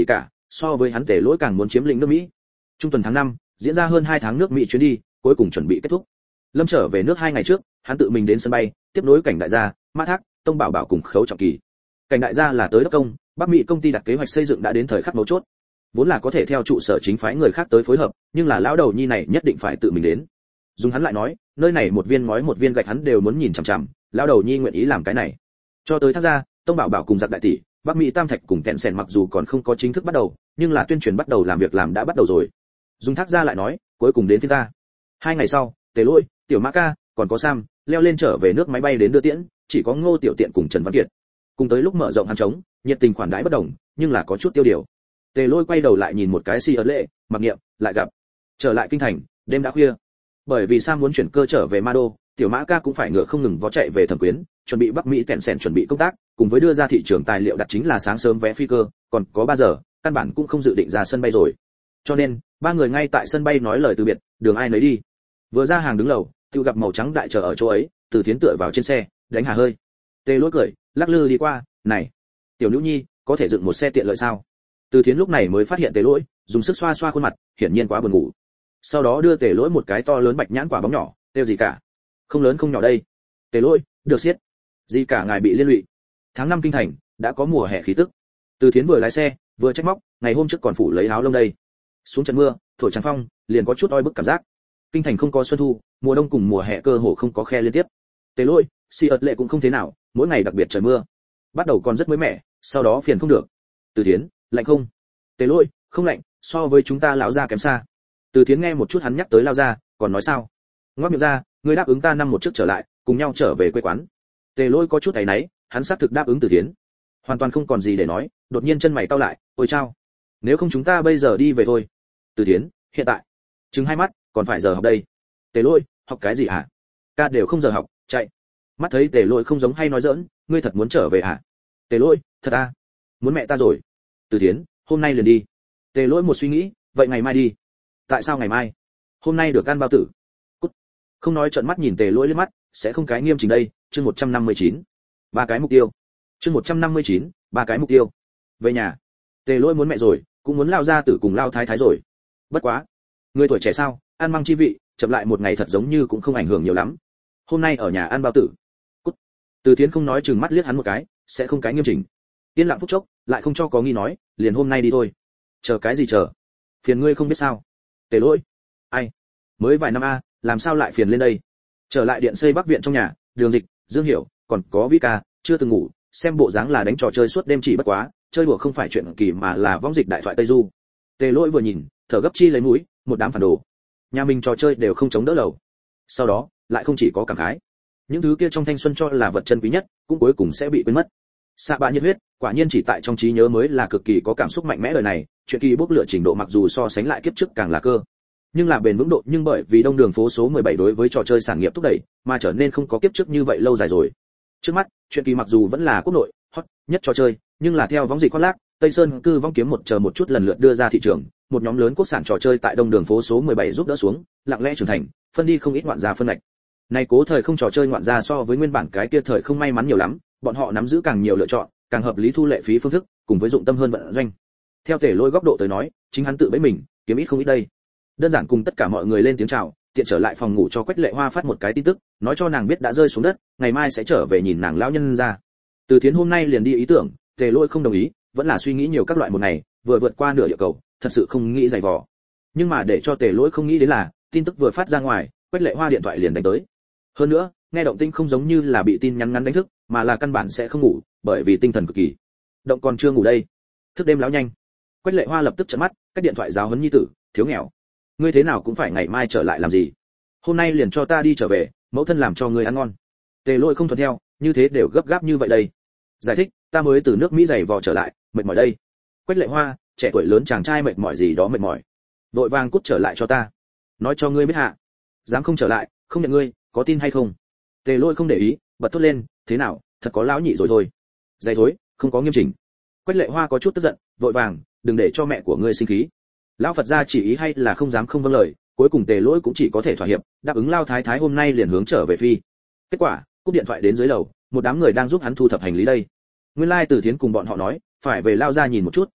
so với hắn Tề Lỗi càng muốn chiếm lĩnh nước Mỹ. Trung tuần tháng năm, diễn ra hơn hai tháng nước Mỹ chuyến đi, cuối cùng chuẩn bị kết thúc. Lâm trở về nước hai ngày trước, hắn tự mình đến sân bay, tiếp nối Cảnh đại gia, Mã Thác, Tông Bảo Bảo cùng Khấu Trọng Kỳ. Cảnh đại gia là tới đốc công, Bắc Mỹ công ty đặt kế hoạch xây dựng đã đến thời khắc mấu chốt. Vốn là có thể theo trụ sở chính phái người khác tới phối hợp, nhưng là lão đầu nhi này nhất định phải tự mình đến. Dùng hắn lại nói, nơi này một viên ngói một viên gạch hắn đều muốn nhìn chằm chằm, lão đầu nhi nguyện ý làm cái này. Cho tới Thác gia, Tông Bảo Bảo cùng Giặc đại tỷ, Bắc Mỹ Tam Thạch cùng Kẹn Sèn mặc dù còn không có chính thức bắt đầu, nhưng là tuyên truyền bắt đầu làm việc làm đã bắt đầu rồi. Dùng Thác gia lại nói, cuối cùng đến phiên ta. Hai ngày sau, Tề Lỗi, Tiểu Mã Ca, còn có Sam, leo lên trở về nước máy bay đến đưa tiễn, chỉ có Ngô Tiểu Tiện cùng Trần Văn Kiệt. Cùng tới lúc mở rộng hắn trống, nhiệt tình khoản đãi bất đồng, nhưng là có chút tiêu điều. Tề Lỗi quay đầu lại nhìn một cái Si ớt lệ, mặc niệm, lại gặp. Trở lại kinh thành, đêm đã khuya. Bởi vì Sam muốn chuyển cơ trở về Ma Đô, Tiểu Mã Ca cũng phải ngựa không ngừng vó chạy về Thẩm Quyến, chuẩn bị Bắc Mỹ Kẹn Sèn chuẩn bị công tác, cùng với đưa ra thị trường tài liệu đặt chính là sáng sớm vé phi cơ, còn có ba giờ, căn bản cũng không dự định ra sân bay rồi. Cho nên, ba người ngay tại sân bay nói lời từ biệt, đường ai nấy đi. Vừa ra hàng đứng lầu, tiêu gặp màu trắng đại chờ ở chỗ ấy, Từ Thiến tựa vào trên xe, đánh hà hơi. Tề Lỗi cười, lắc lư đi qua, "Này, Tiểu Nữ Nhi, có thể dựng một xe tiện lợi sao?" Từ Thiến lúc này mới phát hiện Tề Lỗi, dùng sức xoa xoa khuôn mặt, hiển nhiên quá buồn ngủ. Sau đó đưa Tề Lỗi một cái to lớn bạch nhãn quả bóng nhỏ, "Tiêu gì cả? Không lớn không nhỏ đây." Tề Lỗi, "Được xiết. Gì cả ngài bị liên lụy." Tháng năm kinh thành, đã có mùa hè khí tức. Từ Thiến vừa lái xe, vừa trách móc, ngày hôm trước còn phủ lấy áo lông đây. Xuống trận mưa, thổi trắng phong, liền có chút oi bức cảm giác. Kinh thành không có xuân thu, mùa đông cùng mùa hè cơ hồ không có khe liên tiếp. Tề Lỗi, Si ớt lệ cũng không thế nào, mỗi ngày đặc biệt trời mưa. Bắt đầu còn rất mới mẻ, sau đó phiền không được. Từ Thiến, lạnh không? Tề Lỗi, không lạnh, so với chúng ta lão gia kém xa. Từ Thiến nghe một chút hắn nhắc tới lao gia, còn nói sao? Ngoác miệng ra, ngươi đáp ứng ta năm một trước trở lại, cùng nhau trở về quê quán. Tề Lỗi có chút áy náy, hắn xác thực đáp ứng Từ Thiến. Hoàn toàn không còn gì để nói, đột nhiên chân mày cau lại, "Ôi chao, nếu không chúng ta bây giờ đi về thôi." Từ Thiến, "Hiện tại?" Trừng hai mắt, "Còn phải giờ học đây." Tề Lỗi, "Học cái gì hả? Ca đều không giờ học, chạy." Mắt thấy Tề Lỗi không giống hay nói giỡn, "Ngươi thật muốn trở về hả?" Tề Lỗi, "Thật à? Muốn mẹ ta rồi." Từ Thiến, "Hôm nay liền đi." Tề Lỗi một suy nghĩ, "Vậy ngày mai đi." "Tại sao ngày mai? Hôm nay được ăn bao tử." Cút. Không nói trợn mắt nhìn Tề Lỗi liếc mắt, sẽ không cái nghiêm chỉnh đây. Chương một trăm năm mươi chín. Ba cái mục tiêu. Chương một trăm năm mươi chín, ba cái mục tiêu. Về nhà. Tề Lỗi muốn mẹ rồi, cũng muốn lao ra tử cùng lao thái thái rồi. Bất quá, người tuổi trẻ sao, ăn măng chi vị, chậm lại một ngày thật giống như cũng không ảnh hưởng nhiều lắm. Hôm nay ở nhà ăn bao tử. Cút. Từ Thiến không nói chừng mắt liếc hắn một cái, sẽ không cái nghiêm chỉnh. Yên lặng phút chốc, lại không cho có nghi nói, liền hôm nay đi thôi. Chờ cái gì chờ? Phiền ngươi không biết sao? Tề Lỗi. Ai? Mới vài năm a, làm sao lại phiền lên đây? Trở lại điện xây Bắc viện trong nhà, Đường Dịch, Dương Hiểu, còn có Vi Ca, chưa từng ngủ, xem bộ dáng là đánh trò chơi suốt đêm chỉ bất quá, chơi đùa không phải chuyện kỳ mà là võng dịch đại thoại Tây Du. Tề Lỗi vừa nhìn, thở gấp chi lấy mũi, một đám phản đồ. Nhà mình trò chơi đều không chống đỡ lầu. Sau đó, lại không chỉ có cảm khái. Những thứ kia trong thanh xuân cho là vật chân quý nhất, cũng cuối cùng sẽ bị quên mất. Xạ bạ nhiệt huyết, quả nhiên chỉ tại trong trí nhớ mới là cực kỳ có cảm xúc mạnh mẽ đời này, chuyện kỳ bốc lửa trình độ mặc dù so sánh lại kiếp trước càng là cơ. Nhưng là bền vững độ, nhưng bởi vì đông đường phố số mười bảy đối với trò chơi sản nghiệp thúc đẩy, mà trở nên không có kiếp trước như vậy lâu dài rồi. Trước mắt, chuyện kỳ mặc dù vẫn là quốc nội hot nhất trò chơi, nhưng là theo võng dịch khoác lác, Tây Sơn cư vong kiếm một chờ một chút lần lượt đưa ra thị trường, một nhóm lớn quốc sản trò chơi tại đông đường phố số mười bảy giúp đỡ xuống, lặng lẽ trưởng thành, phân đi không ít ngoạn gia phân ngạch. Này cố thời không trò chơi ngoạn gia so với nguyên bản cái kia thời không may mắn nhiều lắm, bọn họ nắm giữ càng nhiều lựa chọn, càng hợp lý thu lệ phí phương thức, cùng với dụng tâm hơn vận doanh. Theo Tề Lỗi góc độ tới nói, chính hắn tự bẫy mình, kiếm ít không ít đây. Đơn giản cùng tất cả mọi người lên tiếng chào, tiện trở lại phòng ngủ cho Quách Lệ Hoa phát một cái tin tức, nói cho nàng biết đã rơi xuống đất, ngày mai sẽ trở về nhìn nàng lão nhân ra. Từ Thiến hôm nay liền đi ý tưởng, Tề Lỗi không đồng ý, vẫn là suy nghĩ nhiều các loại một ngày, vừa vượt qua nửa địa cầu, thật sự không nghĩ dày vò. Nhưng mà để cho Tề Lỗi không nghĩ đến là, tin tức vừa phát ra ngoài, Quách Lệ Hoa điện thoại liền đánh tới. Hơn nữa, nghe động tĩnh không giống như là bị tin nhắn ngắn đánh thức, mà là căn bản sẽ không ngủ, bởi vì tinh thần cực kỳ động, còn chưa ngủ đây. Thức đêm láo nhanh. Quách Lệ Hoa lập tức trợn mắt, cách điện thoại giáo huấn nhi tử, thiếu nghèo. Ngươi thế nào cũng phải ngày mai trở lại làm gì? Hôm nay liền cho ta đi trở về, mẫu thân làm cho ngươi ăn ngon. Tề Lỗi không thuận theo, như thế đều gấp gáp như vậy đây. Giải thích, ta mới từ nước Mỹ giày vò trở lại, mệt mỏi đây. Quách Lệ Hoa, trẻ tuổi lớn chàng trai mệt mỏi gì đó mệt mỏi. Vội vàng cút trở lại cho ta. Nói cho ngươi biết hạ. Dám không trở lại, không nhận ngươi, có tin hay không? Tề Lỗi không để ý, bật thốt lên, thế nào, thật có lão nhị rồi thôi. Giày thối, không có nghiêm chỉnh. Quách Lệ Hoa có chút tức giận, vội vàng, đừng để cho mẹ của ngươi sinh khí. Lão Phật gia chỉ ý hay là không dám không vâng lời, cuối cùng Tề Lỗi cũng chỉ có thể thỏa hiệp, đáp ứng lao thái thái hôm nay liền hướng trở về phi. Kết quả, cúp điện thoại đến dưới lầu, một đám người đang giúp hắn thu thập hành lý đây. Nguyên lai like Từ Thiến cùng bọn họ nói, phải về lao ra nhìn một chút,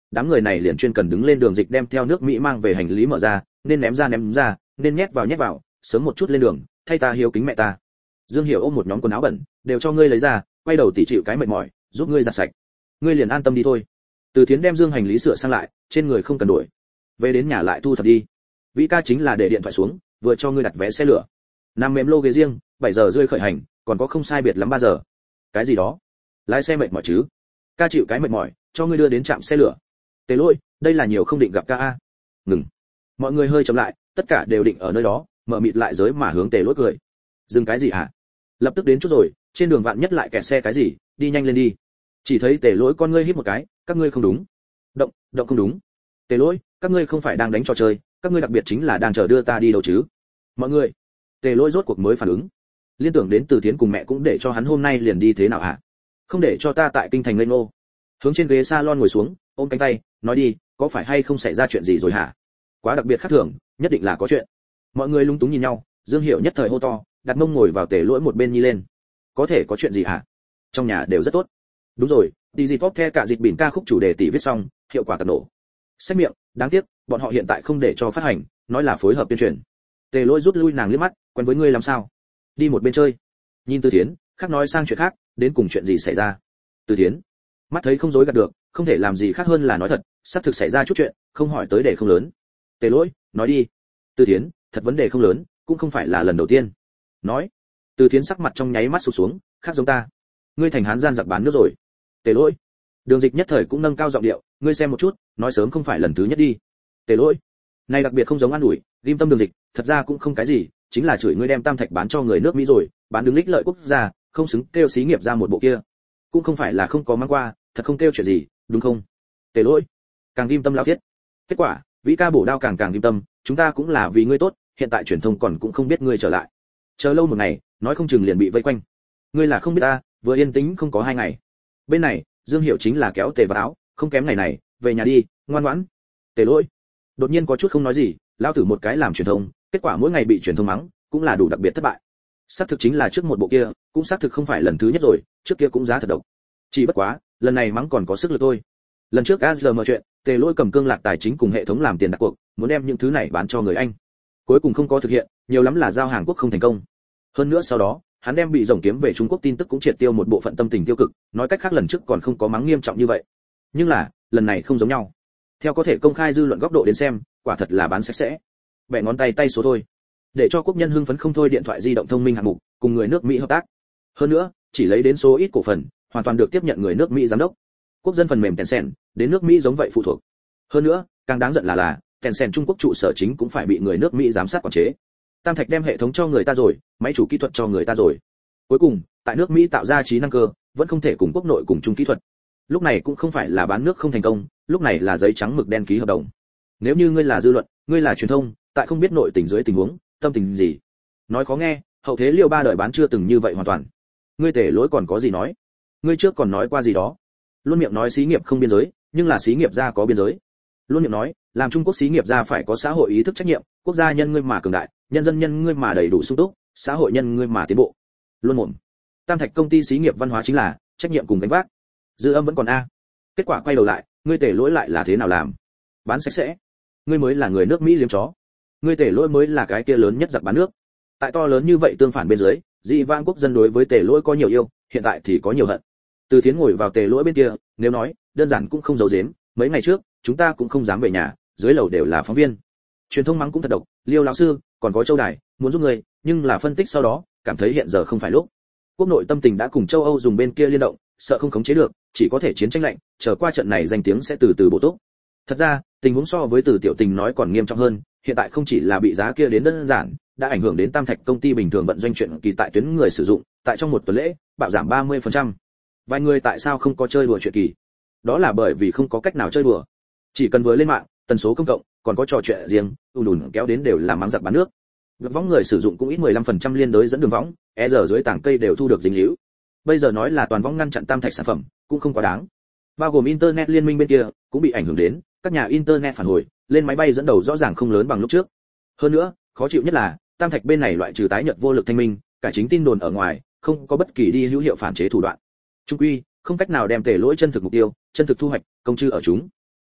đám người này liền chuyên cần đứng lên đường dịch đem theo nước Mỹ mang về hành lý mở ra, nên ném ra ném ra, nên nhét vào nhét vào, sớm một chút lên đường, thay ta hiếu kính mẹ ta. Dương Hiểu ôm một nhóm quần áo bẩn, đều cho ngươi lấy ra, quay đầu tỉ chịu cái mệt mỏi, giúp ngươi giặt sạch. Ngươi liền an tâm đi thôi. Từ Thiến đem dương hành lý sửa sang lại, trên người không cần đổi. Về đến nhà lại thu thập đi. Vĩ ca chính là để điện thoại xuống, vừa cho ngươi đặt vé xe lửa. Nằm mềm lô ghế riêng, bảy giờ rưỡi khởi hành, còn có không sai biệt lắm ba giờ. Cái gì đó? Lái xe mệt mỏi chứ? Ca chịu cái mệt mỏi, cho ngươi đưa đến trạm xe lửa. Tề Lỗi, đây là nhiều không định gặp ca a. Ngừng. Mọi người hơi chậm lại, tất cả đều định ở nơi đó, mở mịt lại giới mà hướng Tề Lỗi cười. Dừng cái gì hả? Lập tức đến chút rồi, trên đường vạn nhất lại kẹt xe cái gì, đi nhanh lên đi. Chỉ thấy Tề Lỗi con ngươi híp một cái, các ngươi không đúng. Động, động không đúng. Tề Lỗi, các ngươi không phải đang đánh trò chơi, các ngươi đặc biệt chính là đang chờ đưa ta đi đâu chứ? Mọi người. Tề Lỗi rốt cuộc mới phản ứng. Liên tưởng đến Từ Thiến cùng mẹ cũng để cho hắn hôm nay liền đi thế nào hả? Không để cho ta tại kinh thành lên ô. Hướng trên ghế salon ngồi xuống, ôm cánh tay, nói đi, có phải hay không xảy ra chuyện gì rồi hả? Quá đặc biệt khác thường, nhất định là có chuyện. Mọi người lúng túng nhìn nhau, Dương Hiểu nhất thời hô to, đặt mông ngồi vào Tề Lỗi một bên nhi lên. Có thể có chuyện gì hả? Trong nhà đều rất tốt. Đúng rồi, đi dịp pop the cả dịp bỉn ca khúc chủ đề tỷ viết xong, hiệu quả tật nổ. Xét miệng, đáng tiếc, bọn họ hiện tại không để cho phát hành, nói là phối hợp tuyên truyền. Tề Lỗi rút lui nàng liếc mắt, quen với ngươi làm sao? Đi một bên chơi. Nhìn Từ Thiến, khác nói sang chuyện khác, đến cùng chuyện gì xảy ra? Từ Thiến, mắt thấy không dối gạt được, không thể làm gì khác hơn là nói thật, sắp thực xảy ra chút chuyện, không hỏi tới để không lớn. Tề Lỗi, nói đi. Từ Thiến, thật vấn đề không lớn, cũng không phải là lần đầu tiên. Nói. Từ Thiến sắc mặt trong nháy mắt sụp xuống, khác giống ta. Ngươi thành hán gian giặc bán nước rồi. Tề Lỗi. Đường Dịch nhất thời cũng nâng cao giọng điệu, ngươi xem một chút, nói sớm không phải lần thứ nhất đi. Tề Lỗi. Này đặc biệt không giống an ủi, ghim tâm Đường Dịch, thật ra cũng không cái gì, chính là chửi ngươi đem tam thạch bán cho người nước Mỹ rồi, bán đứng lích lợi quốc gia, không xứng kêu xí nghiệp ra một bộ kia. Cũng không phải là không có mang qua, thật không kêu chuyện gì, đúng không? Tề Lỗi. Càng ghim tâm lão thiết. Kết quả, Vĩ ca bổ đao càng càng ghim tâm, chúng ta cũng là vì ngươi tốt, hiện tại truyền thông còn cũng không biết ngươi trở lại. Chờ lâu một ngày, nói không chừng liền bị vây quanh. Ngươi là không biết ta, vừa yên tĩnh không có hai ngày. Bên này, Dương Hiểu chính là kéo Tề vào áo, không kém ngày này, về nhà đi, ngoan ngoãn. Tề Lỗi. Đột nhiên có chút không nói gì, lao tử một cái làm truyền thông, kết quả mỗi ngày bị truyền thông mắng, cũng là đủ đặc biệt thất bại. Xác thực chính là trước một bộ kia, cũng xác thực không phải lần thứ nhất rồi, trước kia cũng giá thật độc. Chỉ bất quá, lần này mắng còn có sức lực thôi. Lần trước a giê em chuyện, Tề Lỗi cầm cương lạc tài chính cùng hệ thống làm tiền đặt cuộc, muốn đem những thứ này bán cho người Anh. Cuối cùng không có thực hiện, nhiều lắm là giao hàng quốc không thành công. Hơn nữa sau đó, hắn đem bị rồng kiếm về Trung Quốc tin tức cũng triệt tiêu một bộ phận tâm tình tiêu cực, nói cách khác lần trước còn không có mắng nghiêm trọng như vậy. Nhưng là, lần này không giống nhau. Theo có thể công khai dư luận góc độ đến xem, quả thật là bán sạch sẽ. Bẻ ngón tay tay số thôi. Để cho quốc nhân hưng phấn không thôi điện thoại di động thông minh hạng mục, cùng người nước Mỹ hợp tác. Hơn nữa, chỉ lấy đến số ít cổ phần, hoàn toàn được tiếp nhận người nước Mỹ giám đốc. Quốc dân phần mềm Tencent, đến nước Mỹ giống vậy phụ thuộc. Hơn nữa, càng đáng giận là là, Tencent Trung Quốc trụ sở chính cũng phải bị người nước Mỹ giám sát quản chế. Tam Thạch đem hệ thống cho người ta rồi, máy chủ kỹ thuật cho người ta rồi. Cuối cùng, tại nước Mỹ tạo ra trí năng cơ, vẫn không thể cùng quốc nội cùng chung kỹ thuật. Lúc này cũng không phải là bán nước không thành công, lúc này là giấy trắng mực đen ký hợp đồng. Nếu như ngươi là dư luận, ngươi là truyền thông, tại không biết nội tình dưới tình huống, tâm tình gì? Nói khó nghe, hậu thế Liêu ba đời bán chưa từng như vậy hoàn toàn. Ngươi Tề Lỗi còn có gì nói? Ngươi trước còn nói qua gì đó? Luôn miệng nói xí nghiệp không biên giới, nhưng là xí nghiệp gia có biên giới. Luôn miệng nói, làm Trung Quốc xí nghiệp gia phải có xã hội ý thức trách nhiệm, quốc gia nhân ngươi mà cường đại, nhân dân nhân ngươi mà đầy đủ sung túc, xã hội nhân ngươi mà tiến bộ. Luôn mồm. Tam Thạch công ty xí nghiệp văn hóa chính là trách nhiệm cùng gánh vác. Dư âm vẫn còn a. Kết quả quay đầu lại, ngươi Tề Lỗi lại là thế nào làm? Bán sạch sẽ. Ngươi mới là người nước Mỹ liếm chó. Ngươi Tề Lỗi mới là cái kia lớn nhất giặc bán nước. Tại to lớn như vậy tương phản bên dưới, dị vãng quốc dân đối với Tề Lỗi có nhiều yêu, hiện tại thì có nhiều hận. Từ Thiến ngồi vào Tề Lỗi bên kia, nếu nói, đơn giản cũng không giấu giếm, mấy ngày trước, chúng ta cũng không dám về nhà, dưới lầu đều là phóng viên. Truyền thông mắng cũng thật độc, Liêu lão sư, còn có Châu Đài, muốn giúp người, nhưng là phân tích sau đó, cảm thấy hiện giờ không phải lúc. Quốc nội tâm tình đã cùng châu Âu dùng bên kia liên động, sợ không khống chế được, chỉ có thể chiến tranh lạnh, chờ qua trận này danh tiếng sẽ từ từ bổ túc. Thật ra, tình huống so với Từ Tiểu Tình nói còn nghiêm trọng hơn, hiện tại không chỉ là bị giá kia đến đơn giản, đã ảnh hưởng đến Tam Thạch công ty bình thường vận doanh chuyện kỳ tại tuyến người sử dụng, tại trong một tuần lễ, bạo giảm ba mươi phần trăm. Vài người tại sao không có chơi đùa chuyện kỳ? Đó là bởi vì không có cách nào chơi đùa. Chỉ cần vừa lên mạng, tần số công cộng, còn có trò chuyện riêng, ùn ùn kéo đến đều là mắng giặc bán nước. Việc võng người sử dụng cũng ít mười lăm phần trăm liên đối dẫn đường võng, e giờ dưới tảng cây đều thu được dính líu. Bây giờ nói là toàn võng ngăn chặn Tam Thạch sản phẩm, cũng không quá đáng. Bao gồm internet liên minh bên kia, cũng bị ảnh hưởng đến, các nhà internet phản hồi, lên máy bay dẫn đầu rõ ràng không lớn bằng lúc trước. Hơn nữa, khó chịu nhất là, Tam Thạch bên này loại trừ tái nhật vô lực thanh minh, cải chính tin đồn ở ngoài, không có bất kỳ đi hữu hiệu phản chế thủ đoạn. Trung quy, không cách nào đem Tề Lỗi chân thực mục tiêu, chân thực thu hoạch, công chư ở chúng.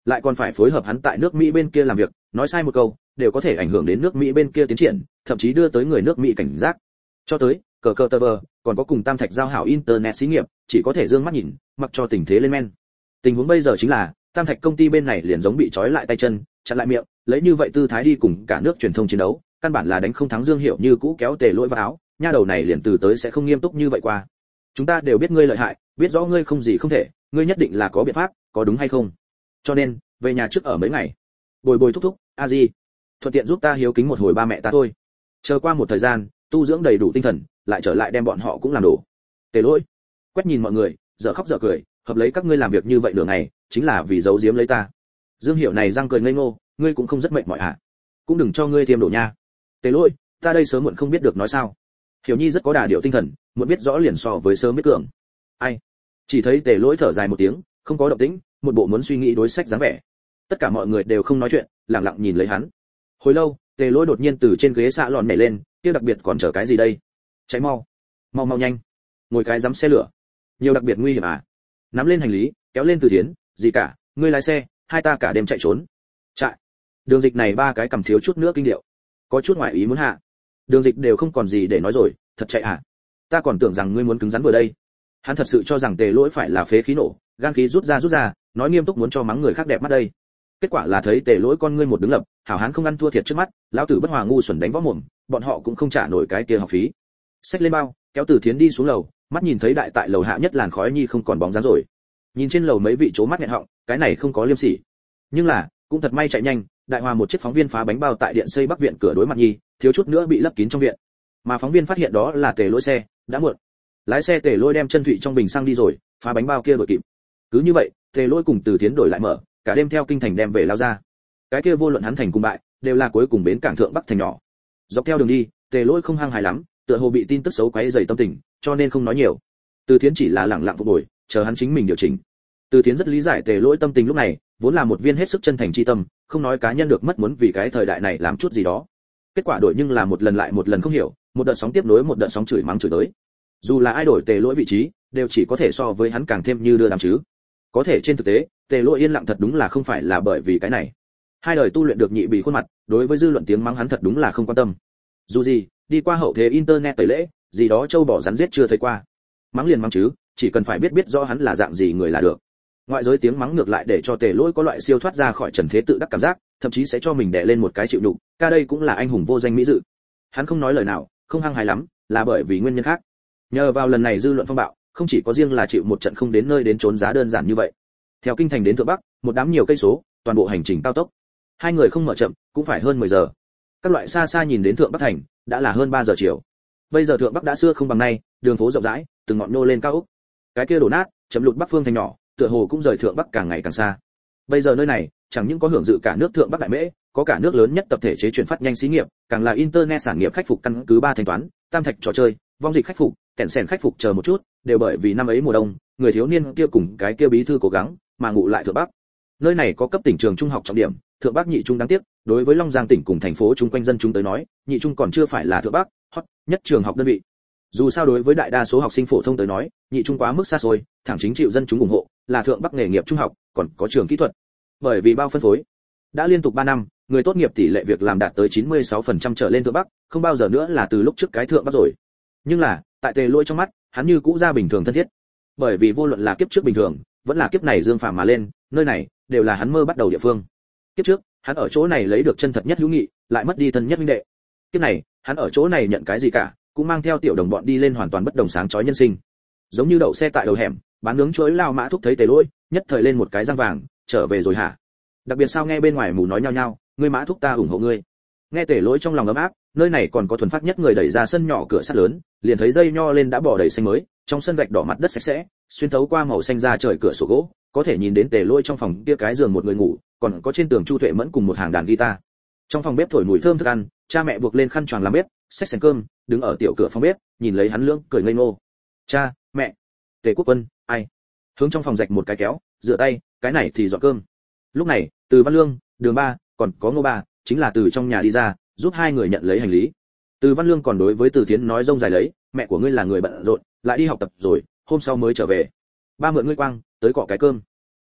lại còn phải phối hợp hắn tại nước Mỹ bên kia làm việc, nói sai một câu đều có thể ảnh hưởng đến nước Mỹ bên kia tiến triển, thậm chí đưa tới người nước Mỹ cảnh giác. Cho tới cờ cờ tờ vờ còn có cùng Tam Thạch giao hảo internet xí nghiệp, chỉ có thể dương mắt nhìn, mặc cho tình thế lên men. Tình huống bây giờ chính là Tam Thạch công ty bên này liền giống bị trói lại tay chân, chặn lại miệng, lấy như vậy tư thái đi cùng cả nước truyền thông chiến đấu, căn bản là đánh không thắng Dương Hiểu Như cũ kéo Tề Lỗi vào áo, nha đầu này liền từ tới sẽ không nghiêm túc như vậy qua. Chúng ta đều biết ngươi lợi hại, biết rõ ngươi không gì không thể, ngươi nhất định là có biện pháp, có đúng hay không? Cho nên, về nhà trước ở mấy ngày. Bồi bồi thúc thúc, a di, thuận tiện giúp ta hiếu kính một hồi ba mẹ ta thôi. Chờ qua một thời gian, tu dưỡng đầy đủ tinh thần, lại trở lại đem bọn họ cũng làm đổ. Tề Lỗi quét nhìn mọi người, dở khóc dở cười, hợp lấy các ngươi làm việc như vậy nửa ngày, chính là vì giấu giếm lấy ta. Dương Hiểu này răng cười ngây ngô, ngươi cũng không rất mệt mỏi à? Cũng đừng cho ngươi thêm đổ nha. Tề Lỗi, ta đây sớm muộn không biết được nói sao. Hiểu Nhi rất có đà điệu tinh thần, muốn biết rõ liền so với sớm biết cường. Ai? Chỉ thấy Tề Lỗi thở dài một tiếng, không có động tĩnh, một bộ muốn suy nghĩ đối sách dáng vẻ. Tất cả mọi người đều không nói chuyện, lặng lặng nhìn lấy hắn. Hồi lâu, Tề Lỗi đột nhiên từ trên ghế xạ lòn nhảy lên, kia đặc biệt còn chờ cái gì đây? Cháy mau, mau mau nhanh. Ngồi cái dám xe lửa. Nhiều đặc biệt nguy hiểm à? Nắm lên hành lý, kéo lên Từ Thiến, gì cả, ngươi lái xe, hai ta cả đêm chạy trốn. Chạy. Đường Dịch này ba cái cầm thiếu chút nữa kinh điệu. Có chút ngoại ý muốn hạ. Đường Dịch đều không còn gì để nói rồi, thật chạy à? Ta còn tưởng rằng ngươi muốn cứng rắn vừa đây. Hắn thật sự cho rằng Tề Lỗi phải là phế khí nổ, gan khí rút ra rút ra, nói nghiêm túc muốn cho mắng người khác đẹp mắt đây. Kết quả là thấy Tề Lỗi con ngươi một đứng lập, hảo hán không ăn thua thiệt trước mắt, lão tử bất hòa ngu xuẩn đánh võ mồm, bọn họ cũng không trả nổi cái kia học phí. Xách lên bao, kéo Từ Thiến đi xuống lầu, mắt nhìn thấy đại tại lầu hạ nhất làn khói nhi không còn bóng dáng rồi. Nhìn trên lầu mấy vị chố mắt nghẹn họng, cái này không có liêm sỉ. Nhưng là, cũng thật may chạy nhanh, đại hòa một chiếc phóng viên phá bánh bao tại điện xây Bắc viện cửa đối mặt nhi, thiếu chút nữa bị lấp kín trong viện. Mà phóng viên phát hiện đó là Tề Lỗi xe, đã muộn. Lái xe Tề Lỗi đem chân thụy trong bình xăng đi rồi, phá bánh bao kia đuổi kịp. Cứ như vậy, Tề Lỗi cùng Từ Thiến đổi lại mở, cả đêm theo kinh thành đem về lao ra. Cái kia vô luận hắn thành cùng bại, đều là cuối cùng bến cảng thượng Bắc thành nhỏ. Dọc theo đường đi, Tề Lỗi không hăng hài lắm, tựa hồ bị tin tức xấu quấy rầy tâm tình, cho nên không nói nhiều. Từ Thiến chỉ là lặng lặng phục hồi, chờ hắn chính mình điều chỉnh. Từ Thiến rất lý giải Tề Lỗi tâm tình lúc này, vốn là một viên hết sức chân thành chi tâm, không nói cá nhân được mất muốn vì cái thời đại này làm chút gì đó. Kết quả đổi nhưng là một lần lại một lần không hiểu, một đợt sóng tiếp nối một đợt sóng chửi mắng chửi tới. Dù là ai đổi Tề Lỗi vị trí, đều chỉ có thể so với hắn càng thêm như đưa đám chứ. Có thể trên thực tế, Tề Lỗi yên lặng thật đúng là không phải là bởi vì cái này. Hai đời tu luyện được nhị bị khuôn mặt, đối với dư luận tiếng mắng hắn thật đúng là không quan tâm. Dù gì, đi qua hậu thế internet tẩy lễ, gì đó châu bỏ rắn giết chưa thấy qua. Mắng liền mắng chứ, chỉ cần phải biết biết rõ hắn là dạng gì người là được. Ngoại giới tiếng mắng ngược lại để cho Tề Lỗi có loại siêu thoát ra khỏi trần thế tự đắc cảm giác, thậm chí sẽ cho mình đè lên một cái chịu nhục, ca đây cũng là anh hùng vô danh mỹ dự. Hắn không nói lời nào, không hăng hái lắm, là bởi vì nguyên nhân khác. Nhờ vào lần này dư luận phong bạo, không chỉ có riêng là chịu một trận không đến nơi đến trốn giá đơn giản như vậy. Theo kinh thành đến thượng Bắc, một đám nhiều cây số, toàn bộ hành trình cao tốc. Hai người không mở chậm, cũng phải hơn mười giờ. Các loại xa xa nhìn đến thượng Bắc thành, đã là hơn ba giờ chiều. Bây giờ thượng Bắc đã xưa không bằng nay, đường phố rộng rãi, từng ngọn nô lên cao ốc. Cái kia đổ nát, chấm lụt Bắc phương thành nhỏ, tựa hồ cũng rời thượng Bắc càng ngày càng xa. Bây giờ nơi này, chẳng những có hưởng dự cả nước thượng Bắc đại mễ, có cả nước lớn nhất tập thể chế chuyển phát nhanh xí nghiệp, càng là internet sản nghiệp khách phục căn cứ ba thanh toán, Tam Thạch trò chơi, vong dịch khách phục, kẹn sèn khách phục chờ một chút, đều bởi vì năm ấy mùa đông, người thiếu niên kia cùng cái kia bí thư cố gắng, mà ngụ lại thượng Bắc. Nơi này có cấp tỉnh trường trung học trọng điểm, thượng Bắc nhị trung đáng tiếc, đối với Long Giang tỉnh cùng thành phố chung quanh dân chúng tới nói, nhị trung còn chưa phải là thượng Bắc, hot nhất trường học đơn vị. Dù sao đối với đại đa số học sinh phổ thông tới nói, nhị trung quá mức xa xôi, thẳng chính chịu dân chúng ủng hộ, là thượng Bắc nghề nghiệp trung học, còn có trường kỹ thuật. Bởi vì bao phân phối, đã liên tục ba năm, người tốt nghiệp tỷ lệ việc làm đạt tới chín mươi sáu phần trăm trở lên thượng Bắc, không bao giờ nữa là từ lúc trước cái thượng Bắc rồi. Nhưng là, tại Tề Lỗi trong mắt, hắn như cũ ra bình thường thân thiết. Bởi vì vô luận là kiếp trước bình thường, vẫn là kiếp này dương phàm mà lên, nơi này đều là hắn mơ bắt đầu địa phương. Kiếp trước, hắn ở chỗ này lấy được chân thật nhất hữu nghị, lại mất đi thân nhất huynh đệ. Kiếp này, hắn ở chỗ này nhận cái gì cả, cũng mang theo tiểu đồng bọn đi lên hoàn toàn bất đồng sáng chói nhân sinh. Giống như đậu xe tại đầu hẻm, bán nướng chuối lao mã thúc thấy Tề Lỗi, nhất thời lên một cái răng vàng, trở về rồi hả? Đặc biệt sao nghe bên ngoài mù nói nhau nhau, ngươi mã thúc ta ủng hộ ngươi. Nghe Tề Lỗi trong lòng ấm áp, nơi này còn có thuần phát nhất người đẩy ra sân nhỏ cửa sắt lớn, liền thấy dây nho lên đã bỏ đầy xanh mới, trong sân gạch đỏ mặt đất sạch sẽ, xuyên thấu qua màu xanh ra trời cửa sổ gỗ, có thể nhìn đến Tề Lỗi trong phòng kia cái giường một người ngủ, còn có trên tường Chu Tuệ Mẫn cùng một hàng đàn guitar. Trong phòng bếp thổi mùi thơm thức ăn, cha mẹ buộc lên khăn choàng làm bếp, xách sèn cơm, đứng ở tiểu cửa phòng bếp, nhìn lấy hắn lưỡng cười ngây ngô. Cha, mẹ, Tề Quốc Quân, ai? Hướng trong phòng rạch một cái kéo, rửa tay, cái này thì dọn cơm. Lúc này, Từ Văn Lương, Đường Ba, còn có Ngô Ba, chính là từ trong nhà đi ra, giúp hai người nhận lấy hành lý. Từ Văn Lương còn đối với Từ Thiến nói rông dài lấy, mẹ của ngươi là người bận rộn, lại đi học tập rồi, hôm sau mới trở về. Ba mượn ngươi quang, tới cọ cái cơm.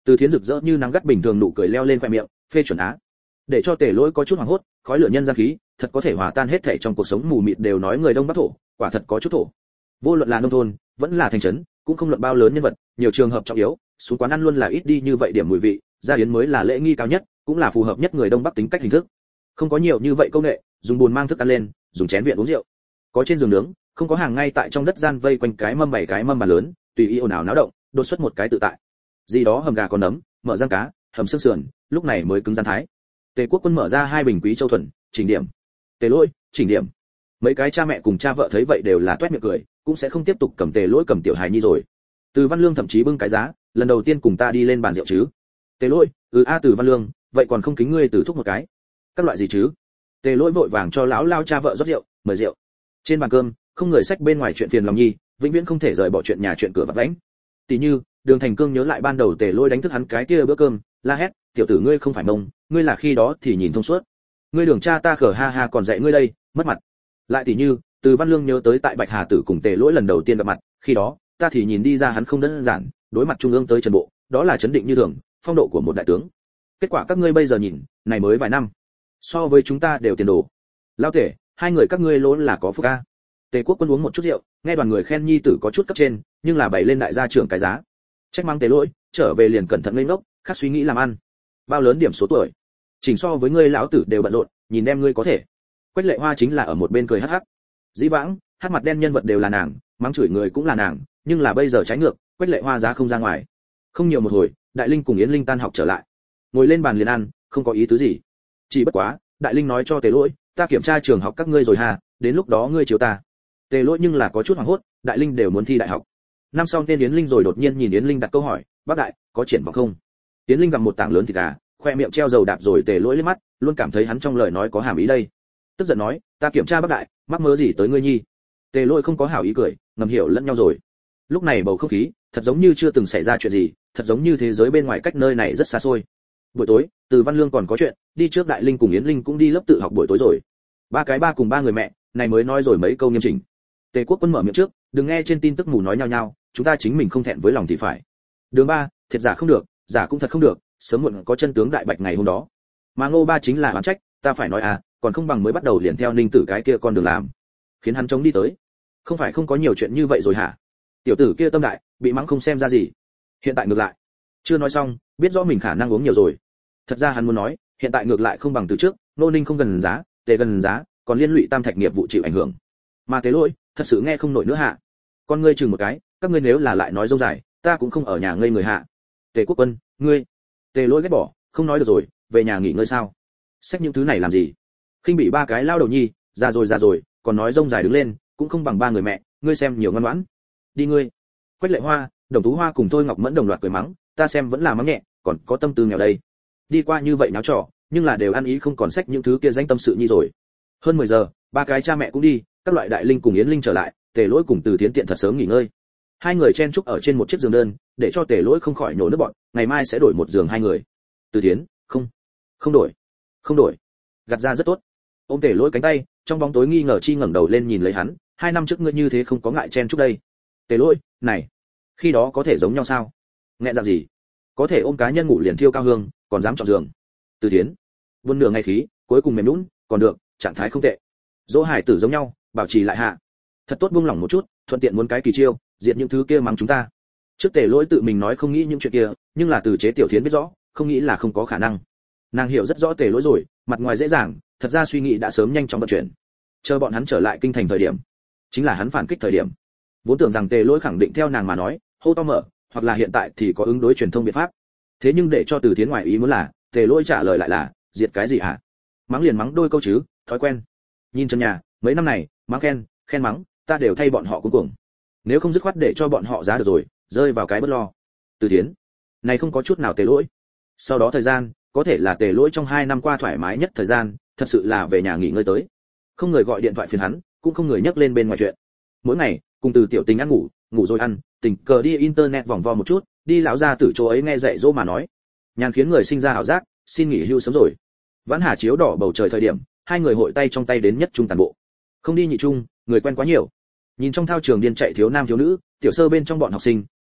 Từ Thiến rực rỡ như nắng gắt bình thường nụ cười leo lên khoe miệng, phê chuẩn á. Để cho Tề Lỗi có chút hoảng hốt, khói lửa nhân gian khí, thật có thể hòa tan hết thảy trong cuộc sống mù mịt đều nói người Đông Bắc thổ, quả thật có chút thổ. Vô luận là nông thôn, vẫn là thành trấn, cũng không luận bao lớn nhân vật, nhiều trường hợp trọng yếu, xuống quán ăn luôn là ít đi như vậy điểm mùi vị, gia yến mới là lễ nghi cao nhất, cũng là phù hợp nhất người Đông Bắc tính cách hình thức. Không có nhiều như vậy công nghệ, dùng buồn mang thức ăn lên, dùng chén viện uống rượu. Có trên giường nướng, không có hàng ngay tại trong đất gian vây quanh cái mâm bảy cái mâm bàn lớn, tùy ý ồn ào náo động, đột xuất một cái tự tại. Gì đó hầm gà con nấm, mở rang cá, hầm xương sườn, lúc này mới cứng rắn thái. Tề Quốc Quân mở ra hai bình quý châu thuần, chỉnh điểm. Tề Lỗi, chỉnh điểm. Mấy cái cha mẹ cùng cha vợ thấy vậy đều là toét miệng cười, cũng sẽ không tiếp tục cầm Tề Lỗi cầm tiểu hài nhi rồi. Từ Văn Lương thậm chí bưng cái giá, lần đầu tiên cùng ta đi lên bàn rượu chứ. Tề Lỗi, ừ a Từ Văn Lương, vậy còn không kính ngươi từ thúc một cái. Các loại gì chứ? Tề Lỗi vội vàng cho lão lao cha vợ rót rượu, mời rượu. Trên bàn cơm, không người sách bên ngoài chuyện phiền lòng nhi, vĩnh viễn không thể rời bỏ chuyện nhà chuyện cửa vặt vãnh. Tỷ như, Đường Thành Cương nhớ lại ban đầu Tề Lỗi đánh thức hắn cái kia bữa cơm, la hét, tiểu tử ngươi không phải mông, ngươi là khi đó thì nhìn thông suốt. Ngươi Đường cha ta khở ha ha còn dạy ngươi đây, mất mặt. Lại tỷ như, Từ Văn Lương nhớ tới tại Bạch Hà Tử cùng Tề Lỗi lần đầu tiên gặp mặt, khi đó, ta thì nhìn đi ra hắn không đơn giản, đối mặt trung ương tới Trần Bộ, đó là chấn định như thường, phong độ của một đại tướng. Kết quả các ngươi bây giờ nhìn, này mới vài năm, so với chúng ta đều tiền đồ. Lao Tề, hai người các ngươi lỗ là có phúc a. Tề Quốc Quân uống một chút rượu, nghe đoàn người khen nhi tử có chút cấp trên, nhưng là bày lên đại gia trưởng cái giá. Trách mắng Tề Lỗi, trở về liền cẩn thận ngây ngốc, khác suy nghĩ làm ăn. Bao lớn điểm số tuổi, chỉnh so với ngươi lão tử đều bận rộn, nhìn em ngươi có thể. Quách Lệ Hoa chính là ở một bên cười hắc hắc. Dĩ vãng, hát mặt đen nhân vật đều là nàng, mắng chửi người cũng là nàng, nhưng là bây giờ trái ngược, Quách Lệ Hoa giá không ra ngoài. Không nhiều một hồi, Đại Linh cùng Yến Linh tan học trở lại. Ngồi lên bàn liền ăn, không có ý tứ gì. Chỉ bất quá, Đại Linh nói cho Tề Lỗi, ta kiểm tra trường học các ngươi rồi hà, đến lúc đó ngươi chiếu ta. Tề Lỗi nhưng là có chút hoảng hốt, Đại Linh đều muốn thi đại học. Năm sau nên Yến Linh rồi đột nhiên nhìn Yến Linh đặt câu hỏi, bác đại, có triển vọng không? Yến Linh gặm một tảng lớn thịt gà, khoe miệng treo dầu đạp rồi Tề Lỗi liếc mắt, luôn cảm thấy hắn trong lời nói có hàm ý đây. Tức giận nói, ta kiểm tra bác đại, mắc mớ gì tới ngươi nhi? Tề Lỗi không có hảo ý cười, ngầm hiểu lẫn nhau rồi. Lúc này bầu không khí, thật giống như chưa từng xảy ra chuyện gì, thật giống như thế giới bên ngoài cách nơi này rất xa xôi. Buổi tối, Từ Văn Lương còn có chuyện, đi trước Đại Linh cùng Yến Linh cũng đi lớp tự học buổi tối rồi. Ba cái ba cùng ba người mẹ, này mới nói rồi mấy câu nghiêm chỉnh. Tề Quốc Quân mở miệng trước, đừng nghe trên tin tức mù nói nhau nhau, chúng ta chính mình không thẹn với lòng thì phải. Đường ba, thiệt giả không được, giả cũng thật không được, sớm muộn có chân tướng đại bạch ngày hôm đó. Mà Ngô ba chính là oán trách, ta phải nói à, còn không bằng mới bắt đầu liền theo Ninh Tử cái kia con đường làm, khiến hắn chống đi tới. Không phải không có nhiều chuyện như vậy rồi hả? Tiểu tử kia tâm đại, bị mắng không xem ra gì. Hiện tại ngược lại, chưa nói xong, biết rõ mình khả năng uống nhiều rồi. Thật ra hắn muốn nói, hiện tại ngược lại không bằng từ trước, Nô Ninh không gần giá, Tề gần giá, còn liên lụy Tam Thạch nghiệp vụ chịu ảnh hưởng. Mà Tề Lỗi, thật sự nghe không nổi nữa hạ. Con ngươi chừng một cái, các ngươi nếu là lại nói dông dài, ta cũng không ở nhà ngây người hạ. Tề Quốc Quân, ngươi. Tề Lỗi ghét bỏ, không nói được rồi, về nhà nghỉ ngơi sao? Xách những thứ này làm gì? Khinh bị ba cái lao đầu nhi, già rồi già rồi, còn nói dông dài đứng lên, cũng không bằng ba người mẹ, ngươi xem nhiều ngoan ngoãn. Đi ngươi. Quách Lệ Hoa, Đồng Tú Hoa cùng Thôi Ngọc Mẫn đồng loạt cười mắng, ta xem vẫn là mắng nhẹ, còn có tâm tư nghèo đây. Đi qua như vậy náo trò, nhưng là đều ăn ý không còn xách những thứ kia danh tâm sự nhi rồi. Hơn mười giờ, ba cái cha mẹ cũng đi, các loại Đại Linh cùng Yến Linh trở lại, Tề Lỗi cùng Từ Thiến tiện thật sớm nghỉ ngơi. Hai người chen chúc ở trên một chiếc giường đơn, để cho Tề Lỗi không khỏi nhổ nước bọt, ngày mai sẽ đổi một giường hai người. Từ Thiến, không, không đổi, không đổi. Gạt ra rất tốt. Ôm Tề Lỗi cánh tay, trong bóng tối nghi ngờ chi ngẩng đầu lên nhìn lấy hắn, hai năm trước ngươi như thế không có ngại chen chúc đây. Tề Lỗi, này, khi đó có thể giống nhau sao? Nghẹn dạng gì? Có thể ôm cá nhân ngủ liền thiêu cao hương, còn dám chọn giường. Từ Thiến, buôn nửa ngày khí, cuối cùng mềm nhũn, còn được, trạng thái không tệ. Dỗ Hải Tử giống nhau, bảo trì lại hạ. Thật tốt buông lỏng một chút, thuận tiện muốn cái kỳ chiêu, diệt những thứ kia mắng chúng ta. Trước Tề Lỗi tự mình nói không nghĩ những chuyện kia, nhưng là từ chế Tiểu Thiến biết rõ, không nghĩ là không có khả năng. Nàng hiểu rất rõ Tề Lỗi rồi, mặt ngoài dễ dàng, thật ra suy nghĩ đã sớm nhanh chóng vận chuyển. Chờ bọn hắn trở lại kinh thành thời điểm, chính là hắn phản kích thời điểm. Vốn tưởng rằng Tề Lỗi khẳng định theo nàng mà nói, hô to mở, hoặc là hiện tại thì có ứng đối truyền thông biện pháp. Thế nhưng để cho Từ Thiến ngoài ý muốn là, Tề Lỗi trả lời lại là, diệt cái gì hả? Mắng liền mắng đôi câu chứ, thói quen. Nhìn chân nhà, mấy năm này, mắng khen, khen mắng, ta đều thay bọn họ cuối cùng. Nếu không dứt khoát để cho bọn họ giá được rồi, rơi vào cái bất lo. Từ Thiến, này không có chút nào Tề Lỗi. Sau đó thời gian, có thể là Tề Lỗi trong hai năm qua thoải mái nhất thời gian, thật sự là về nhà nghỉ ngơi tới. Không người gọi điện thoại phiền hắn, cũng không người nhắc lên bên ngoài chuyện. Mỗi ngày, cùng Từ Tiểu Tình ăn ngủ, ngủ rồi ăn, tình cờ đi internet vòng vo một chút, đi lão gia tử chỗ ấy nghe dạy dỗ mà nói. Nhàn khiến người sinh ra ảo giác, xin nghỉ hưu sớm rồi. Vãn Hà chiếu đỏ bầu trời thời điểm, hai người hội tay trong tay đến nhất trung tàn bộ. Không đi nhị trung, người quen quá nhiều. Nhìn trong thao trường điên chạy thiếu nam thiếu nữ, tiểu sơ bên trong bọn học sinh,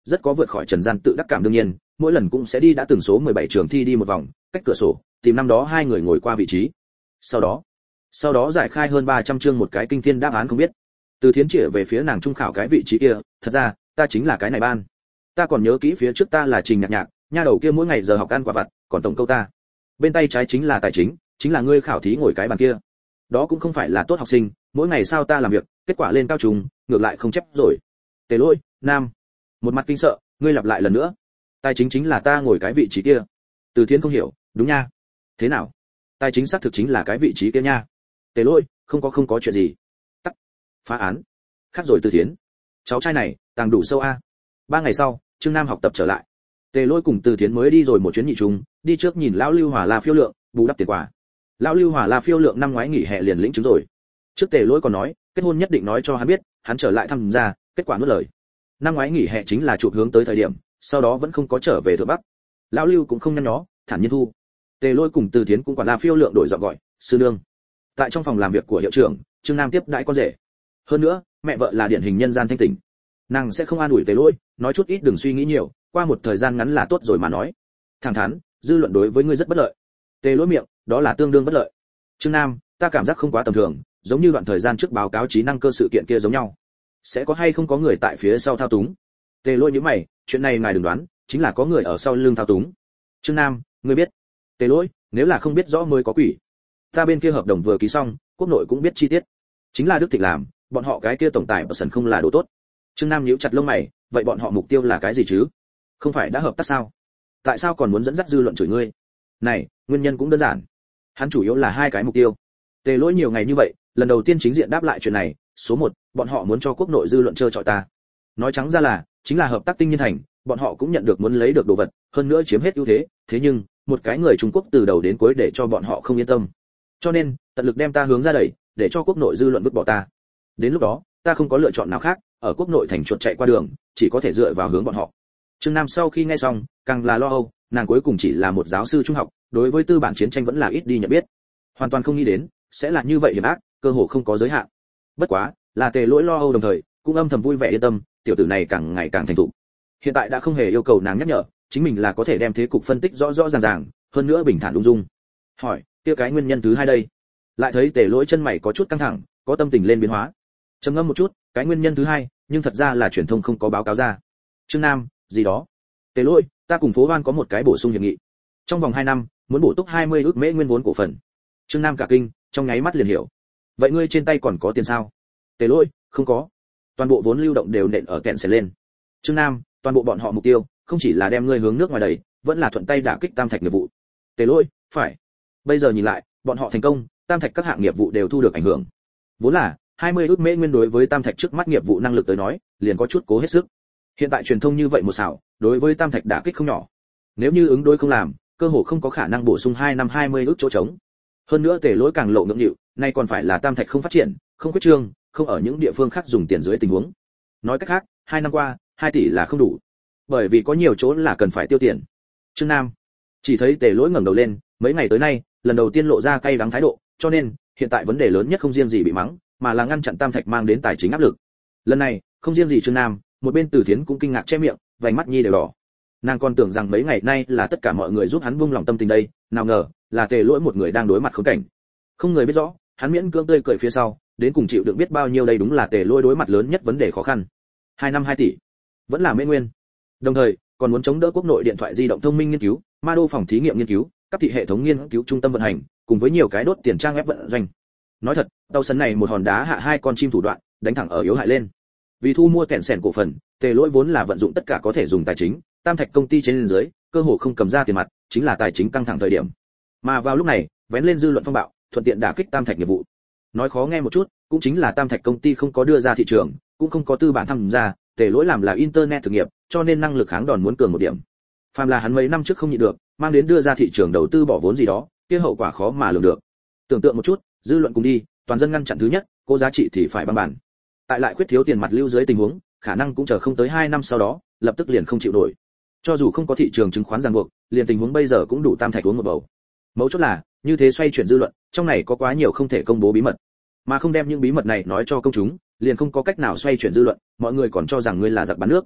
rất có vượt khỏi trần gian tự đắc cảm. Đương nhiên mỗi lần cũng sẽ đi đã từng số mười bảy trường thi đi một vòng, cách cửa sổ tìm năm đó hai người ngồi qua vị trí. Sau đó sau đó giải khai hơn ba trăm chương một cái kinh thiên đáp án không biết. Từ Thiến chỉ về phía nàng trung khảo cái vị trí kia, thật ra ta chính là cái này ban. Ta còn nhớ kỹ phía trước ta là Trình Nhạc Nhạc, nha đầu kia mỗi ngày giờ học ăn quả vặt, còn tổng câu ta. Bên tay trái chính là tài chính, chính là ngươi khảo thí ngồi cái bàn kia. Đó cũng không phải là tốt học sinh, mỗi ngày sao ta làm việc, kết quả lên cao trùng, ngược lại không chép rồi. Tề Lỗi, nam. Một mặt kinh sợ, ngươi lặp lại lần nữa. Tài chính chính là ta ngồi cái vị trí kia. Từ Thiến không hiểu, đúng nha. Thế nào? Tài chính xác thực chính là cái vị trí kia nha. Tề Lỗi, không có không có chuyện gì. Tắc. Phá án. Khác rồi Từ Thiến. Cháu trai này, tàng đủ sâu a. Ba ngày sau, Trương Nam học tập trở lại. Tề Lỗi cùng Từ Thiến mới đi rồi một chuyến nhị trùng, đi trước nhìn lão Lưu Hòa La phiêu lượng, bù đắp tiền quà. Lão Lưu Hòa La phiêu lượng năm ngoái nghỉ hè liền lĩnh chứng rồi. Trước Tề Lỗi còn nói, kết hôn nhất định nói cho hắn biết, hắn trở lại thăm gia, kết quả nuốt lời. Năm ngoái nghỉ hè chính là chụp hướng tới thời điểm, sau đó vẫn không có trở về Thượng Bắc. Lão Lưu cũng không nhăn nhó, thản nhiên thu. Tề Lỗi cùng Từ Thiến cũng quản La phiêu lượng đổi giọng gọi, sư nương. Tại trong phòng làm việc của hiệu trưởng, Trương Nam tiếp đãi con rể. Hơn nữa, mẹ vợ là điển hình nhân gian thanh tỉnh. Nàng sẽ không an ủi Tề Lỗi, nói chút ít đừng suy nghĩ nhiều, qua một thời gian ngắn là tốt rồi mà nói. Thẳng thắn, dư luận đối với ngươi rất bất lợi. Tề Lỗi miệng, đó là tương đương bất lợi. Trương Nam, ta cảm giác không quá tầm thường, giống như đoạn thời gian trước báo cáo trí năng cơ sự kiện kia giống nhau. Sẽ có hay không có người tại phía sau thao túng? Tề Lỗi nhíu mày, chuyện này ngài đừng đoán, chính là có người ở sau lưng thao túng. Trương Nam, ngươi biết? Tề Lỗi, nếu là không biết rõ mới có quỷ. Ta bên kia hợp đồng vừa ký xong, quốc nội cũng biết chi tiết. Chính là Đức Thịnh làm, bọn họ cái kia tổng tài ở sân không là đồ tốt. Trương Nam nhíu chặt lông mày, vậy bọn họ mục tiêu là cái gì chứ? Không phải đã hợp tác sao? Tại sao còn muốn dẫn dắt dư luận chửi ngươi? Này, nguyên nhân cũng đơn giản. Hắn chủ yếu là hai cái mục tiêu. Tề Lỗi nhiều ngày như vậy, lần đầu tiên chính diện đáp lại chuyện này, số một, bọn họ muốn cho quốc nội dư luận trơ trọi ta. Nói trắng ra là, chính là hợp tác Tinh Nhiên Thành, bọn họ cũng nhận được muốn lấy được đồ vật, hơn nữa chiếm hết ưu thế, thế nhưng, một cái người Trung Quốc từ đầu đến cuối để cho bọn họ không yên tâm. Cho nên, tận lực đem ta hướng ra đẩy, để cho quốc nội dư luận vứt bỏ ta. Đến lúc đó, ta không có lựa chọn nào khác, ở quốc nội thành chuột chạy qua đường, chỉ có thể dựa vào hướng bọn họ. Trương Nam sau khi nghe xong, càng là lo âu, nàng cuối cùng chỉ là một giáo sư trung học, đối với tư bản chiến tranh vẫn là ít đi nhận biết. Hoàn toàn không nghĩ đến, sẽ là như vậy hiểm ác, cơ hồ không có giới hạn. Bất quá, là Tề Lỗi lo âu đồng thời, cũng âm thầm vui vẻ yên tâm, tiểu tử này càng ngày càng thành thục. Hiện tại đã không hề yêu cầu nàng nhắc nhở, chính mình là có thể đem thế cục phân tích rõ rõ ràng ràng, hơn nữa bình thản ung dung. Hỏi, kia cái nguyên nhân thứ hai đây? Lại thấy Tề Lỗi chân mày có chút căng thẳng, có tâm tình lên biến hóa. Trầm ngâm một chút, cái nguyên nhân thứ hai, nhưng thật ra là truyền thông không có báo cáo ra. Trương Nam, gì đó? Tề Lỗi, ta cùng Phố Hoan có một cái bổ sung hiệp nghị. Trong vòng hai năm, muốn bổ túc hai mươi ức mễ nguyên vốn cổ phần. Trương Nam cả kinh, trong nháy mắt liền hiểu. Vậy ngươi trên tay còn có tiền sao? Tề Lỗi, không có. Toàn bộ vốn lưu động đều nện ở kẹn sẽ lên. Trương Nam, toàn bộ bọn họ mục tiêu, không chỉ là đem ngươi hướng nước ngoài đẩy, vẫn là thuận tay đả kích Tam Thạch nghiệp vụ. Tề Lỗi, phải. Bây giờ nhìn lại, bọn họ thành công, Tam Thạch các hạng nghiệp vụ đều thu được ảnh hưởng. Vốn là hai mươi ức mễ nguyên đối với Tam Thạch trước mắt nghiệp vụ năng lực tới nói, liền có chút cố hết sức. Hiện tại truyền thông như vậy một xảo, đối với Tam Thạch đả kích không nhỏ. Nếu như ứng đối không làm, cơ hồ không có khả năng bổ sung hai năm hai mươi ức chỗ trống. Hơn nữa Tề Lỗi càng lộ ngưỡng nhịu, nay còn phải là Tam Thạch không phát triển, không quyết trương, không ở những địa phương khác dùng tiền dưới tình huống. Nói cách khác, hai năm qua, hai tỷ là không đủ. Bởi vì có nhiều chỗ là cần phải tiêu tiền. Trương Nam chỉ thấy Tề Lỗi ngẩng đầu lên, mấy ngày tới nay, lần đầu tiên lộ ra cay đắng thái độ, cho nên, hiện tại vấn đề lớn nhất không riêng gì bị mắng, mà là ngăn chặn Tam Thạch mang đến tài chính áp lực. Lần này, không riêng gì Trương Nam, một bên Từ Thiến cũng kinh ngạc che miệng, vành mắt nhi đều đỏ. Nàng còn tưởng rằng mấy ngày nay là tất cả mọi người giúp hắn buông lòng tâm tình đây, nào ngờ là Tề Lỗi một người đang đối mặt khốn cảnh. Không người biết rõ, hắn miễn cưỡng tươi cười phía sau, đến cùng chịu đựng biết bao nhiêu đây đúng là Tề Lỗi đối mặt lớn nhất vấn đề khó khăn. Hai năm hai tỷ, vẫn là mễ nguyên. Đồng thời, còn muốn chống đỡ quốc nội điện thoại di động thông minh nghiên cứu, ma đô phòng thí nghiệm nghiên cứu, cấp thị hệ thống nghiên cứu trung tâm vận hành, cùng với nhiều cái đốt tiền trang web vận doanh. Nói thật, tàu sấn này một hòn đá hạ hai con chim thủ đoạn, đánh thẳng ở yếu hại lên. Vì thu mua kẹn sẻn cổ phần, Tề Lỗi vốn là vận dụng tất cả có thể dùng tài chính, Tam Thạch công ty trên dưới, cơ hồ không cầm ra tiền mặt, chính là tài chính căng thẳng thời điểm. Mà vào lúc này, vén lên dư luận phong bạo, thuận tiện đả kích Tam Thạch nghiệp vụ. Nói khó nghe một chút, cũng chính là Tam Thạch công ty không có đưa ra thị trường, cũng không có tư bản tham gia, Tề Lỗi làm là internet thực nghiệp, cho nên năng lực kháng đòn muốn cường một điểm. Phàm là hắn mấy năm trước không nhịn được, mang đến đưa ra thị trường đầu tư bỏ vốn gì đó, kia hậu quả khó mà lường được. Tưởng tượng một chút, dư luận cùng đi, toàn dân ngăn chặn thứ nhất, cố giá trị thì phải băng bản. Tại lại khuyết thiếu tiền mặt lưu dưới tình huống, khả năng cũng chờ không tới hai năm sau đó, lập tức liền không chịu nổi. Cho dù không có thị trường chứng khoán ràng buộc, liền tình huống bây giờ cũng đủ Tam Thạch uống một bầu. Mấu chốt là, như thế xoay chuyển dư luận, trong này có quá nhiều không thể công bố bí mật, mà không đem những bí mật này nói cho công chúng, liền không có cách nào xoay chuyển dư luận, mọi người còn cho rằng ngươi là giặc bán nước.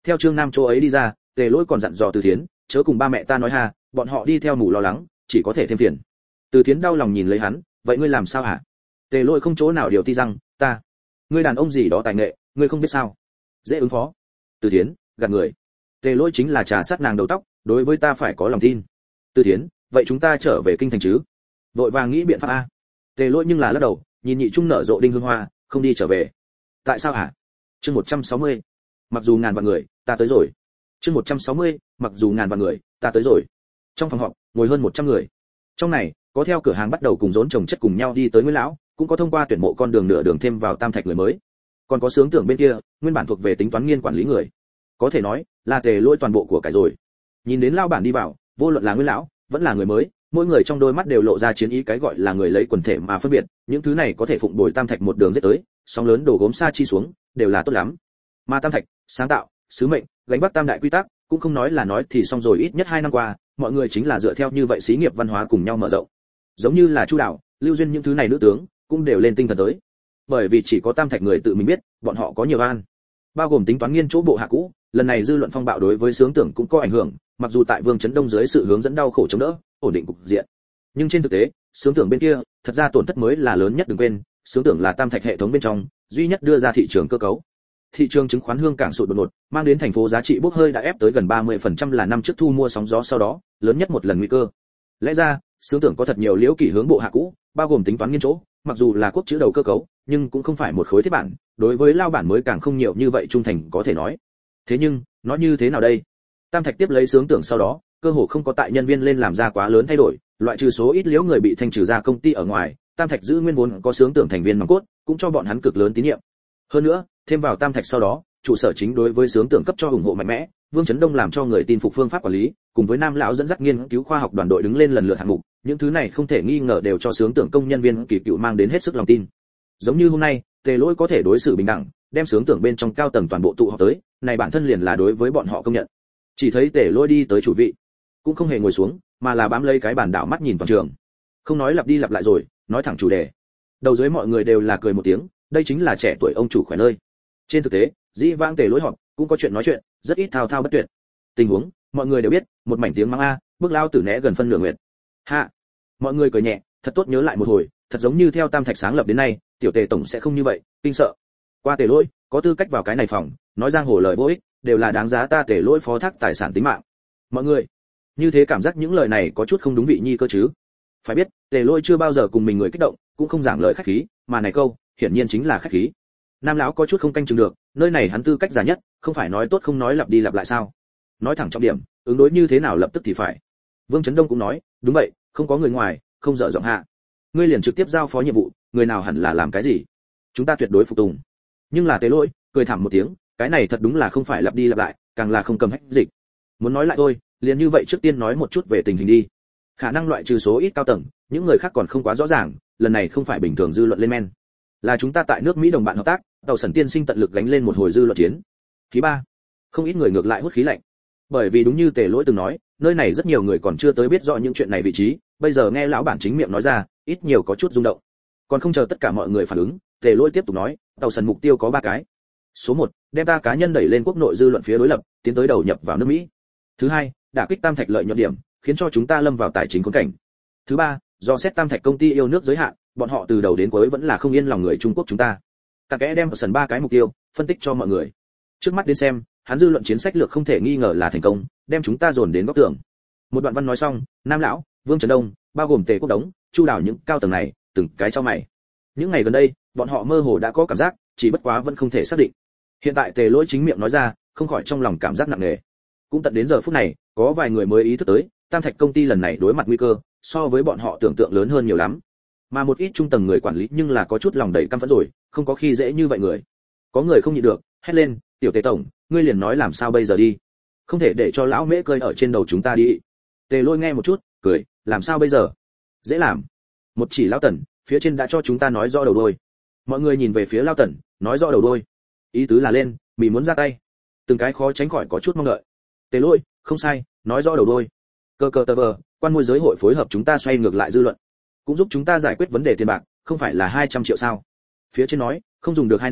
Theo Trương Nam chỗ ấy đi ra, Tề Lỗi còn dặn dò Từ Thiến, chớ cùng ba mẹ ta nói ha, bọn họ đi theo mù lo lắng, chỉ có thể thêm phiền. Từ Thiến đau lòng nhìn lấy hắn, vậy ngươi làm sao hả? Tề Lỗi không chỗ nào điều ti rằng, ta, ngươi đàn ông gì đó tài nghệ, ngươi không biết sao? Dễ ứng phó. Từ Thiến, gạt người. Tề Lỗi chính là trà sát nàng đầu tóc, đối với ta phải có lòng tin. Từ Thiến, vậy chúng ta trở về kinh thành chứ? Vội vàng nghĩ biện pháp a. Tề Lỗi nhưng là lắc đầu, nhìn nhị trung nở rộ đinh hương hoa, không đi trở về. Tại sao hả? Chương một trăm sáu mươi. Mặc dù ngàn vạn người, ta tới rồi. Chương một trăm sáu mươi, mặc dù ngàn vạn người, ta tới rồi. Trong phòng họp, ngồi hơn một trăm người. Trong này, có theo cửa hàng bắt đầu cùng rốn chồng chất cùng nhau đi tới Nguyễn lão, cũng có thông qua tuyển mộ con đường nửa đường thêm vào Tam Thạch người mới. Còn có sướng tưởng bên kia, nguyên bản thuộc về tính toán nghiên quản lý người. Có thể nói, là Tề Lỗi toàn bộ của cải rồi. Nhìn đến lao bản đi vào, vô luận là Nguyễn lão, vẫn là người mới, mỗi người trong đôi mắt đều lộ ra chiến ý, cái gọi là người lấy quần thể mà phân biệt, những thứ này có thể phụng bồi Tam Thạch một đường giết tới, sóng lớn đổ gốm xa chi xuống, đều là tốt lắm. Mà Tam Thạch, sáng tạo, sứ mệnh, gánh vác tam đại quy tắc, cũng không nói là nói thì xong rồi, ít nhất hai năm qua, mọi người chính là dựa theo như vậy xí nghiệp văn hóa cùng nhau mở rộng. Giống như là Chu Đạo, Lưu Duyên những thứ này nữ tướng, cũng đều lên tinh thần tới. Bởi vì chỉ có Tam Thạch người tự mình biết, bọn họ có nhiều an. Bao gồm tính toán nghiên chỗ bộ hạ cũ, lần này dư luận phong bạo đối với sướng tưởng cũng có ảnh hưởng, mặc dù tại Vương Chấn Đông dưới sự hướng dẫn đau khổ chống đỡ, ổn định cục diện. Nhưng trên thực tế, sướng tưởng bên kia, thật ra tổn thất mới là lớn nhất, đừng quên, sướng tưởng là Tam Thạch hệ thống bên trong duy nhất đưa ra thị trường cơ cấu. Thị trường chứng khoán hương cảng sụt đột ngột, mang đến thành phố giá trị bốc hơi đã ép tới gần ba mươi phần trăm là năm trước thu mua sóng gió sau đó, lớn nhất một lần nguy cơ. Lẽ ra, sướng tưởng có thật nhiều liễu kỷ hướng bộ hạ cũ, bao gồm tính toán nghiên chỗ, mặc dù là quốc chữ đầu cơ cấu, nhưng cũng không phải một khối thiết bản, đối với lao bản mới càng không nhiều như vậy trung thành có thể nói. Thế nhưng, nó như thế nào đây? Tam Thạch tiếp lấy sướng tưởng sau đó, cơ hồ không có tại nhân viên lên làm ra quá lớn thay đổi, loại trừ số ít liễu người bị thanh trừ ra công ty ở ngoài, Tam Thạch giữ nguyên vốn có sướng tưởng thành viên nòng cốt, cũng cho bọn hắn cực lớn tín nhiệm. Hơn nữa, thêm vào Tam Thạch sau đó, trụ sở chính đối với sướng tưởng cấp cho ủng hộ mạnh mẽ, Vương Chấn Đông làm cho người tin phục phương pháp quản lý, cùng với Nam lão dẫn dắt nghiên cứu khoa học đoàn đội đứng lên lần lượt hạng mục, những thứ này không thể nghi ngờ đều cho sướng tưởng công nhân viên kỳ cựu mang đến hết sức lòng tin. Giống như hôm nay, Tề Lỗi có thể đối xử bình đẳng, đem sướng tưởng bên trong cao tầng toàn bộ tụ họp tới, này bản thân liền là đối với bọn họ công nhận. Chỉ thấy Tề Lỗi đi tới chủ vị, cũng không hề ngồi xuống, mà là bám lấy cái bàn đảo mắt nhìn toàn trường. Không nói lặp đi lặp lại rồi, nói thẳng chủ đề. Đầu dưới mọi người đều là cười một tiếng, đây chính là trẻ tuổi ông chủ khỏe nơi. Trên thực tế, dĩ vãng Tề Lỗi họp, cũng có chuyện nói chuyện, rất ít thao thao bất tuyệt. Tình huống, mọi người đều biết, một mảnh tiếng mắng a, bước lao tử né gần phân nửa nguyện. Hạ. Mọi người cười nhẹ, thật tốt nhớ lại một hồi, thật giống như theo Tam Thạch sáng lập đến nay, tiểu Tề tổng sẽ không như vậy, kinh sợ. Qua Tề Lỗi, có tư cách vào cái này phòng, nói giang hồ lời vô ích, đều là đáng giá ta Tề Lỗi phó thác tài sản tính mạng. Mọi người, như thế cảm giác những lời này có chút không đúng vị nhi cơ chứ. Phải biết, Tề Lỗi chưa bao giờ cùng mình người kích động, cũng không giảng lời khách khí, mà này câu, hiển nhiên chính là khách khí. Nam lão có chút không canh chừng được, nơi này hắn tư cách giả nhất, không phải nói tốt không nói lặp đi lặp lại sao? Nói thẳng trọng điểm, ứng đối như thế nào lập tức thì phải. Vương Chấn Đông cũng nói, đúng vậy, không có người ngoài, không dở giọng hạ. Ngươi liền trực tiếp giao phó nhiệm vụ, người nào hẳn là làm cái gì, chúng ta tuyệt đối phục tùng. Nhưng là Tề Lỗi, cười thảm một tiếng, cái này thật đúng là không phải lặp đi lặp lại, càng là không cầm hết dịch. Muốn nói lại thôi, liền như vậy trước tiên nói một chút về tình hình đi. Khả năng loại trừ số ít cao tầng, những người khác còn không quá rõ ràng, lần này không phải bình thường dư luận lên men, là chúng ta tại nước Mỹ đồng bạn hợp tác, tàu Sẩn tiên sinh tận lực gánh lên một hồi dư luận chiến. Thứ ba, không ít người ngược lại hút khí lạnh, bởi vì đúng như Tề Lỗi từng nói, nơi này rất nhiều người còn chưa tới biết rõ những chuyện này vị trí, bây giờ nghe lão bản chính miệng nói ra, ít nhiều có chút rung động. Còn không chờ tất cả mọi người phản ứng, Tề Lỗi tiếp tục nói, tàu Sẩn mục tiêu có ba cái. Số một, đem ta cá nhân đẩy lên quốc nội dư luận phía đối lập, tiến tới đầu nhập vào nước Mỹ. Thứ hai, đả kích Tam Thạch lợi nhuận điểm, khiến cho chúng ta lâm vào tài chính khốn cảnh. Thứ ba, do xét Tam Thạch công ty yêu nước giới hạn, bọn họ từ đầu đến cuối vẫn là không yên lòng người Trung Quốc chúng ta. Cả kẽ đem sần ba cái mục tiêu, phân tích cho mọi người. Trước mắt đến xem, hắn dư luận chiến sách lược không thể nghi ngờ là thành công, đem chúng ta dồn đến góc tường. Một đoạn văn nói xong, Nam lão, Vương Trấn Đông, bao gồm Tề Quốc Đống, Chu Đào những cao tầng này, từng cái cho mày. Những ngày gần đây, bọn họ mơ hồ đã có cảm giác, chỉ bất quá vẫn không thể xác định. Hiện tại Tề Lỗi chính miệng nói ra, không khỏi trong lòng cảm giác nặng nề. Cũng tận đến giờ phút này, có vài người mới ý thức tới, Tam Thạch công ty lần này đối mặt nguy cơ, so với bọn họ tưởng tượng lớn hơn nhiều lắm. Mà một ít trung tầng người quản lý nhưng là có chút lòng đầy căm phẫn rồi, không có khi dễ như vậy người. Có người không nhịn được, hét lên, "Tiểu Tề tổng, ngươi liền nói làm sao bây giờ đi? Không thể để cho lão mễ cơi ở trên đầu chúng ta đi." Tề Lỗi nghe một chút, cười, "Làm sao bây giờ? Dễ làm. Một chỉ lão Tần, phía trên đã cho chúng ta nói rõ đầu đuôi." Mọi người nhìn về phía lão Tần, nói rõ đầu đuôi. Ý tứ là lên, mì muốn ra tay. Từng cái khó tránh khỏi có chút mong đợi. Tề Lỗi, không sai, nói rõ đầu đuôi. Cơ cơ tờ vờ, quan môi giới hội phối hợp chúng ta xoay ngược lại dư luận, cũng giúp chúng ta giải quyết vấn đề tiền bạc, không phải là hai trăm triệu sao? Phía trên nói, không dùng được hai năm,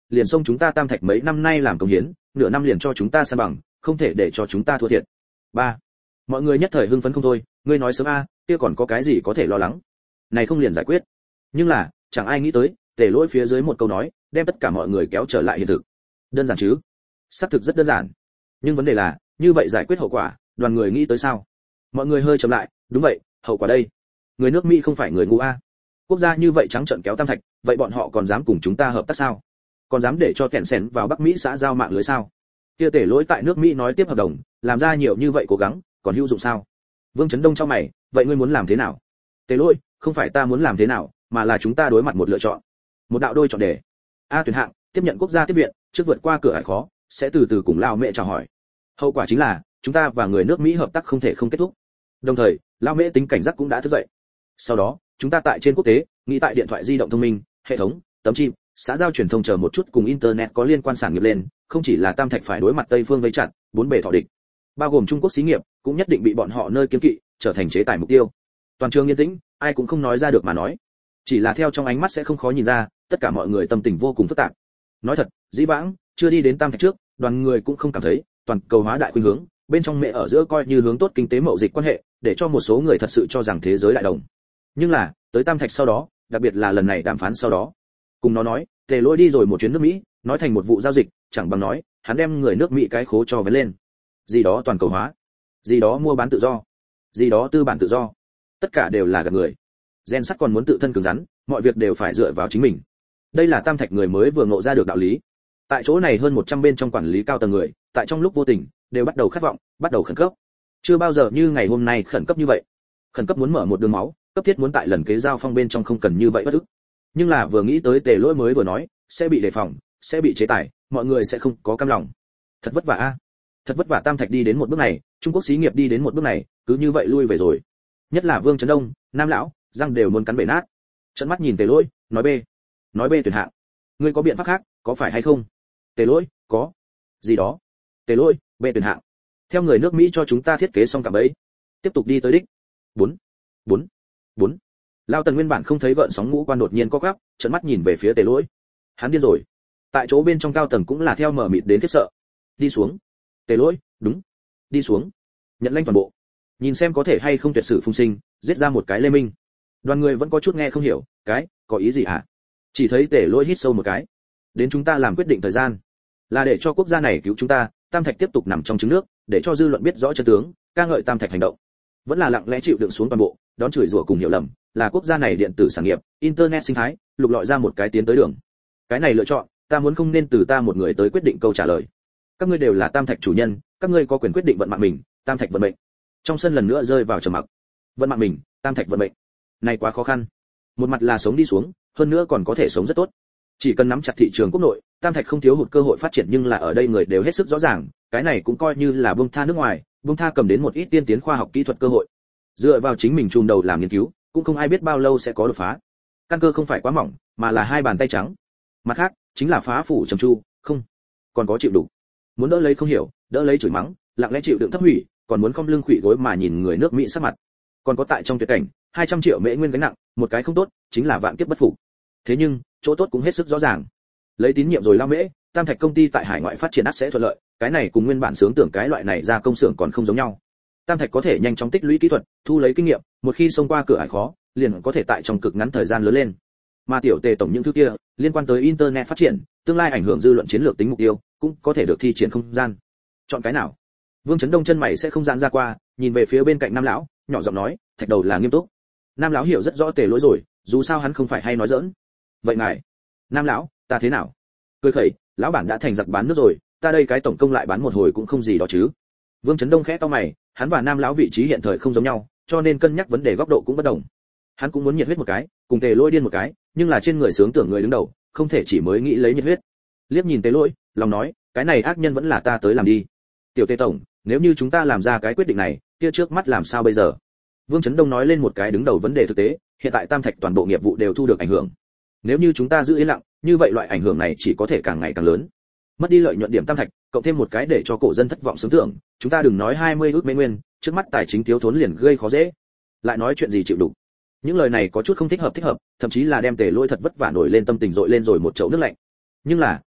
liền xông chúng ta Tam Thạch mấy năm nay làm công hiến, nửa năm liền cho chúng ta san bằng, không thể để cho chúng ta thua thiệt. Ba. Mọi người nhất thời hưng phấn không thôi, ngươi nói sớm a, kia còn có cái gì có thể lo lắng? Này không liền giải quyết. Nhưng là, chẳng ai nghĩ tới, Tề Lỗi phía dưới một câu nói, đem tất cả mọi người kéo trở lại hiện thực. Đơn giản chứ? Xác thực rất đơn giản. Nhưng vấn đề là, như vậy giải quyết hậu quả, đoàn người nghĩ tới sao? Mọi người hơi chậm lại, đúng vậy, hậu quả đây. Người nước Mỹ không phải người ngu a. Quốc gia như vậy trắng trợn kéo Tam Thạch, vậy bọn họ còn dám cùng chúng ta hợp tác sao? Còn dám để cho kẹn sèn vào Bắc Mỹ xã giao mạng lưới sao? Kia Tề Lỗi tại nước Mỹ nói tiếp hợp đồng, làm ra nhiều như vậy cố gắng, còn hữu dụng sao? Vương Chấn Đông trong mày, vậy ngươi muốn làm thế nào? Tề Lỗi, không phải ta muốn làm thế nào, mà là chúng ta đối mặt một lựa chọn. Một đạo đôi chọn đề. A tuyển hạng, tiếp nhận quốc gia tiếp viện, trước vượt qua cửa ải khó, sẽ từ từ cùng Lao Mẹ chào hỏi. Hậu quả chính là, chúng ta và người nước Mỹ hợp tác không thể không kết thúc. Đồng thời, Lao Mẹ tính cảnh giác cũng đã thức dậy. Sau đó, chúng ta tại trên quốc tế, nghĩ tại điện thoại di động thông minh, hệ thống, tấm chip, xã giao truyền thông chờ một chút cùng internet có liên quan sản nghiệp lên, không chỉ là Tam Thạch phải đối mặt Tây phương vây chặt, bốn bề thọ địch, bao gồm Trung Quốc xí nghiệp, cũng nhất định bị bọn họ nơi kiếm kỵ, trở thành chế tài mục tiêu. Toàn trường yên tĩnh, ai cũng không nói ra được mà nói. Chỉ là theo trong ánh mắt sẽ không khó nhìn ra, tất cả mọi người tâm tình vô cùng phức tạp. Nói thật, dĩ vãng, chưa đi đến Tam Thạch trước, đoàn người cũng không cảm thấy, toàn cầu hóa đại khuynh hướng, bên trong mẹ ở giữa coi như hướng tốt kinh tế mậu dịch quan hệ, để cho một số người thật sự cho rằng thế giới đại đồng. Nhưng là, tới Tam Thạch sau đó, đặc biệt là lần này đàm phán sau đó, cùng nó nói, Tề Lỗi đi rồi một chuyến nước Mỹ, nói thành một vụ giao dịch, chẳng bằng nói, hắn đem người nước Mỹ cái khố cho vén lên. Gì đó toàn cầu hóa, gì đó mua bán tự do, gì đó tư bản tự do, tất cả đều là gạt người. Gen sắt còn muốn tự thân cứng rắn, mọi việc đều phải dựa vào chính mình. Đây là Tam Thạch người mới vừa ngộ ra được đạo lý. Tại chỗ này hơn một trăm bên trong quản lý cao tầng người, tại trong lúc vô tình, đều bắt đầu khát vọng, bắt đầu khẩn cấp. Chưa bao giờ như ngày hôm nay khẩn cấp như vậy. Khẩn cấp muốn mở một đường máu, cấp thiết muốn tại lần kế giao phong bên trong không cần như vậy bất ức. Nhưng là vừa nghĩ tới Tề Lỗi mới vừa nói, sẽ bị đề phòng, sẽ bị chế tài, mọi người sẽ không có cam lòng. Thật vất vả a. Thật vất vả Tam Thạch đi đến một bước này, Trung Quốc xí nghiệp đi đến một bước này, cứ như vậy lui về rồi. Nhất là Vương Chấn Đông, Nam lão, răng đều muốn cắn bể nát. Trợn mắt nhìn Tề Lỗi, nói bê, nói bê tuyển hạng. Ngươi có biện pháp khác, có phải hay không? Tề Lỗi, có. Gì đó? Tề Lỗi, bê tuyển hạng. Theo người nước Mỹ cho chúng ta thiết kế xong cả bấy. Tiếp tục đi tới đích. Bốn, bốn, bốn. Lao Tần nguyên bản không thấy gợn sóng ngũ quan đột nhiên co quắp, trợn mắt nhìn về phía Tề Lỗi. Hắn điên rồi. Tại chỗ bên trong cao tầng cũng là theo mở mịt đến khiếp sợ. Đi xuống. Tề Lỗi, đúng. Đi xuống. Nhận lãnh toàn bộ. Nhìn xem có thể hay không tuyệt sử phung sinh, giết ra một cái Lê Minh. Đoàn người vẫn có chút nghe không hiểu, cái, có ý gì hả? Chỉ thấy Tề Lỗi hít sâu một cái. Đến chúng ta làm quyết định thời gian, là để cho quốc gia này cứu chúng ta, Tam Thạch tiếp tục nằm trong trứng nước, để cho dư luận biết rõ chân tướng, ca ngợi Tam Thạch hành động. Vẫn là lặng lẽ chịu đựng xuống toàn bộ, đón chửi rủa cùng hiểu lầm, là quốc gia này điện tử sản nghiệp, internet sinh thái, lục lọi ra một cái tiến tới đường. Cái này lựa chọn, ta muốn không nên từ ta một người tới quyết định câu trả lời. Các ngươi đều là Tam Thạch chủ nhân, các ngươi có quyền quyết định vận mạng mình, Tam Thạch vận mệnh. Trong sân lần nữa rơi vào trầm mặc. Vận mạng mình, Tam Thạch vận mệnh. Này quá khó khăn. Một mặt là sống đi xuống, hơn nữa còn có thể sống rất tốt. Chỉ cần nắm chặt thị trường quốc nội, Tam Thạch không thiếu hụt cơ hội phát triển, nhưng là ở đây người đều hết sức rõ ràng, cái này cũng coi như là buông tha nước ngoài, buông tha cầm đến một ít tiên tiến khoa học kỹ thuật cơ hội. Dựa vào chính mình chùm đầu làm nghiên cứu, cũng không ai biết bao lâu sẽ có đột phá. Căn cơ không phải quá mỏng, mà là hai bàn tay trắng. Mặt khác, chính là phá phủ trầm chu, không, còn có chịu đủ. Muốn đỡ lấy không hiểu, đỡ lấy chửi mắng, lặng lẽ chịu đựng thấp hủy, còn muốn không lưng khuỵu gối mà nhìn người nước Mỹ sắc mặt. Còn có tại trong tuyệt cảnh, hai trăm triệu mễ nguyên gánh nặng, một cái không tốt, chính là vạn kiếp bất phục. Thế nhưng, chỗ tốt cũng hết sức rõ ràng. Lấy tín nhiệm rồi lao mễ, Tam Thạch công ty tại hải ngoại phát triển ắt sẽ thuận lợi, cái này cùng nguyên bản sướng tưởng cái loại này ra công xưởng còn không giống nhau. Tam Thạch có thể nhanh chóng tích lũy kỹ thuật, thu lấy kinh nghiệm, một khi xông qua cửa ải khó, liền có thể tại trong cực ngắn thời gian lớn lên. Mà tiểu Tề tổng những thứ kia, liên quan tới internet phát triển, tương lai ảnh hưởng dư luận chiến lược tính mục tiêu, cũng có thể được thi triển không gian. Chọn cái nào? Vương Chấn Đông chân mày sẽ không giãn ra qua, nhìn về phía bên cạnh Nam lão, nhỏ giọng nói, Thạch đầu là nghiêm túc. Nam lão hiểu rất rõ Tề Lỗi rồi, dù sao hắn không phải hay nói giỡn. Vậy ngài, Nam lão, ta thế nào? Cười khẩy, lão bản đã thành giặc bán nước rồi, ta đây cái tổng công lại bán một hồi cũng không gì đó chứ. Vương Chấn Đông khẽ cau mày, hắn và Nam lão vị trí hiện thời không giống nhau, cho nên cân nhắc vấn đề góc độ cũng bất đồng. Hắn cũng muốn nhiệt huyết một cái, cùng Tề Lỗi điên một cái, nhưng là trên người sướng tưởng người đứng đầu, không thể chỉ mới nghĩ lấy nhiệt huyết. Liếc nhìn Tề Lỗi, lòng nói, cái này ác nhân vẫn là ta tới làm đi. Tiểu Tề tổng, nếu như chúng ta làm ra cái quyết định này, kia trước mắt làm sao bây giờ? Vương Chấn Đông nói lên một cái đứng đầu vấn đề thực tế, hiện tại Tam Thạch toàn bộ nghiệp vụ đều thu được ảnh hưởng. Nếu như chúng ta giữ yên lặng, như vậy loại ảnh hưởng này chỉ có thể càng ngày càng lớn. Mất đi lợi nhuận điểm Tam Thạch, cộng thêm một cái để cho cổ dân thất vọng sướng tưởng, chúng ta đừng nói hai mươi ước mễ nguyên, trước mắt tài chính thiếu thốn liền gây khó dễ. Lại nói chuyện gì chịu đủ. Những lời này có chút không thích hợp thích hợp, thậm chí là đem Tề Lỗi thật vất vả nổi lên tâm tình dội lên rồi một chậu nước lạnh. Nhưng là,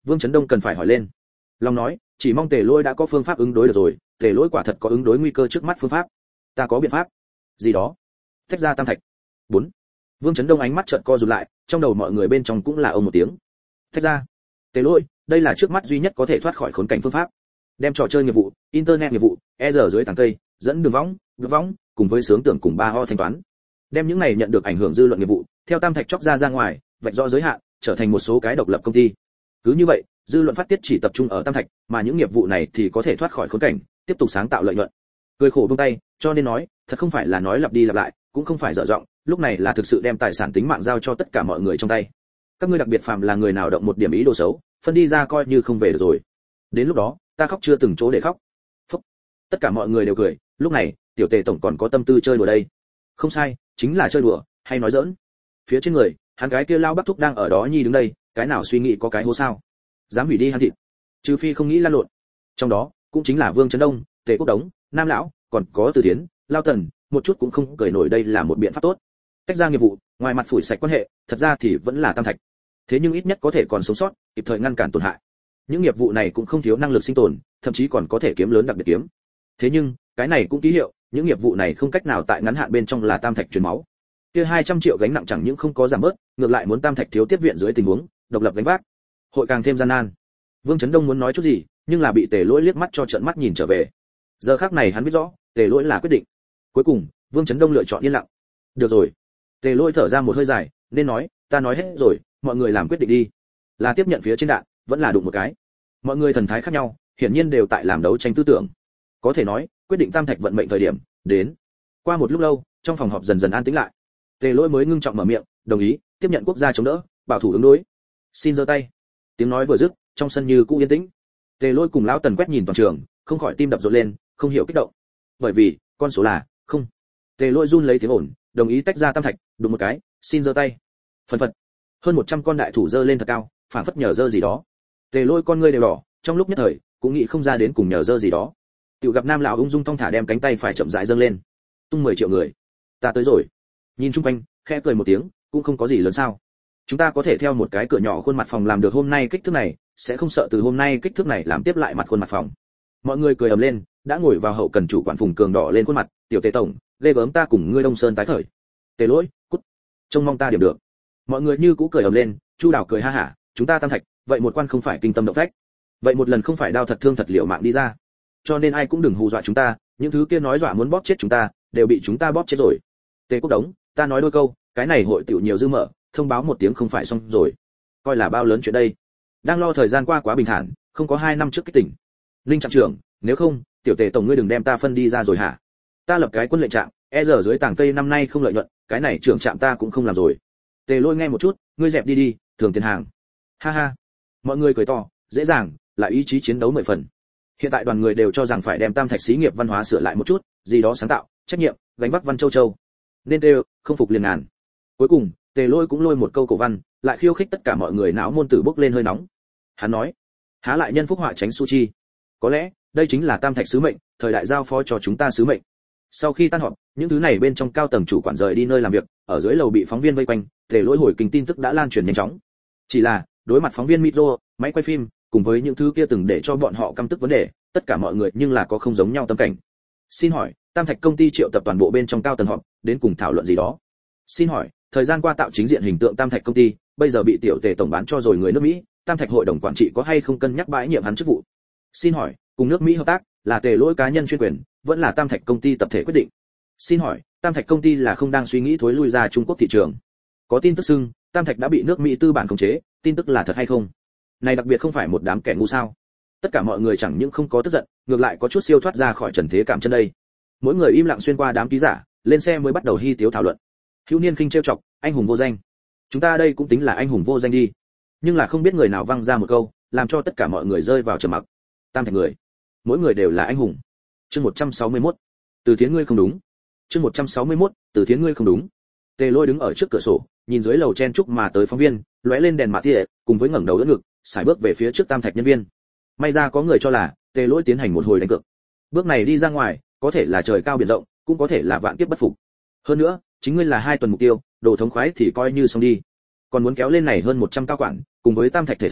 Vương Chấn Đông cần phải hỏi lên. Long nói, chỉ mong Tề Lỗi đã có phương pháp ứng đối được rồi, Tề Lỗi quả thật có ứng đối nguy cơ trước mắt phương pháp. Ta có biện pháp. Gì đó? Tách ra tam thạch. Bốn. Vương Chấn Đông ánh mắt chợt co rụt lại, trong đầu mọi người bên trong cũng là ầm một tiếng. Tách ra. Tề Lỗi, đây là trước mắt duy nhất có thể thoát khỏi khốn cảnh phương pháp. Đem trò chơi nghiệp vụ, internet nghiệp vụ, e rờ dưới tầng cây, dẫn đường võng, đường võng, cùng với sướng tưởng cùng ba ho thanh toán. Đem những này nhận được ảnh hưởng dư luận nghiệp vụ, theo tam thạch chóc ra ra ngoài, vạch rõ giới hạn, trở thành một số cái độc lập công ty. Cứ như vậy, dư luận phát tiết chỉ tập trung ở tam thạch, mà những nghiệp vụ này thì có thể thoát khỏi khốn cảnh, tiếp tục sáng tạo lợi nhuận. Cười khổ buông tay, cho nên nói, thật không phải là nói lặp đi lặp lại, cũng không phải dở giọng, lúc này là thực sự đem tài sản tính mạng giao cho tất cả mọi người trong tay. Các ngươi đặc biệt phàm là người nào động một điểm ý đồ xấu, phân đi ra coi như không về được rồi. Đến lúc đó, ta khóc chưa từng chỗ để khóc. Phúc. Tất cả mọi người đều cười, lúc này, tiểu Tề tổng còn có tâm tư chơi đùa đây. Không sai, chính là chơi đùa, hay nói giỡn. Phía trên người, hắn gái kia lao Bắc Thúc đang ở đó nhi đứng đây, cái nào suy nghĩ có cái hố sao? Dám hủy đi hắn thịt, trừ phi không nghĩ lan lộn. Trong đó, cũng chính là Vương Chấn Đông, Tề Quốc Đống, Nam lão, còn có Từ Thiến, Lao Tần, một chút cũng không cười nổi đây là một biện pháp tốt. Cách ra nghiệp vụ, ngoài mặt phủi sạch quan hệ, thật ra thì vẫn là tam thạch. Thế nhưng ít nhất có thể còn sống sót, kịp thời ngăn cản tổn hại. Những nghiệp vụ này cũng không thiếu năng lực sinh tồn, thậm chí còn có thể kiếm lớn đặc biệt kiếm. Thế nhưng, cái này cũng ký hiệu, những nghiệp vụ này không cách nào tại ngắn hạn bên trong là tam thạch truyền máu. Kia hai trăm triệu gánh nặng chẳng những không có giảm bớt, ngược lại muốn tam thạch thiếu tiếp viện dưới tình huống độc lập gánh vác, hội càng thêm gian nan. Vương Chấn Đông muốn nói chút gì, nhưng là bị Tề Lỗi liếc mắt cho trợn mắt nhìn trở về. Giờ khắc này hắn biết rõ, Tề Lỗi là quyết định. Cuối cùng, Vương Chấn Đông lựa chọn yên lặng. Được rồi. Tề Lỗi thở ra một hơi dài, nên nói, ta nói hết rồi, mọi người làm quyết định đi. Là tiếp nhận phía trên đạn, vẫn là đụng một cái. Mọi người thần thái khác nhau, hiển nhiên đều tại làm đấu tranh tư tưởng. Có thể nói, quyết định tam thạch vận mệnh thời điểm đến. Qua một lúc lâu, trong phòng họp dần dần an tĩnh lại. Tề Lỗi mới ngưng trọng mở miệng, đồng ý, tiếp nhận quốc gia chống đỡ, bảo thủ ứng đối. Xin giơ tay. Tiếng nói vừa dứt, trong sân như cũ yên tĩnh. Tề Lỗi cùng lão Tần quét nhìn toàn trường, không khỏi tim đập rộn lên, không hiểu kích động. Bởi vì, con số là không. Tề Lỗi run lấy tiếng ổn, đồng ý tách ra tam thạch, đụng một cái, xin giơ tay. Phần phật. Hơn một trăm con đại thủ giơ lên thật cao, phảng phất nhờ giơ gì đó. Tề Lỗi con ngươi đều đỏ, trong lúc nhất thời, cũng nghĩ không ra đến cùng nhờ giơ gì đó. Tiểu gặp Nam lão ung dung thong thả đem cánh tay phải chậm rãi dâng lên. Tung mười triệu người. Ta tới rồi. Nhìn chung quanh, khẽ cười một tiếng, cũng không có gì lớn sao. Chúng ta có thể theo một cái cửa nhỏ khuôn mặt phòng làm được hôm nay kích thước này, sẽ không sợ từ hôm nay kích thước này làm tiếp lại mặt khuôn mặt phòng. Mọi người cười ầm lên, đã ngồi vào hậu cần chủ quản Phùng Cường đỏ lên khuôn mặt, tiểu Tề tổng, ghê gớm ta cùng ngươi Đông Sơn tái khởi. Tề Lỗi, cút. Trông mong ta điểm được. Mọi người như cũ cười ầm lên, Chu Đào cười ha hả, chúng ta tam thạch, vậy một quan không phải kinh tâm động phách. Vậy một lần không phải đao thật thương thật liều mạng đi ra. Cho nên ai cũng đừng hù dọa chúng ta, những thứ kia nói dọa muốn bóp chết chúng ta, đều bị chúng ta bóp chết rồi. Tề Quốc Đống, ta nói đôi câu, cái này hội tiểu nhiều dư mở, thông báo một tiếng không phải xong rồi. Coi là bao lớn chuyện đây. Đang lo thời gian qua quá bình thản, không có hai năm trước kích tỉnh. Linh trạm trưởng, nếu không, tiểu Tề tổng ngươi đừng đem ta phân đi ra rồi hả? Ta lập cái quân lệnh trạm, e giờ dưới tảng cây năm nay không lợi nhuận, cái này trưởng trạm ta cũng không làm rồi. Tề Lỗi nghe một chút, ngươi dẹp đi đi, thường tiền hàng. Ha ha. Mọi người cười to, dễ dàng, lại ý chí chiến đấu mười phần. Hiện tại đoàn người đều cho rằng phải đem tam thạch xí nghiệp văn hóa sửa lại một chút, gì đó sáng tạo, trách nhiệm, gánh vác văn châu châu. Nên đều, không phục liền ngàn. Cuối cùng, Tề Lỗi cũng lôi một câu cổ văn, lại khiêu khích tất cả mọi người não môn tử bốc lên hơi nóng. Hắn nói, há lại nhân phúc họa tránh su chi. Có lẽ, đây chính là tam thạch sứ mệnh, thời đại giao phó cho chúng ta sứ mệnh. Sau khi tan họp, những thứ này bên trong cao tầng chủ quản rời đi nơi làm việc, ở dưới lầu bị phóng viên vây quanh, Tề Lỗi hồi kinh tin tức đã lan truyền nhanh chóng. Chỉ là, đối mặt phóng viên micro, máy quay phim, cùng với những thứ kia từng để cho bọn họ căm tức vấn đề, tất cả mọi người nhưng là có không giống nhau tâm cảnh. Xin hỏi, tam thạch công ty triệu tập toàn bộ bên trong cao tầng họp, đến cùng thảo luận gì đó? Xin hỏi, thời gian qua tạo chính diện hình tượng tam thạch công ty, bây giờ bị tiểu Tề tổng bán cho rồi người nước Mỹ, tam thạch hội đồng quản trị có hay không cân nhắc bãi nhiệm hắn chức vụ? Xin hỏi, cùng nước Mỹ hợp tác, là Tề Lỗi cá nhân chuyên quyền, vẫn là tam thạch công ty tập thể quyết định? Xin hỏi, tam thạch công ty là không đang suy nghĩ thối lui ra Trung Quốc thị trường? Có tin tức xưng, tam thạch đã bị nước Mỹ tư bản khống chế, tin tức là thật hay không? Này đặc biệt không phải một đám kẻ ngu sao? Tất cả mọi người chẳng những không có tức giận, ngược lại có chút siêu thoát ra khỏi trần thế cảm chân đây. Mỗi người im lặng xuyên qua đám ký giả, lên xe mới bắt đầu hi tiếu thảo luận. Hữu Niên khinh trêu chọc, anh hùng vô danh. Chúng ta đây cũng tính là anh hùng vô danh đi. Nhưng là không biết người nào văng ra một câu, làm cho tất cả mọi người rơi vào trầm mặc. Tam thạch người, mỗi người đều là anh hùng. Chương một trăm sáu mươi mốt. Từ Thiến ngươi không đúng. Chương một trăm sáu mươi mốt. Từ Thiến ngươi không đúng. Tề Lỗi đứng ở trước cửa sổ, nhìn dưới lầu chen chúc mà tới phóng viên, lóe lên đèn mạ tia, cùng với ngẩng đầu đỡ ngực, sải bước về phía trước tam thạch nhân viên. May ra có người cho là Tề Lỗi tiến hành một hồi đánh cược. Bước này đi ra ngoài, có thể là trời cao biển rộng, cũng có thể là vạn kiếp bất phục. Hơn nữa, chính ngươi là hai tuần mục tiêu, đồ thống khoái thì coi như xong đi. Còn muốn kéo lên này hơn một trăm cao quản, cùng với tam thạch thể thống,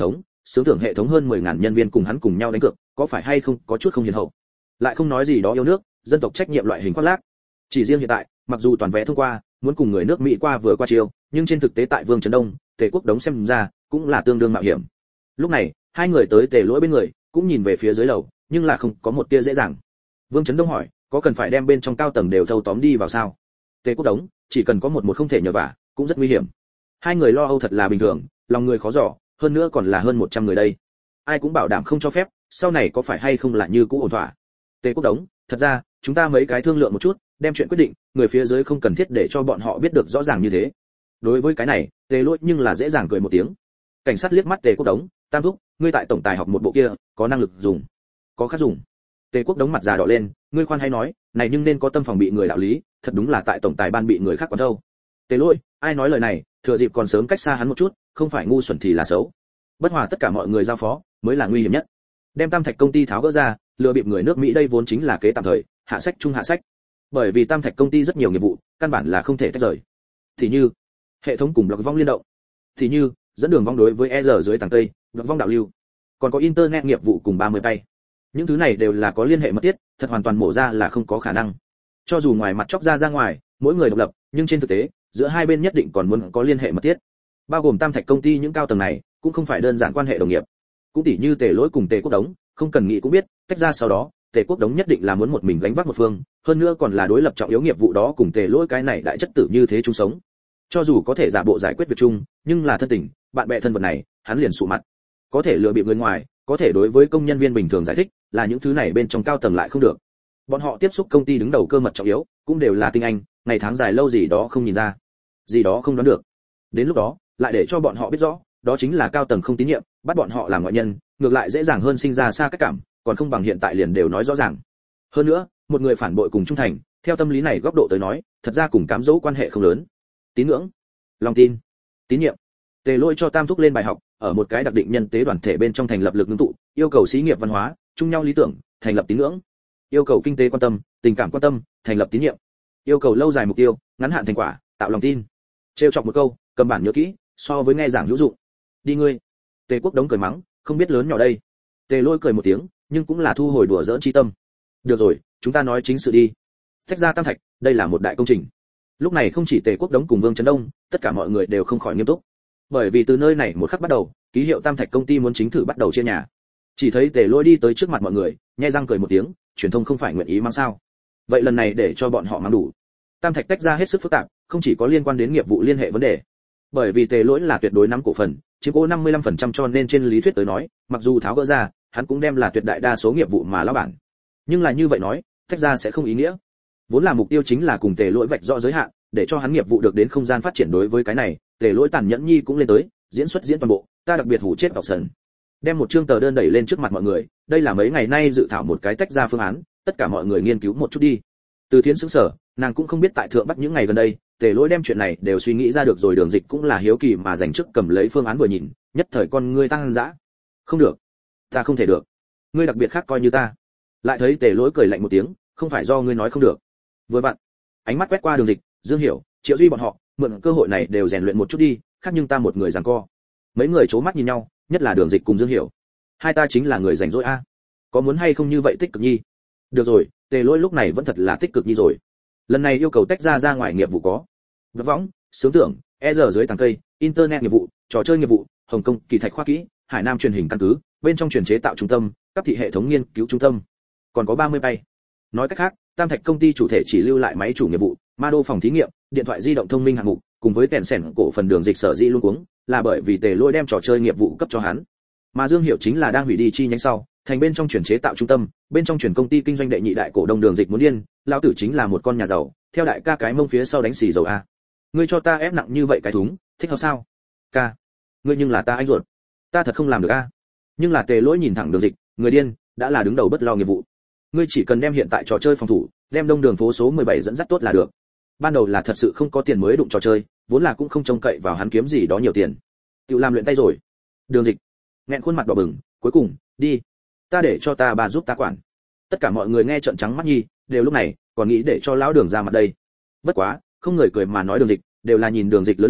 sướng tưởng hệ thống hơn mười ngàn nhân viên cùng hắn cùng nhau đánh cược, có phải hay không có chút không hiền hậu. Lại không nói gì đó yêu nước, dân tộc trách nhiệm loại hình khoác lác. Chỉ riêng hiện tại, mặc dù toàn vé thông qua, muốn cùng người nước Mỹ qua vừa qua chiều, nhưng trên thực tế tại Vương Trấn Đông, Tề Quốc Đống xem ra cũng là tương đương mạo hiểm. Lúc này, hai người tới Tề Lỗi bên người, cũng nhìn về phía dưới lầu, nhưng là không có một tia dễ dàng. Vương Trấn Đông hỏi, có cần phải đem bên trong cao tầng đều thâu tóm đi vào sao? Tề Quốc Đống, chỉ cần có một một không thể nhờ vả, cũng rất nguy hiểm. Hai người lo âu thật là bình thường, lòng người khó dò, hơn nữa còn là hơn một trăm người đây. Ai cũng bảo đảm không cho phép, sau này có phải hay không là như cũ ổn thỏa. Tề Quốc Đống, thật ra, chúng ta mấy cái thương lượng một chút, đem chuyện quyết định, người phía dưới không cần thiết để cho bọn họ biết được rõ ràng như thế. Đối với cái này, Tề Lỗi nhưng là dễ dàng cười một tiếng. Cảnh sát liếc mắt Tề Quốc Đống, Tam thúc, ngươi tại tổng tài học một bộ kia, có năng lực dùng, có khác dùng. Tề Quốc Đống mặt già đỏ lên, ngươi khoan hay nói, này nhưng nên có tâm phòng bị người đạo lý, thật đúng là tại tổng tài ban bị người khác quấn đâu. Tề Lỗi, ai nói lời này, thừa dịp còn sớm cách xa hắn một chút, không phải ngu xuẩn thì là xấu. Bất hòa tất cả mọi người giao phó, mới là nguy hiểm nhất. Đem Tam Thạch công ty tháo gỡ ra, lừa bịp người nước Mỹ đây vốn chính là kế tạm thời, hạ sách trung hạ sách. Bởi vì Tam Thạch công ty rất nhiều nghiệp vụ, căn bản là không thể tách rời. Thì như hệ thống cùng blog vong liên động, thì như dẫn đường vong đối với e rờ dưới tầng tây, blog vong đạo lưu, còn có internet nghiệp vụ cùng ba mươi tay. Những thứ này đều là có liên hệ mật thiết, thật hoàn toàn mổ ra là không có khả năng. Cho dù ngoài mặt chóc ra ra ngoài, mỗi người độc lập, nhưng trên thực tế, giữa hai bên nhất định còn muốn có liên hệ mật thiết. Bao gồm Tam Thạch công ty những cao tầng này, cũng không phải đơn giản quan hệ đồng nghiệp. Cũng tỉ như Tề Lỗi cùng Tề Quốc Đống, không cần nghĩ cũng biết, tách ra sau đó, Tề Quốc Đống nhất định là muốn một mình gánh vác một phương, hơn nữa còn là đối lập trọng yếu nghiệp vụ đó cùng Tề Lỗi cái này đại chất tử như thế chung sống. Cho dù có thể giả bộ giải quyết việc chung, nhưng là thân tình, bạn bè thân vật này, hắn liền sụ mặt. Có thể lừa bịp người ngoài, có thể đối với công nhân viên bình thường giải thích, là những thứ này bên trong cao tầng lại không được. Bọn họ tiếp xúc công ty đứng đầu cơ mật trọng yếu, cũng đều là tinh anh, ngày tháng dài lâu gì đó không nhìn ra, gì đó không đoán được. Đến lúc đó, lại để cho bọn họ biết rõ, đó chính là cao tầng không tín nhiệm, bắt bọn họ làm ngoại nhân, ngược lại dễ dàng hơn sinh ra xa cách cảm, còn không bằng hiện tại liền đều nói rõ ràng. Hơn nữa, một người phản bội cùng trung thành, theo tâm lý này góc độ tới nói, thật ra cùng cám dỗ quan hệ không lớn. Tín ngưỡng, lòng tin, tín nhiệm. Tề Lỗi cho Tam thúc lên bài học, ở một cái đặc định nhân tế đoàn thể bên trong thành lập lực ngưng tụ, yêu cầu xí nghiệp văn hóa, chung nhau lý tưởng, thành lập tín ngưỡng. Yêu cầu kinh tế quan tâm, tình cảm quan tâm, thành lập tín nhiệm. Yêu cầu lâu dài mục tiêu, ngắn hạn thành quả, tạo lòng tin. Trêu chọc một câu, cầm bản nhớ kỹ, so với nghe giảng hữu dụng. Đi ngươi. Tề Quốc Đống cười mắng, không biết lớn nhỏ đây. Tề Lỗi cười một tiếng, nhưng cũng là thu hồi đùa giỡn chi tâm. Được rồi, chúng ta nói chính sự đi. Tách ra Tam Thạch, đây là một đại công trình. Lúc này không chỉ Tề Quốc Đống cùng Vương Trấn Đông, tất cả mọi người đều không khỏi nghiêm túc. Bởi vì từ nơi này một khắc bắt đầu, ký hiệu Tam Thạch công ty muốn chính thử bắt đầu chia nhà. Chỉ thấy Tề Lỗi đi tới trước mặt mọi người, nhếch răng cười một tiếng, truyền thông không phải nguyện ý mang sao? Vậy lần này để cho bọn họ mang đủ. Tam Thạch tách ra hết sức phức tạp, không chỉ có liên quan đến nghiệp vụ liên hệ vấn đề. Bởi vì Tề Lỗi là tuyệt đối nắm cổ phần, chiếm cố năm mươi lăm phần trăm cho nên trên lý thuyết tới nói, mặc dù tháo gỡ ra, hắn cũng đem là tuyệt đại đa số nghiệp vụ mà lão bản. Nhưng là như vậy nói, tách ra sẽ không ý nghĩa. Vốn là mục tiêu chính là cùng Tề Lỗi vạch rõ giới hạn, để cho hắn nghiệp vụ được đến không gian phát triển đối với cái này, Tề Lỗi tàn nhẫn nhi cũng lên tới, diễn xuất diễn toàn bộ, ta đặc biệt hủ chết đọc sần. Đem một chương tờ đơn đẩy lên trước mặt mọi người, đây là mấy ngày nay dự thảo một cái tách ra phương án, tất cả mọi người nghiên cứu một chút đi. Từ Thiến sững sờ, nàng cũng không biết tại thượng Bắc những ngày gần đây, Tề Lỗi đem chuyện này đều suy nghĩ ra được rồi. Đường Dịch cũng là hiếu kỳ mà dành trước cầm lấy phương án vừa nhìn, nhất thời con ngươi tăng dã. Không được, ta không thể được. Ngươi đặc biệt khác coi như ta. Lại thấy Tề Lỗi cười lạnh một tiếng, không phải do ngươi nói không được. Vừa vặn, ánh mắt quét qua Đường Dịch, Dương Hiểu, Triệu Duy bọn họ, mượn cơ hội này đều rèn luyện một chút đi, khác nhưng ta một người giằng co. Mấy người chố mắt nhìn nhau, nhất là Đường Dịch cùng Dương Hiểu. Hai ta chính là người rảnh rỗi a. Có muốn hay không như vậy tích cực nhi? Được rồi, Tề Lỗi lúc này vẫn thật là tích cực nhi rồi. Lần này yêu cầu tách ra ra ngoài nghiệp vụ có Vật võng, sướng tưởng, e rờ dưới tầng cây, internet nghiệp vụ, trò chơi nghiệp vụ, Hồng Kông kỳ thạch khoa kỹ, Hải Nam truyền hình căn cứ, bên trong truyền chế tạo trung tâm, cấp thị hệ thống nghiên cứu trung tâm. Còn có ba mươi bay. Nói cách khác, Tam Thạch công ty chủ thể chỉ lưu lại máy chủ nghiệp vụ, ma đô phòng thí nghiệm, điện thoại di động thông minh hạng mục, cùng với tiền sẻn cổ phần Đường Dịch sở dĩ luôn cuống, là bởi vì Tề Lỗi đem trò chơi nghiệp vụ cấp cho hắn. Mà Dương Hiểu chính là đang hủy đi chi nhánh sau, thành bên trong chuyển chế tạo trung tâm, bên trong chuyển công ty kinh doanh đệ nhị đại cổ đông Đường Dịch muốn điên, lão tử chính là một con nhà giàu, theo đại ca cái mông phía sau đánh xì dầu a. Ngươi cho ta ép nặng như vậy cái thúng, thích hợp sao? Ca, ngươi nhưng là ta anh ruột, ta thật không làm được a. Nhưng là Tề Lỗi nhìn thẳng Đường Dịch, người điên, đã là đứng đầu bất lo nghiệp vụ. Ngươi chỉ cần đem hiện tại trò chơi phòng thủ, đem đông đường phố số mười bảy dẫn dắt tốt là được. Ban đầu là thật sự không có tiền mới đụng trò chơi, vốn là cũng không trông cậy vào hắn kiếm gì đó nhiều tiền. Tự làm luyện tay rồi. Đường Dịch nghẹn khuôn mặt đỏ bừng, cuối cùng, đi, ta để cho ta bà giúp ta quản. Tất cả mọi người nghe trợn trắng mắt nhi, đều lúc này còn nghĩ để cho lão Đường ra mặt đây. Bất quá, không người cười mà nói Đường Dịch, đều là nhìn Đường Dịch lớn lên,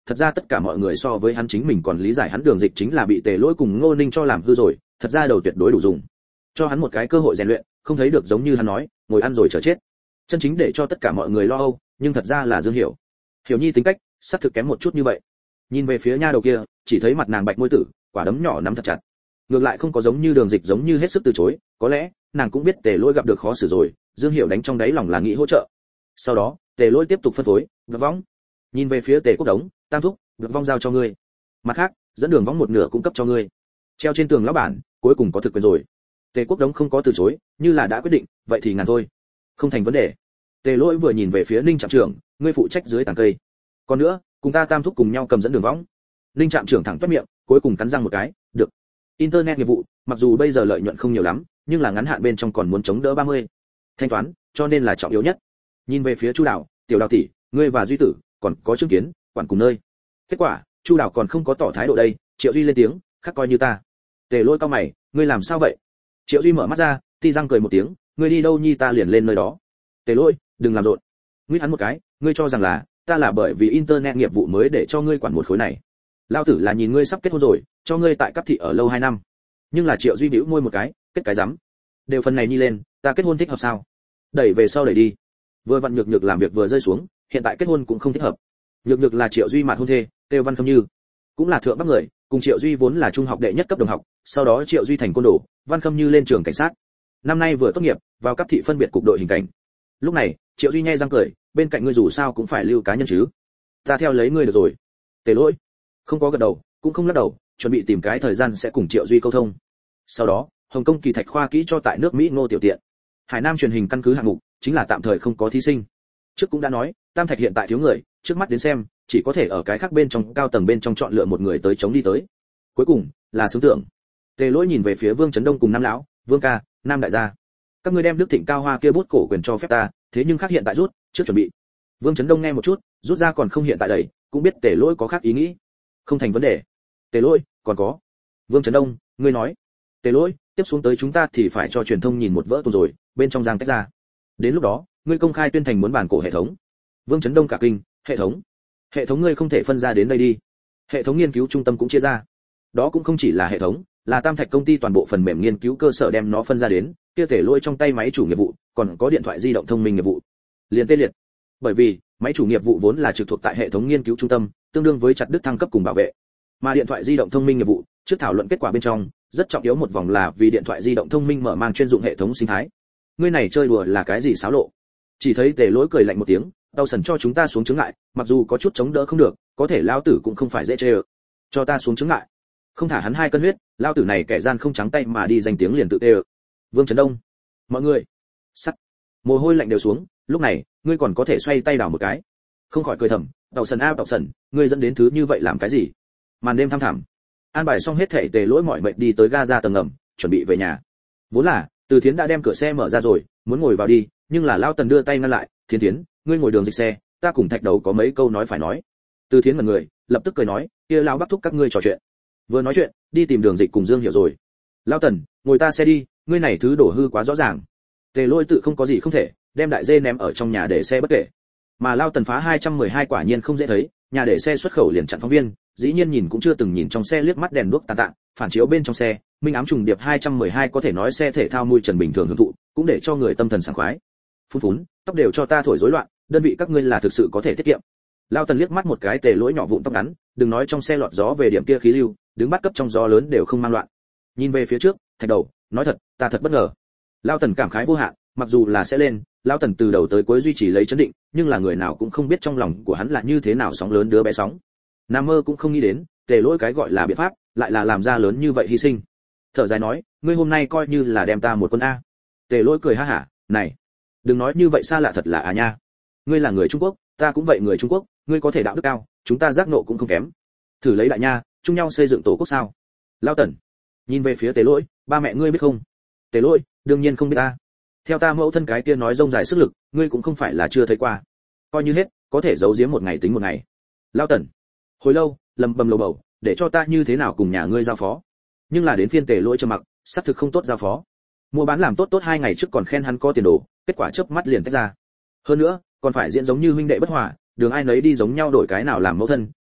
thật ra tất cả mọi người so với hắn chính mình còn lý giải hắn Đường Dịch chính là bị Tề Lỗi cùng Ngô Ninh cho làm hư rồi, thật ra đầu tuyệt đối đủ dùng. Cho hắn một cái cơ hội rèn luyện, không thấy được giống như hắn nói, ngồi ăn rồi chờ chết. Chân chính để cho tất cả mọi người lo âu, nhưng thật ra là Dương Hiểu. Hiểu Nhi tính cách, xác thực kém một chút như vậy. Nhìn về phía nha đầu kia, chỉ thấy mặt nàng bạch môi tử, quả đấm nhỏ nắm thật chặt. Ngược lại không có giống như Đường Dịch giống như hết sức từ chối, có lẽ nàng cũng biết Tề Lỗi gặp được khó xử rồi, Dương Hiểu đánh trong đáy lòng là nghĩ hỗ trợ. Sau đó, Tề Lỗi tiếp tục phân phối, "Vực Vong." Nhìn về phía Tề Quốc Đống, "Tam thúc, Vực Vong giao cho ngươi. Mặt khác, dẫn đường vong một nửa cũng cấp cho ngươi." Treo trên tường lão bản, cuối cùng có thực quyền rồi. Tề Quốc Đống không có từ chối, như là đã quyết định, vậy thì ngàn thôi. Không thành vấn đề. Tề Lỗi vừa nhìn về phía Ninh trạm trưởng, "Ngươi phụ trách dưới tàng cây. Còn nữa, cùng ta Tam thúc cùng nhau cầm dẫn đường võng." Ninh trạm trưởng thẳng toét miệng, cuối cùng cắn răng một cái, "Được." Internet nghiệp vụ, mặc dù bây giờ lợi nhuận không nhiều lắm, nhưng là ngắn hạn bên trong còn muốn chống đỡ ba mươi. Thanh toán, cho nên là trọng yếu nhất. Nhìn về phía Chu Đào, "Tiểu Đào tỷ, ngươi và Duy Tử, còn có Trương Kiến, quản cùng nơi." Kết quả, Chu Đào còn không có tỏ thái độ đây, Triệu Duy lên tiếng, "Khác coi như ta." Tề Lỗi cao mày, "Ngươi làm sao vậy?" Triệu Duy mở mắt ra, ti răng cười một tiếng, "Ngươi đi đâu nhi ta liền lên nơi đó." Tề Lỗi, "Đừng làm rộn." Nguyết hắn một cái, "Ngươi cho rằng là ta là bởi vì internet nghiệp vụ mới để cho ngươi quản một khối này. Lão tử là nhìn ngươi sắp kết hôn rồi, cho ngươi tại cấp thị ở lâu hai năm." Nhưng là Triệu Duy bĩu môi một cái, "Kết cái rắm. Đều phần này nhi lên, ta kết hôn thích hợp sao? Đẩy về sau đẩy đi." Vừa vặn Nhược Nhược làm việc vừa rơi xuống, hiện tại kết hôn cũng không thích hợp. Nhược Nhược là Triệu Duy mạt hôn thê, Têu Văn Khâm Như, cũng là thượng bắc người, cùng Triệu Duy vốn là trung học đệ nhất cấp đồng học, sau đó Triệu Duy thành côn đồ, Văn Khâm Như lên trường cảnh sát. Năm nay vừa tốt nghiệp, vào cấp thị phân biệt cục đội hình cảnh. Lúc này, Triệu Duy nhe răng cười, "Bên cạnh ngươi dù sao cũng phải lưu cá nhân chứ. Ta theo lấy ngươi được rồi." Tề Lỗi không có gật đầu, cũng không lắc đầu, chuẩn bị tìm cái thời gian sẽ cùng Triệu Duy câu thông. Sau đó, Hồng Kông kỳ thạch khoa kỹ cho tại nước Mỹ Ngô Tiểu Tiện. Hải Nam truyền hình căn cứ hạng mục, chính là tạm thời không có thí sinh. Trước cũng đã nói, Tam Thạch hiện tại thiếu người, trước mắt đến xem, chỉ có thể ở cái khác bên trong cao tầng bên trong chọn lựa một người tới chống đi tới. Cuối cùng, là Sướng Tưởng. Tề Lỗi nhìn về phía Vương Chấn Đông cùng Nam lão, "Vương ca, Nam đại gia, các ngươi đem Đức Thịnh Cao Hoa kia bút cổ quyền cho phép ta, thế nhưng khác hiện tại rút, trước chuẩn bị." Vương Chấn Đông nghe một chút, rút ra còn không hiện tại đầy, cũng biết Tề Lỗi có khác ý nghĩ. Không thành vấn đề. Tề Lỗi, còn có. Vương Chấn Đông, ngươi nói. Tề Lỗi, tiếp xuống tới chúng ta thì phải cho truyền thông nhìn một vỡ tuần rồi, bên trong giang tách ra. Đến lúc đó, ngươi công khai tuyên thành muốn bản cổ hệ thống. Vương Chấn Đông cả kinh, "Hệ thống? Hệ thống ngươi không thể phân ra đến đây đi. Hệ thống nghiên cứu trung tâm cũng chia ra. Đó cũng không chỉ là hệ thống, là Tam Thạch công ty toàn bộ phần mềm nghiên cứu cơ sở đem nó phân ra đến, kia Tề Lỗi trong tay máy chủ nghiệp vụ, còn có điện thoại di động thông minh nghiệp vụ. Liền tê liệt. Bởi vì, máy chủ nghiệp vụ vốn là trực thuộc tại hệ thống nghiên cứu trung tâm, tương đương với chặt đứt thăng cấp cùng bảo vệ. Mà điện thoại di động thông minh nghiệp vụ, trước thảo luận kết quả bên trong, rất trọng yếu một vòng là vì điện thoại di động thông minh mở mang chuyên dụng hệ thống sinh thái. Ngươi này chơi đùa là cái gì xáo lộ?" Chỉ thấy Tề Lỗi cười lạnh một tiếng, "Tao sần cho chúng ta xuống chứng ngại, mặc dù có chút chống đỡ không được, có thể lão tử cũng không phải dễ chơi. Cho ta xuống chứng ngại. Không thả hắn hai cân huyết, lão tử này kẻ gian không trắng tay mà đi danh tiếng liền tự tê." Vương Chấn Đông, "Mọi người." Sắt. Mồ hôi lạnh đều xuống, lúc này, ngươi còn có thể xoay tay đảo một cái. Không khỏi cười thầm, "Tao sần a Tao sần, ngươi dẫn đến thứ như vậy làm cái gì?" Màn đêm thăm thẳm. An bài xong hết thảy Tề Lỗi mỏi mệt đi tới ga ra tầng ngầm, chuẩn bị về nhà. Vốn là, Từ Thiến đã đem cửa xe mở ra rồi, muốn ngồi vào đi, nhưng là Lão Tần đưa tay ngăn lại, "Thiến Thiến, ngươi ngồi đường dịch xe, ta cùng Thạch Đầu có mấy câu nói phải nói." Từ Thiến ngẩn người, lập tức cười nói, "Kia lão Bắc thúc các ngươi trò chuyện." Vừa nói chuyện, đi tìm Đường Dịch cùng Dương Hiểu rồi. "Lão Tần, ngồi ta xe đi, ngươi này thứ đổ hư quá rõ ràng." Tề Lỗi tự không có gì không thể, đem đại dê ném ở trong nhà để xe bất kể. Mà Lão Tần phá hai trăm mười hai quả nhiên không dễ thấy, nhà để xe xuất khẩu liền chặn phóng viên, dĩ nhiên nhìn cũng chưa từng nhìn trong xe liếc mắt đèn đuốc tàn tạ, phản chiếu bên trong xe, minh ám trùng điệp hai trăm mười hai có thể nói xe thể thao mui trần bình thường hưởng thụ, cũng để cho người tâm thần sảng khoái. Phun phún, tóc đều cho ta thổi rối loạn, đơn vị các ngươi là thực sự có thể tiết kiệm. Lão Tần liếc mắt một cái Tề Lỗi nhỏ vụn tóc ngắn, đừng nói trong xe lọt gió về điểm kia khí lưu, đứng bắt cấp trong gió lớn đều không mang loạn. Nhìn về phía trước, Thạch Đầu, nói thật, ta thật bất ngờ. Lão Tần cảm khái vô hạn, mặc dù là sẽ lên, Lão Tần từ đầu tới cuối duy trì lấy chấn định, nhưng là người nào cũng không biết trong lòng của hắn là như thế nào sóng lớn đứa bé sóng. Nam mơ cũng không nghĩ đến, Tề Lỗi cái gọi là biện pháp, lại là làm ra lớn như vậy hy sinh. Thở dài nói, "Ngươi hôm nay coi như là đem ta một quân a." Tề Lỗi cười ha hả, "Này, đừng nói như vậy, xa lạ thật là à nha. Ngươi là người Trung Quốc, ta cũng vậy người Trung Quốc, ngươi có thể đạo đức cao, chúng ta giác nộ cũng không kém. Thử lấy đại nha, chung nhau xây dựng tổ quốc sao?" Lão Tần nhìn về phía Tề Lỗi, "Ba mẹ ngươi biết không?" Tề Lỗi, "Đương nhiên không biết ta. Theo ta mẫu thân cái kia nói rông dài sức lực, ngươi cũng không phải là chưa thấy qua. Coi như hết, có thể giấu giếm một ngày tính một ngày." Lão Tần hồi lâu lầm bầm lầu bầu, "Để cho ta như thế nào cùng nhà ngươi giao phó?" Nhưng là đến phiên Tề Lỗi trầm mặc, xác thực không tốt giao phó. Mua bán làm tốt tốt hai ngày trước còn khen hắn có tiền đồ, kết quả chớp mắt liền tách ra. Hơn nữa, còn phải diễn giống như huynh đệ bất hòa, đường ai nấy đi giống nhau đổi cái nào làm mẫu thân,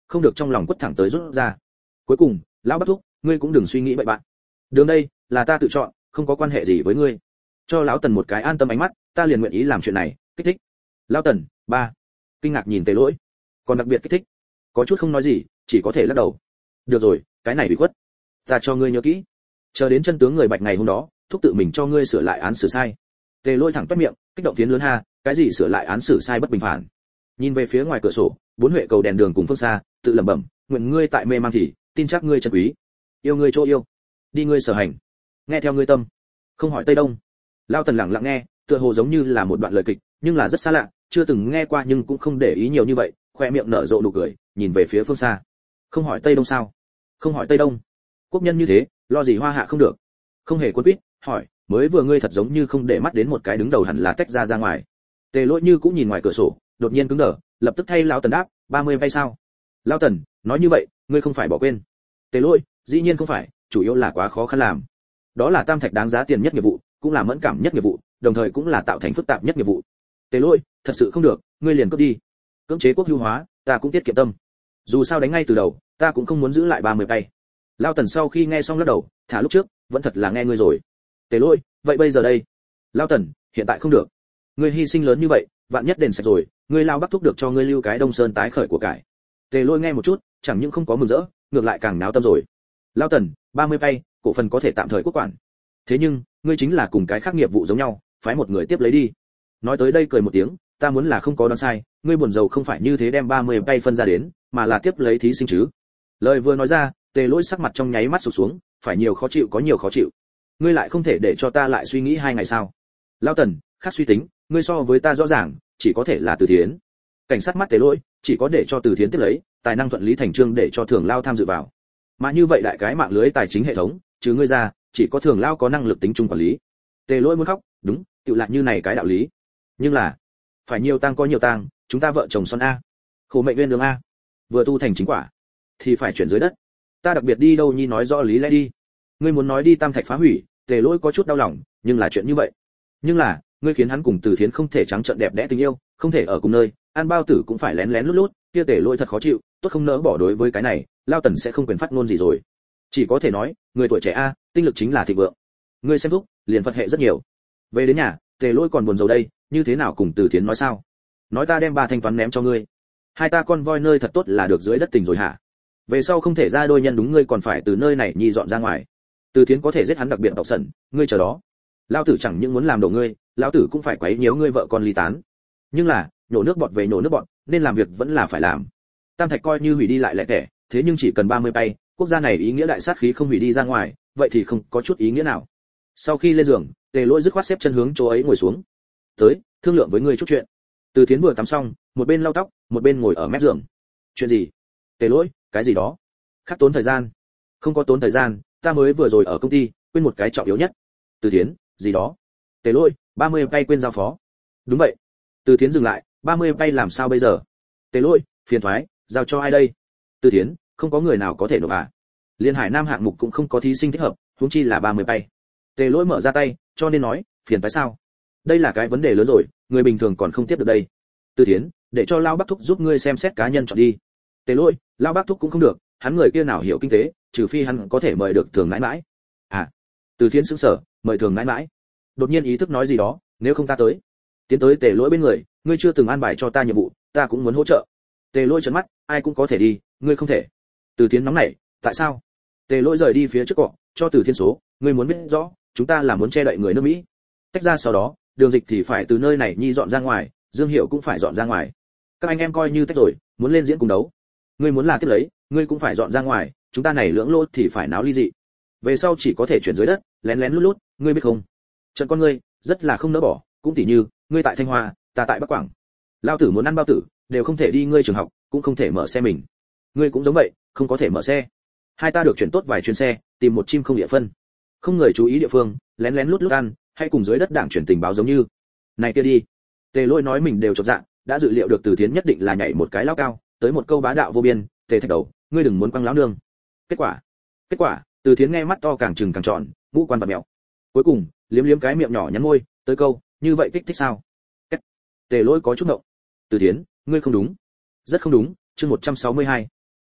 không được trong lòng quất thẳng tới rút ra. Cuối cùng, lão Bắc thúc, ngươi cũng đừng suy nghĩ bậy bạn. Đường đây là ta tự chọn, không có quan hệ gì với ngươi. Cho lão Tần một cái an tâm ánh mắt, ta liền nguyện ý làm chuyện này, kích thích. Lão Tần, ba. Kinh ngạc nhìn Tề Lỗi, còn đặc biệt kích thích. Có chút không nói gì, chỉ có thể lắc đầu. Được rồi, cái này bị khuất. Ta cho ngươi nhớ kỹ. Chờ đến chân tướng người Bạch ngày hôm đó, thúc tự mình cho ngươi sửa lại án xử sai. Tề Lỗi thẳng toét miệng, kích động tiến lớn ha, cái gì sửa lại án xử sai bất bình phản. Nhìn về phía ngoài cửa sổ, bốn huệ cầu đèn đường cùng phương xa, tự lẩm bẩm, nguyện ngươi tại mê mang thì, tin chắc ngươi chân quý. Yêu ngươi chỗ yêu, đi ngươi sở hành, nghe theo ngươi tâm, không hỏi tây đông. Lao Tần lặng lặng nghe, tựa hồ giống như là một đoạn lời kịch, nhưng là rất xa lạ, chưa từng nghe qua nhưng cũng không để ý nhiều như vậy, khoe miệng nở rộ nụ cười, nhìn về phía phương xa. Không hỏi tây đông sao? Không hỏi tây đông. Quốc nhân như thế, lo gì hoa hạ không được? Không hề cuốn quýt, hỏi, mới vừa ngươi thật giống như không để mắt đến một cái đứng đầu hẳn là tách ra ra ngoài. Tề Lỗi như cũng nhìn ngoài cửa sổ, đột nhiên cứng đờ, lập tức thay Lão Tần đáp, ba mươi vay sao? Lão Tần, nói như vậy, ngươi không phải bỏ quên. Tề Lỗi, dĩ nhiên không phải, chủ yếu là quá khó khăn làm. Đó là tam thạch đáng giá tiền nhất nghiệp vụ, cũng là mẫn cảm nhất nghiệp vụ, đồng thời cũng là tạo thành phức tạp nhất nghiệp vụ. Tề Lỗi, thật sự không được, ngươi liền cướp đi. Cưỡng chế quốc hữu hóa, ta cũng tiết kiệm tâm. Dù sao đánh ngay từ đầu, ta cũng không muốn giữ lại ba mươi vay. Lão Tần sau khi nghe xong lắc đầu, thả lúc trước, vẫn thật là nghe ngươi rồi. Tề Lỗi, vậy bây giờ đây? Lão Tần, hiện tại không được. Ngươi hy sinh lớn như vậy, vạn nhất đền sạch rồi, ngươi lao Bắc thúc được cho ngươi lưu cái Đông Sơn tái khởi của cải. Tề Lỗi nghe một chút, chẳng những không có mừng rỡ, ngược lại càng náo tâm rồi. Lão Tần, ba mươi vay, cổ phần có thể tạm thời quốc quản. Thế nhưng, ngươi chính là cùng cái khác nghiệp vụ giống nhau, phái một người tiếp lấy đi. Nói tới đây cười một tiếng, ta muốn là không có đoán sai, ngươi buồn rầu không phải như thế đem ba mươi vay phân ra đến, mà là tiếp lấy thí sinh chứ. Lời vừa nói ra, Tề Lỗi sắc mặt trong nháy mắt sụp xuống, phải nhiều khó chịu có nhiều khó chịu. Ngươi lại không thể để cho ta lại suy nghĩ hai ngày sao? Lão Tần, khác suy tính, ngươi so với ta rõ ràng, chỉ có thể là Từ Thiến. Cảnh sát mắt Tề Lỗi, chỉ có để cho Từ Thiến tiếp lấy, tài năng thuận lý thành chương để cho Thường Lao tham dự vào. Mà như vậy đại cái mạng lưới tài chính hệ thống, chứ ngươi ra, chỉ có Thường Lao có năng lực tính trung quản lý. Tề Lỗi muốn khóc, đúng, tự lại như này cái đạo lý. Nhưng là, phải nhiều tang có nhiều tang, chúng ta vợ chồng son a. Khổ mệnh nguyên đường a. Vừa tu thành chính quả, thì phải chuyển dưới đất. Ta đặc biệt đi đâu nhi nói rõ lý lẽ đi. Ngươi muốn nói đi tam thạch phá hủy, Tề Lỗi có chút đau lòng, nhưng là chuyện như vậy. Nhưng là, ngươi khiến hắn cùng Từ Thiến không thể trắng trợn đẹp đẽ tình yêu, không thể ở cùng nơi, ăn bao tử cũng phải lén lén lút lút, kia Tề Lỗi thật khó chịu, tốt không nỡ bỏ đối với cái này, Lao Tần sẽ không quyền phát ngôn gì rồi. Chỉ có thể nói, người tuổi trẻ a, tinh lực chính là thịnh vượng. Ngươi xem thúc, liền Phật hệ rất nhiều. Về đến nhà, Tề Lỗi còn buồn rầu đây, như thế nào cùng Từ Thiến nói sao? Nói ta đem ba thanh toán ném cho ngươi. Hai ta con voi nơi thật tốt là được dưới đất tình rồi hả? Về sau không thể ra đôi nhân đúng ngươi còn phải từ nơi này nhi dọn ra ngoài. Từ Thiến có thể giết hắn đặc biệt độc sẩn, ngươi chờ đó. Lão tử chẳng những muốn làm đổ ngươi, lão tử cũng phải quấy nhiễu ngươi vợ con ly tán. Nhưng là, nhổ nước bọt về nhổ nước bọt, nên làm việc vẫn là phải làm. Tam thạch coi như hủy đi lại lẻ tẻ, thế nhưng chỉ cần ba mươi bay, quốc gia này ý nghĩa đại sát khí không hủy đi ra ngoài, vậy thì không có chút ý nghĩa nào. Sau khi lên giường, Tề Lỗi dứt khoát xếp chân hướng chỗ ấy ngồi xuống. Tới, thương lượng với ngươi chút chuyện. Từ Thiến vừa tắm xong, một bên lau tóc, một bên ngồi ở mép giường. Chuyện gì? Tề Lỗi, cái gì đó? Khắc tốn thời gian. Không có tốn thời gian, ta mới vừa rồi ở công ty, quên một cái trọng yếu nhất. Từ Thiến, gì đó? Tề Lỗi, ba mươi bay quên giao phó. Đúng vậy. Từ Thiến dừng lại, ba mươi bay làm sao bây giờ? Tề Lỗi, phiền thoái, giao cho ai đây? Từ Thiến, không có người nào có thể nộp à? Liên Hải Nam hạng mục cũng không có thí sinh thích hợp, huống chi là ba mươi bay. Tề Lỗi mở ra tay, cho nên nói, phiền phải sao? Đây là cái vấn đề lớn rồi, người bình thường còn không tiếp được đây. Từ Thiến, để cho Lao Bắc thúc giúp ngươi xem xét cá nhân chọn đi. Tề Lỗi, Lao Bắc thúc cũng không được, hắn người kia nào hiểu kinh tế, trừ phi hắn có thể mời được Thường mãi mãi. À, Từ Thiến sững sờ, mời Thường mãi mãi. Đột nhiên ý thức nói gì đó, nếu không ta tới. Tiến tới Tề Lỗi bên người, ngươi chưa từng an bài cho ta nhiệm vụ, ta cũng muốn hỗ trợ. Tề Lỗi trợn mắt, ai cũng có thể đi, ngươi không thể. Từ Thiến nóng nảy, tại sao? Tề Lỗi rời đi phía trước cọ, cho Từ Thiến số, ngươi muốn biết rõ, chúng ta là muốn che đậy người nước Mỹ. Tách ra sau đó, Đường Dịch thì phải từ nơi này nhi dọn ra ngoài, Dương Hiểu cũng phải dọn ra ngoài. Các anh em coi như tách rồi, muốn lên diễn cùng đấu. Ngươi muốn là tiếp lấy, ngươi cũng phải dọn ra ngoài, chúng ta này lưỡng lô thì phải náo ly dị. Về sau chỉ có thể chuyển dưới đất, lén lén lút lút, ngươi biết không? Trận con ngươi, rất là không nỡ bỏ, cũng tỉ như, ngươi tại Thanh Hoa, ta tại Bắc Quảng. Lao tử muốn ăn bao tử, đều không thể đi ngươi trường học, cũng không thể mở xe mình. Ngươi cũng giống vậy, không có thể mở xe. Hai ta được chuyển tốt vài chuyến xe, tìm một chim không địa phân. Không người chú ý địa phương, lén lén lút lút ăn, hay cùng dưới đất đảng chuyển tình báo giống như. Này kia đi. Tề Lỗi nói mình đều chột dạ, đã dự liệu được Từ Thiến nhất định là nhảy một cái lao cao, tới một câu bá đạo vô biên, Tề Thạch Đầu, ngươi đừng muốn quăng lão nương. Kết quả, kết quả, Từ Thiến nghe mắt to càng trừng càng tròn, ngũ quan vật mèo. Cuối cùng, liếm liếm cái miệng nhỏ nhắn môi, tới câu, như vậy kích thích sao? Kết. Tề Lỗi có chút ngộng. Từ Thiến, ngươi không đúng. Rất không đúng, chương một trăm sáu mươi hai.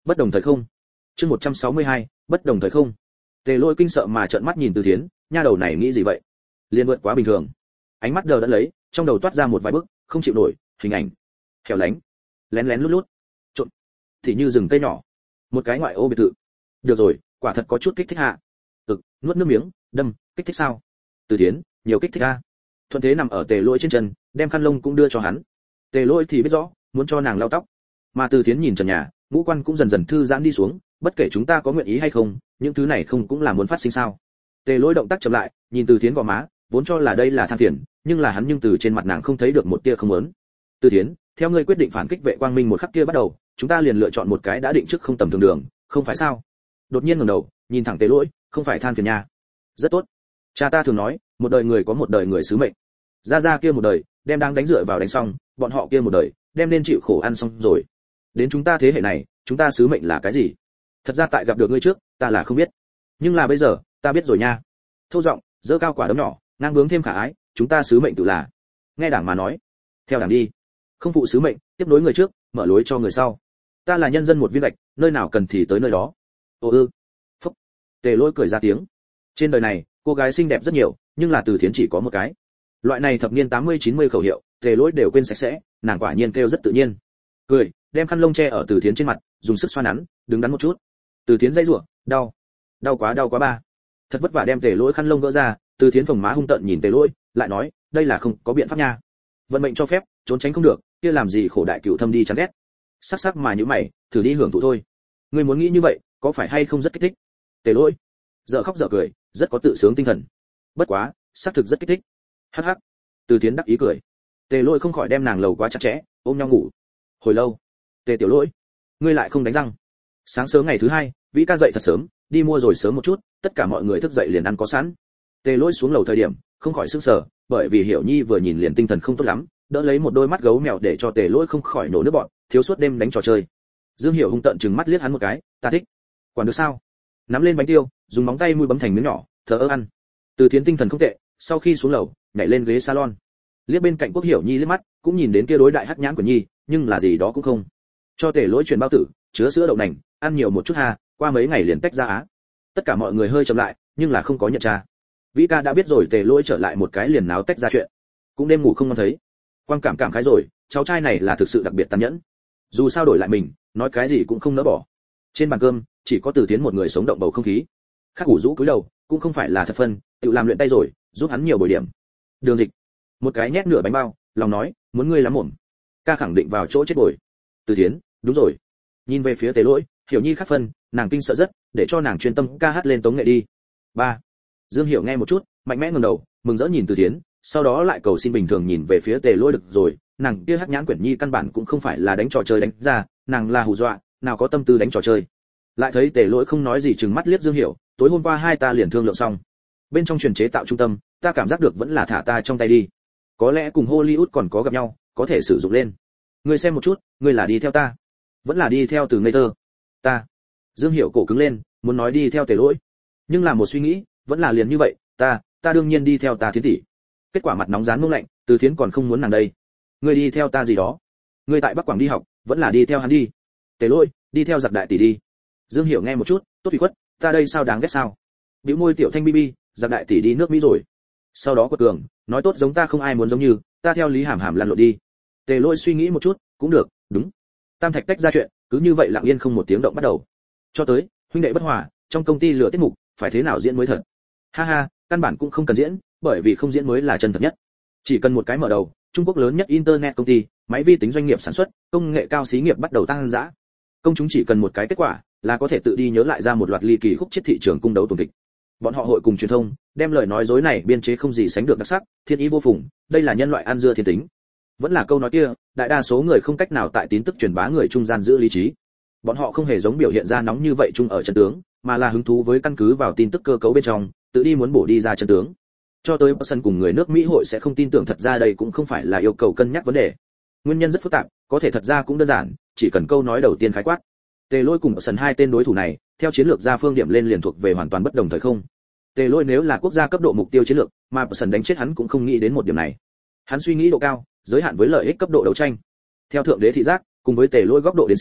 Bất đồng thời không. Chương một trăm sáu mươi hai, bất đồng thời không. Tề Lỗi kinh sợ mà trợn mắt nhìn Từ Thiến, nha đầu này nghĩ gì vậy? Liên vượt quá bình thường. Ánh mắt đờ đẫn lấy, trong đầu toát ra một vài bức, không chịu nổi, hình ảnh. Hẻo lánh, lén lén lút lút, trộn, thì như rừng cây nhỏ, một cái ngoại ô biệt thự. Được rồi, quả thật có chút kích thích hạ. Ực, nuốt nước miếng, đâm, kích thích sao? Từ Thiến, nhiều kích thích a. Thuận thế nằm ở Tề Lỗi trên chân, đem khăn lông cũng đưa cho hắn. Tề Lỗi thì biết rõ, muốn cho nàng lau tóc. Mà Từ Thiến nhìn trần nhà, ngũ quan cũng dần dần thư giãn đi xuống, bất kể chúng ta có nguyện ý hay không, những thứ này không cũng là muốn phát sinh sao? Tề Lỗi động tác chậm lại, nhìn Từ Thiến gò má, vốn cho là đây là than phiền, nhưng là hắn nhưng từ trên mặt nàng không thấy được một tia không muốn. Từ Thiến, theo ngươi quyết định phản kích vệ quang minh một khắc kia bắt đầu, chúng ta liền lựa chọn một cái đã định trước không tầm thường đường, không phải sao? Đột nhiên ngẩng đầu, nhìn thẳng Tề Lỗi, không phải than phiền nha. Rất tốt. Cha ta thường nói, một đời người có một đời người sứ mệnh. Gia Gia kia một đời, đem đang đánh dựa vào đánh xong, bọn họ kia một đời, đem nên chịu khổ ăn xong rồi. Đến chúng ta thế hệ này, chúng ta sứ mệnh là cái gì? Thật ra tại gặp được ngươi trước, ta là không biết. Nhưng là bây giờ, ta biết rồi nha. Thô giọng, giơ cao quả đấm nhỏ, ngang bướng thêm khả ái, chúng ta sứ mệnh tự là. Nghe Đảng mà nói, theo Đảng đi. Không phụ sứ mệnh, tiếp nối người trước, mở lối cho người sau. Ta là nhân dân một viên gạch, nơi nào cần thì tới nơi đó. Ồ ư. Phúc. Tề Lỗi cười ra tiếng. Trên đời này, cô gái xinh đẹp rất nhiều, nhưng là Từ Thiến chỉ có một cái. Loại này thập niên tám mươi chín mươi khẩu hiệu, Tề Lỗi đều quên sạch sẽ, nàng quả nhiên kêu rất tự nhiên. Cười, đem khăn lông che ở Từ Thiến trên mặt, dùng sức xoa nắn, đứng đắn một chút. Từ Thiến dãy rủa, đau, đau quá đau quá ba. Thật vất vả đem Tề Lỗi khăn lông gỡ ra, Từ Thiến phồng má hung tợn nhìn Tề Lỗi, lại nói, đây là không có biện pháp nha. Vận mệnh cho phép, trốn tránh không được, kia làm gì khổ đại cửu thâm đi chán ghét. Sắc sắc mà như mày, thử đi hưởng thụ thôi. Ngươi muốn nghĩ như vậy, có phải hay không rất kích thích? Tề Lỗi, dở khóc dở cười, rất có tự sướng tinh thần. Bất quá, xác thực rất kích thích. Hắc hắc. Từ Thiến đắc ý cười. Tề Lỗi không khỏi đem nàng lầu quá chặt chẽ, ôm nhau ngủ. Hồi lâu, Tề Tiểu Lỗi, ngươi lại không đánh răng. Sáng sớm ngày thứ hai, Vĩ ca dậy thật sớm, đi mua rồi sớm một chút, tất cả mọi người thức dậy liền ăn có sẵn. Tề Lỗi xuống lầu thời điểm, không khỏi sững sờ, bởi vì Hiểu Nhi vừa nhìn liền tinh thần không tốt lắm, đỡ lấy một đôi mắt gấu mèo để cho Tề Lỗi không khỏi nổ nước bọt, thiếu suốt đêm đánh trò chơi. Dương Hiểu hung tợn trừng mắt liếc hắn một cái, ta thích. Quản được sao? Nắm lên bánh tiêu, dùng móng tay mũi bấm thành miếng nhỏ, thở ơ ăn. Từ Thiến tinh thần không tệ, sau khi xuống lầu, nhảy lên ghế salon. Liếc bên cạnh Quốc Hiểu Nhi liếc mắt, cũng nhìn đến kia đối đại hắc nhãn của Nhi, nhưng là gì đó cũng không. Cho Tề Lỗi truyền bao tử, chứa sữa đậu nành, ăn nhiều một chút ha, qua mấy ngày liền tách ra á. Tất cả mọi người hơi chậm lại, nhưng là không có nhận ra. Vĩ ca đã biết rồi Tề Lỗi trở lại một cái liền náo tách ra chuyện. Cũng đêm ngủ không ngon thấy. Quang cảm cảm khái rồi, cháu trai này là thực sự đặc biệt tàn nhẫn. Dù sao đổi lại mình, nói cái gì cũng không nỡ bỏ. Trên bàn cơm, chỉ có Từ Thiến một người sống động bầu không khí. Khác ngủ rũ cúi đầu, cũng không phải là thật phân, tự làm luyện tay rồi, giúp hắn nhiều bồi điểm. Đường Dịch, một cái nhét nửa bánh bao, lòng nói, muốn ngươi lắm mồm. Ca khẳng định vào chỗ chết bồi. Từ Thiến, đúng rồi. Nhìn về phía Tề Lỗi, Hiểu Nhi khác phân, nàng kinh sợ rất, để cho nàng chuyên tâm ca hát lên tống nghệ đi. Ba. Dương Hiểu nghe một chút, mạnh mẽ ngẩng đầu, mừng rỡ nhìn Từ Thiến, sau đó lại cầu xin bình thường nhìn về phía Tề Lỗi được rồi, nàng kia hắc nhãn quyển nhi căn bản cũng không phải là đánh trò chơi đánh ra, nàng là hù dọa, nào có tâm tư đánh trò chơi. Lại thấy Tề Lỗi không nói gì trừng mắt liếc Dương Hiểu, tối hôm qua hai ta liền thương lượng xong. Bên trong truyền chế tạo trung tâm, ta cảm giác được vẫn là thả ta trong tay đi. Có lẽ cùng Hollywood còn có gặp nhau, có thể sử dụng lên. Ngươi xem một chút, ngươi là đi theo ta, vẫn là đi theo Từ ngây thơ. Ta. Dương Hiểu cổ cứng lên, muốn nói đi theo Tề Lỗi, nhưng là một suy nghĩ, vẫn là liền như vậy, ta, ta đương nhiên đi theo ta Thiến tỷ. Kết quả mặt nóng rán mông lạnh, Từ Thiến còn không muốn nàng đây. Ngươi đi theo ta gì đó? Ngươi tại Bắc Quảng đi học, vẫn là đi theo hắn đi. Tề Lỗi, đi theo giặc đại tỷ đi. Dương Hiểu nghe một chút, tốt ủy khuất, ta đây sao đáng ghét sao? Bĩu môi tiểu thanh bi bi, giặc đại tỷ đi nước Mỹ rồi. Sau đó quật cường, nói tốt giống ta không ai muốn giống như, ta theo Lý Hàm Hàm lăn lộn đi. Tề Lỗi suy nghĩ một chút, cũng được, đúng. Tam Thạch tách ra chuyện, cứ như vậy lặng yên không một tiếng động bắt đầu. Cho tới, huynh đệ bất hòa, trong công ty lựa tiết mục, phải thế nào diễn mới thật. Ha ha, căn bản cũng không cần diễn, bởi vì không diễn mới là chân thật nhất. Chỉ cần một cái mở đầu, Trung Quốc lớn nhất internet công ty, máy vi tính doanh nghiệp sản xuất, công nghệ cao xí nghiệp bắt đầu tăng dã. Công chúng chỉ cần một cái kết quả, là có thể tự đi nhớ lại ra một loạt ly kỳ khúc chết thị trường cung đấu tuồng kịch. Bọn họ hội cùng truyền thông, đem lời nói dối này biên chế không gì sánh được đặc sắc, thiên ý vô phùng, đây là nhân loại ăn dưa thiên tính. Vẫn là câu nói kia, đại đa số người không cách nào tại tin tức truyền bá người trung gian giữ lý trí. Bọn họ không hề giống biểu hiện ra nóng như vậy chung ở chân tướng, mà là hứng thú với căn cứ vào tin tức cơ cấu bên trong, tự đi muốn bổ đi ra chân tướng. Cho tới sân cùng người nước Mỹ hội sẽ không tin tưởng thật ra đây cũng không phải là yêu cầu cân nhắc vấn đề. Nguyên nhân rất phức tạp, có thể thật ra cũng đơn giản, chỉ cần câu nói đầu tiên khái quát. Tề Lỗi cùng sân hai tên đối thủ này, theo chiến lược ra phương điểm lên liền thuộc về hoàn toàn bất đồng thời không. Tề Lỗi nếu là quốc gia cấp độ mục tiêu chiến lược, mà sân đánh chết hắn cũng không nghĩ đến một điểm này. Hắn suy nghĩ độ cao, giới hạn với lợi ích cấp độ đấu tranh. Theo thượng đế thị giác, cùng với Tề Lỗi góc độ đến xem,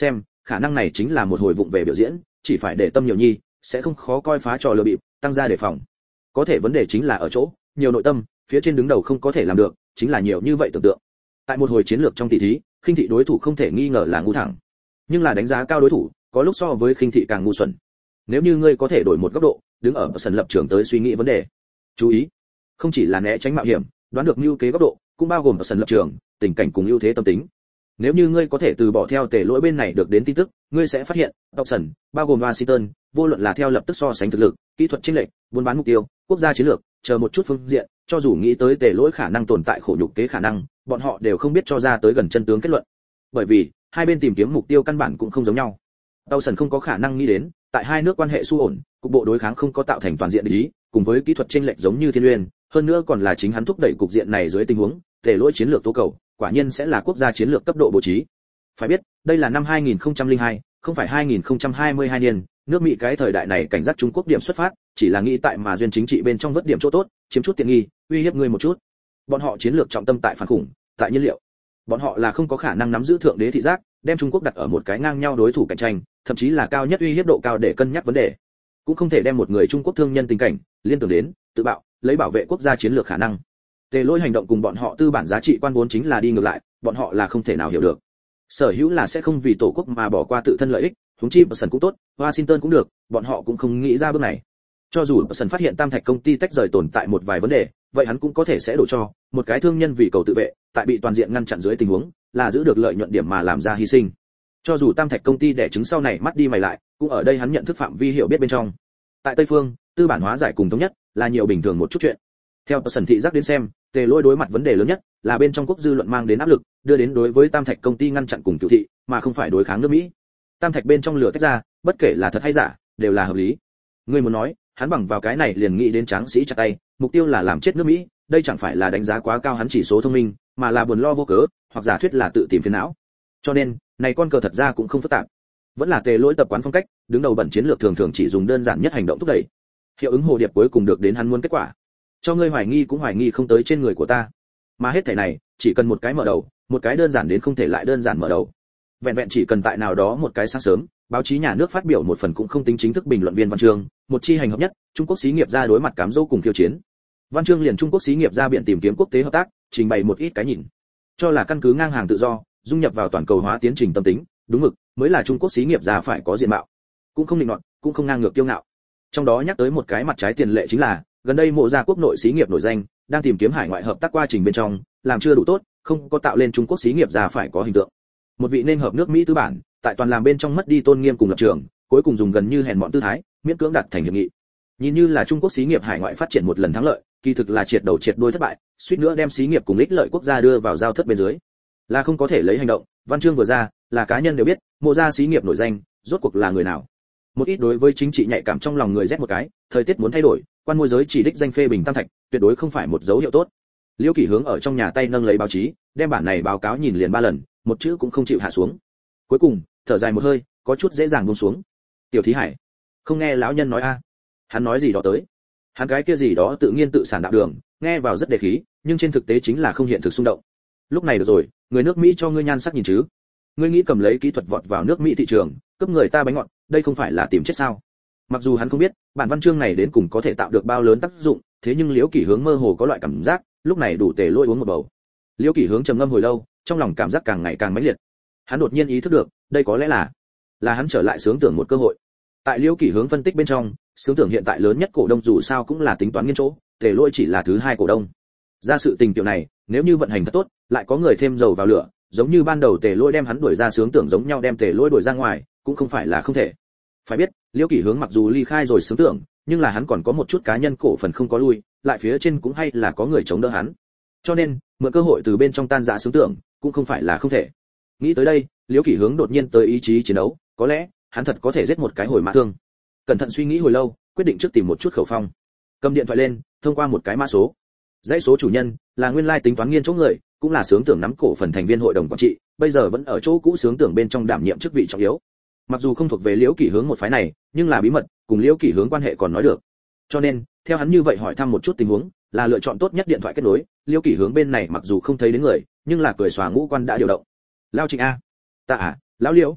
khả năng này chính là một hồi vụng về biểu diễn, chỉ phải để tâm nhiều nhi, sẽ không khó coi phá trò lừa bịp, tăng ra đề phòng. Có thể vấn đề chính là ở chỗ, nhiều nội tâm, phía trên đứng đầu không có thể làm được, chính là nhiều như vậy tưởng tượng. Tại một hồi chiến lược trong tỷ thí, khinh thị đối thủ không thể nghi ngờ là ngu thẳng. Nhưng là đánh giá cao đối thủ, có lúc so với khinh thị càng ngu xuẩn. Nếu như ngươi có thể đổi một góc độ, đứng ở sân lập trường tới suy nghĩ vấn đề. Chú ý, không chỉ là né tránh mạo hiểm, đoán được mưu kế góc độ, cũng bao gồm ở sân lập trường, tình cảnh cùng ưu thế tâm tính. Nếu như ngươi có thể từ bỏ theo tề lỗi bên này được đến tin tức, ngươi sẽ phát hiện, Dobson, bao gồm Washington, vô luận là theo lập tức so sánh thực lực, kỹ thuật chênh lệch, buôn bán mục tiêu, quốc gia chiến lược, chờ một chút phương diện, cho dù nghĩ tới tề lỗi khả năng tồn tại khổ nhục kế khả năng, bọn họ đều không biết cho ra tới gần chân tướng kết luận. Bởi vì, hai bên tìm kiếm mục tiêu căn bản cũng không giống nhau. Dobson không có khả năng nghĩ đến, tại hai nước quan hệ xu ổn, cục bộ đối kháng không có tạo thành toàn diện địch ý, cùng với kỹ thuật chênh lệch giống như Thiên Uyên, hơn nữa còn là chính hắn thúc đẩy cục diện này dưới tình huống, tề lỗi chiến lược tố cầu, quả nhiên sẽ là quốc gia chiến lược cấp độ bố trí. Phải biết, đây là năm hai nghìn không trăm lẻ hai, không phải hai nghìn không trăm hai mươi hai niên, nước Mỹ cái thời đại này cảnh giác Trung Quốc điểm xuất phát, chỉ là nghĩ tại mà duyên chính trị bên trong vớt điểm chỗ tốt, chiếm chút tiện nghi, uy hiếp ngươi một chút. Bọn họ chiến lược trọng tâm tại phản khủng, tại nhiên liệu. Bọn họ là không có khả năng nắm giữ thượng đế thị giác, đem Trung Quốc đặt ở một cái ngang nhau đối thủ cạnh tranh, thậm chí là cao nhất uy hiếp độ cao để cân nhắc vấn đề. Cũng không thể đem một người Trung Quốc thương nhân tình cảnh liên tưởng đến tự bạo, lấy bảo vệ quốc gia chiến lược khả năng. Tề lỗi hành động cùng bọn họ tư bản giá trị quan vốn chính là đi ngược lại, bọn họ là không thể nào hiểu được. Sở hữu là sẽ không vì tổ quốc mà bỏ qua tự thân lợi ích, huống chi Boston cũng tốt, Washington cũng được, bọn họ cũng không nghĩ ra bước này. Cho dù Boston phát hiện Tam Thạch công ty tách rời tồn tại một vài vấn đề, vậy hắn cũng có thể sẽ đổ cho một cái thương nhân vì cầu tự vệ, tại bị toàn diện ngăn chặn dưới tình huống, là giữ được lợi nhuận điểm mà làm ra hy sinh. Cho dù Tam Thạch công ty đẻ trứng sau này mắt đi mày lại, cũng ở đây hắn nhận thức phạm vi hiểu biết bên trong. Tại Tây phương, tư bản hóa giải cùng thống nhất là nhiều bình thường một chút chuyện. Theo Boston thị giác đến xem, tề lỗi đối mặt vấn đề lớn nhất là bên trong quốc dư luận mang đến áp lực, đưa đến đối với Tam Thạch công ty ngăn chặn cùng cựu thị, mà không phải đối kháng nước Mỹ. Tam Thạch bên trong lửa tách ra, bất kể là thật hay giả, đều là hợp lý. Ngươi muốn nói, hắn bằng vào cái này liền nghĩ đến tráng sĩ chặt tay, mục tiêu là làm chết nước Mỹ, đây chẳng phải là đánh giá quá cao hắn chỉ số thông minh, mà là buồn lo vô cớ, hoặc giả thuyết là tự tìm phiền não. Cho nên, này con cờ thật ra cũng không phức tạp. Vẫn là tề lỗi tập quán phong cách, đứng đầu bẩn chiến lược thường thường chỉ dùng đơn giản nhất hành động thúc đẩy. Hiệu ứng hồ điệp cuối cùng được đến hắn muốn kết quả. Cho ngươi hoài nghi cũng hoài nghi không tới trên người của ta. Mà hết thảy này, chỉ cần một cái mở đầu, một cái đơn giản đến không thể lại đơn giản mở đầu. Vẹn vẹn chỉ cần tại nào đó một cái sáng sớm, báo chí nhà nước phát biểu một phần cũng không tính chính thức bình luận viên văn chương, một chi hành hợp nhất, Trung Quốc xí nghiệp ra đối mặt cám dỗ cùng khiêu chiến. Văn chương liền Trung Quốc xí nghiệp ra biện tìm kiếm quốc tế hợp tác, trình bày một ít cái nhìn. Cho là căn cứ ngang hàng tự do, dung nhập vào toàn cầu hóa tiến trình tâm tính, đúng mực, mới là Trung Quốc xí nghiệp ra phải có diện mạo. Cũng không định nọt, cũng không ngang ngược kiêu ngạo. Trong đó nhắc tới một cái mặt trái tiền lệ chính là, gần đây mộ gia quốc nội xí nghiệp nổi danh, đang tìm kiếm hải ngoại hợp tác quá trình bên trong, làm chưa đủ tốt, không có tạo lên Trung Quốc xí nghiệp ra phải có hình tượng. Một vị nên hợp nước Mỹ tư bản, tại toàn làm bên trong mất đi tôn nghiêm cùng lập trường, cuối cùng dùng gần như hèn mọn tư thái, miễn cưỡng đạt thành hiệp nghị. Nhìn như là Trung Quốc xí nghiệp hải ngoại phát triển một lần thắng lợi, kỳ thực là triệt đầu triệt đuôi thất bại, suýt nữa đem xí nghiệp cùng ích lợi quốc gia đưa vào giao thất bên dưới. Là không có thể lấy hành động, văn chương vừa ra, là cá nhân đều biết, mộ gia xí nghiệp nổi danh, rốt cuộc là người nào. Một ít đối với chính trị nhạy cảm trong lòng người rét một cái, thời tiết muốn thay đổi, quan môi giới chỉ đích danh phê bình Tam Thạch, tuyệt đối không phải một dấu hiệu tốt. Liễu Kỷ Hướng ở trong nhà tay nâng lấy báo chí, đem bản này báo cáo nhìn liền ba lần, một chữ cũng không chịu hạ xuống. Cuối cùng, thở dài một hơi, có chút dễ dàng buông xuống. Tiểu Thí Hải, không nghe lão nhân nói a? Hắn nói gì đó tới? Hắn cái kia gì đó tự nhiên tự sản đạo đường, nghe vào rất đề khí, nhưng trên thực tế chính là không hiện thực xung động. Lúc này được rồi, người nước Mỹ cho ngươi nhan sắc nhìn chứ? Ngươi nghĩ cầm lấy kỹ thuật vọt vào nước Mỹ thị trường, cướp người ta bánh ngọt, đây không phải là tìm chết sao? Mặc dù hắn không biết, bản văn chương này đến cùng có thể tạo được bao lớn tác dụng, thế nhưng Liễu Kỷ Hướng mơ hồ có loại cảm giác, lúc này đủ tề lôi uống một bầu. Liễu Kỷ Hướng trầm ngâm hồi lâu, trong lòng cảm giác càng ngày càng mãnh liệt. Hắn đột nhiên ý thức được, đây có lẽ là là hắn trở lại sướng tưởng một cơ hội. Tại Liễu Kỷ Hướng phân tích bên trong, sướng tưởng hiện tại lớn nhất cổ đông dù sao cũng là tính toán nghiên chỗ, tề lôi chỉ là thứ hai cổ đông. Ra sự tình tiểu này, nếu như vận hành thật tốt, lại có người thêm dầu vào lửa, giống như ban đầu tề lôi đem hắn đuổi ra sướng tưởng giống nhau đem tề lôi đuổi ra ngoài, cũng không phải là không thể. Phải biết, Liễu Kỷ Hướng mặc dù ly khai rồi sướng tưởng, nhưng là hắn còn có một chút cá nhân cổ phần không có lui, lại phía trên cũng hay là có người chống đỡ hắn. Cho nên, mượn cơ hội từ bên trong tan rã sướng tưởng, cũng không phải là không thể. Nghĩ tới đây, Liễu Kỷ Hướng đột nhiên tới ý chí chiến đấu, có lẽ hắn thật có thể giết một cái hồi mã thương. Cẩn thận suy nghĩ hồi lâu, quyết định trước tìm một chút khẩu phong. Cầm điện thoại lên, thông qua một cái mã số. Dãy số chủ nhân là nguyên lai tính toán nghiên chỗ người, cũng là sướng tưởng nắm cổ phần thành viên hội đồng quản trị, bây giờ vẫn ở chỗ cũ sướng tưởng bên trong đảm nhiệm chức vị trọng yếu. Mặc dù không thuộc về Liễu Kỷ Hướng một phái này, nhưng là bí mật, cùng Liễu Kỷ Hướng quan hệ còn nói được. Cho nên, theo hắn như vậy hỏi thăm một chút tình huống, là lựa chọn tốt nhất điện thoại kết nối. Liễu Kỷ Hướng bên này mặc dù không thấy đến người, nhưng là cười xòa ngũ quan đã điều động. Lao Trịnh a, ta à, lão Liễu,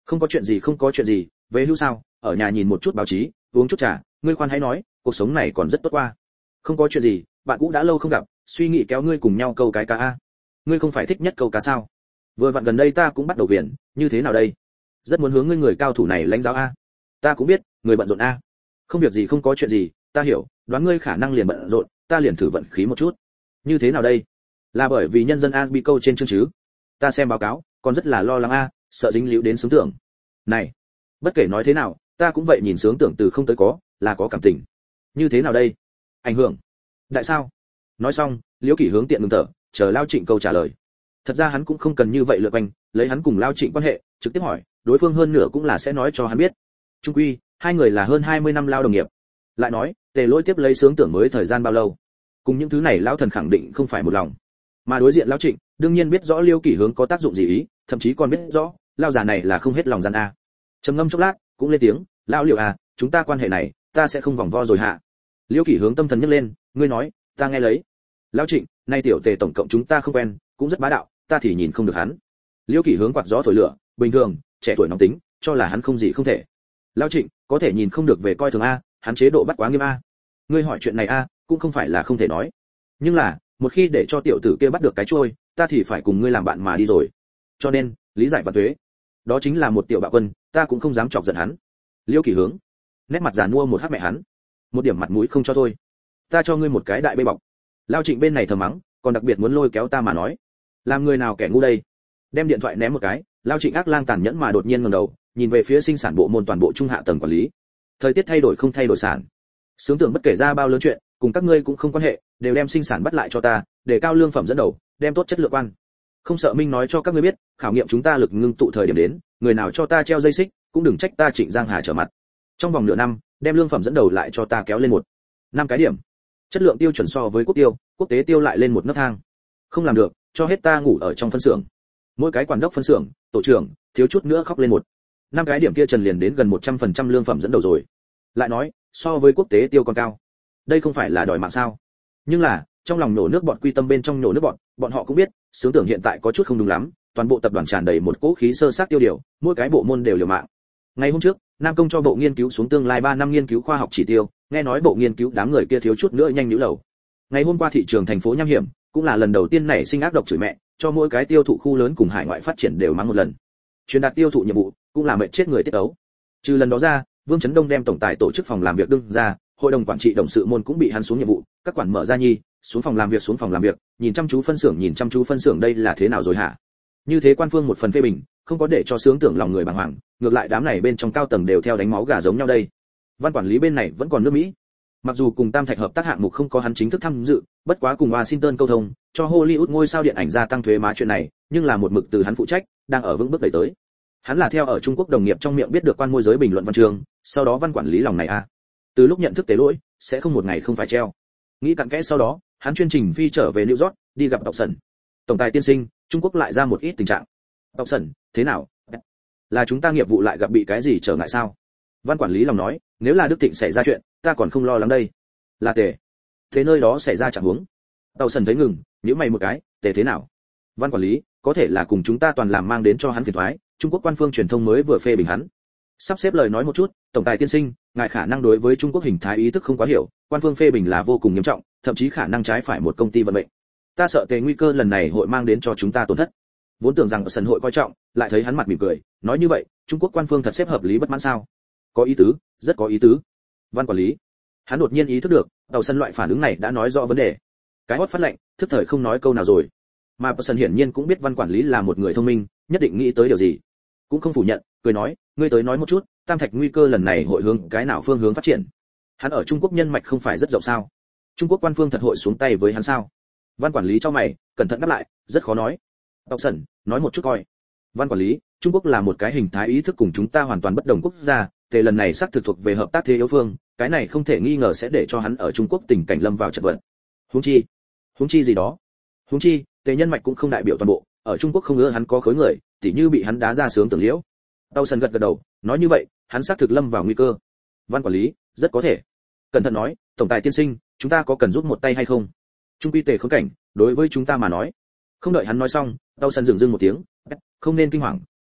Không có chuyện gì, không có chuyện gì, về hưu sao, ở nhà nhìn một chút báo chí, uống chút trà, ngươi khoan hãy nói, cuộc sống này còn rất tốt qua. Không có chuyện gì, bạn cũ đã lâu không gặp, suy nghĩ kéo ngươi cùng nhau câu cái cá a. Ngươi không phải thích nhất câu cá sao? Vừa vặn gần đây ta cũng bắt đầu viền, như thế nào đây? Rất muốn hướng ngươi người cao thủ này lãnh giáo a. Ta cũng biết, người bận rộn a. Không việc gì, không có chuyện gì, ta hiểu, đoán ngươi khả năng liền bận rộn, ta liền thử vận khí một chút. Như thế nào đây? Là bởi vì nhân dân Asbi câu trên chương chứ? Ta xem báo cáo, còn rất là lo lắng a, sợ dính líu đến sướng tưởng. Này, bất kể nói thế nào, ta cũng vậy nhìn sướng tưởng từ không tới có, là có cảm tình. Như thế nào đây? Ảnh hưởng? Đại sao? Nói xong, Liễu Kỷ hướng tiện ngừng thở, chờ Lao Trịnh câu trả lời. Thật ra hắn cũng không cần như vậy lượt quanh, lấy hắn cùng Lao Trịnh quan hệ, trực tiếp hỏi, đối phương hơn nửa cũng là sẽ nói cho hắn biết. Trung quy, hai người là hơn hai mươi năm lao đồng nghiệp. Lại nói, Tề Lỗi tiếp lấy sướng tưởng mới thời gian bao lâu? Cùng những thứ này lão thần khẳng định không phải một lòng. Mà đối diện Lão Trịnh, đương nhiên biết rõ Liễu Kỷ hướng có tác dụng gì ý, thậm chí còn biết rõ, lao già này là không hết lòng gian a. Trầm ngâm chốc lát, cũng lên tiếng, lão Liễu à, chúng ta quan hệ này, ta sẽ không vòng vo rồi hạ. Liễu Kỷ hướng tâm thần nhấc lên, ngươi nói, ta nghe lấy. Lão Trịnh, nay tiểu Tề tổng cộng chúng ta không quen, cũng rất bá đạo, ta thì nhìn không được hắn. Liễu Kỷ hướng quạt gió thổi lửa, bình thường, trẻ tuổi nóng tính, cho là hắn không gì không thể. Lão Trịnh, có thể nhìn không được về coi thường a, hắn chế độ bắt quá nghiêm a. Ngươi hỏi chuyện này a, cũng không phải là không thể nói. Nhưng là, một khi để cho tiểu tử kia bắt được cái trôi, ta thì phải cùng ngươi làm bạn mà đi rồi. Cho nên, lý giải và tuế. Đó chính là một tiểu bạo quân, ta cũng không dám chọc giận hắn. Liễu Kỷ hướng, nét mặt già nua một hắc mẹ hắn, một điểm mặt mũi không cho thôi. Ta cho ngươi một cái đại bê bọc. Lao Trịnh bên này thầm mắng, còn đặc biệt muốn lôi kéo ta mà nói, làm người nào kẻ ngu đây? Đem điện thoại ném một cái, Lao Trịnh ác lang tàn nhẫn mà đột nhiên ngẩng đầu, nhìn về phía sinh sản bộ môn toàn bộ trung hạ tầng quản lý. Thời tiết thay đổi không thay đổi sản. Sướng tưởng bất kể ra bao lớn chuyện, cùng các ngươi cũng không quan hệ, đều đem sinh sản bắt lại cho ta, để cao lương phẩm dẫn đầu, đem tốt chất lượng quan. Không sợ Minh nói cho các ngươi biết, khảo nghiệm chúng ta lực ngưng tụ thời điểm đến, người nào cho ta treo dây xích, cũng đừng trách ta Trịnh Giang Hà trở mặt. Trong vòng nửa năm, đem lương phẩm dẫn đầu lại cho ta kéo lên một năm cái điểm. Chất lượng tiêu chuẩn so với quốc tiêu, quốc tế tiêu lại lên một nấc thang. Không làm được, cho hết ta ngủ ở trong phân xưởng. Mỗi cái quản đốc phân xưởng, tổ trưởng, thiếu chút nữa khóc lên một năm cái điểm kia trần liền đến gần một trăm phần trăm lương phẩm dẫn đầu rồi. Lại nói, so với quốc tế tiêu còn cao. Đây không phải là đòi mạng sao? Nhưng là, trong lòng nổ nước bọn quy tâm bên trong nổ nước bọn, bọn họ cũng biết, sướng tưởng hiện tại có chút không đúng lắm, toàn bộ tập đoàn tràn đầy một cỗ khí sơ sát tiêu điều, mỗi cái bộ môn đều liều mạng. Ngày hôm trước, Nam Công cho bộ nghiên cứu xuống tương lai ba năm nghiên cứu khoa học chỉ tiêu, nghe nói bộ nghiên cứu đám người kia thiếu chút nữa nhanh nhũ lầu. Ngày hôm qua thị trường thành phố nham hiểm, cũng là lần đầu tiên nảy sinh ác độc chửi mẹ, cho mỗi cái tiêu thụ khu lớn cùng hải ngoại phát triển đều mắng một lần. Truyền đạt tiêu thụ nhiệm vụ, cũng là mệt chết người tiết ấu. Trừ lần đó ra, Vương Chấn Đông đem tổng tài tổ chức phòng làm việc đương ra, hội đồng quản trị đồng sự môn cũng bị hắn xuống nhiệm vụ, các quản mở ra nhi, xuống phòng làm việc xuống phòng làm việc, nhìn chăm chú phân xưởng nhìn chăm chú phân xưởng đây là thế nào rồi hả? Như thế quan phương một phần phê bình, không có để cho sướng tưởng lòng người bàng hoàng, ngược lại đám này bên trong cao tầng đều theo đánh máu gà giống nhau đây. Văn quản lý bên này vẫn còn nước Mỹ. Mặc dù cùng Tam Thạch hợp tác hạng mục không có hắn chính thức tham dự, bất quá cùng Washington câu thông, cho Hollywood ngôi sao điện ảnh gia tăng thuế má chuyện này, nhưng là một mực từ hắn phụ trách, đang ở vững bước đẩy tới. Hắn là theo ở Trung Quốc đồng nghiệp trong miệng biết được quan môi giới bình luận văn chương, sau đó văn quản lý lòng này a. À. Từ lúc nhận thức Tế Lỗi, sẽ không một ngày không phải treo. Nghĩ cặn kẽ sau đó, hắn chuyên trình phi trở về New York, đi gặp Độc Sẩn. Tổng tài tiên sinh, Trung Quốc lại ra một ít tình trạng. Độc Sẩn, thế nào? Là chúng ta nghiệp vụ lại gặp bị cái gì trở ngại sao? Văn quản lý lòng nói, nếu là Đức Thịnh xảy ra chuyện, ta còn không lo lắng đây. Là Tề. Thế nơi đó xảy ra chẳng huống. Độc Sẩn thấy ngừng, nhíu mày một cái, Tề thế nào? Văn quản lý, có thể là cùng chúng ta toàn làm mang đến cho hắn phiền toái, Trung Quốc quan phương truyền thông mới vừa phê bình hắn. Sắp xếp lời nói một chút, tổng tài tiên sinh, ngài khả năng đối với Trung Quốc hình thái ý thức không quá hiểu, quan phương phê bình là vô cùng nghiêm trọng, thậm chí khả năng trái phải một công ty vận mệnh. Ta sợ Tề nguy cơ lần này hội mang đến cho chúng ta tổn thất. Vốn tưởng rằng sân hội coi trọng, lại thấy hắn mặt mỉm cười, nói như vậy, Trung Quốc quan phương thật xếp hợp lý bất mãn sao? Có ý tứ, rất có ý tứ. Văn quản lý, hắn đột nhiên ý thức được, tàu sân loại phản ứng này đã nói rõ vấn đề. Cái hót phát lệnh, thức thời không nói câu nào rồi. Mà Person hiển nhiên cũng biết Văn quản lý là một người thông minh, nhất định nghĩ tới điều gì. Cũng không phủ nhận, cười nói, ngươi tới nói một chút, Tam Thạch nguy cơ lần này hội hướng cái nào phương hướng phát triển? Hắn ở Trung Quốc nhân mạch không phải rất rộng sao? Trung Quốc quan phương thật hội xuống tay với hắn sao? Văn quản lý cho mày, cẩn thận đáp lại, rất khó nói. Độc Sẩn, nói một chút coi. Văn quản lý, Trung Quốc là một cái hình thái ý thức cùng chúng ta hoàn toàn bất đồng quốc gia, Tề lần này xác thực thuộc về hợp tác thế yếu phương, cái này không thể nghi ngờ sẽ để cho hắn ở Trung Quốc tình cảnh lâm vào chật vật. Huống chi, huống chi gì đó? Huống chi, Tề nhân mạch cũng không đại biểu toàn bộ, ở Trung Quốc không ưa hắn có khối người, tỉ như bị hắn đá ra sướng tưởng liễu. Đau Sần gật gật đầu, nói như vậy, hắn xác thực lâm vào nguy cơ. Văn quản lý, rất có thể. Cẩn thận nói, tổng tài tiên sinh, chúng ta có cần giúp một tay hay không? Trung quy Tề khốn cảnh, đối với chúng ta mà nói. Không đợi hắn nói xong, Đau Sần dừng dưng một tiếng, không nên kinh hoàng,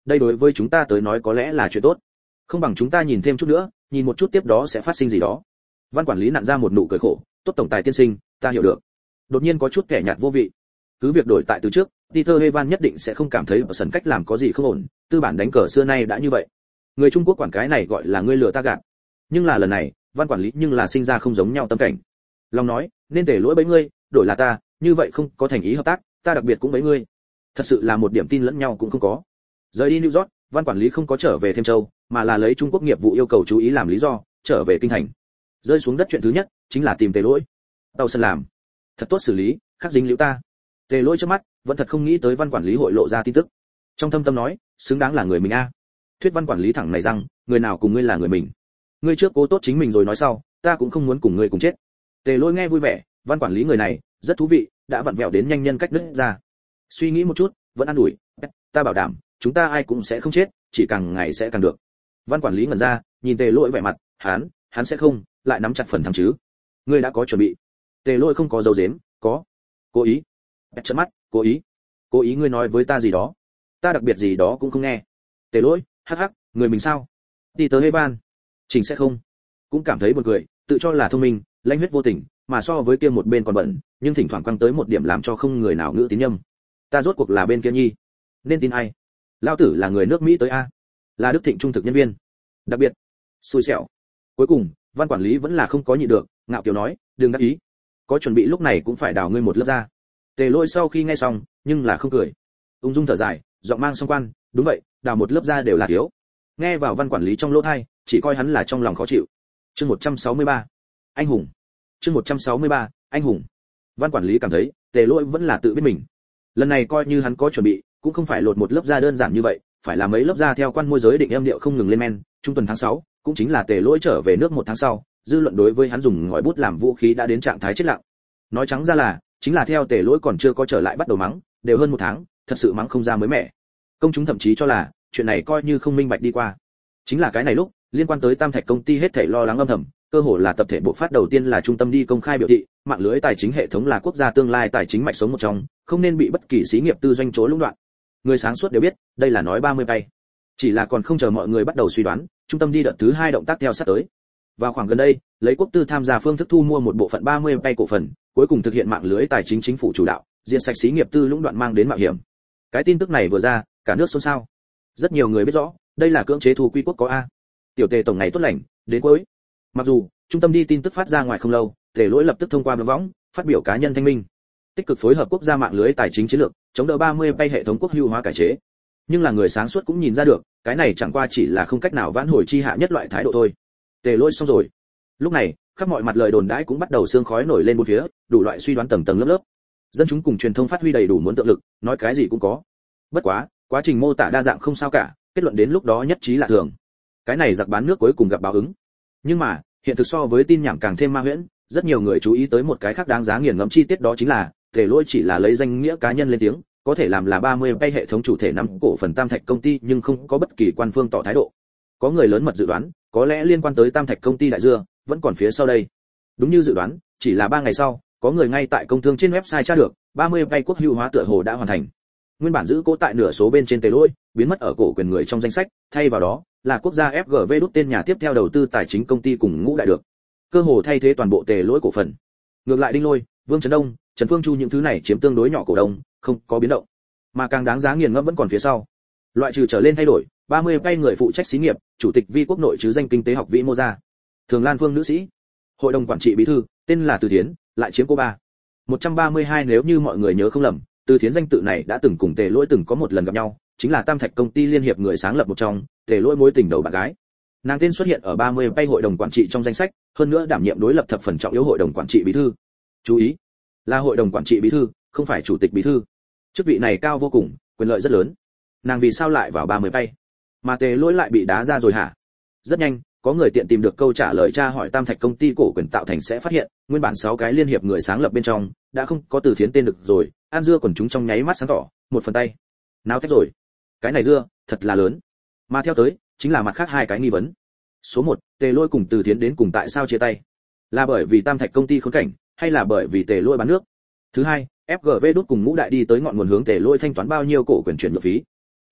đây đối với chúng ta tới nói có lẽ là chuyện tốt. Không bằng chúng ta nhìn thêm chút nữa, nhìn một chút tiếp đó sẽ phát sinh gì đó. Văn quản lý nặn ra một nụ cười khổ, tốt tổng tài tiên sinh, ta hiểu được. Đột nhiên có chút kẻ nhạt vô vị. Cứ việc đổi tại từ trước, Peter Evan nhất định sẽ không cảm thấy ở sân cách làm có gì không ổn, tư bản đánh cờ xưa nay đã như vậy. Người Trung Quốc quản cái này gọi là ngươi lừa ta gạt. Nhưng là lần này, Văn quản lý nhưng là sinh ra không giống nhau tâm cảnh. Long nói, nên để lỗi bấy ngươi, đổi là ta, như vậy không có thành ý hợp tác, ta đặc biệt cũng bấy ngươi. Thật sự là một điểm tin lẫn nhau cũng không có. Rời đi New York, Văn quản lý không có trở về Thêm Châu, mà là lấy Trung Quốc nghiệp vụ yêu cầu chú ý làm lý do, trở về kinh thành. Rơi xuống đất chuyện thứ nhất chính là tìm Tề Lỗi. Tàu sân làm, thật tốt xử lý, khắc dính liễu ta. Tề Lỗi trước mắt, vẫn thật không nghĩ tới Văn quản lý hội lộ ra tin tức. Trong thâm tâm nói, xứng đáng là người mình a. Thuyết Văn quản lý thẳng này rằng, người nào cùng ngươi là người mình. Ngươi trước cố tốt chính mình rồi nói sau, ta cũng không muốn cùng ngươi cùng chết. Tề Lỗi nghe vui vẻ, Văn quản lý người này rất thú vị, đã vặn vẹo đến nhanh nhân cách đứt ra. Suy nghĩ một chút, vẫn an ủi, ta bảo đảm, chúng ta ai cũng sẽ không chết, chỉ càng ngày sẽ càng được. Văn quản lý ngẩn ra, nhìn Tề Lỗi vẻ mặt, hắn, hắn sẽ không lại nắm chặt phần thắng chứ? Ngươi đã có chuẩn bị? Tề Lỗi không có dấu giếm, có. Cố ý. Bẹt trợn mắt, cố ý. Cố ý ngươi nói với ta gì đó? Ta đặc biệt gì đó cũng không nghe. Tề Lỗi, hắc hắc, người mình sao? Đi tới Evan. Trình sẽ không. Cũng cảm thấy buồn cười, tự cho là thông minh, lãnh huyết vô tình, mà so với kia một bên còn bận, nhưng thỉnh thoảng quăng tới một điểm làm cho không người nào ngữ tín nhầm. Ta rốt cuộc là bên kia nhi, nên tin ai? Lão tử là người nước Mỹ tới a, là Đức Thịnh trung thực nhân viên. Đặc biệt, xui xẻo. Cuối cùng, Văn quản lý vẫn là không có nhịn được, ngạo kiều nói, đừng đắc ý, có chuẩn bị lúc này cũng phải đào ngươi một lớp ra. Tề Lỗi sau khi nghe xong, nhưng là không cười, ung dung thở dài, giọng mang song quan, đúng vậy, đào một lớp ra đều là thiếu. Nghe vào Văn quản lý trong lỗ tai, chỉ coi hắn là trong lòng khó chịu. Chương một trăm sáu mươi ba, anh hùng. Chương một trăm sáu mươi ba, anh hùng. Văn quản lý cảm thấy, Tề Lỗi vẫn là tự biết mình. Lần này coi như hắn có chuẩn bị, cũng không phải lột một lớp da đơn giản như vậy, phải là mấy lớp da theo quan môi giới định âm điệu không ngừng lên men. Trung tuần tháng sáu, cũng chính là Tề Lỗi trở về nước một tháng sau, dư luận đối với hắn dùng ngòi bút làm vũ khí đã đến trạng thái chết lặng. Nói trắng ra là, chính là theo Tề Lỗi còn chưa có trở lại bắt đầu mắng, đều hơn một tháng, thật sự mắng không ra mới mẻ. Công chúng thậm chí cho là, chuyện này coi như không minh bạch đi qua. Chính là cái này lúc, liên quan tới Tam Thạch công ty hết thảy lo lắng âm thầm, cơ hội là tập thể bộ phát đầu tiên là trung tâm đi công khai biểu thị, mạng lưới tài chính hệ thống là quốc gia tương lai tài chính mạch sống một trong, không nên bị bất kỳ xí nghiệp tư doanh chỗ lũng đoạn. Người sáng suốt đều biết, đây là nói ba mươi bay. Chỉ là còn không chờ mọi người bắt đầu suy đoán, trung tâm đi đợt thứ hai động tác theo sát tới. Vào khoảng gần đây, lấy quốc tư tham gia phương thức thu mua một bộ phận ba mươi bay cổ phần, cuối cùng thực hiện mạng lưới tài chính chính phủ chủ đạo, diện sạch xí nghiệp tư lũng đoạn mang đến mạo hiểm. Cái tin tức này vừa ra, cả nước xôn xao. Rất nhiều người biết rõ, đây là cưỡng chế thu quy quốc có a. Tiểu Tề tổng ngày tốt lành, đến cuối. Mặc dù, trung tâm đi tin tức phát ra ngoài không lâu, Tề Lỗi lập tức thông qua blog võng, phát biểu cá nhân thanh minh. Tích cực phối hợp quốc gia mạng lưới tài chính chiến lược, chống đỡ ba mươi bay hệ thống quốc hữu hóa cải chế. Nhưng là người sáng suốt cũng nhìn ra được, cái này chẳng qua chỉ là không cách nào vãn hồi chi hạ nhất loại thái độ thôi. Tề Lỗi xong rồi. Lúc này, khắp mọi mặt lời đồn đãi cũng bắt đầu sương khói nổi lên bốn phía, đủ loại suy đoán tầng tầng lớp lớp. Dân chúng cùng truyền thông phát huy đầy đủ muốn tượng lực, nói cái gì cũng có. Bất quá, quá trình mô tả đa dạng không sao cả, kết luận đến lúc đó nhất trí là thường. Cái này giặc bán nước cuối cùng gặp báo ứng. Nhưng mà, hiện thực so với tin nhảm càng thêm ma huyễn, rất nhiều người chú ý tới một cái khác đáng giá nghiền ngẫm chi tiết, đó chính là Tề Lỗi chỉ là lấy danh nghĩa cá nhân lên tiếng, có thể làm là ba mươi bay hệ thống chủ thể nắm cổ phần Tam Thạch công ty, nhưng không có bất kỳ quan phương tỏ thái độ. Có người lớn mật dự đoán, có lẽ liên quan tới Tam Thạch công ty đại dưa vẫn còn phía sau đây. Đúng như dự đoán, chỉ là ba ngày sau, có người ngay tại công thương trên website tra được, ba mươi bay quốc hữu hóa tựa hồ đã hoàn thành. Nguyên bản giữ cố tại nửa số bên trên Tề Lỗi, biến mất ở cổ quyền người trong danh sách, thay vào đó là quốc gia ép giê vê đút tên nhà tiếp theo đầu tư tài chính công ty cùng Ngũ Đại được. Cơ hồ thay thế toàn bộ Tề Lỗi cổ phần. Ngược lại Đinh Lôi, Vương Trấn Đông, Trần Phương Chu những thứ này chiếm tương đối nhỏ cổ đông, không có biến động. Mà càng đáng giá nghiền ngẫm vẫn còn phía sau. Loại trừ trở lên thay đổi, ba mươi bay người phụ trách xí nghiệp, chủ tịch vi quốc nội chứ danh kinh tế học vĩ mô gia. Thường Lan Phương nữ sĩ, hội đồng quản trị bí thư, tên là Từ Thiến, lại chiếm cô ba. một trăm ba mươi hai nếu như mọi người nhớ không lầm, Từ Thiến danh tự này đã từng cùng Tề Lỗi từng có một lần gặp nhau, chính là Tam Thạch công ty liên hiệp người sáng lập một trong, Tề Lỗi mối tình đầu bạn gái. Nàng tên xuất hiện ở ba mươi bay hội đồng quản trị trong danh sách, hơn nữa đảm nhiệm đối lập thập phần trọng yếu hội đồng quản trị bí thư. Chú ý, là hội đồng quản trị bí thư, không phải chủ tịch bí thư. Chức vị này cao vô cùng, quyền lợi rất lớn. Nàng vì sao lại vào ba mươi bay, mà Tề Lỗi lại bị đá ra rồi hả? Rất nhanh, có người tiện tìm được câu trả lời tra hỏi Tam Thạch công ty cổ quyền tạo thành sẽ phát hiện, nguyên bản sáu cái liên hiệp người sáng lập bên trong, đã không có Từ Thiến tên được rồi, An dưa quần chúng trong nháy mắt sáng tỏ, một phần tay. Náo tách rồi. Cái này dưa, thật là lớn. Mà theo tới, chính là mặt khác hai cái nghi vấn. Số một, Tề Lỗi cùng Từ Thiến đến cùng tại sao chia tay? Là bởi vì Tam Thạch công ty khốn cảnh, hay là bởi vì Tề Lỗi bán nước? Thứ hai, ép giê vê đút cùng Ngũ Đại đi tới ngọn nguồn hướng Tề Lỗi thanh toán bao nhiêu cổ quyền chuyển nhượng phí?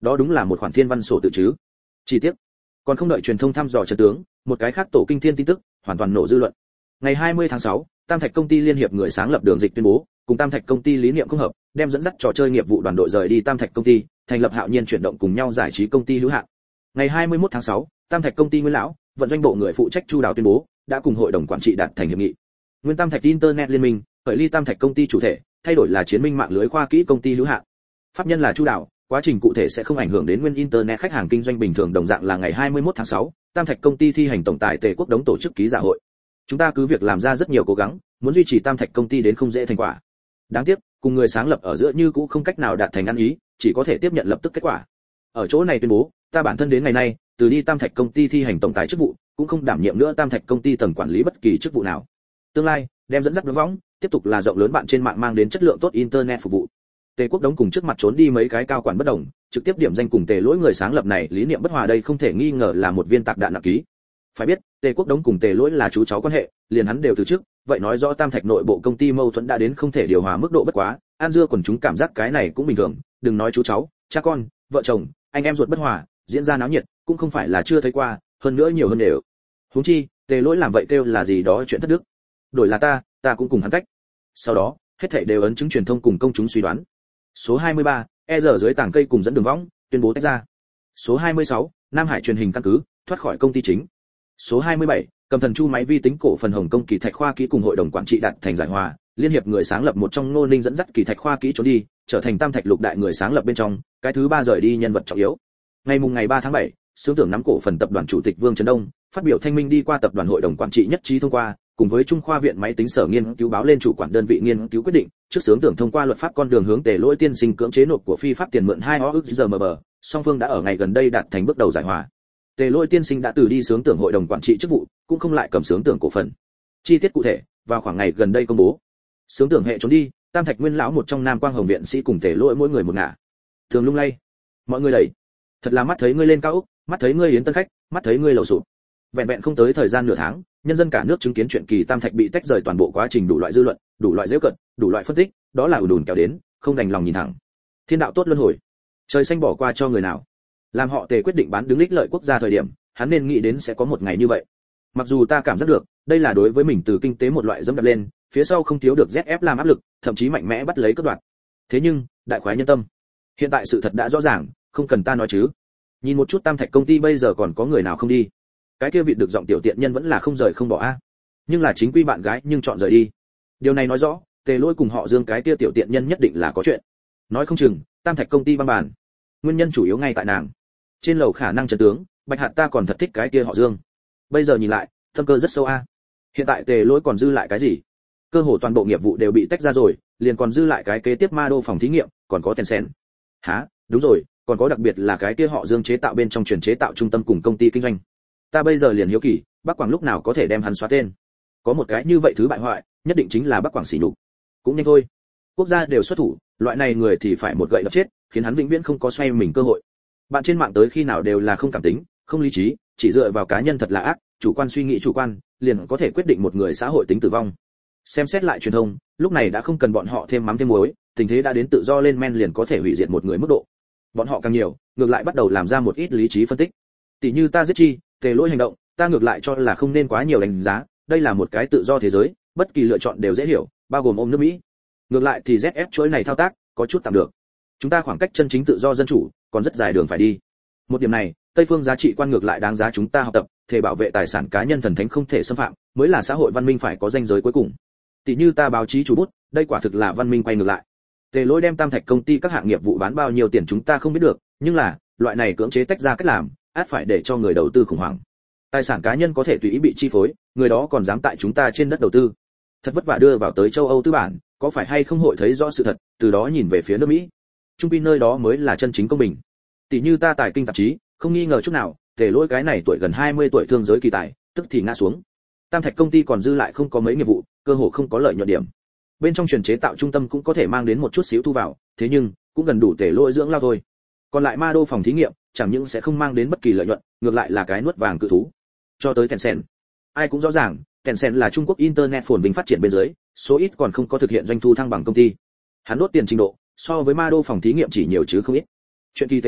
đó đúng là một khoản thiên văn sổ tự chứ. Chi tiết, còn không đợi truyền thông thăm dò trận tướng, một cái khác tổ kinh thiên tin tức hoàn toàn nổ dư luận. Ngày hai mươi tháng sáu, Tam Thạch công ty liên hiệp người sáng lập Đường Dịch tuyên bố, cùng Tam Thạch công ty lý niệm không hợp, đem dẫn dắt trò chơi nghiệp vụ đoàn đội rời đi Tam Thạch công ty, thành lập Hạo Nhiên chuyển động cùng nhau giải trí công ty hữu hạn. Ngày hai mươi mốt tháng sáu, Tam Thạch công ty Nguyên lão, vận doanh bộ người phụ trách Chu Đào tuyên bố, đã cùng hội đồng quản trị đạt thành hiệp nghị. Nguyên Tam Thạch Internet liên minh, khởi ly Tam Thạch công ty chủ thể, thay đổi là Chiến Minh mạng lưới khoa kỹ công ty hữu hạn. Pháp nhân là Chu Đào, quá trình cụ thể sẽ không ảnh hưởng đến Nguyên Internet khách hàng kinh doanh bình thường. Đồng dạng là ngày hai mươi mốt tháng sáu, Tam Thạch công ty thi hành tổng tài Tề Quốc Đống tổ chức ký giả hội. Chúng ta cứ việc làm ra rất nhiều cố gắng, muốn duy trì Tam Thạch công ty đến không dễ thành quả. Đáng tiếc, cùng người sáng lập ở giữa như cũ không cách nào đạt thành ăn ý, chỉ có thể tiếp nhận lập tức kết quả. Ở chỗ này tuyên bố, ta bản thân đến ngày nay, từ đi Tam Thạch công ty thi hành tổng tài chức vụ, cũng không đảm nhiệm nữa Tam Thạch công ty tầng quản lý bất kỳ chức vụ nào. Tương lai, đem dẫn dắt võng, tiếp tục là rộng lớn bạn trên mạng mang đến chất lượng tốt internet phục vụ. Tề Quốc Đống cùng trước mặt trốn đi mấy cái cao quản bất đồng, trực tiếp điểm danh cùng Tề Lỗi người sáng lập này lý niệm bất hòa, đây không thể nghi ngờ là một viên tạc đạn nặng ký. Phải biết, Tề Quốc Đống cùng Tề Lỗi là chú cháu quan hệ, liền hắn đều từ chức, vậy nói rõ Tam Thạch nội bộ công ty mâu thuẫn đã đến không thể điều hòa mức độ bất quá, an dưa quần chúng cảm giác cái này cũng bình thường, đừng nói chú cháu, cha con, vợ chồng, anh em ruột bất hòa, diễn ra náo nhiệt, cũng không phải là chưa thấy qua, hơn nữa nhiều hơn đều. Huống chi, Tề Lỗi làm vậy kêu là gì đó chuyện thất đức. Đổi là ta, ta cũng cùng hắn tách. Sau đó, hết thảy đều ấn chứng truyền thông cùng công chúng suy đoán. Số hai mươi ba, e rờ dưới tảng cây cùng dẫn đường võng, tuyên bố tách ra. Số hai mươi sáu, Nam Hải truyền hình căn cứ, thoát khỏi công ty chính. Số hai mươi bảy, Cầm Thần Chu máy vi tính cổ phần Hồng Công Kỳ Thạch khoa kỹ cùng hội đồng quản trị đạt thành giải hòa, liên hiệp người sáng lập một trong Ngô Ninh dẫn dắt Kỳ Thạch khoa kỹ trốn đi, trở thành Tam Thạch lục đại người sáng lập bên trong, cái thứ ba rời đi nhân vật trọng yếu. Ngày mùng ngày ba tháng bảy, xướng tưởng nắm cổ phần tập đoàn chủ tịch Vương Trấn Đông, phát biểu thanh minh đi qua tập đoàn hội đồng quản trị nhất trí thông qua, cùng với Trung khoa viện máy tính sở nghiên cứu báo lên chủ quản đơn vị nghiên cứu quyết định, trước xướng tưởng thông qua luật pháp con đường hướng Tề Lỗi tiên sinh cưỡng chế nộp của phi pháp tiền mượn hai ức giờ mb, song phương đã ở ngày gần đây đạt thành bước đầu giải hòa. Tề Lỗi tiên sinh đã từ đi xướng tưởng hội đồng quản trị chức vụ, cũng không lại cầm xướng tưởng cổ phần. Chi tiết cụ thể, vào khoảng ngày gần đây công bố. Xướng tưởng hệ trốn đi, Tam Thạch Nguyên lão một trong Nam Quang Hồng viện sĩ cùng Tề Lỗi mỗi người một ngả. Thường lung lay. Mọi người đẩy. Thật là mắt thấy ngươi lên cao ốc, mắt thấy ngươi yến tân khách, mắt thấy ngươi lầu sụp. Vẹn vẹn không tới thời gian nửa tháng, nhân dân cả nước chứng kiến chuyện kỳ Tam Thạch bị tách rời toàn bộ quá trình đủ loại dư luận, đủ loại giễu cợt, đủ loại phân tích, đó là ùn ùn kéo đến, không đành lòng nhìn thẳng. Thiên đạo tốt luân hồi, trời xanh bỏ qua cho người nào. Làm họ Tề quyết định bán đứng ích lợi quốc gia thời điểm, hắn nên nghĩ đến sẽ có một ngày như vậy. Mặc dù ta cảm giác được, đây là đối với mình từ kinh tế một loại dẫm đạp lên, phía sau không thiếu được dét ép làm áp lực, thậm chí mạnh mẽ bắt lấy cướp đoạt. Thế nhưng, đại khoái nhân tâm. Hiện tại sự thật đã rõ ràng, không cần ta nói chứ. Nhìn một chút Tam Thạch công ty bây giờ còn có người nào không đi. Cái kia vị được giọng tiểu tiện nhân vẫn là không rời không bỏ a. Nhưng là chính quy bạn gái nhưng chọn rời đi. Điều này nói rõ, Tề Lỗi cùng họ Dương cái kia tiểu tiện nhân nhất định là có chuyện. Nói không chừng, Tam Thạch công ty băng bàn. Nguyên nhân chủ yếu ngay tại nàng. Trên lầu khả năng trấn tướng, Bạch Hạt ta còn thật thích cái kia họ Dương. Bây giờ nhìn lại, tâm cơ rất sâu a. Hiện tại Tề Lỗi còn dư lại cái gì? Cơ hồ toàn bộ nghiệp vụ đều bị tách ra rồi, liền còn dư lại cái kế tiếp ma đô phòng thí nghiệm, còn có Tencent. Hả? Đúng rồi, còn có đặc biệt là cái kia họ Dương chế tạo bên trong truyền chế tạo trung tâm cùng công ty kinh doanh. Ta bây giờ liền hiếu kỳ, Bắc Quảng lúc nào có thể đem hắn xóa tên? Có một cái như vậy thứ bại hoại, nhất định chính là Bắc Quảng xỉ nhục. Cũng nhanh thôi. Quốc gia đều xuất thủ, loại này người thì phải một gậy đập chết, khiến hắn vĩnh viễn không có xoay mình cơ hội. Bạn trên mạng tới khi nào đều là không cảm tính, không lý trí, chỉ dựa vào cá nhân thật là ác, chủ quan suy nghĩ chủ quan, liền có thể quyết định một người xã hội tính tử vong. Xem xét lại truyền thông, lúc này đã không cần bọn họ thêm mắm thêm muối, tình thế đã đến tự do lên men liền có thể hủy diệt một người mức độ. Bọn họ càng nhiều, ngược lại bắt đầu làm ra một ít lý trí phân tích. Tỷ như ta giết chi, Tề Lỗi hành động, ta ngược lại cho là không nên quá nhiều đánh giá, đây là một cái tự do thế giới, bất kỳ lựa chọn đều dễ hiểu, bao gồm ôm nước Mỹ. Ngược lại thì dét ép chuỗi này thao tác, có chút tạm được. Chúng ta khoảng cách chân chính tự do dân chủ, còn rất dài đường phải đi. Một điểm này, Tây phương giá trị quan ngược lại đáng giá chúng ta học tập, thể bảo vệ tài sản cá nhân thần thánh không thể xâm phạm, mới là xã hội văn minh phải có ranh giới cuối cùng. Tỷ như ta báo chí chủ bút, đây quả thực là văn minh quay ngược lại. Tề Lỗi đem Tam Thạch công ty các hạng nghiệp vụ bán bao nhiêu tiền chúng ta không biết được, nhưng là, loại này cưỡng chế tách ra cách làm, ắt phải để cho người đầu tư khủng hoảng. Tài sản cá nhân có thể tùy ý bị chi phối, người đó còn dám tại chúng ta trên đất đầu tư. Thật vất vả đưa vào tới châu Âu tư bản, có phải hay không hội thấy rõ sự thật, từ đó nhìn về phía nước Mỹ. Trung quy nơi đó mới là chân chính công bình. Tỷ như ta tài kinh tạp chí, không nghi ngờ chút nào, Tề Lỗi cái này tuổi gần hai mươi tuổi thương giới kỳ tài, tức thì ngã xuống. Tam Thạch công ty còn dư lại không có mấy nghiệp vụ, cơ hồ không có lợi nhuận điểm. Bên trong truyền chế tạo trung tâm cũng có thể mang đến một chút xíu thu vào, thế nhưng cũng gần đủ Tề Lỗi dưỡng lao thôi. Còn lại ma đô phòng thí nghiệm, chẳng những sẽ không mang đến bất kỳ lợi nhuận, ngược lại là cái nuốt vàng cự thú. Cho tới Tencent, ai cũng rõ ràng, Tencent là Trung Quốc internet phồn vinh phát triển bên dưới, số ít còn không có thực hiện doanh thu thăng bằng công ty. Hắn đốt tiền trình độ, so với ma đô phòng thí nghiệm chỉ nhiều chứ không ít. Chuyện kỳ Tề Lỗi,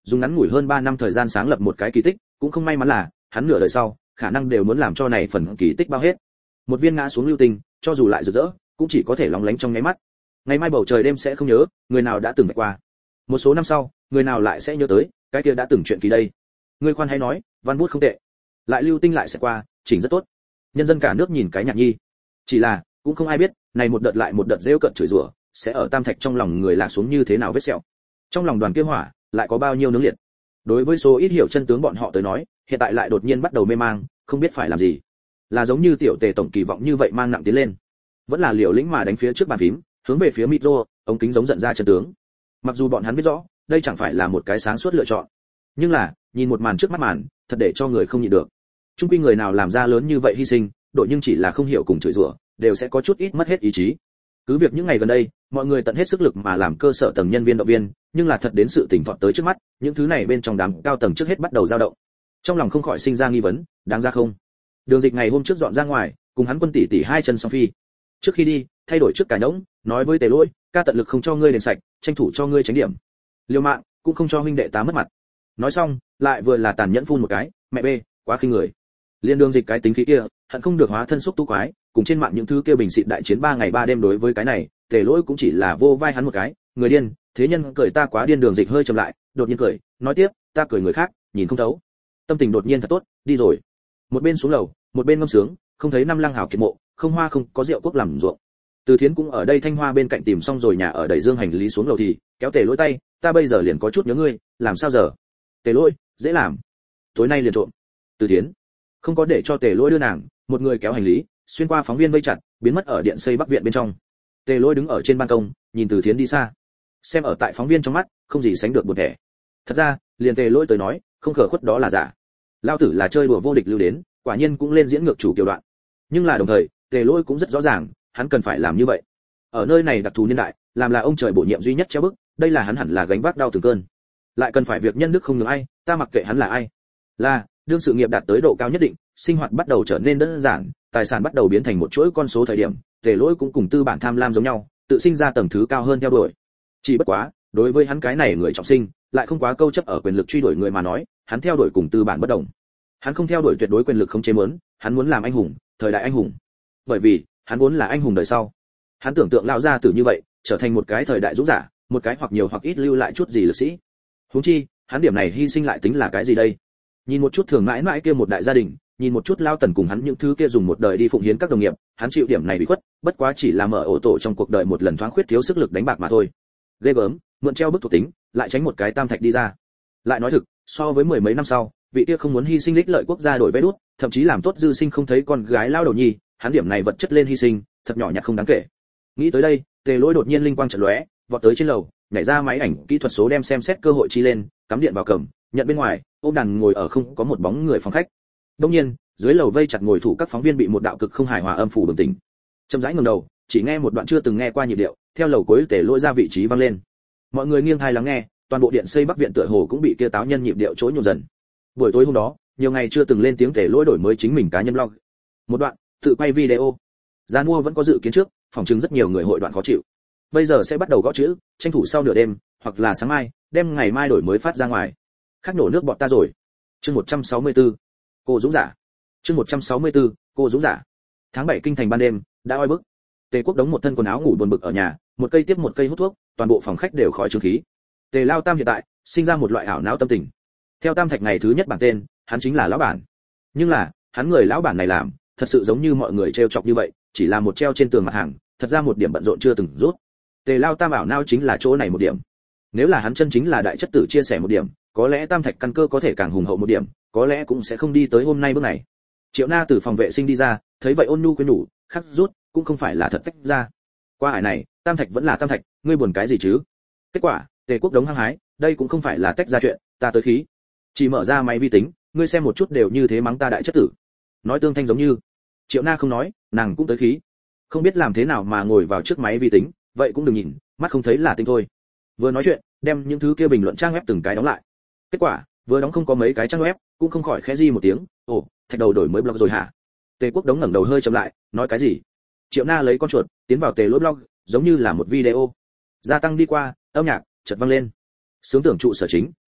dùng ngắn ngủi hơn ba năm thời gian sáng lập một cái kỳ tích, cũng không may mắn là hắn nửa đời sau khả năng đều muốn làm cho này phần kỳ tích bao hết. Một viên ngã xuống lưu tinh, cho dù lại rực rỡ, cũng chỉ có thể lóng lánh trong nháy mắt. Ngày mai bầu trời đêm sẽ không nhớ, người nào đã từng vạch qua. Một số năm sau, người nào lại sẽ nhớ tới, cái kia đã từng chuyện kỳ đây. Ngươi khoan hãy nói, văn bút không tệ. Lại lưu tinh lại sẽ qua, chỉnh rất tốt. Nhân dân cả nước nhìn cái nhạc nhi. Chỉ là, cũng không ai biết, này một đợt lại một đợt rêu cợt chửi rủa, sẽ ở Tam Thạch trong lòng người lạc xuống như thế nào vết sẹo. Trong lòng đoàn kia hỏa, lại có bao nhiêu nướng liệt. Đối với số ít hiểu chân tướng bọn họ tới nói, hiện tại lại đột nhiên bắt đầu mê mang, không biết phải làm gì. Là giống như tiểu Tề tổng kỳ vọng như vậy mang nặng tiến lên, vẫn là liều lĩnh mà đánh phía trước bàn phím, hướng về phía micro, ống kính giống giận ra chân tướng. Mặc dù bọn hắn biết rõ, đây chẳng phải là một cái sáng suốt lựa chọn, nhưng là, nhìn một màn trước mắt màn, thật để cho người không nhịn được. Trung quy người nào làm ra lớn như vậy hy sinh, đội nhưng chỉ là không hiểu cùng chửi rủa, đều sẽ có chút ít mất hết ý chí. Cứ việc những ngày gần đây, mọi người tận hết sức lực mà làm cơ sở tầng nhân viên động viên, nhưng là thật đến sự tình vọt tới trước mắt, những thứ này bên trong đám cao tầng trước hết bắt đầu dao động. Trong lòng không khỏi sinh ra nghi vấn, đáng ra không? Đường Dịch ngày hôm trước dọn ra ngoài, cùng hắn quân tỷ tỷ hai chân song phi. Trước khi đi, thay đổi trước cả nhỗng, nói với Tề Lỗi, ca tận lực không cho ngươi đền sạch, tranh thủ cho ngươi tránh điểm. Liều mạng, cũng không cho huynh đệ ta mất mặt. Nói xong, lại vừa là tàn nhẫn phun một cái, mẹ bê, quá khinh người. Liên Đường Dịch cái tính khí kia, hận không được hóa thân xúc tu quái, cùng trên mạng những thứ kia bình xịt đại chiến ba ngày ba đêm đối với cái này, Tề Lỗi cũng chỉ là vô vai hắn một cái, người điên, thế nhân cười ta quá điên. Đường Dịch hơi trầm lại, đột nhiên cười, nói tiếp, ta cười người khác, nhìn không thấu. Tâm tình đột nhiên thật tốt, đi rồi. Một bên xuống lầu, một bên ngâm sướng, không thấy năm lăng hảo kiệt mộ, không hoa không có rượu quốc làm ruộng. Từ Thiến cũng ở đây Thanh Hoa bên cạnh tìm xong rồi nhà ở đẩy dương hành lý xuống lầu thì kéo Tề Lỗi tay, ta bây giờ liền có chút nhớ ngươi, làm sao giờ? Tề Lỗi, dễ làm. Tối nay liền trộm. Từ Thiến không có để cho Tề Lỗi đưa nàng, một người kéo hành lý, xuyên qua phóng viên vây chặt, biến mất ở điện xây Bắc viện bên trong. Tề Lỗi đứng ở trên ban công, nhìn Từ Thiến đi xa. Xem ở tại phóng viên trong mắt, không gì sánh được buồn thẻ. Thật ra, liền Tề Lỗi tới nói, không khờ khuất đó là giả. Lao tử là chơi đùa vô địch lưu đến, quả nhiên cũng lên diễn ngược chủ kiểu đoạn. Nhưng là đồng thời, Tề Lỗi cũng rất rõ ràng, hắn cần phải làm như vậy. Ở nơi này đặc thù niên đại, làm là ông trời bổ nhiệm duy nhất treo bức, đây là hắn hẳn là gánh vác đau từng cơn. Lại cần phải việc nhân đức không nhường ai, ta mặc kệ hắn là ai. Là, đương sự nghiệp đạt tới độ cao nhất định, sinh hoạt bắt đầu trở nên đơn giản, tài sản bắt đầu biến thành một chuỗi con số thời điểm, Tề Lỗi cũng cùng tư bản tham lam giống nhau, tự sinh ra tầng thứ cao hơn theo đuổi. Chỉ bất quá, đối với hắn cái này người trọng sinh, lại không quá câu chấp ở quyền lực truy đuổi người mà nói, hắn theo đuổi cùng tư bản bất đồng. Hắn không theo đuổi tuyệt đối quyền lực không chế muốn, hắn muốn làm anh hùng, thời đại anh hùng. Bởi vì, hắn vốn là anh hùng đời sau. Hắn tưởng tượng lão gia tử như vậy, trở thành một cái thời đại dũng giả, một cái hoặc nhiều hoặc ít lưu lại chút gì lực sĩ. Huống chi, hắn điểm này hy sinh lại tính là cái gì đây? Nhìn một chút thường mãi mãi kia một đại gia đình, nhìn một chút Lao Tần cùng hắn những thứ kia dùng một đời đi phụng hiến các đồng nghiệp, hắn chịu điểm này bị khuất, bất quá chỉ là mở ổ tổ trong cuộc đời một lần thoáng khuyết thiếu sức lực đánh bạc mà thôi. Ghê gớm, mượn treo bức thuộc tính, lại tránh một cái tam thạch đi ra. Lại nói thực, so với mười mấy năm sau, vị kia không muốn hy sinh lích lợi quốc gia đổi vé đút, thậm chí làm tốt dư sinh không thấy con gái lao đầu nhi, hắn điểm này vật chất lên hy sinh, thật nhỏ nhặt không đáng kể. Nghĩ tới đây, Tề Lỗi đột nhiên linh quang chợt lóe, vọt tới trên lầu, nhảy ra máy ảnh kỹ thuật số đem xem xét cơ hội chi lên, cắm điện vào cầm, nhận bên ngoài, ôm đàn ngồi ở không có một bóng người phòng khách. Đương nhiên, dưới lầu vây chặt ngồi thủ các phóng viên bị một đạo cực không hài hòa âm phủ bừng tỉnh. Chậm rãi ngẩng đầu, chỉ nghe một đoạn chưa từng nghe qua nhịp điệu, theo lầu cuối Tề Lỗi ra vị trí vang lên. Mọi người nghiêng tai lắng nghe, toàn bộ điện xây Bắc viện tựa hồ cũng bị kia táo nhân nhịp điệu chối nhộn dần. Buổi tối hôm đó, nhiều ngày chưa từng lên tiếng Tề Lỗi đổi mới chính mình cá nhân blog. Một đoạn, tự quay video. Gian mua vẫn có dự kiến trước, phòng chứng rất nhiều người hội đoạn khó chịu. Bây giờ sẽ bắt đầu gõ chữ, tranh thủ sau nửa đêm, hoặc là sáng mai, đem ngày mai đổi mới phát ra ngoài. Khắc nổ nước bọt ta rồi. Chương một trăm sáu mươi tư. Cô dũng giả. Chương một trăm sáu mươi tư. Cô dũng giả. Tháng bảy kinh thành ban đêm, đã oi bức. Tề Quốc đống một thân quần áo ngủ buồn bực ở nhà, một cây tiếp một cây hút thuốc, toàn bộ phòng khách đều khói trướng khí. Tề Lao Tam hiện tại sinh ra một loại ảo não tâm tình. Theo Tam Thạch ngày thứ nhất bảng tên, hắn chính là lão bản. Nhưng là, hắn người lão bản này làm, thật sự giống như mọi người trêu chọc như vậy, chỉ là một treo trên tường mặt hàng, thật ra một điểm bận rộn chưa từng rút. Tề Lao Tam ảo não chính là chỗ này một điểm. Nếu là hắn chân chính là đại chất tử chia sẻ một điểm, có lẽ Tam Thạch căn cơ có thể càng hùng hậu một điểm, có lẽ cũng sẽ không đi tới hôm nay bước này. Triệu Na từ phòng vệ sinh đi ra, thấy vậy ôn nhu quên nhủ, khắc rút, cũng không phải là thật tách ra. Qua hải này, Tam Thạch vẫn là Tam Thạch, ngươi buồn cái gì chứ? Kết quả, Tề Quốc đống hăng hái, đây cũng không phải là tách ra chuyện, ta tới khí. Chỉ mở ra máy vi tính, ngươi xem một chút đều như thế mắng ta đại chất tử. Nói tương thanh giống như. Triệu Na không nói, nàng cũng tới khí. Không biết làm thế nào mà ngồi vào trước máy vi tính, vậy cũng đừng nhìn, mắt không thấy là tinh thôi. Vừa nói chuyện, đem những thứ kia bình luận trang web từng cái đóng lại. Kết quả, vừa đóng không có mấy cái trang web, cũng không khỏi khẽ di một tiếng, ồ, Thạch đầu đổi mới blog rồi hả? Tề Quốc đống ngẩng đầu hơi chậm lại, nói cái gì? Triệu Na lấy con chuột, tiến vào Tề Lỗi blog, giống như là một video. Gia tăng đi qua, âm nhạc chợt vang lên. Sướng tưởng trụ sở chính,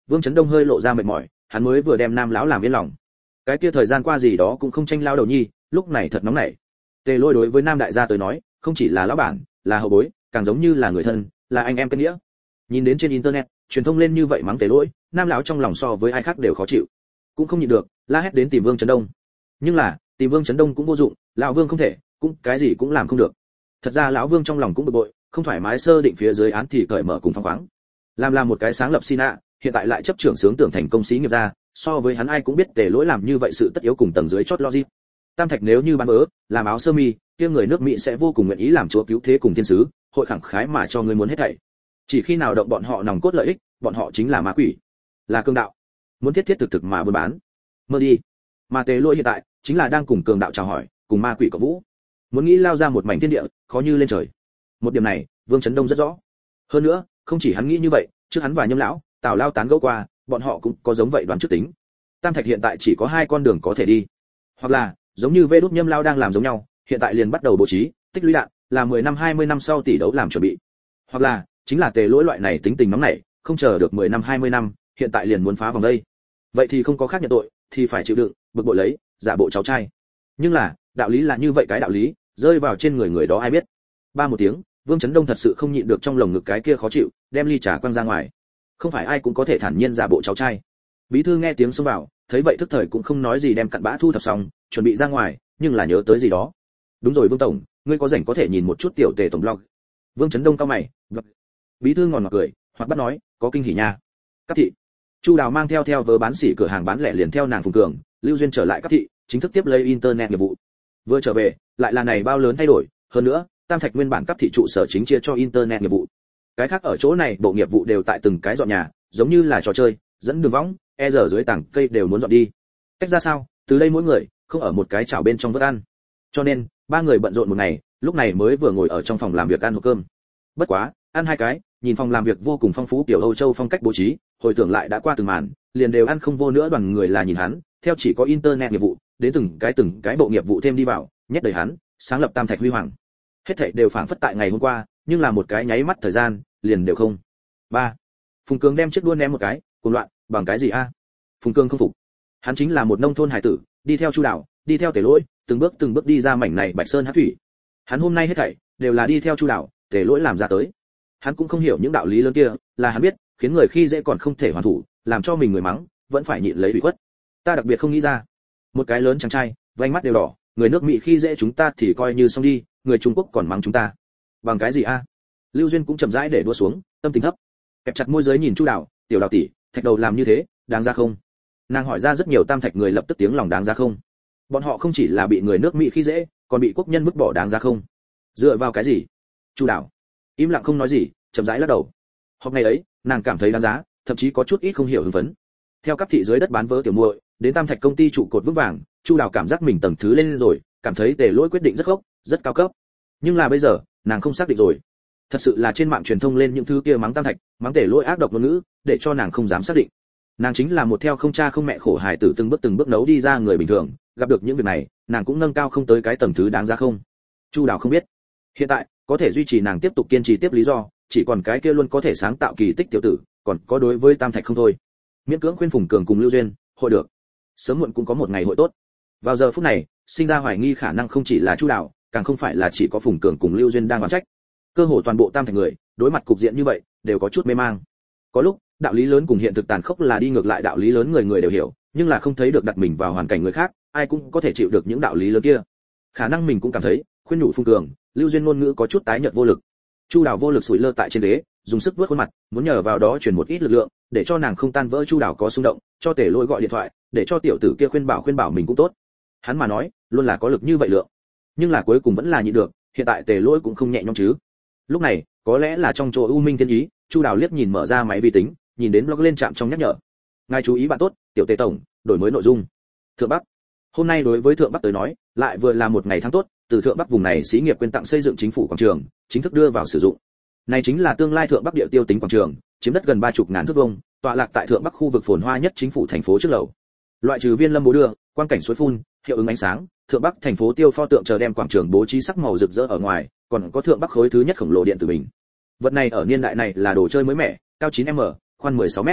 Vương Chấn Đông hơi lộ ra mệt mỏi, hắn mới vừa đem Nam lão làm yên lòng. Cái kia thời gian qua gì đó cũng không tranh lao đầu nhi, lúc này thật nóng nảy. Tề Lỗi đối với Nam đại gia tới nói, không chỉ là lão bản, là hậu bối, càng giống như là người thân, là anh em kết nghĩa. Nhìn đến trên internet, truyền thông lên như vậy mắng Tề Lỗi, Nam lão trong lòng so với ai khác đều khó chịu, cũng không nhịn được, la hét đến tìm Vương Chấn Đông. Nhưng là, tìm Vương Chấn Đông cũng vô dụng, lão Vương không thể, cũng cái gì cũng làm không được. Thật ra lão Vương trong lòng cũng bực bội, không thoải mái sơ định phía dưới án thì cởi mở cùng phóng khoáng. Làm làm một cái sáng lập Sina, hiện tại lại chấp trưởng sướng tưởng thành công xí nghiệp ra, so với hắn ai cũng biết Tề Lỗi làm như vậy sự tất yếu cùng tầng dưới chót logic. Tam Thạch nếu như bán ớ, làm áo sơ mi, kia người nước Mỹ sẽ vô cùng nguyện ý làm chúa cứu thế cùng thiên sứ, hội khẳng khái mà cho người muốn hết thảy. Chỉ khi nào động bọn họ nòng cốt lợi ích, bọn họ chính là ma quỷ, là cường đạo, muốn thiết thiết thực thực mà buôn bán. Mơ đi. Mà Tề Lỗi hiện tại chính là đang cùng cường đạo chào hỏi, cùng ma quỷ cộng vũ. Muốn nghĩ lao ra một mảnh thiên địa, khó như lên trời. Một điểm này, Vương Chấn Đông rất rõ. Hơn nữa, không chỉ hắn nghĩ như vậy, trước hắn và Nhâm lão, Tào lao tán gẫu qua, bọn họ cũng có giống vậy đoán trước tính. Tam Thạch hiện tại chỉ có hai con đường có thể đi, hoặc là giống như Vê Đút Nhâm lao đang làm giống nhau, hiện tại liền bắt đầu bố trí, tích lũy đạn, là mười năm hai mươi năm sau tỷ đấu làm chuẩn bị. Hoặc là, chính là Tề Lỗi loại này tính tình nóng nảy, không chờ được mười năm hai mươi năm, hiện tại liền muốn phá vòng đây. Vậy thì không có khác nhận tội, thì phải chịu đựng, bực bội lấy, giả bộ cháu trai. Nhưng là, đạo lý là như vậy cái đạo lý, rơi vào trên người người đó ai biết. Ba một tiếng, Vương Chấn Đông thật sự không nhịn được trong lồng ngực cái kia khó chịu, đem ly trà quăng ra ngoài. Không phải ai cũng có thể thản nhiên giả bộ cháu trai. Bí thư nghe tiếng xông vào, thấy vậy thức thời cũng không nói gì, đem cặn bã thu thập xong, chuẩn bị ra ngoài, nhưng là nhớ tới gì đó. Đúng rồi Vương tổng, ngươi có rảnh có thể nhìn một chút tiểu Tề tổng blog. Vương Chấn Đông cau mày, blog. Bí thư ngòn ngọt cười, hoặc bắt nói, có kinh hỉ nha. Cấp thị. Chu Đào mang theo theo vớ bán sỉ cửa hàng bán lẻ liền theo nàng Phùng Cường, Lưu Duyên trở lại Cấp thị, chính thức tiếp lấy internet nghiệp vụ. Vừa trở về, lại là này bao lớn thay đổi, hơn nữa, Tam Thạch nguyên bản Cấp thị trụ sở chính chia cho internet nghiệp vụ. Cái khác ở chỗ này bộ nghiệp vụ đều tại từng cái dọn nhà, giống như là trò chơi, dẫn đường võng, e giờ dưới tảng cây đều muốn dọn đi. Cách ra sao, từ đây mỗi người không ở một cái chảo bên trong vớt ăn. Cho nên, ba người bận rộn một ngày, lúc này mới vừa ngồi ở trong phòng làm việc ăn hộp cơm. Bất quá, ăn hai cái, nhìn phòng làm việc vô cùng phong phú kiểu Âu Châu phong cách bố trí, hồi tưởng lại đã qua từng màn, liền đều ăn không vô nữa, đoàn người là nhìn hắn, theo chỉ có internet nghiệp vụ, đến từng cái từng cái bộ nghiệp vụ thêm đi vào, nhét đầy hắn, sáng lập Tam Thạch huy hoàng. Hết thảy đều phảng phất tại ngày hôm qua, nhưng là một cái nháy mắt thời gian, liền đều không. Ba. Phùng Cường đem chiếc đũa ném một cái, cuồng loạn, bằng cái gì a? Phùng Cường không phục. Hắn chính là một nông thôn hải tử, đi theo Chu Đào, đi theo Tề Lỗi, từng bước từng bước đi ra mảnh này Bạch Sơn Hắc Thủy. Hắn hôm nay hết thảy đều là đi theo Chu Đào, Tề Lỗi làm ra tới. Hắn cũng không hiểu những đạo lý lớn kia, là hắn biết, khiến người khi dễ còn không thể hoàn thủ, làm cho mình người mắng, vẫn phải nhịn lấy ủy khuất. Ta đặc biệt không nghĩ ra, một cái lớn chàng trai, vành mắt đều đỏ, người nước Mỹ khi dễ chúng ta thì coi như xong đi, người Trung Quốc còn mắng chúng ta. Bằng cái gì a? Lưu Duyên cũng chậm rãi để đua xuống, tâm tình thấp. Kẹp chặt môi dưới nhìn Chu Đào, tiểu Đào tỷ, Thạch đầu làm như thế, đáng ra không? Nàng hỏi ra rất nhiều Tam Thạch người lập tức tiếng lòng đáng ra không? Bọn họ không chỉ là bị người nước Mỹ khi dễ, còn bị quốc nhân vứt bỏ, đáng ra không? Dựa vào cái gì? Chu Đào im lặng không nói gì, chậm rãi lắc đầu. Hôm nay ấy, nàng cảm thấy đáng giá, thậm chí có chút ít không hiểu hưng phấn. Theo cấp thị dưới đất bán vớ tiểu muội, đến Tam Thạch công ty trụ cột vững vàng, Chu Đào cảm giác mình tầng thứ lên rồi, cảm thấy Tề Lỗi quyết định rất gốc, rất cao cấp. Nhưng là bây giờ, nàng không xác định rồi. Thật sự là trên mạng truyền thông lên những thứ kia mắng Tam Thạch, mắng Tề Lỗi ác độc ngôn ngữ, để cho nàng không dám xác định. Nàng chính là một theo không cha không mẹ khổ hài tử, từng bước từng bước nấu đi ra người bình thường, gặp được những việc này, nàng cũng nâng cao không tới cái tầng thứ đáng giá không. Chu Đào không biết. Hiện tại, có thể duy trì nàng tiếp tục kiên trì tiếp lý do, chỉ còn cái kia luôn có thể sáng tạo kỳ tích tiểu tử, còn có đối với Tam Thạch không thôi. Miễn cưỡng khuyên Phùng Cường cùng Lưu Duyên, hội được. Sớm muộn cũng có một ngày hội tốt. Vào giờ phút này, sinh ra hoài nghi khả năng không chỉ là Chu Đào, càng không phải là chỉ có Phùng Cường cùng Lưu Duyên đang oán trách. Cơ hồ toàn bộ Tam Thạch người, đối mặt cục diện như vậy, đều có chút mê mang. Có lúc, đạo lý lớn cùng hiện thực tàn khốc là đi ngược lại, đạo lý lớn người người đều hiểu, nhưng là không thấy được đặt mình vào hoàn cảnh người khác, ai cũng có thể chịu được những đạo lý lớn kia. Khả năng mình cũng cảm thấy, khuyên nhủ Phùng Cường, Lưu Duyên ngôn ngữ có chút tái nhợt vô lực. Chu Đào vô lực sủi lơ tại trên ghế, dùng sức vớt khuôn mặt, muốn nhờ vào đó truyền một ít lực lượng, để cho nàng không tan vỡ. Chu Đào có xung động, cho Tề Lỗi gọi điện thoại, để cho tiểu tử kia khuyên bảo khuyên bảo mình cũng tốt. Hắn mà nói, luôn là có lực như vậy lượng. Nhưng là cuối cùng vẫn là nhịn được, hiện tại Tề Lỗi cũng không nhẹ nhõm chứ. Lúc này, có lẽ là trong chỗ u minh thiên ý, Chu Đào liếc nhìn mở ra máy vi tính, nhìn đến blog lên chạm trong nhắc nhở. Ngài chú ý bạn tốt, tiểu Tề tổng, đổi mới nội dung. Thượng Bắc. Hôm nay đối với Thượng Bắc tới nói, lại vừa là một ngày tháng tốt, từ Thượng Bắc vùng này xí nghiệp quyên tặng xây dựng chính phủ quảng trường, chính thức đưa vào sử dụng. Này chính là tương lai Thượng Bắc địa tiêu tính quảng trường, chiếm đất gần ba chục ngàn thước vuông, tọa lạc tại Thượng Bắc khu vực phồn hoa nhất chính phủ thành phố trước lầu. Loại trừ viên lâm bố đưa, quang cảnh suối phun, hiệu ứng ánh sáng, Thượng Bắc thành phố tiêu pho tượng chờ đem quảng trường bố trí sắc màu rực rỡ ở ngoài, còn có Thượng Bắc khối thứ nhất khổng lồ điện tử bình. Vật này ở niên đại này là đồ chơi mới mẻ, cao chín mét, khoan mười sáu mét.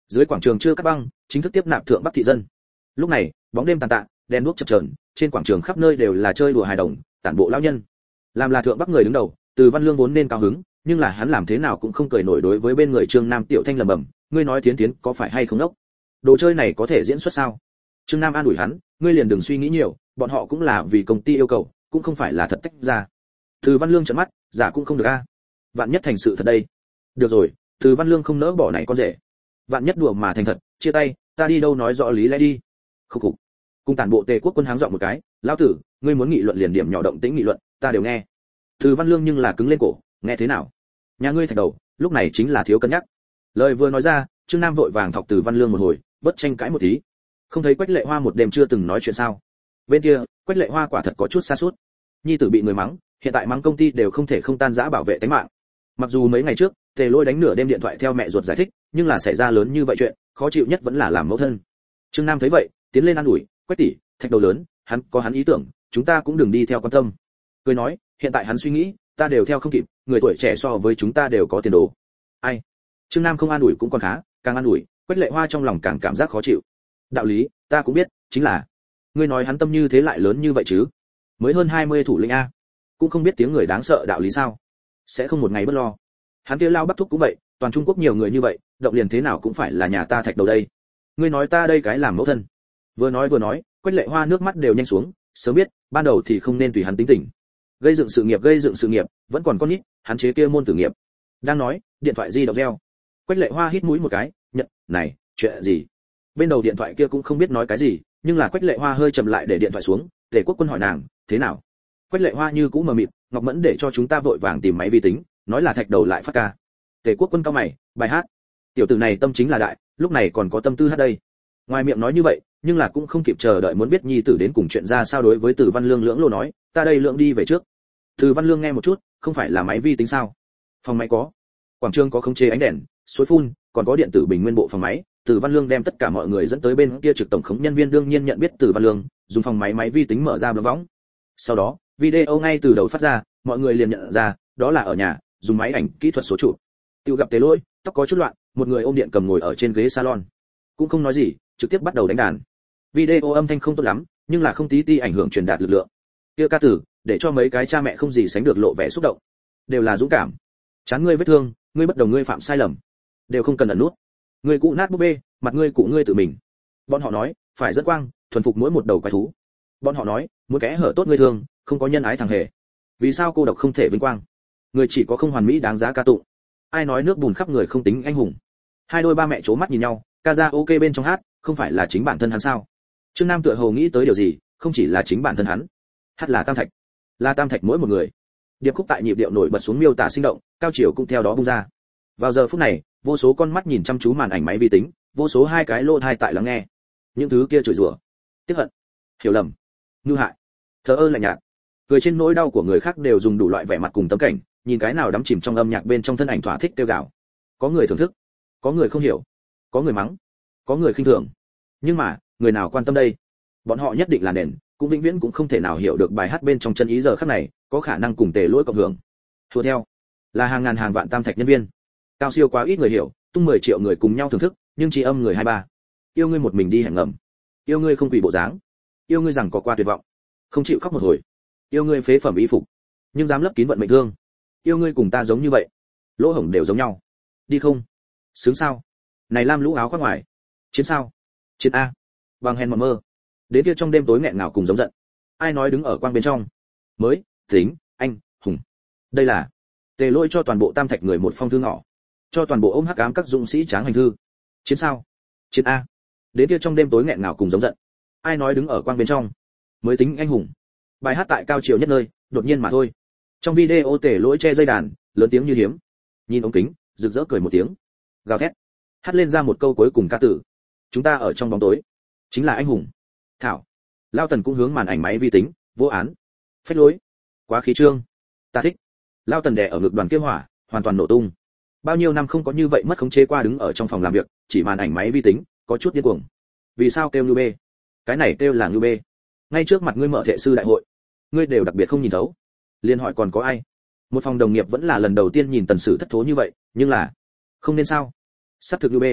Dưới quảng trường chưa cắt băng, chính thức tiếp nạp thượng bắc thị dân. Lúc này, bóng đêm tàn tạ, đèn đuốc chập chờn, trên quảng trường khắp nơi đều là chơi đùa hài đồng, tản bộ lão nhân. Làm là thượng bắc người đứng đầu, Từ Văn Lương vốn nên cao hứng, nhưng là hắn làm thế nào cũng không cười nổi đối với bên người Trương Nam Tiểu Thanh lẩm bẩm, ngươi nói Tiến Tiến có phải hay không đốc? Đồ chơi này có thể diễn xuất sao? Trương Nam an ủi hắn, ngươi liền đừng suy nghĩ nhiều, bọn họ cũng là vì công ty yêu cầu, cũng không phải là thật tách ra. Từ Văn Lương trợn mắt, giả cũng không được a. Vạn nhất thành sự thật đây. Được rồi, Từ Văn Lương không nỡ bỏ này con rể. Vạn nhất đùa mà thành thật, chia tay, ta đi đâu nói rõ lý lẽ đi. Khục khục. Cùng tản bộ Tề Quốc Quân háng giọng một cái, lão tử, ngươi muốn nghị luận liền điểm nhỏ động tĩnh nghị luận, ta đều nghe. Từ Văn Lương nhưng là cứng lên cổ, nghe thế nào? Nhà ngươi thạch đầu, lúc này chính là thiếu cân nhắc. Lời vừa nói ra, Trương Nam vội vàng thọc Từ Văn Lương một hồi, bất tranh cãi một tí. Không thấy Quách Lệ Hoa một đêm chưa từng nói chuyện sao? Bên kia, Quách Lệ Hoa quả thật có chút xa sút. Nhi tử bị người mắng, hiện tại mắng công ty đều không thể không tan rã bảo vệ tính mạng. Mặc dù mấy ngày trước, Tề Lỗi đánh nửa đêm điện thoại theo mẹ ruột giải thích, nhưng là xảy ra lớn như vậy chuyện, khó chịu nhất vẫn là làm mẫu thân. Trương Nam thấy vậy, tiến lên an ủi, Quách tỷ, thạch đầu lớn, hắn có hắn ý tưởng, chúng ta cũng đừng đi theo quan tâm. Cười nói, hiện tại hắn suy nghĩ, ta đều theo không kịp, người tuổi trẻ so với chúng ta đều có tiền đồ. Ai? Trương Nam không an ủi cũng còn khá, càng an ủi, Quách Lệ Hoa trong lòng càng cảm giác khó chịu. Đạo lý, ta cũng biết, chính là, ngươi nói hắn tâm như thế lại lớn như vậy chứ? Mới hơn hai mươi thủ lĩnh a, cũng không biết tiếng người đáng sợ đạo lý sao? Sẽ không một ngày bất lo. Hắn kia lao bắt thúc cũng vậy, toàn Trung Quốc nhiều người như vậy, động liền thế nào cũng phải là nhà ta thạch đầu đây. Ngươi nói ta đây cái làm mẫu thân. Vừa nói vừa nói, Quách Lệ Hoa nước mắt đều nhanh xuống, sớm biết, ban đầu thì không nên tùy hắn tính tình. Gây dựng sự nghiệp gây dựng sự nghiệp, vẫn còn con nít, hắn chế kia môn tử nghiệp. Đang nói, điện thoại di động reo. Quách Lệ Hoa hít mũi một cái, nhận, này, chuyện gì? Bên đầu điện thoại kia cũng không biết nói cái gì, nhưng là Quách Lệ Hoa hơi chậm lại để điện thoại xuống, Tề Quốc Quân hỏi nàng, thế nào? Quách Lệ Hoa như cũ mờ mịt, Ngọc Mẫn để cho chúng ta vội vàng tìm máy vi tính, nói là thạch đầu lại phát ca. Tề Quốc Quân cao mày, bài hát. Tiểu tử này tâm chính là đại, lúc này còn có tâm tư hát đây. Ngoài miệng nói như vậy, nhưng là cũng không kịp chờ đợi muốn biết nhi tử đến cùng chuyện ra sao đối với Từ Văn Lương lưỡng lô nói, ta đây lượng đi về trước. Từ Văn Lương nghe một chút, không phải là máy vi tính sao? Phòng máy có. Quảng trường có khống chế ánh đèn, suối phun, còn có điện tử bình nguyên bộ phòng máy. Từ Văn Lương đem tất cả mọi người dẫn tới bên kia trực tổng khống nhân viên đương nhiên nhận biết Từ Văn Lương, dùng phòng máy máy vi tính mở ra blog võng. Sau đó, video ngay từ đầu phát ra, mọi người liền nhận ra, đó là ở nhà, dùng máy ảnh kỹ thuật số chụp. Tiêu gặp Tề Lỗi, tóc có chút loạn, một người ôm điện cầm ngồi ở trên ghế salon. Cũng không nói gì, trực tiếp bắt đầu đánh đàn. Video âm thanh không tốt lắm, nhưng là không tí ti ảnh hưởng truyền đạt lực lượng. Kia ca tử, để cho mấy cái cha mẹ không gì sánh được lộ vẻ xúc động. Đều là dũng cảm. Chán ngươi vết thương, ngươi bất đồng ngươi phạm sai lầm, đều không cần ẩn nút. Ngươi cụ nát búp bê, mặt ngươi cụ ngươi tự mình. Bọn họ nói, phải rất quang, thuần phục mỗi một đầu quái thú. Bọn họ nói, muốn kẽ hở tốt ngươi thương, không có nhân ái thằng hề. Vì sao cô độc không thể vinh quang? Người chỉ có không hoàn mỹ đáng giá ca tụng. Ai nói nước bùn khắp người không tính anh hùng? Hai đôi ba mẹ chố mắt nhìn nhau, ca ra ok bên trong hát, không phải là chính bản thân hắn sao? Trương Nam tựa hồ nghĩ tới điều gì, không chỉ là chính bản thân hắn, hát là tam thạch, là tam thạch mỗi một người. Điệp khúc tại nhịp điệu nổi bật xuống miêu tả sinh động, cao chiều cũng theo đó bung ra. Vào giờ phút này, vô số con mắt nhìn chăm chú màn ảnh máy vi tính, vô số hai cái lỗ tai tại lắng nghe. Những thứ kia chửi rủa, tiếc hận, hiểu lầm, nhu hại, thờ ơ lạnh nhạt, cười trên nỗi đau của người khác đều dùng đủ loại vẻ mặt cùng tấm cảnh, nhìn cái nào đắm chìm trong âm nhạc bên trong thân ảnh thỏa thích tiêu gạo. Có người thưởng thức, có người không hiểu, có người mắng, có người khinh thường. Nhưng mà, người nào quan tâm đây? Bọn họ nhất định là nền, cũng vĩnh viễn cũng không thể nào hiểu được bài hát bên trong chân ý giờ khắc này, có khả năng cùng Tề Lỗi cộng hưởng. Thua theo, là hàng ngàn hàng vạn tam thạch nhân viên. Cao siêu quá ít người hiểu, tung mười triệu người cùng nhau thưởng thức, nhưng chỉ âm người hai ba. Yêu ngươi một mình đi hẻm ngầm, yêu ngươi không quỳ bộ dáng, yêu ngươi rằng có qua tuyệt vọng, không chịu khóc một hồi, yêu ngươi phế phẩm y phục, nhưng dám lấp kín vận mệnh thương, yêu ngươi cùng ta giống như vậy, lỗ hổng đều giống nhau, đi không, sướng sao, này lam lũ áo khoác ngoài, chiến sao, chiến a, bằng hèn mộng mơ, đến kia trong đêm tối nghẹn ngào cùng giống giận, ai nói đứng ở quang bên trong, mới, tính, anh, hùng, đây là Tề Lỗi cho toàn bộ tam thạch người một phong thư ngỏ, cho toàn bộ ôm hắc ám các dũng sĩ tráng hành thư, chiến sao, chiến a, đến kia trong đêm tối nghẹn ngào cùng giống giận, ai nói đứng ở quang bên trong, mới tính anh hùng. Bài hát tại cao chiều nhất nơi, đột nhiên mà thôi. Trong video Tề Lỗi che dây đàn, lớn tiếng như hiếm. Nhìn ống kính, rực rỡ cười một tiếng, gào thét, hát lên ra một câu cuối cùng ca tử. Chúng ta ở trong bóng tối, chính là anh hùng. Thảo, Lao Tần cũng hướng màn ảnh máy vi tính, vô án, phách lối, quá khí trương, ta thích. Lao Tần đè ở ngực đoàn kia hỏa, hoàn toàn nổ tung. Bao nhiêu năm không có như vậy mất khống chế qua đứng ở trong phòng làm việc, chỉ màn ảnh máy vi tính, có chút điên cuồng. Vì sao kêu như bê? Cái này kêu là như bê. Ngay trước mặt ngươi mở thệ sư đại hội, ngươi đều đặc biệt không nhìn thấu. Liên hỏi còn có ai? Một phòng đồng nghiệp vẫn là lần đầu tiên nhìn Tần Sử thất thố như vậy, nhưng là không nên sao? Sắp thực như bê.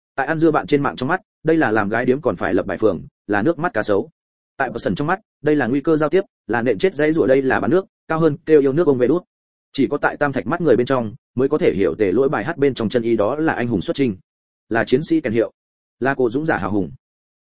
Tại ăn dưa bạn trên mạng trong mắt, đây là làm gái điếm còn phải lập bài phường, là nước mắt cá sấu. Tại Boston trong mắt, đây là nguy cơ giao tiếp, là nện chết dãy rủa, đây là bán nước, cao hơn kêu yêu nước ông về đút. Chỉ có tại Tam Thạch mắt người bên trong mới có thể hiểu tề lỗi bài hát bên trong chân ý, đó là anh hùng xuất trình, là chiến sĩ kèn hiệu, là cô dũng giả hào hùng.